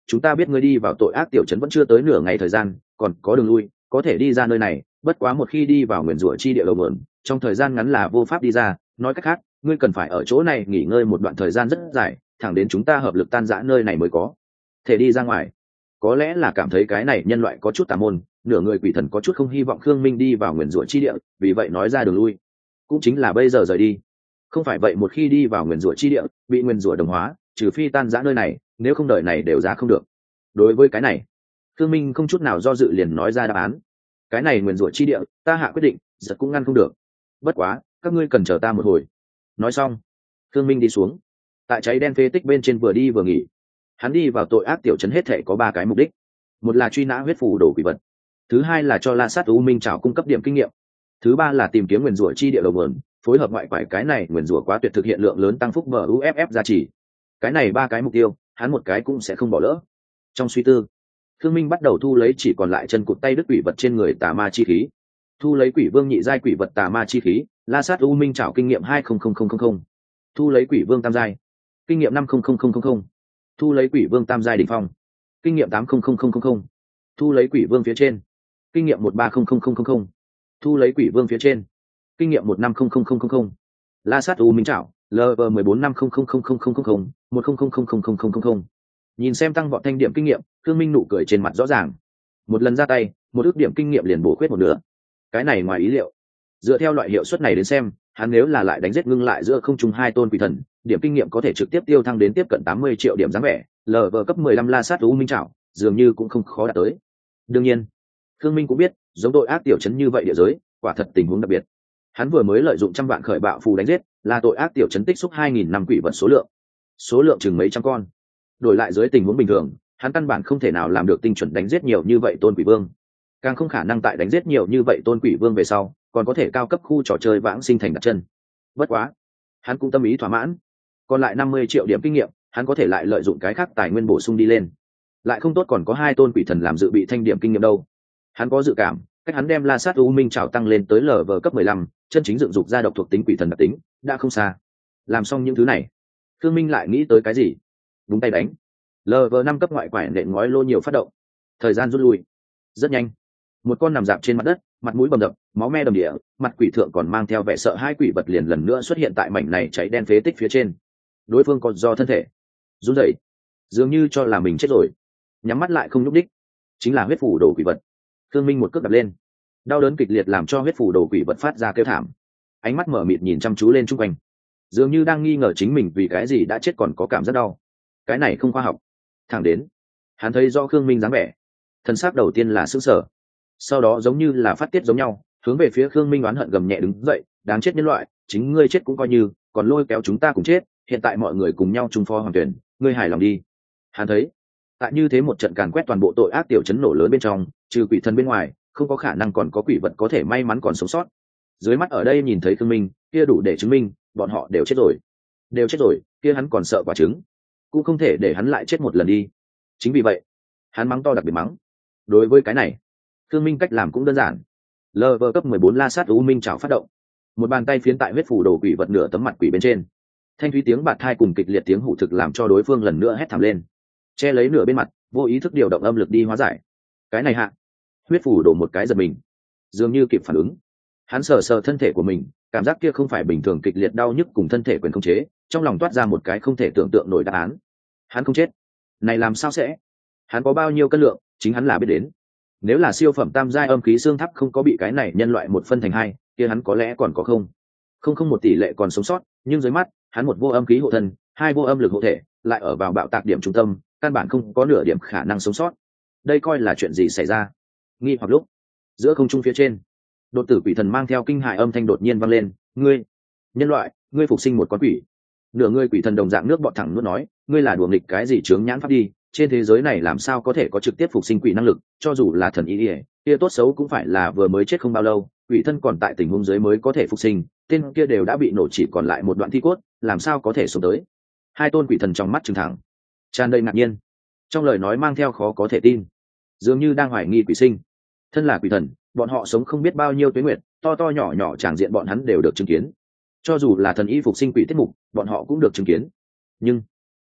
chúng ta biết ngươi đi vào tội ác tiểu trấn vẫn chưa tới nửa ngày thời gian, còn có đường lui, có thể đi ra nơi này, bất quá một khi đi vào nguyền rủa chi địa đầu mượn, trong thời gian ngắn là vô pháp đi ra, nói cách khác, ngươi cần phải ở chỗ này nghỉ ngơi một đoạn thời gian rất dài, thẳng đến chúng ta hợp lực tan rã nơi này mới có thể đi ra ngoài. Có lẽ là cảm thấy cái này nhân loại có chút tà môn, nửa người quỷ thần có chút không hy vọng Khương Minh đi vào nguyền rủa chi địa, vì vậy nói ra đường lui, cũng chính là bây giờ rời đi. Không phải vậy một khi đi vào nguyền rủa chi địa, bị nguyền rủa đồng hóa, trừ phi tan rã nơi này, nếu không đời này đều ra không được. Đối với cái này, Khương Minh không chút nào do dự liền nói ra đáp án. Cái này nguyền rủa chi địa, ta hạ quyết định, giật cũng ngăn không được. Bất quá, các ngươi cần chờ ta một hồi. Nói xong, Khương Minh đi xuống, tại cháy đen phế tích bên trên vừa đi vừa nghỉ. Hắn đi vào tội ác tiểu trấn hết thể có ba cái mục đích. Một là truy nã huyết phù đồ quỷ vật, thứ hai là cho La Sát U Minh Trảo cung cấp điểm kinh nghiệm, thứ ba là tìm kiếm nguyền rủa chi địa đầu nguồn, phối hợp ngoại quải cái này nguyền rủa quá tuyệt thực hiện lượng lớn tăng phúc bờ u ép ép gia trì. Cái này ba cái mục tiêu, hắn một cái cũng sẽ không bỏ lỡ. Trong suy tư, Khương Minh bắt đầu thu lấy chỉ còn lại chân cụt tay đứt quỷ vật trên người tà ma chi khí, thu lấy quỷ vương nhị giai quỷ vật tà ma chi khí, La Sát U Minh Trảo kinh nghiệm hai không không không không không, thu lấy quỷ vương tam giai, kinh nghiệm năm không không không không không, thu lấy quỷ vương tam giai đỉnh phong, kinh nghiệm tám không không không không không, thu lấy quỷ vương phía trên, kinh nghiệm một ba không không không không không, thu lấy quỷ vương phía trên, kinh nghiệm một năm không không không không không. La Sát U Minh Trảo lv mười bốn năm không không không không không không một không không không không không không không. Nhìn xem tăng vọt thanh điểm kinh nghiệm, Khương Minh nụ cười trên mặt rõ ràng. Một lần ra tay, một ước điểm kinh nghiệm liền bổ khuyết một nửa. Cái này ngoài ý liệu. Dựa theo loại hiệu suất này đến xem, hắn nếu là lại đánh giết ngưng lại giữa không trung hai tôn quỷ thần, điểm kinh nghiệm có thể trực tiếp tiêu thăng đến tiếp cận tám mươi triệu điểm dáng vẻ, lv cấp mười lăm La Sát U Minh Trảo, dường như cũng không khó đạt tới. Đương nhiên, Khương Minh cũng biết, giống tội ác tiểu trấn như vậy địa giới, quả thật tình huống đặc biệt. Hắn vừa mới lợi dụng trăm vạn khởi bạo phù đánh giết, là tội ác tiểu trấn tích xúc hai nghìn năm quỷ vật số lượng, số lượng chừng mấy trăm con. Đổi lại dưới tình huống bình thường, hắn căn bản không thể nào làm được tinh chuẩn đánh giết nhiều như vậy tôn quỷ vương, càng không khả năng tại đánh giết nhiều như vậy tôn quỷ vương về sau, còn có thể cao cấp khu trò chơi vãng sinh thành đặt chân. Bất quá, hắn cũng tâm ý thỏa mãn, còn lại năm mươi triệu điểm kinh nghiệm, hắn có thể lại lợi dụng cái khác tài nguyên bổ sung đi lên. Lại không tốt còn có hai tôn quỷ thần làm dự bị thanh điểm kinh nghiệm đâu. Hắn có dự cảm, cách hắn đem La Sát U Minh Trảo tăng lên tới lv cấp mười lăm, chân chính dựng dục ra độc thuộc tính quỷ thần đặc tính, đã không xa. Làm xong những thứ này, Khương Minh lại nghĩ tới cái gì? Đúng tay đánh. lv năm cấp ngoại quải nện ngói lô nhiều phát động. Thời gian rút lui. Rất nhanh. Một con nằm dạp trên mặt đất, mặt mũi bầm dập, máu me đầm địa, mặt quỷ thượng còn mang theo vẻ sợ hai quỷ vật liền lần nữa xuất hiện tại mảnh này cháy đen phế tích phía trên. Đối phương còn do thân thể run rẩy, dường như cho là mình chết rồi, nhắm mắt lại không nhúc đích. Chính là huyết phủ đồ quỷ vật. Khương Minh một cước đập lên, đau đớn kịch liệt làm cho huyết phủ đồ quỷ vật phát ra kêu thảm, ánh mắt mở mịt nhìn chăm chú lên chung quanh, dường như đang nghi ngờ chính mình vì cái gì đã chết còn có cảm giác đau. Cái này không khoa học. Thẳng đến hắn thấy do Khương Minh dáng vẻ, thân xác đầu tiên là sững sờ, sau đó giống như là phát tiết giống nhau, hướng về phía Khương Minh oán hận gầm nhẹ đứng dậy, đáng chết nhân loại, chính ngươi chết cũng coi như, còn lôi kéo chúng ta cùng chết, hiện tại mọi người cùng nhau chung pho hoàng tuyển, ngươi hài lòng đi. Hắn thấy tại như thế một trận càn quét toàn bộ tội ác tiểu trấn nổ lớn bên trong, trừ quỷ thần bên ngoài, không có khả năng còn có quỷ vật có thể may mắn còn sống sót. Dưới mắt ở đây nhìn thấy Khương Minh, kia đủ để chứng minh bọn họ đều chết rồi, đều chết rồi, kia hắn còn sợ quả trứng, cũng không thể để hắn lại chết một lần đi. Chính vì vậy, hắn mắng to đặc biệt mắng. Đối với cái này, Khương Minh cách làm cũng đơn giản. lv cấp mười bốn La Sát U Minh Trảo phát động, một bàn tay phiến tại huyết phủ đồ quỷ vật nửa tấm mặt quỷ bên trên. Thanh thúy tiếng bạt thai cùng kịch liệt tiếng hủ thực làm cho đối phương lần nữa hét thảm lên, che lấy nửa bên mặt, vô ý thức điều động âm lực đi hóa giải. Cái này hạ, huyết phủ đổ một cái giật mình, dường như kịp phản ứng. Hắn sờ sờ thân thể của mình, cảm giác kia không phải bình thường kịch liệt đau nhức cùng thân thể quyền không chế, trong lòng toát ra một cái không thể tưởng tượng nổi đáp án. Hắn không chết, này làm sao sẽ? Hắn có bao nhiêu cân lượng, chính hắn là biết đến. Nếu là siêu phẩm tam giai âm khí xương tháp không có bị cái này nhân loại một phân thành hai, kia hắn có lẽ còn có không không không một tỷ lệ còn sống sót, nhưng dưới mắt hắn một vô âm khí hộ thân, hai vô âm lực hộ thể, lại ở vào bạo tạc điểm trung tâm, căn bản không có nửa điểm khả năng sống sót. Đây coi là chuyện gì xảy ra? Nghi hoặc lúc, giữa không trung phía trên, đột tử quỷ thần mang theo kinh hại âm thanh đột nhiên vang lên, ngươi nhân loại, ngươi phục sinh một con quỷ. Nửa người quỷ thần đồng dạng nước bọt thẳng nuốt nói, ngươi là đùa nghịch cái gì chướng nhãn pháp đi, trên thế giới này làm sao có thể có trực tiếp phục sinh quỷ năng lực, cho dù là thần ý ỉa kia tốt xấu cũng phải là vừa mới chết không bao lâu, quỷ thân còn tại tình huống dưới mới có thể phục sinh, tên kia đều đã bị nổ chỉ còn lại một đoạn thi cốt, làm sao có thể xuống tới? Hai tôn quỷ thần trong mắt trừng thẳng, tràn đầy ngạc nhiên, trong lời nói mang theo khó có thể tin, dường như đang hoài nghi quỷ sinh. Thân là quỷ thần, bọn họ sống không biết bao nhiêu tuế nguyệt, to to nhỏ nhỏ tràng diện bọn hắn đều được chứng kiến, cho dù là thần y phục sinh quỷ tiết mục bọn họ cũng được chứng kiến, nhưng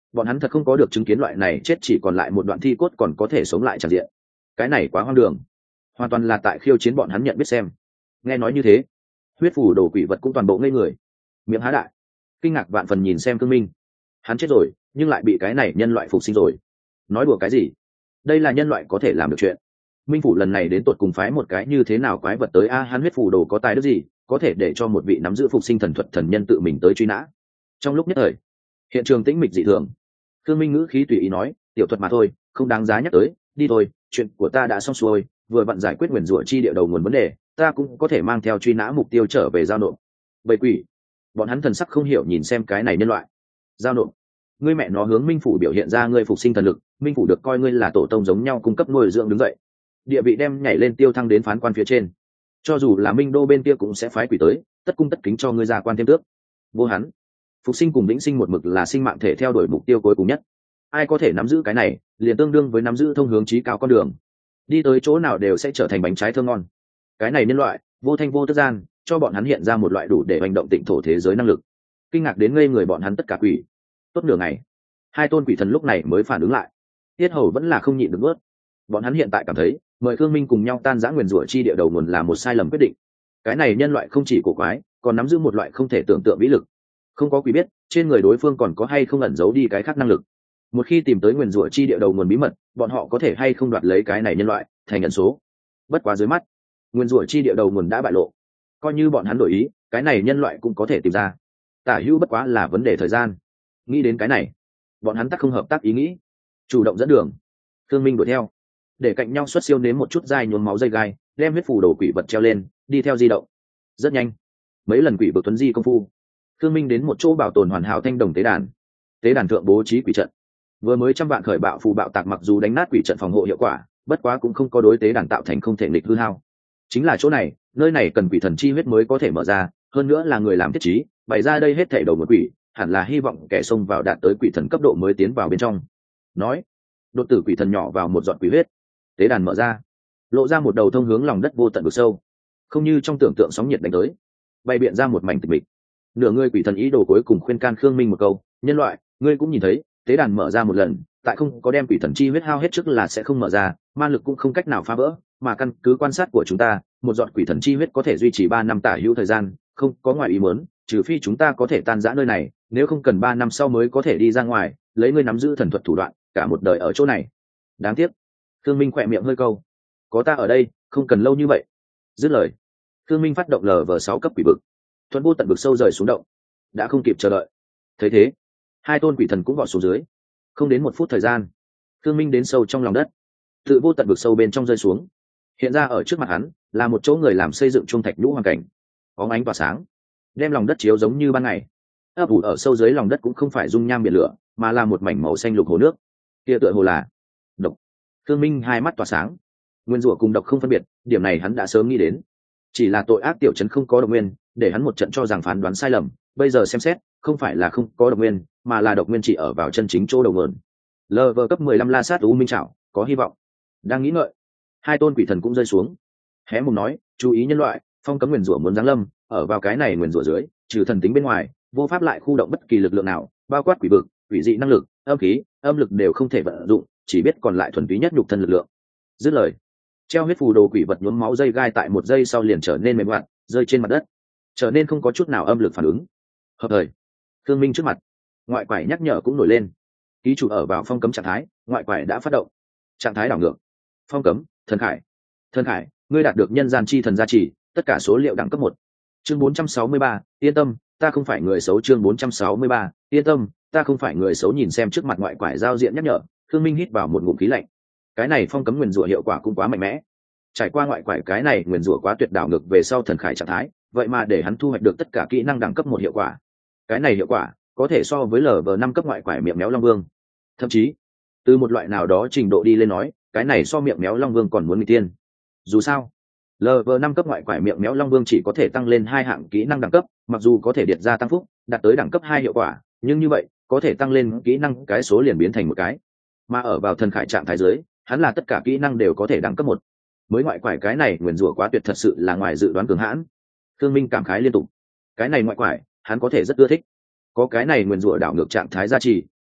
bọn hắn thật không có được chứng kiến loại này chết chỉ còn lại một đoạn thi cốt còn có thể sống lại tràn diện. Cái này quá hoang đường, hoàn toàn là tại khiêu chiến bọn hắn nhận biết xem. Nghe nói như thế, huyết phủ đồ quỷ vật cũng toàn bộ ngây người, miệng há đại, kinh ngạc vạn phần nhìn xem Cương Minh. Hắn chết rồi nhưng lại bị cái này nhân loại phục sinh rồi. Nói đùa cái gì? Đây là nhân loại có thể làm được chuyện? Minh phủ lần này đến tột cùng phái một cái như thế nào quái vật tới a? Hắn huyết phủ đồ có tài đức gì có thể để cho một vị nắm giữ phục sinh thần thuật thần nhân tự mình tới truy nã? Trong lúc nhất thời, hiện trường tĩnh mịch dị thường. Cương Minh ngữ khí tùy ý nói, tiểu thuật mà thôi, không đáng giá nhắc tới, đi thôi, chuyện của ta đã xong xuôi, vừa vặn giải quyết nguyền rủa chi địa đầu nguồn vấn đề, ta cũng có thể mang theo truy nã mục tiêu trở về giao nộp. Bầy quỷ, bọn hắn thần sắc không hiểu nhìn xem cái này nhân loại. Giao nộp? Ngươi mẹ nó hướng Minh phủ biểu hiện ra ngươi phục sinh thần lực, Minh phủ được coi ngươi là tổ tông giống nhau cung cấp nuôi dưỡng đứng dậy, địa vị đem nhảy lên tiêu thăng đến phán quan phía trên. Cho dù là Minh đô bên kia cũng sẽ phái quỷ tới, tất cung tất kính cho ngươi ra quan thêm tước. Vô hắn, phục sinh cùng vĩnh sinh một mực là sinh mạng thể theo đuổi mục tiêu cuối cùng nhất. Ai có thể nắm giữ cái này, liền tương đương với nắm giữ thông hướng chí cao con đường, đi tới chỗ nào đều sẽ trở thành bánh trái thơm ngon. Cái này nhân loại vô thanh vô tức gian cho bọn hắn hiện ra một loại đủ để hành động tịnh thổ thế giới năng lực. Kinh ngạc đến ngây người bọn hắn tất cả quỷ. Tốt nửa ngày, hai tôn quỷ thần lúc này mới phản ứng lại, tiết hầu vẫn là không nhịn được nuốt. Bọn hắn hiện tại cảm thấy mời Khương Minh cùng nhau tan rã nguyền rủa chi địa đầu nguồn là một sai lầm quyết định. Cái này nhân loại không chỉ cổ quái, còn nắm giữ một loại không thể tưởng tượng vĩ lực. Không có quỷ biết trên người đối phương còn có hay không ẩn giấu đi cái khác năng lực. Một khi tìm tới nguyền rủa chi địa đầu nguồn bí mật, bọn họ có thể hay không đoạt lấy cái này nhân loại thành ẩn số. Bất quá dưới mắt, nguyền rủa chi địa đầu nguồn đã bại lộ, coi như bọn hắn đổi ý, cái này nhân loại cũng có thể tìm ra. Tả hữu bất quá là vấn đề thời gian. Nghĩ đến cái này, bọn hắn tắc không hợp tác ý nghĩ, chủ động dẫn đường. Thương Minh đuổi theo, để cạnh nhau xuất siêu nếm một chút dai nhuốm máu dây gai, đem huyết phù đồ quỷ vật treo lên, đi theo di động. Rất nhanh, mấy lần quỷ vực tuấn di công phu, Thương Minh đến một chỗ bảo tồn hoàn hảo thanh đồng tế đàn. Tế đàn thượng bố trí quỷ trận, vừa mới trăm vạn khởi bạo phù bạo tạc mặc dù đánh nát quỷ trận phòng hộ hiệu quả, bất quá cũng không có đối tế đàn tạo thành không thể nghịch hư hao. Chính là chỗ này, nơi này cần quỷ thần chi huyết mới có thể mở ra, hơn nữa là người làm thiết trí, bày ra đây hết thảy đầu một quỷ, hẳn là hy vọng kẻ xông vào đạt tới quỷ thần cấp độ mới tiến vào bên trong. Nói, đột tử quỷ thần nhỏ vào một giọt quỷ huyết, tế đàn mở ra, lộ ra một đầu thông hướng lòng đất vô tận vực sâu, không như trong tưởng tượng sóng nhiệt đánh tới, bay biện ra một mảnh tịch mịch. Nửa người quỷ thần ý đồ cuối cùng khuyên can Khương Minh một câu, nhân loại, ngươi cũng nhìn thấy, tế đàn mở ra một lần, tại không có đem quỷ thần chi huyết hao hết trước là sẽ không mở ra, ma lực cũng không cách nào phá vỡ, mà căn cứ quan sát của chúng ta, một giọt quỷ thần chi huyết có thể duy trì ba năm tả hữu thời gian, không có ngoài ý muốn, trừ phi chúng ta có thể tan rã nơi này, nếu không cần ba năm sau mới có thể đi ra ngoài, lấy ngươi nắm giữ thần thuật thủ đoạn, cả một đời ở chỗ này. Đáng tiếc. Khương Minh khỏe miệng hơi câu, có ta ở đây, không cần lâu như vậy. Dứt lời, Khương Minh phát động lờ vờ sáu cấp quỷ vực, thuận vô tận vực sâu rời xuống động, đã không kịp chờ đợi. Thấy thế, hai tôn quỷ thần cũng vọt xuống dưới, không đến một phút thời gian, Khương Minh đến sâu trong lòng đất, tự vô tận vực sâu bên trong rơi xuống. Hiện ra ở trước mặt hắn là một chỗ người làm xây dựng trung thạch nhũ hoàn cảnh, bóng ánh tỏa sáng, đem lòng đất chiếu giống như ban ngày. Ấp ủ ở sâu dưới lòng đất cũng không phải dung nham biển lửa, mà là một mảnh màu xanh lục hồ nước. Kia tựa hồ là độc. Khương Minh hai mắt tỏa sáng, nguyên rủa cùng độc không phân biệt, điểm này hắn đã sớm nghĩ đến. Chỉ là tội ác tiểu trấn không có độc nguyên, để hắn một trận cho rằng phán đoán sai lầm. Bây giờ xem xét, không phải là không có độc nguyên, mà là độc nguyên chỉ ở vào chân chính chỗ đầu nguồn. Lv cấp mười lăm La Sát U Minh Trảo, có hy vọng. Đang nghĩ ngợi, hai tôn quỷ thần cũng rơi xuống. Hé mồm nói, chú ý nhân loại, phong cấm nguyền rủa muốn giáng lâm, ở vào cái này nguyền rủa dưới, trừ thần tính bên ngoài, vô pháp lại khu động bất kỳ lực lượng nào, bao quát quỷ vực, quỷ dị năng lực, âm khí, âm lực đều không thể vận dụng, chỉ biết còn lại thuần túy nhất nhục thân lực lượng. Dứt lời, treo huyết phù đồ quỷ vật nhuốm máu dây gai tại một giây sau liền trở nên mềm mại, rơi trên mặt đất, trở nên không có chút nào âm lực phản ứng. Hợp thời, Thương Minh trước mặt, ngoại quải nhắc nhở cũng nổi lên. Ký chủ ở vào phong cấm trạng thái, ngoại quải đã phát động. Trạng thái đảo ngược. Phong cấm, thần khải. Thần khải, ngươi đạt được nhân gian chi thần gia trì, tất cả số liệu đẳng cấp một. Chương bốn trăm sáu mươi ba, yên tâm, ta không phải người xấu. Chương bốn trăm sáu mươi ba, yên tâm, ta không phải người xấu. Nhìn xem trước mặt ngoại quải giao diện nhắc nhở, Thương Minh hít vào một ngụm khí lạnh. Cái này phong cấm nguyền rủa hiệu quả cũng quá mạnh mẽ. Trải qua ngoại quải cái này nguyền rủa quá tuyệt đảo ngược về sau thần khải trạng thái, vậy mà để hắn thu hoạch được tất cả kỹ năng đẳng cấp một hiệu quả. Cái này hiệu quả có thể so với lv năm cấp ngoại quải miệng méo long vương, thậm chí từ một loại nào đó trình độ đi lên nói, cái này so miệng méo long vương còn muốn người tiên. Dù sao, lv năm cấp ngoại quải miệng méo long vương chỉ có thể tăng lên hai hạng kỹ năng đẳng cấp, mặc dù có thể điệt ra tăng phúc đạt tới đẳng cấp hai hiệu quả, nhưng như vậy có thể tăng lên kỹ năng cái số liền biến thành một cái, mà ở vào thần khải trạng thái dưới, hắn là tất cả kỹ năng đều có thể đẳng cấp một. Mới ngoại quải cái này nguyền rủa quá tuyệt, thật sự là ngoài dự đoán cường hãn. Thương Minh cảm khái liên tục. Cái này ngoại quải hắn có thể rất ưa thích, có cái này nguyền rủa đảo ngược trạng thái gia trì,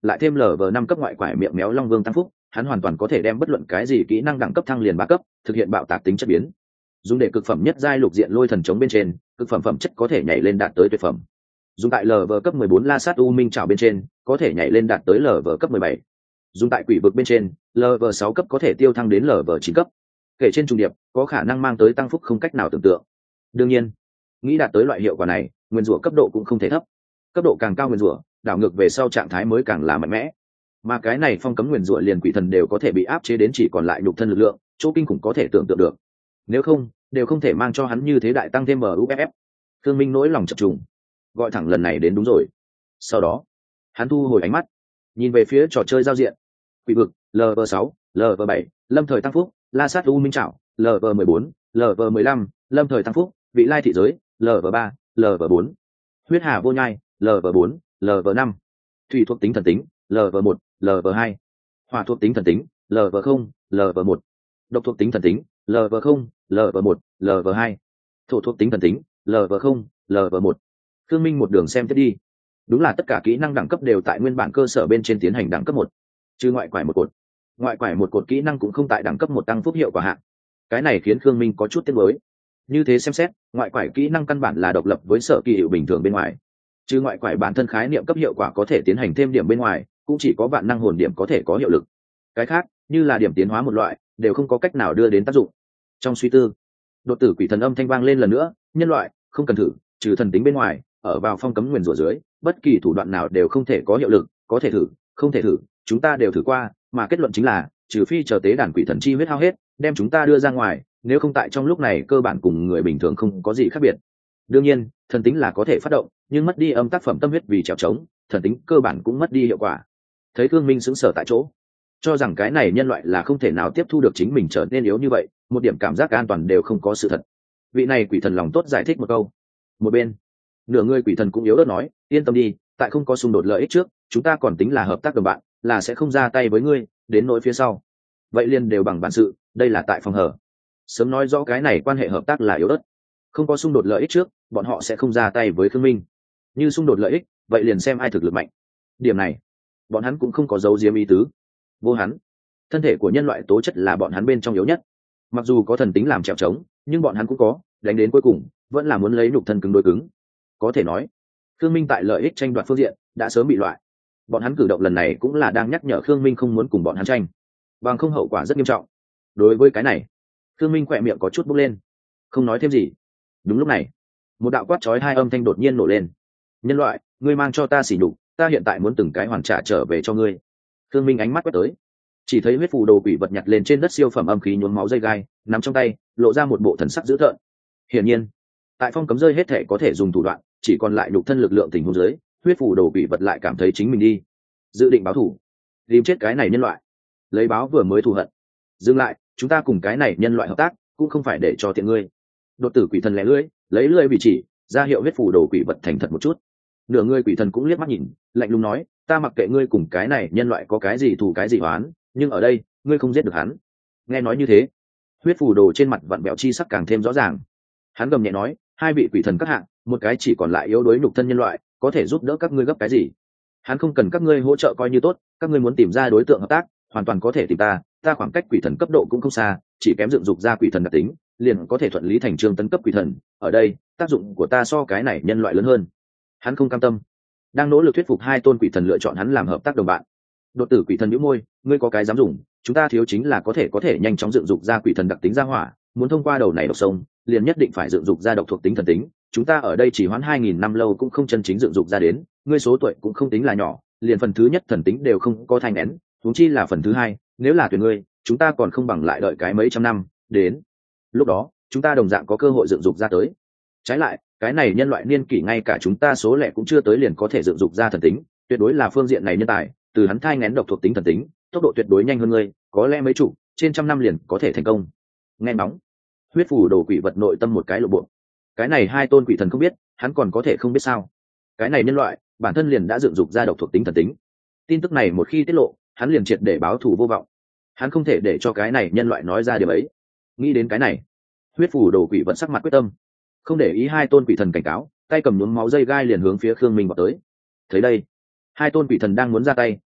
lại thêm lv năm cấp ngoại quải miệng méo long vương tăng phúc, hắn hoàn toàn có thể đem bất luận cái gì kỹ năng đẳng cấp thăng liền ba cấp, thực hiện bạo tạc tính chất biến. Dùng để cực phẩm nhất giai lục diện lôi thần chống bên trên, cực phẩm phẩm chất có thể nhảy lên đạt tới tuyệt phẩm. Dùng tại lv cấp mười bốn la sát u minh trảo bên trên, có thể nhảy lên đạt tới lv cấp mười bảy. Dùng tại quỷ vực bên trên, lv sáu cấp có thể tiêu thăng đến lv chín cấp. Kể trên trung điệp, có khả năng mang tới tăng phúc không cách nào tưởng tượng. Đương nhiên, nghĩ đạt tới loại hiệu quả này, nguyên rủa cấp độ cũng không thể thấp. Cấp độ càng cao nguyên rủa, đảo ngược về sau trạng thái mới càng là mạnh mẽ. Mà cái này phong cấm nguyên rủa liền quỷ thần đều có thể bị áp chế đến chỉ còn lại nhục thân lực lượng, chỗ kinh khủng có thể tưởng tượng được. Nếu không, đều không thể mang cho hắn như thế đại tăng thêm em u ép ép. Thương Minh nỗi lòng chập trùng, gọi thẳng lần này đến đúng rồi. Sau đó, hắn thu hồi ánh mắt, nhìn về phía trò chơi giao diện. Quỷ vực, lv sáu, lv bảy, lâm thời tăng phúc, la sát u minh trảo, lv mười bốn, lv mười lăm, lâm thời tăng phúc, vị lai thị giới, lv ba, lv bốn, huyết hà vô nhai, lv bốn, lv năm, thủy thuộc tính thần tính, lv một, lv hai, hỏa thuộc tính thần tính, lv không, lv một, độc thuộc tính thần tính, lv không, lv một, lv hai, thổ thuộc tính thần tính, lv không, lv một. Thương Minh một đường xem tiếp đi, đúng là tất cả kỹ năng đẳng cấp đều tại nguyên bản cơ sở bên trên tiến hành đẳng cấp một, trừ ngoại quải một cột. Ngoại quải một cột kỹ năng cũng không tại đẳng cấp một tăng phúc hiệu quả hạn. Cái này khiến Thương Minh có chút tiếc nuối. Như thế xem xét, ngoại quải kỹ năng căn bản là độc lập với sở kỳ hiệu bình thường bên ngoài. Trừ ngoại quải bản thân khái niệm cấp hiệu quả có thể tiến hành thêm điểm bên ngoài, cũng chỉ có vạn năng hồn điểm có thể có hiệu lực. Cái khác, như là điểm tiến hóa một loại, đều không có cách nào đưa đến tác dụng. Trong suy tư, đột tử quỷ thần âm thanh vang lên lần nữa, nhân loại, không cần thử, trừ thần tính bên ngoài, ở vào phong cấm nguyền rủa dưới, bất kỳ thủ đoạn nào đều không thể có hiệu lực, có thể thử, không thể thử, chúng ta đều thử qua, mà kết luận chính là, trừ phi chờ tế đàn quỷ thần chi huyết hao hết, đem chúng ta đưa ra ngoài, nếu không tại trong lúc này cơ bản cùng người bình thường không có gì khác biệt. Đương nhiên, thần tính là có thể phát động, nhưng mất đi âm tác phẩm tâm huyết vì trèo trống, thần tính cơ bản cũng mất đi hiệu quả. Thấy Thương Minh sững sờ tại chỗ, cho rằng cái này nhân loại là không thể nào tiếp thu được chính mình trở nên yếu như vậy, một điểm cảm giác an toàn đều không có sự thật. Vị này quỷ thần lòng tốt giải thích một câu. Một bên, nửa người quỷ thần cũng yếu ớt nói, yên tâm đi, tại không có xung đột lợi ích trước, chúng ta còn tính là hợp tác đồng bạn, là sẽ không ra tay với ngươi, đến nỗi phía sau. Vậy liền đều bằng bản sự, đây là tại phòng hở. Sớm nói rõ cái này quan hệ hợp tác là yếu ớt. Không có xung đột lợi ích trước, bọn họ sẽ không ra tay với Thương Minh. Như xung đột lợi ích, vậy liền xem ai thực lực mạnh. Điểm này, bọn hắn cũng không có dấu diếm ý tứ. Vô hắn, thân thể của nhân loại tố chất là bọn hắn bên trong yếu nhất. Mặc dù có thần tính làm trèo trống, nhưng bọn hắn cũng có, đánh đến cuối cùng, vẫn là muốn lấy nhục thân cứng đối cứng. Có thể nói, Thương Minh tại lợi ích tranh đoạt phương diện đã sớm bị loại. Bọn hắn cử động lần này cũng là đang nhắc nhở Thương Minh không muốn cùng bọn hắn tranh, bằng không hậu quả rất nghiêm trọng. Đối với cái này, Thương Minh khỏe miệng có chút bốc lên, không nói thêm gì. Đúng lúc này, một đạo quát chói hai âm thanh đột nhiên nổ lên. Nhân loại, ngươi mang cho ta xỉ nhục, ta hiện tại muốn từng cái hoàn trả trở về cho ngươi. Thương Minh ánh mắt quét tới, chỉ thấy huyết phù đồ quỷ vật nhặt lên trên đất siêu phẩm âm khí nhuốm máu dây gai, nắm trong tay, lộ ra một bộ thần sắc dữ tợn. Hiển nhiên, tại phong cấm rơi hết thể có thể dùng thủ đoạn, chỉ còn lại nhục thân lực lượng tình huống dưới, huyết phù đồ quỷ vật lại cảm thấy chính mình đi, dự định báo thù, tìm chết cái này nhân loại, lấy báo vừa mới thù hận. Dừng lại, chúng ta cùng cái này nhân loại hợp tác, cũng không phải để cho tiện ngươi. Đột tử quỷ thần lẻ lưỡi, lấy lưỡi bị chỉ, ra hiệu huyết phù đồ quỷ vật thành thật một chút. Nửa người quỷ thần cũng liếc mắt nhìn, lạnh lùng nói, ta mặc kệ ngươi cùng cái này nhân loại có cái gì thù cái gì oán, nhưng ở đây, ngươi không giết được hắn. Nghe nói như thế, huyết phù đồ trên mặt vặn bẹo chi sắc càng thêm rõ ràng. Hắn gầm nhẹ nói, hai vị quỷ thần các hạng, một cái chỉ còn lại yếu đuối nhục thân nhân loại, có thể giúp đỡ các ngươi gấp cái gì? Hắn không cần các ngươi hỗ trợ coi như tốt, các ngươi muốn tìm ra đối tượng hợp tác, hoàn toàn có thể tìm ta, ta khoảng cách quỷ thần cấp độ cũng không xa, chỉ kém dựng dục ra quỷ thần đặc tính, liền có thể thuận lý thành chương tấn cấp quỷ thần. Ở đây, tác dụng của ta so cái này nhân loại lớn hơn. Hắn không cam tâm, đang nỗ lực thuyết phục hai tôn quỷ thần lựa chọn hắn làm hợp tác đồng bạn. Đột tử quỷ thần nhíu môi, ngươi có cái dám dùng, chúng ta thiếu chính là có thể có thể nhanh chóng dựng dục ra quỷ thần đặc tính ra hỏa, muốn thông qua đầu này độc sông, liền nhất định phải dựng dục ra độc thuộc tính thần tính. Chúng ta ở đây chỉ hoãn hai nghìn năm lâu cũng không chân chính dựng dục ra đến, ngươi số tuổi cũng không tính là nhỏ, liền phần thứ nhất thần tính đều không có thanh nén, huống chi là phần thứ hai, nếu là tuyển ngươi, chúng ta còn không bằng lại đợi cái mấy trăm năm, đến lúc đó, chúng ta đồng dạng có cơ hội dựng dục ra tới. Trái lại, cái này nhân loại niên kỷ ngay cả chúng ta số lẻ cũng chưa tới liền có thể dựng dục ra thần tính, tuyệt đối là phương diện này nhân tài, từ hắn thai nghén độc thuộc tính thần tính, tốc độ tuyệt đối nhanh hơn ngươi, có lẽ mấy chục, trên trăm năm liền có thể thành công. Nghe nóng, huyết phù đồ quỷ vật nội tâm một cái lộ bộ. Cái này hai tôn quỷ thần không biết, hắn còn có thể không biết sao? Cái này nhân loại, bản thân liền đã dựng dục ra độc thuộc tính thần tính. Tin tức này một khi tiết lộ, hắn liền triệt để báo thù vô vọng. Hắn không thể để cho cái này nhân loại nói ra điều ấy. Nghĩ đến cái này, huyết phù đồ quỷ vật sắc mặt quyết tâm, không để ý hai tôn quỷ thần cảnh cáo, tay cầm nhuốm máu dây gai liền hướng phía Khương Minh vào tới. Thấy đây, hai tôn quỷ thần đang muốn ra tay,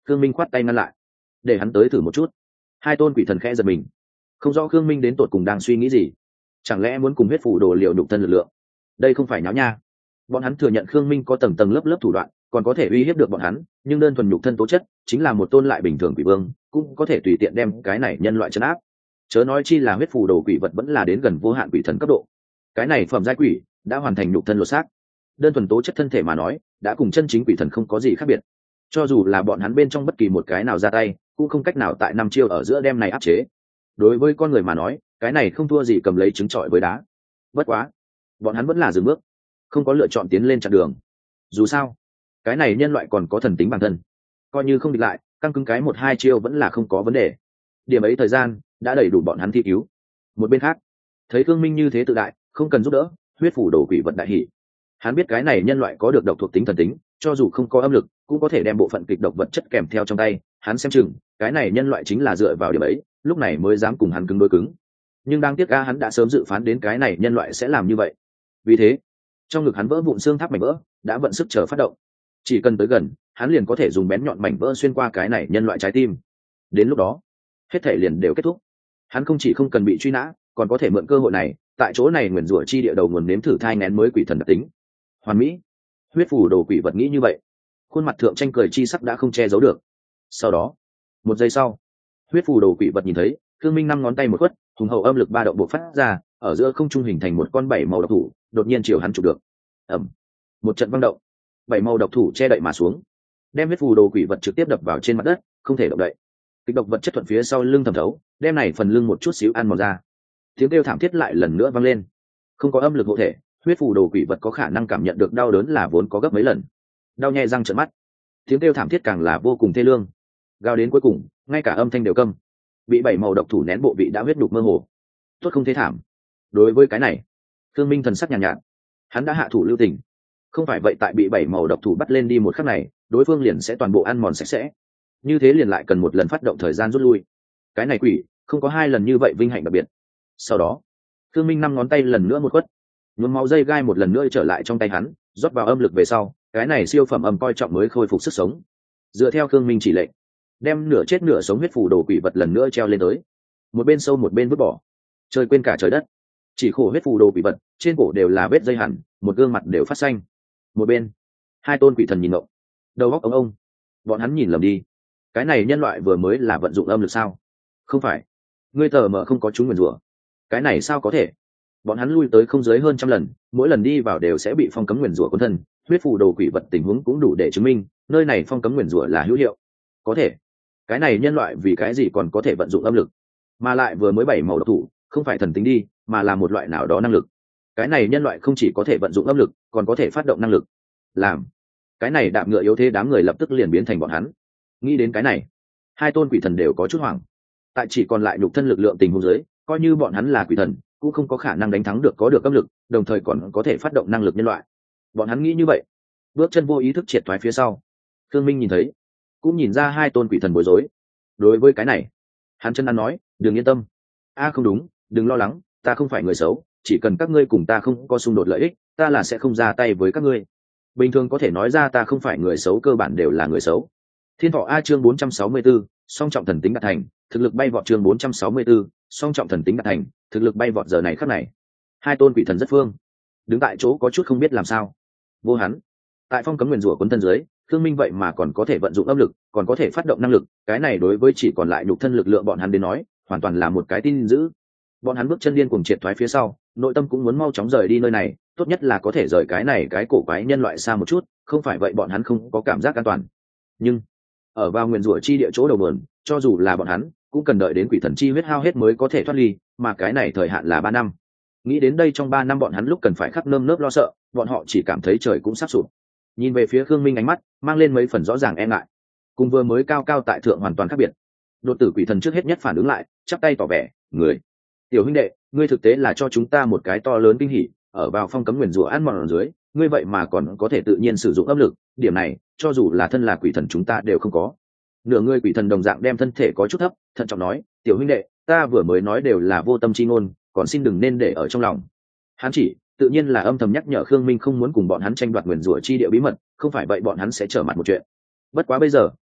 Khương Minh khoát tay ngăn lại, để hắn tới thử một chút. Hai tôn quỷ thần khẽ giật mình, không rõ Khương Minh đến tột cùng đang suy nghĩ gì, chẳng lẽ muốn cùng huyết phủ đồ liệu nhục thân lực lượng? Đây không phải nháo nha. Bọn hắn thừa nhận Khương Minh có tầng tầng lớp lớp thủ đoạn, còn có thể uy hiếp được bọn hắn, nhưng đơn thuần nhục thân tố chất chính là một tôn lại bình thường quỷ vương, cũng có thể tùy tiện đem cái này nhân loại trấn áp. Chớ nói chi là huyết phù đồ quỷ vật vẫn là đến gần vô hạn quỷ thần cấp độ. Cái này phẩm giai quỷ đã hoàn thành nhục thân lột xác, đơn thuần tố chất thân thể mà nói, đã cùng chân chính quỷ thần không có gì khác biệt. Cho dù là bọn hắn bên trong bất kỳ một cái nào ra tay, cũng không cách nào tại năm chiêu ở giữa đem này áp chế. Đối với con người mà nói, cái này không thua gì cầm lấy trứng trọi với đá. Bất quá, bọn hắn vẫn là dừng bước, không có lựa chọn tiến lên chặn đường. Dù sao, cái này nhân loại còn có thần tính bản thân, coi như không địch lại, căng cứng cái một hai chiêu vẫn là không có vấn đề. Điểm ấy thời gian đã đầy đủ bọn hắn thi cứu. Một bên khác, thấy Khương Minh như thế tự đại, không cần giúp đỡ, huyết phủ đồ quỷ vật đại hỉ. Hắn biết cái này nhân loại có được độc thuộc tính thần tính, cho dù không có âm lực, cũng có thể đem bộ phận kịch độc vật chất kèm theo trong tay. Hắn xem chừng cái này nhân loại chính là dựa vào điểm ấy, lúc này mới dám cùng hắn cứng đối cứng. Nhưng đáng tiếc ga hắn đã sớm dự phán đến cái này nhân loại sẽ làm như vậy. Vì thế, trong ngực hắn vỡ vụn xương tháp mảnh vỡ, đã vận sức chờ phát động. Chỉ cần tới gần, hắn liền có thể dùng bén nhọn mảnh vỡ xuyên qua cái này nhân loại trái tim. Đến lúc đó, hết thể liền đều kết thúc. Hắn không chỉ không cần bị truy nã, còn có thể mượn cơ hội này, tại chỗ này nguyền rủa chi địa đầu nguồn nếm thử thai nghén mới quỷ thần đặc tính. Hoàn mỹ. Huyết phủ đồ quỷ vật nghĩ như vậy, khuôn mặt thượng tranh cười chi sắc đã không che giấu được. Sau đó, một giây sau, huyết phủ đồ quỷ vật nhìn thấy Khương Minh năm ngón tay một quất, hùng hậu âm lực ba động bộc phát ra, ở giữa không trung hình thành một con bảy màu độc thủ, đột nhiên chiều hắn chụp được. Ầm, một trận vang động, bảy màu độc thủ che đậy mà xuống, đem huyết phù đồ quỷ vật trực tiếp đập vào trên mặt đất, không thể động đậy. Kịch độc vật chất thuận phía sau lưng thẩm thấu, đem này phần lưng một chút xíu ăn mòn ra. Tiếng kêu thảm thiết lại lần nữa vang lên. Không có âm lực hộ thể, huyết phù đồ quỷ vật có khả năng cảm nhận được đau đớn là vốn có gấp mấy lần. Đau nhè răng trợn mắt, tiếng kêu thảm thiết càng là vô cùng thê lương. Gào đến cuối cùng, ngay cả âm thanh đều câm. Bị bảy màu độc thủ nén bộ vị đã huyết đục mơ hồ. Tốt không thế thảm. Đối với cái này, Thương Minh thần sắc nhàn nhạt, nhạt, hắn đã hạ thủ lưu tình. Không phải vậy tại bị bảy màu độc thủ bắt lên đi một khắc này, đối phương liền sẽ toàn bộ ăn mòn sạch sẽ. Như thế liền lại cần một lần phát động thời gian rút lui. Cái này quỷ không có hai lần như vậy vinh hạnh đặc biệt. Sau đó, Thương Minh năm ngón tay lần nữa một quất, nhuốm máu dây gai một lần nữa trở lại trong tay hắn, rót vào âm lực về sau, cái này siêu phẩm âm coi trọng mới khôi phục sức sống. Dựa theo Thương Minh chỉ lệnh, đem nửa chết nửa sống huyết phù đồ quỷ vật lần nữa treo lên tới, một bên sâu một bên vứt bỏ. Trời quên cả trời đất, chỉ khổ huyết phù đồ quỷ vật trên cổ đều là vết dây hẳn, một gương mặt đều phát xanh. Một bên, hai tôn quỷ thần nhìn ngộng, đầu óc ống ông, bọn hắn nhìn lầm đi. Cái này nhân loại vừa mới là vận dụng âm lực sao? Không phải, ngươi tờ mờ không có chúng nguyền rủa. Cái này sao có thể? Bọn hắn lui tới không dưới hơn trăm lần, mỗi lần đi vào đều sẽ bị phong cấm nguyền rủa cuốn thân. Huyết phù đồ quỷ vật tình huống cũng đủ để chứng minh nơi này phong cấm nguyền rủa là hữu hiệu. Có thể, cái này nhân loại vì cái gì còn có thể vận dụng âm lực, mà lại vừa mới bảy màu độc thủ, không phải thần tính đi, mà là một loại nào đó năng lực. Cái này nhân loại không chỉ có thể vận dụng âm lực, còn có thể phát động năng lực. Làm cái này đạp ngựa yếu thế đám người lập tức liền biến thành bọn hắn. Nghĩ đến cái này, hai tôn quỷ thần đều có chút hoảng. Tại chỉ còn lại nhục thân lực lượng tình huống dưới, coi như bọn hắn là quỷ thần, cũng không có khả năng đánh thắng được có được âm lực, đồng thời còn có thể phát động năng lực nhân loại. Bọn hắn nghĩ như vậy, bước chân vô ý thức triệt thoái phía sau. Thương Minh nhìn thấy, cũng nhìn ra hai tôn quỷ thần bối rối. Đối với cái này, hắn chân ăn nói, đừng yên tâm. A không đúng, đừng lo lắng, ta không phải người xấu, chỉ cần các ngươi cùng ta không có xung đột lợi ích, ta là sẽ không ra tay với các ngươi. Bình thường có thể nói ra ta không phải người xấu cơ bản đều là người xấu. Thiên Thọ A chương bốn trăm sáu mươi 4, song trọng thần tính đạt thành, thực lực bay vọt chương bốn trăm sáu mươi 4, song trọng thần tính đạt thành, thực lực bay vọt giờ này khắc này. Hai tôn quỷ thần rất phương, đứng tại chỗ có chút không biết làm sao. Vô hắn, tại phong cấm nguyền rủa cuốn thân dưới, Thương Minh vậy mà còn có thể vận dụng âm lực, còn có thể phát động năng lực, cái này đối với chỉ còn lại nhục thân lực lượng bọn hắn đến nói, hoàn toàn là một cái tin dữ. Bọn hắn bước chân điên cuồng triệt thoái phía sau, nội tâm cũng muốn mau chóng rời đi nơi này, tốt nhất là có thể rời cái này cái cổ quái nhân loại xa một chút, không phải vậy bọn hắn không có cảm giác an toàn. Nhưng ở vào nguyền rủa chi địa chỗ đầu mườn, cho dù là bọn hắn cũng cần đợi đến quỷ thần chi huyết hao hết mới có thể thoát ly, mà cái này thời hạn là ba năm. Nghĩ đến đây trong ba năm bọn hắn lúc cần phải khắp nơm nớp lo sợ, bọn họ chỉ cảm thấy trời cũng sắp sụp. Nhìn về phía Khương Minh ánh mắt mang lên mấy phần rõ ràng e ngại, cùng vừa mới cao cao tại thượng hoàn toàn khác biệt. Đột tử quỷ thần trước hết nhất phản ứng lại, chắp tay tỏ vẻ, người tiểu huynh đệ, ngươi thực tế là cho chúng ta một cái to lớn kinh hỉ, ở vào phong cấm nguyền rủa ăn mòn ở dưới, ngươi vậy mà còn có thể tự nhiên sử dụng âm lực, điểm này cho dù là thân là quỷ thần chúng ta đều không có. Nửa người quỷ thần đồng dạng đem thân thể có chút thấp, thận trọng nói, tiểu huynh đệ, ta vừa mới nói đều là vô tâm chi ngôn, còn xin đừng nên để ở trong lòng. Hắn chỉ tự nhiên là âm thầm nhắc nhở Khương Minh không muốn cùng bọn hắn tranh đoạt nguyền rủa chi địa bí mật, không phải vậy bọn hắn sẽ trở mặt một chuyện. Bất quá bây giờ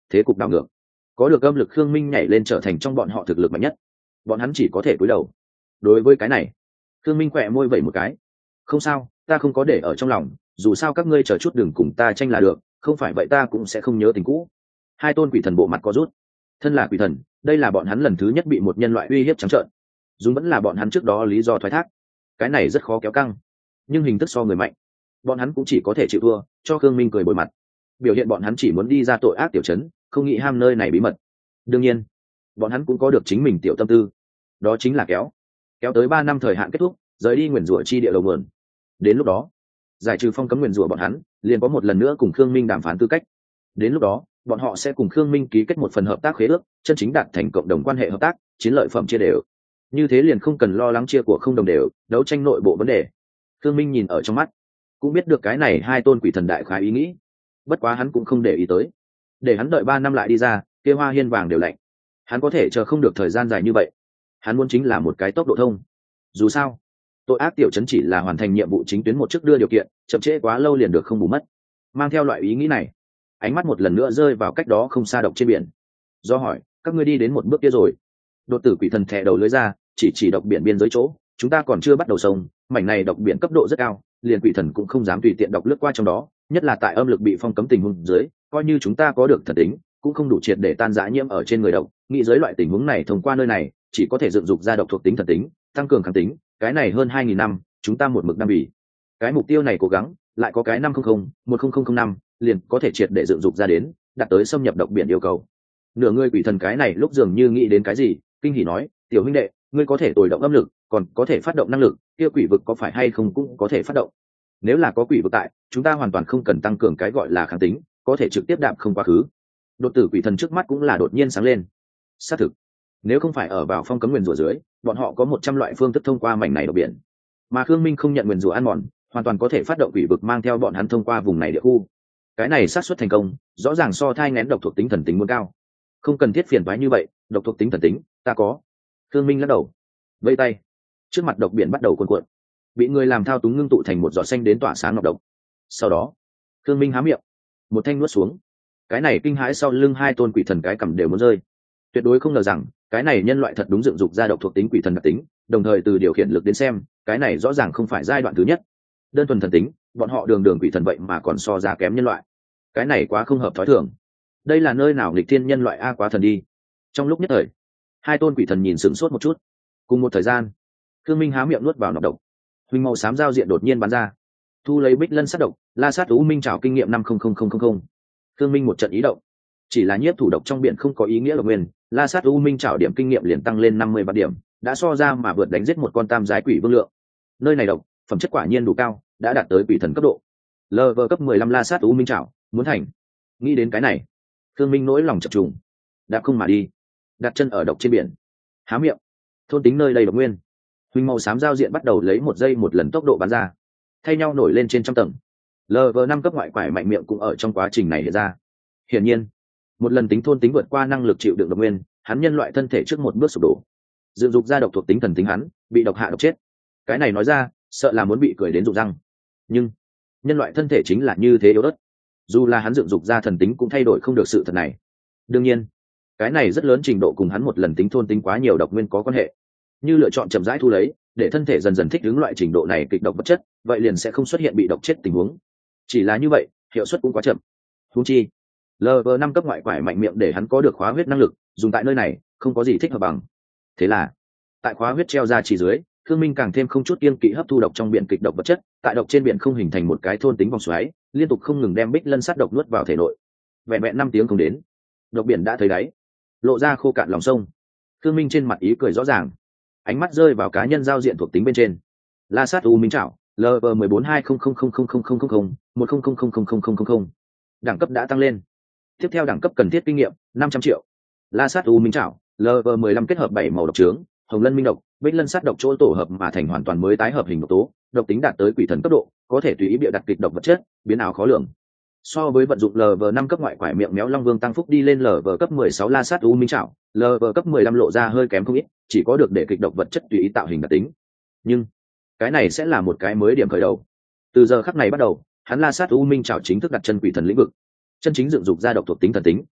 thế cục đảo ngược. Có được âm lực Khương Minh nhảy lên trở thành trong bọn họ thực lực mạnh nhất, bọn hắn chỉ có thể cúi đầu. Đối với cái này, Khương Minh khỏe môi vẩy một cái. Không sao, ta không có để ở trong lòng, dù sao các ngươi chờ chút đừng cùng ta tranh là được, không phải vậy ta cũng sẽ không nhớ tình cũ. Hai tôn quỷ thần bộ mặt có rút. Thân là quỷ thần, đây là bọn hắn lần thứ nhất bị một nhân loại uy hiếp trắng trợn. Dùng vẫn là bọn hắn trước đó lý do thoái thác. Cái này rất khó kéo căng, nhưng hình thức so người mạnh, bọn hắn cũng chỉ có thể chịu thua, cho Khương Minh cười bồi mặt. Biểu hiện bọn hắn chỉ muốn đi ra tội ác tiểu trấn, không nghĩ ham nơi này bí mật. Đương nhiên, bọn hắn cũng có được chính mình tiểu tâm tư, đó chính là kéo kéo tới ba năm thời hạn kết thúc, rời đi nguyền rủa chi địa đầu nguồn. Đến lúc đó, giải trừ phong cấm nguyền rủa bọn hắn, liền có một lần nữa cùng Khương Minh đàm phán tư cách. Đến lúc đó, bọn họ sẽ cùng Khương Minh ký kết một phần hợp tác khế ước, chân chính đạt thành cộng đồng quan hệ hợp tác, chiến lợi phẩm chia đều. Như thế liền không cần lo lắng chia của không đồng đều, đấu tranh nội bộ vấn đề. Khương Minh nhìn ở trong mắt, cũng biết được cái này hai tôn quỷ thần đại khái ý nghĩ. Bất quá hắn cũng không để ý tới, để hắn đợi ba năm lại đi ra, kia hoa hiên vàng đều lạnh. Hắn có thể chờ không được thời gian dài như vậy. Hắn muốn chính là một cái tốc độ thông. Dù sao, tội ác tiểu trấn chỉ là hoàn thành nhiệm vụ chính tuyến một chức đưa điều kiện, chậm trễ quá lâu liền được không bù mất. Mang theo loại ý nghĩ này, ánh mắt một lần nữa rơi vào cách đó không xa độc trên biển. Do hỏi, các ngươi đi đến một bước kia rồi? Đột tử quỷ thần thè đầu lưới ra, chỉ chỉ độc biển biên giới chỗ, chúng ta còn chưa bắt đầu sông, mảnh này độc biển cấp độ rất cao, liền quỷ thần cũng không dám tùy tiện độc lướt qua trong đó, nhất là tại âm lực bị phong cấm tình huống dưới, coi như chúng ta có được thần tính, cũng không đủ triệt để tan rã nhiễm ở trên người độc. Nghĩ dưới loại tình huống này thông qua nơi này, chỉ có thể dựng dục ra độc thuộc tính thần tính, tăng cường kháng tính, cái này hơn hai nghìn năm, chúng ta một mực năm bỉ. Cái mục tiêu này cố gắng, lại có cái năm không không, một không không không năm, liền có thể triệt để dựng dục ra đến, đạt tới xâm nhập độc biển yêu cầu. Nửa người quỷ thần cái này lúc dường như nghĩ đến cái gì, kinh hỉ nói, tiểu huynh đệ, ngươi có thể tồi động âm lực, còn có thể phát động năng lực, kia quỷ vực có phải hay không cũng có thể phát động. Nếu là có quỷ vực tại, chúng ta hoàn toàn không cần tăng cường cái gọi là kháng tính, có thể trực tiếp đạp không quá khứ. Đột tử quỷ thần trước mắt cũng là đột nhiên sáng lên. Xác thực, nếu không phải ở vào phong cấm nguyền rủa dưới, bọn họ có một trăm loại phương thức thông qua mảnh này độc biển, mà Khương Minh không nhận nguyền rủa ăn mòn, hoàn toàn có thể phát động quỷ vực mang theo bọn hắn thông qua vùng này địa khu. Cái này xác suất thành công, rõ ràng so thai nghén độc thuộc tính thần tính muốn cao. Không cần thiết phiền toái như vậy, độc thuộc tính thần tính, ta có. Khương Minh lắc đầu, vây tay, trước mặt độc biển bắt đầu cuồn cuộn, bị người làm thao túng ngưng tụ thành một giọt xanh đến tỏa sáng ngọc độc. Sau đó, Khương Minh há miệng, một thanh nuốt xuống. Cái này kinh hãi sau lưng hai tôn quỷ thần cái cầm đều muốn rơi. Tuyệt đối không ngờ rằng, cái này nhân loại thật đúng dựng dục ra độc thuộc tính quỷ thần đặc tính, đồng thời từ điều khiển lực đến xem, cái này rõ ràng không phải giai đoạn thứ nhất. Đơn thuần thần tính, bọn họ đường đường quỷ thần vậy mà còn so ra kém nhân loại. Cái này quá không hợp thói thường. Đây là nơi nào nghịch thiên nhân loại a quá thần đi. Trong lúc nhất thời, hai tôn quỷ thần nhìn sửng sốt một chút. Cùng một thời gian, Khương Minh há miệng nuốt vào nọc độc. Huỳnh màu xám giao diện đột nhiên bắn ra. Thu lấy bích lân sát độc, la sát u minh trảo kinh nghiệm năm không không không không không. Khương Minh một trận ý động. Chỉ là nhiếp thủ độc trong biển không có ý nghĩa độc nguyên, la sát u minh trảo điểm kinh nghiệm liền tăng lên năm mươi ba điểm, đã so ra mà vượt đánh giết một con tam giái quỷ vương lượng. Nơi này độc, phẩm chất quả nhiên đủ cao, đã đạt tới quỷ thần cấp độ. Level cấp mười lăm la sát u minh trảo, muốn thành. Nghĩ đến cái này, Khương Minh nỗi lòng chập trùng. Đã không mà đi, đặt chân ở độc trên biển, há miệng, thôn tính nơi đây độc nguyên. Huỳnh màu xám giao diện bắt đầu lấy một giây một lần tốc độ bắn ra, thay nhau nổi lên trên trăm tầng. Level năm cấp ngoại quải mạnh miệng cũng ở trong quá trình này hiện ra. Hiển nhiên, một lần tính thôn tính vượt qua năng lực chịu đựng độc nguyên, hắn nhân loại thân thể trước một bước sụp đổ. Dựng dục ra độc thuộc tính thần tính hắn, bị độc hạ độc chết. Cái này nói ra, sợ là muốn bị cười đến rụng răng. Nhưng, nhân loại thân thể chính là như thế yếu ớt. Dù là hắn dựng dục ra thần tính cũng thay đổi không được sự thật này. Đương nhiên, cái này rất lớn trình độ cùng hắn một lần tính thôn tính quá nhiều độc nguyên có quan hệ. Như lựa chọn chậm rãi thu lấy, để thân thể dần dần thích ứng loại trình độ này kịch độc vật chất, vậy liền sẽ không xuất hiện bị độc chết tình huống. Chỉ là như vậy, hiệu suất cũng quá chậm. Huống chi, Level năm cấp ngoại quải mạnh miệng để hắn có được khóa huyết năng lực, dùng tại nơi này, không có gì thích hợp bằng. Thế là, tại khóa huyết treo ra chỉ dưới, Khương Minh càng thêm không chút kiêng kỵ hấp thu độc trong biển kịch độc vật chất, tại độc trên biển không hình thành một cái thôn tính vòng xoáy, liên tục không ngừng đem bích lân sát độc nuốt vào thể nội. Vẹn vẹn năm tiếng không đến, độc biển đã thấy đáy, lộ ra khô cạn lòng sông. Khương Minh trên mặt ý cười rõ ràng, ánh mắt rơi vào cá nhân giao diện thuộc tính bên trên. La sát u minh trảo, Level mười bốn hai không không không không không không không không, một không không không không không không không. Đẳng cấp đã tăng lên. Tiếp theo đẳng cấp cần thiết kinh nghiệm năm trăm triệu. La sát u minh trảo, Level mười lăm kết hợp bảy màu độc trướng, hồng lân minh độc, bích lân sát độc chỗ tổ hợp mà thành hoàn toàn mới tái hợp hình độc tố, độc tính đạt tới quỷ thần cấp độ, có thể tùy ý bịa đặt kịch độc vật chất, biến ảo khó lường. So với vận dụng Level năm cấp ngoại quải miệng méo long vương tăng phúc đi lên Level cấp mười sáu la sát u minh trảo, Level cấp mười lăm lộ ra hơi kém không ít, chỉ có được để kịch độc vật chất tùy ý tạo hình đặc tính. Nhưng cái này sẽ là một cái mới điểm khởi đầu. Từ giờ khắc này bắt đầu, hắn la sát u minh trảo chính thức đặt chân quỷ thần lĩnh vực, chân chính dựng dục ra độc thuộc tính thần tính.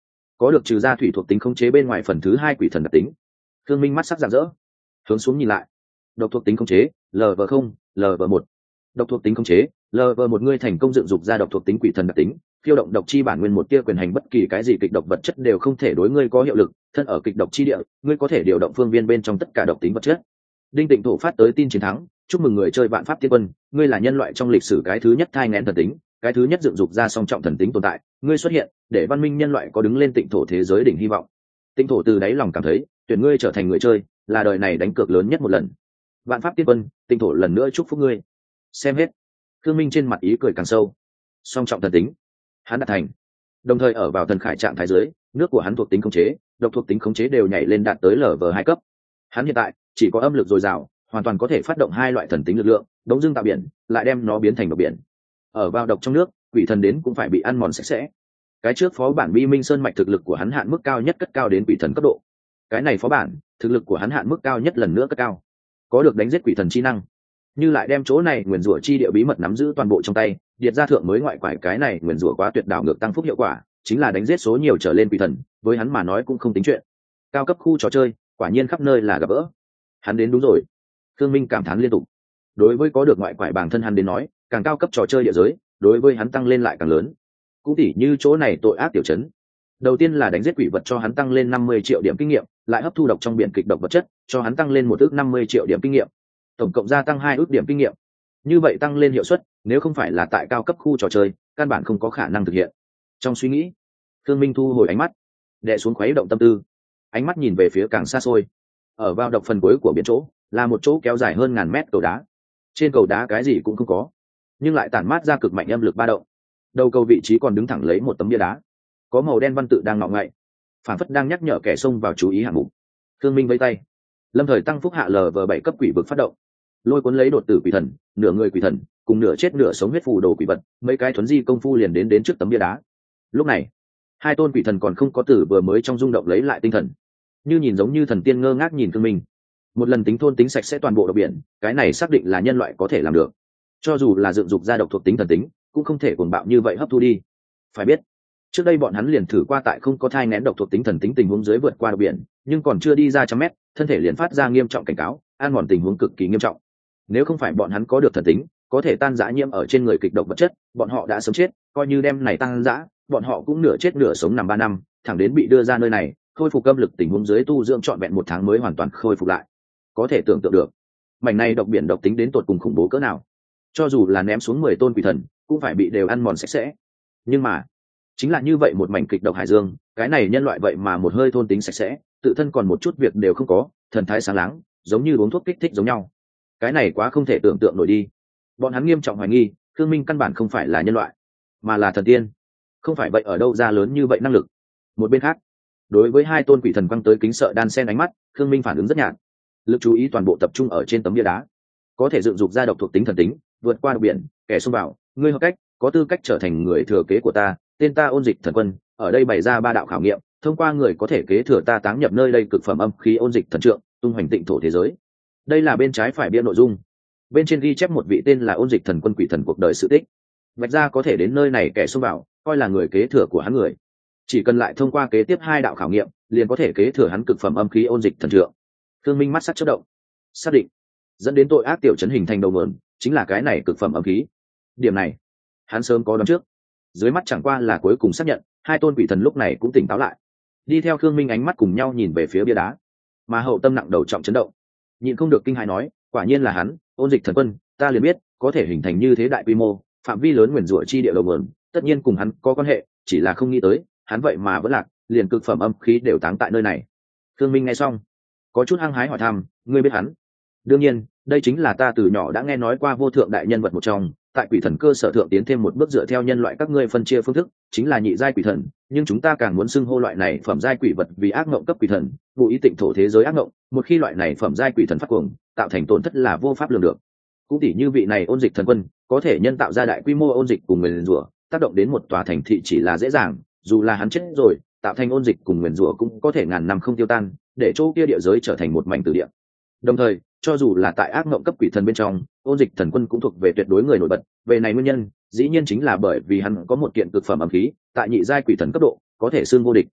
có được trừ ra thủy thuộc tính khống chế bên ngoài phần thứ hai quỷ thần đặc tính. Thương Minh mắt sắc rạng rỡ, hướng xuống nhìn lại. Độc thuộc tính khống chế lv không lv một. Độc thuộc tính khống chế lv một, ngươi thành công dựng dục ra độc thuộc tính quỷ thần đặc tính, khiêu động độc chi bản nguyên một tia quyền hành, bất kỳ cái gì kịch độc vật chất đều không thể đối ngươi có hiệu lực. Thân ở kịch độc chi địa, ngươi có thể điều động phương viên bên trong tất cả độc tính vật chất. Đinh Tịnh Thổ phát tới tin chiến thắng, chúc mừng người chơi vạn pháp tiên quân, ngươi là nhân loại trong lịch sử cái thứ nhất thai nghén thần tính, cái thứ nhất dựng dục ra song trọng thần tính tồn tại. Ngươi xuất hiện để văn minh nhân loại có đứng lên Tịnh Thổ thế giới đỉnh hy vọng. Tịnh Thổ từ đáy lòng cảm thấy tuyển ngươi trở thành người chơi là đời này đánh cược lớn nhất một lần. Vạn pháp tiên quân, Tịnh Thổ lần nữa chúc phúc ngươi. Xem hết, Khương Minh trên mặt ý cười càng sâu. Song trọng thần tính hắn đạt thành, đồng thời ở vào thần khải trạng thái dưới, nước của hắn thuộc tính khống chế, độc thuộc tính khống chế đều nhảy lên đạt tới lv hai cấp. Hắn hiện tại chỉ có âm lực dồi dào, hoàn toàn có thể phát động hai loại thần tính lực lượng, đống dưng tạo biển, lại đem nó biến thành độc biển. Ở vào độc trong nước, quỷ thần đến cũng phải bị ăn mòn sạch sẽ. Cái trước phó bản Bi Minh Sơn mạch thực lực của hắn hạn mức cao nhất cất cao đến quỷ thần cấp độ. Cái này phó bản, thực lực của hắn hạn mức cao nhất lần nữa cất cao, có được đánh giết quỷ thần chi năng. Như lại đem chỗ này nguyền rủa chi địa bí mật nắm giữ toàn bộ trong tay, điệt ra thượng mới ngoại quải cái này nguyền rủa quá tuyệt đảo ngược tăng phúc hiệu quả, chính là đánh giết số nhiều trở lên quỷ thần, với hắn mà nói cũng không tính chuyện. Cao cấp khu trò chơi, quả nhiên khắp nơi là gặp gỡ. Hắn đến đúng rồi. Thương Minh cảm thán liên tục. Đối với có được ngoại quải bản thân hắn đến nói, càng cao cấp trò chơi địa giới, đối với hắn tăng lên lại càng lớn. Cũng tỉ như chỗ này tội ác tiểu trấn. Đầu tiên là đánh giết quỷ vật cho hắn tăng lên năm mươi triệu điểm kinh nghiệm, lại hấp thu độc trong biển kịch độc vật chất, cho hắn tăng lên một ước năm mươi triệu điểm kinh nghiệm. Tổng cộng gia tăng hai ước điểm kinh nghiệm. Như vậy tăng lên hiệu suất, nếu không phải là tại cao cấp khu trò chơi, căn bản không có khả năng thực hiện. Trong suy nghĩ, Thương Minh thu hồi ánh mắt, đè xuống khuấy động tâm tư, ánh mắt nhìn về phía càng xa xôi. Ở vào độc phần cuối của biển chỗ, là một chỗ kéo dài hơn ngàn mét cầu đá. Trên cầu đá cái gì cũng không có, nhưng lại tản mát ra cực mạnh âm lực ba động. Đầu cầu vị trí còn đứng thẳng lấy một tấm bia đá, có màu đen văn tự đang ngọ ngậy, phản phất đang nhắc nhở kẻ xông vào chú ý hạng mục. Thương Minh vẫy tay, lâm thời tăng phúc hạ lv bảy cấp quỷ vực phát động, lôi cuốn lấy đột tử quỷ thần, nửa người quỷ thần cùng nửa chết nửa sống huyết phù đồ quỷ vật, mấy cái thuấn di công phu liền đến đến trước tấm bia đá. Lúc này, hai tôn quỷ thần còn không có tử vừa mới trong rung động lấy lại tinh thần, như nhìn giống như thần tiên ngơ ngác nhìn Thương Minh. Một lần tính thôn tính sạch sẽ toàn bộ độc biển, cái này xác định là nhân loại có thể làm được. Cho dù là dựng dục ra độc thuộc tính thần tính, cũng không thể cuồng bạo như vậy hấp thu đi. Phải biết, trước đây bọn hắn liền thử qua tại không có thai nén độc thuộc tính thần tính tình huống dưới vượt qua độc biển, nhưng còn chưa đi ra trăm mét, thân thể liền phát ra nghiêm trọng cảnh cáo, an mòn tình huống cực kỳ nghiêm trọng. Nếu không phải bọn hắn có được thần tính, có thể tan rã nhiễm ở trên người kịch độc vật chất, bọn họ đã sớm chết. Coi như đem này tan rã, bọn họ cũng nửa chết nửa sống nằm ba năm, thẳng đến bị đưa ra nơi này, khôi phục âm lực tình huống dưới tu dưỡng trọn vẹn một tháng mới hoàn toàn khôi phục lại. Có thể tưởng tượng được, mảnh này độc biển độc tính đến tột cùng khủng bố cỡ nào. Cho dù là ném xuống mười tôn quỷ thần, cũng phải bị đều ăn mòn sạch sẽ. Nhưng mà, chính là như vậy một mảnh kịch độc hải dương, cái này nhân loại vậy mà một hơi thôn tính sạch sẽ, tự thân còn một chút việc đều không có, thần thái sáng láng, giống như uống thuốc kích thích giống nhau. Cái này quá không thể tưởng tượng nổi đi. Bọn hắn nghiêm trọng hoài nghi, Thương Minh căn bản không phải là nhân loại, mà là thần tiên. Không phải vậy ở đâu ra lớn như vậy năng lực. Một bên khác, đối với hai tôn quỷ thần quăng tới kính sợ đan sen ánh mắt, Thương Minh phản ứng rất nhạt, lực chú ý toàn bộ tập trung ở trên tấm bia đá. Có thể dựng dục ra độc thuộc tính thần tính, vượt qua độc biển, kẻ xông vào, ngươi hợp cách, có tư cách trở thành người thừa kế của ta, tên ta Ôn Dịch Thần Quân. Ở đây bày ra ba đạo khảo nghiệm, thông qua người có thể kế thừa ta táng nhập nơi đây cực phẩm âm khí Ôn Dịch Thần Trượng, tung hoành Tịnh Thổ thế giới. Đây là bên trái phải bia nội dung, bên trên ghi chép một vị tên là Ôn Dịch Thần Quân quỷ thần cuộc đời sự tích. Vạch ra có thể đến nơi này kẻ xông vào, coi là người kế thừa của hắn người, chỉ cần lại thông qua kế tiếp hai đạo khảo nghiệm, liền có thể kế thừa hắn cực phẩm âm khí Ôn Dịch Thần Trượng. Thương Minh mắt sắc chớp động, xác định dẫn đến tội ác tiểu trấn hình thành đầu nguồn chính là cái này cực phẩm âm khí. Điểm này hắn sớm có đoán trước, dưới mắt chẳng qua là cuối cùng xác nhận. Hai tôn quỷ thần lúc này cũng tỉnh táo lại, đi theo Thương Minh ánh mắt cùng nhau nhìn về phía bia đá, mà hậu tâm nặng đầu trọng chấn động, nhịn không được kinh hãi nói, quả nhiên là hắn, Ôn Dịch Thần Quân. Ta liền biết có thể hình thành như thế đại quy mô phạm vi lớn nguyền rủa chi địa đầu nguồn, tất nhiên cùng hắn có quan hệ, chỉ là không nghĩ tới hắn vậy mà vẫn lạc, liền cực phẩm âm khí đều táng tại nơi này. Thương Minh nghe xong có chút hăng hái hỏi thăm, ngươi biết hắn? Đương nhiên, đây chính là ta từ nhỏ đã nghe nói qua vô thượng đại nhân vật một trong, tại quỷ thần cơ sở thượng tiến thêm một bước dựa theo nhân loại các ngươi phân chia phương thức, chính là nhị giai quỷ thần, nhưng chúng ta càng muốn xưng hô loại này phẩm giai quỷ vật vì ác ngộng cấp quỷ thần, vụ ý Tịnh Thổ thế giới ác ngộng. Một khi loại này phẩm giai quỷ thần phát cuồng, tạo thành tổn thất là vô pháp lường được. Cũng tỉ như vị này Ôn Dịch Thần Quân, có thể nhân tạo ra đại quy mô ôn dịch cùng nguyền rủa, tác động đến một tòa thành thị chỉ là dễ dàng, dù là hắn chết rồi, tạo thành ôn dịch cùng nguyền rủa cũng có thể ngàn năm không tiêu tan, để chỗ kia địa giới trở thành một mảnh tử địa. Đồng thời, cho dù là tại ác ngộng cấp quỷ thần bên trong, Ôn Dịch Thần Quân cũng thuộc về tuyệt đối người nổi bật. Về này nguyên nhân, dĩ nhiên chính là bởi vì hắn có một kiện cực phẩm âm khí, tại nhị giai quỷ thần cấp độ, có thể xương vô địch.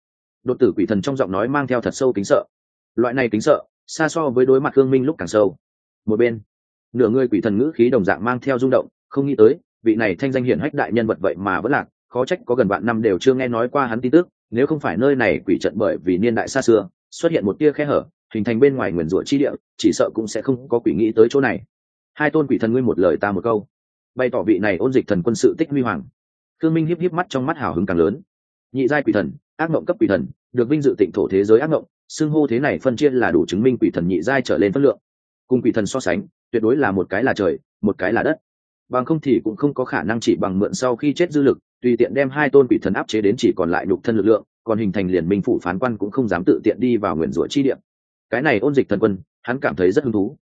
Đột tử quỷ thần trong giọng nói mang theo thật sâu kính sợ. Loại này kính sợ xa so với đối mặt Khương Minh lúc càng sâu. Một bên, nửa người quỷ thần ngữ khí đồng dạng mang theo rung động, không nghĩ tới vị này thanh danh hiển hách đại nhân vật vậy mà vẫn lạc, khó trách có gần vạn năm đều chưa nghe nói qua hắn tin tức. Nếu không phải nơi này quỷ trận bởi vì niên đại xa xưa xuất hiện một tia khe hở, hình thành bên ngoài nguyền rủa chi địa, chỉ sợ cũng sẽ không có quỷ nghĩ tới chỗ này. Hai tôn quỷ thần ngươi một lời ta một câu, bày tỏ vị này ôn dịch thần quân sự tích huy hoàng. Khương Minh hiếp hiếp mắt trong mắt hào hứng càng lớn. Nhị giai quỷ thần, ác mộng cấp quỷ thần, được vinh dự tịnh thổ thế giới ác mộng, xưng hô thế này phân chia là đủ chứng minh quỷ thần nhị giai trở lên phân lượng. Cùng quỷ thần so sánh, tuyệt đối là một cái là trời, một cái là đất. Bằng không thì cũng không có khả năng chỉ bằng mượn sau khi chết dư lực, tùy tiện đem hai tôn quỷ thần áp chế đến chỉ còn lại nhục thân lực lượng, còn hình thành liền minh phủ phán quan cũng không dám tự tiện đi vào nguyền rủa chi địa. Cái này ôn dịch thần quân, hắn cảm thấy rất hứng thú.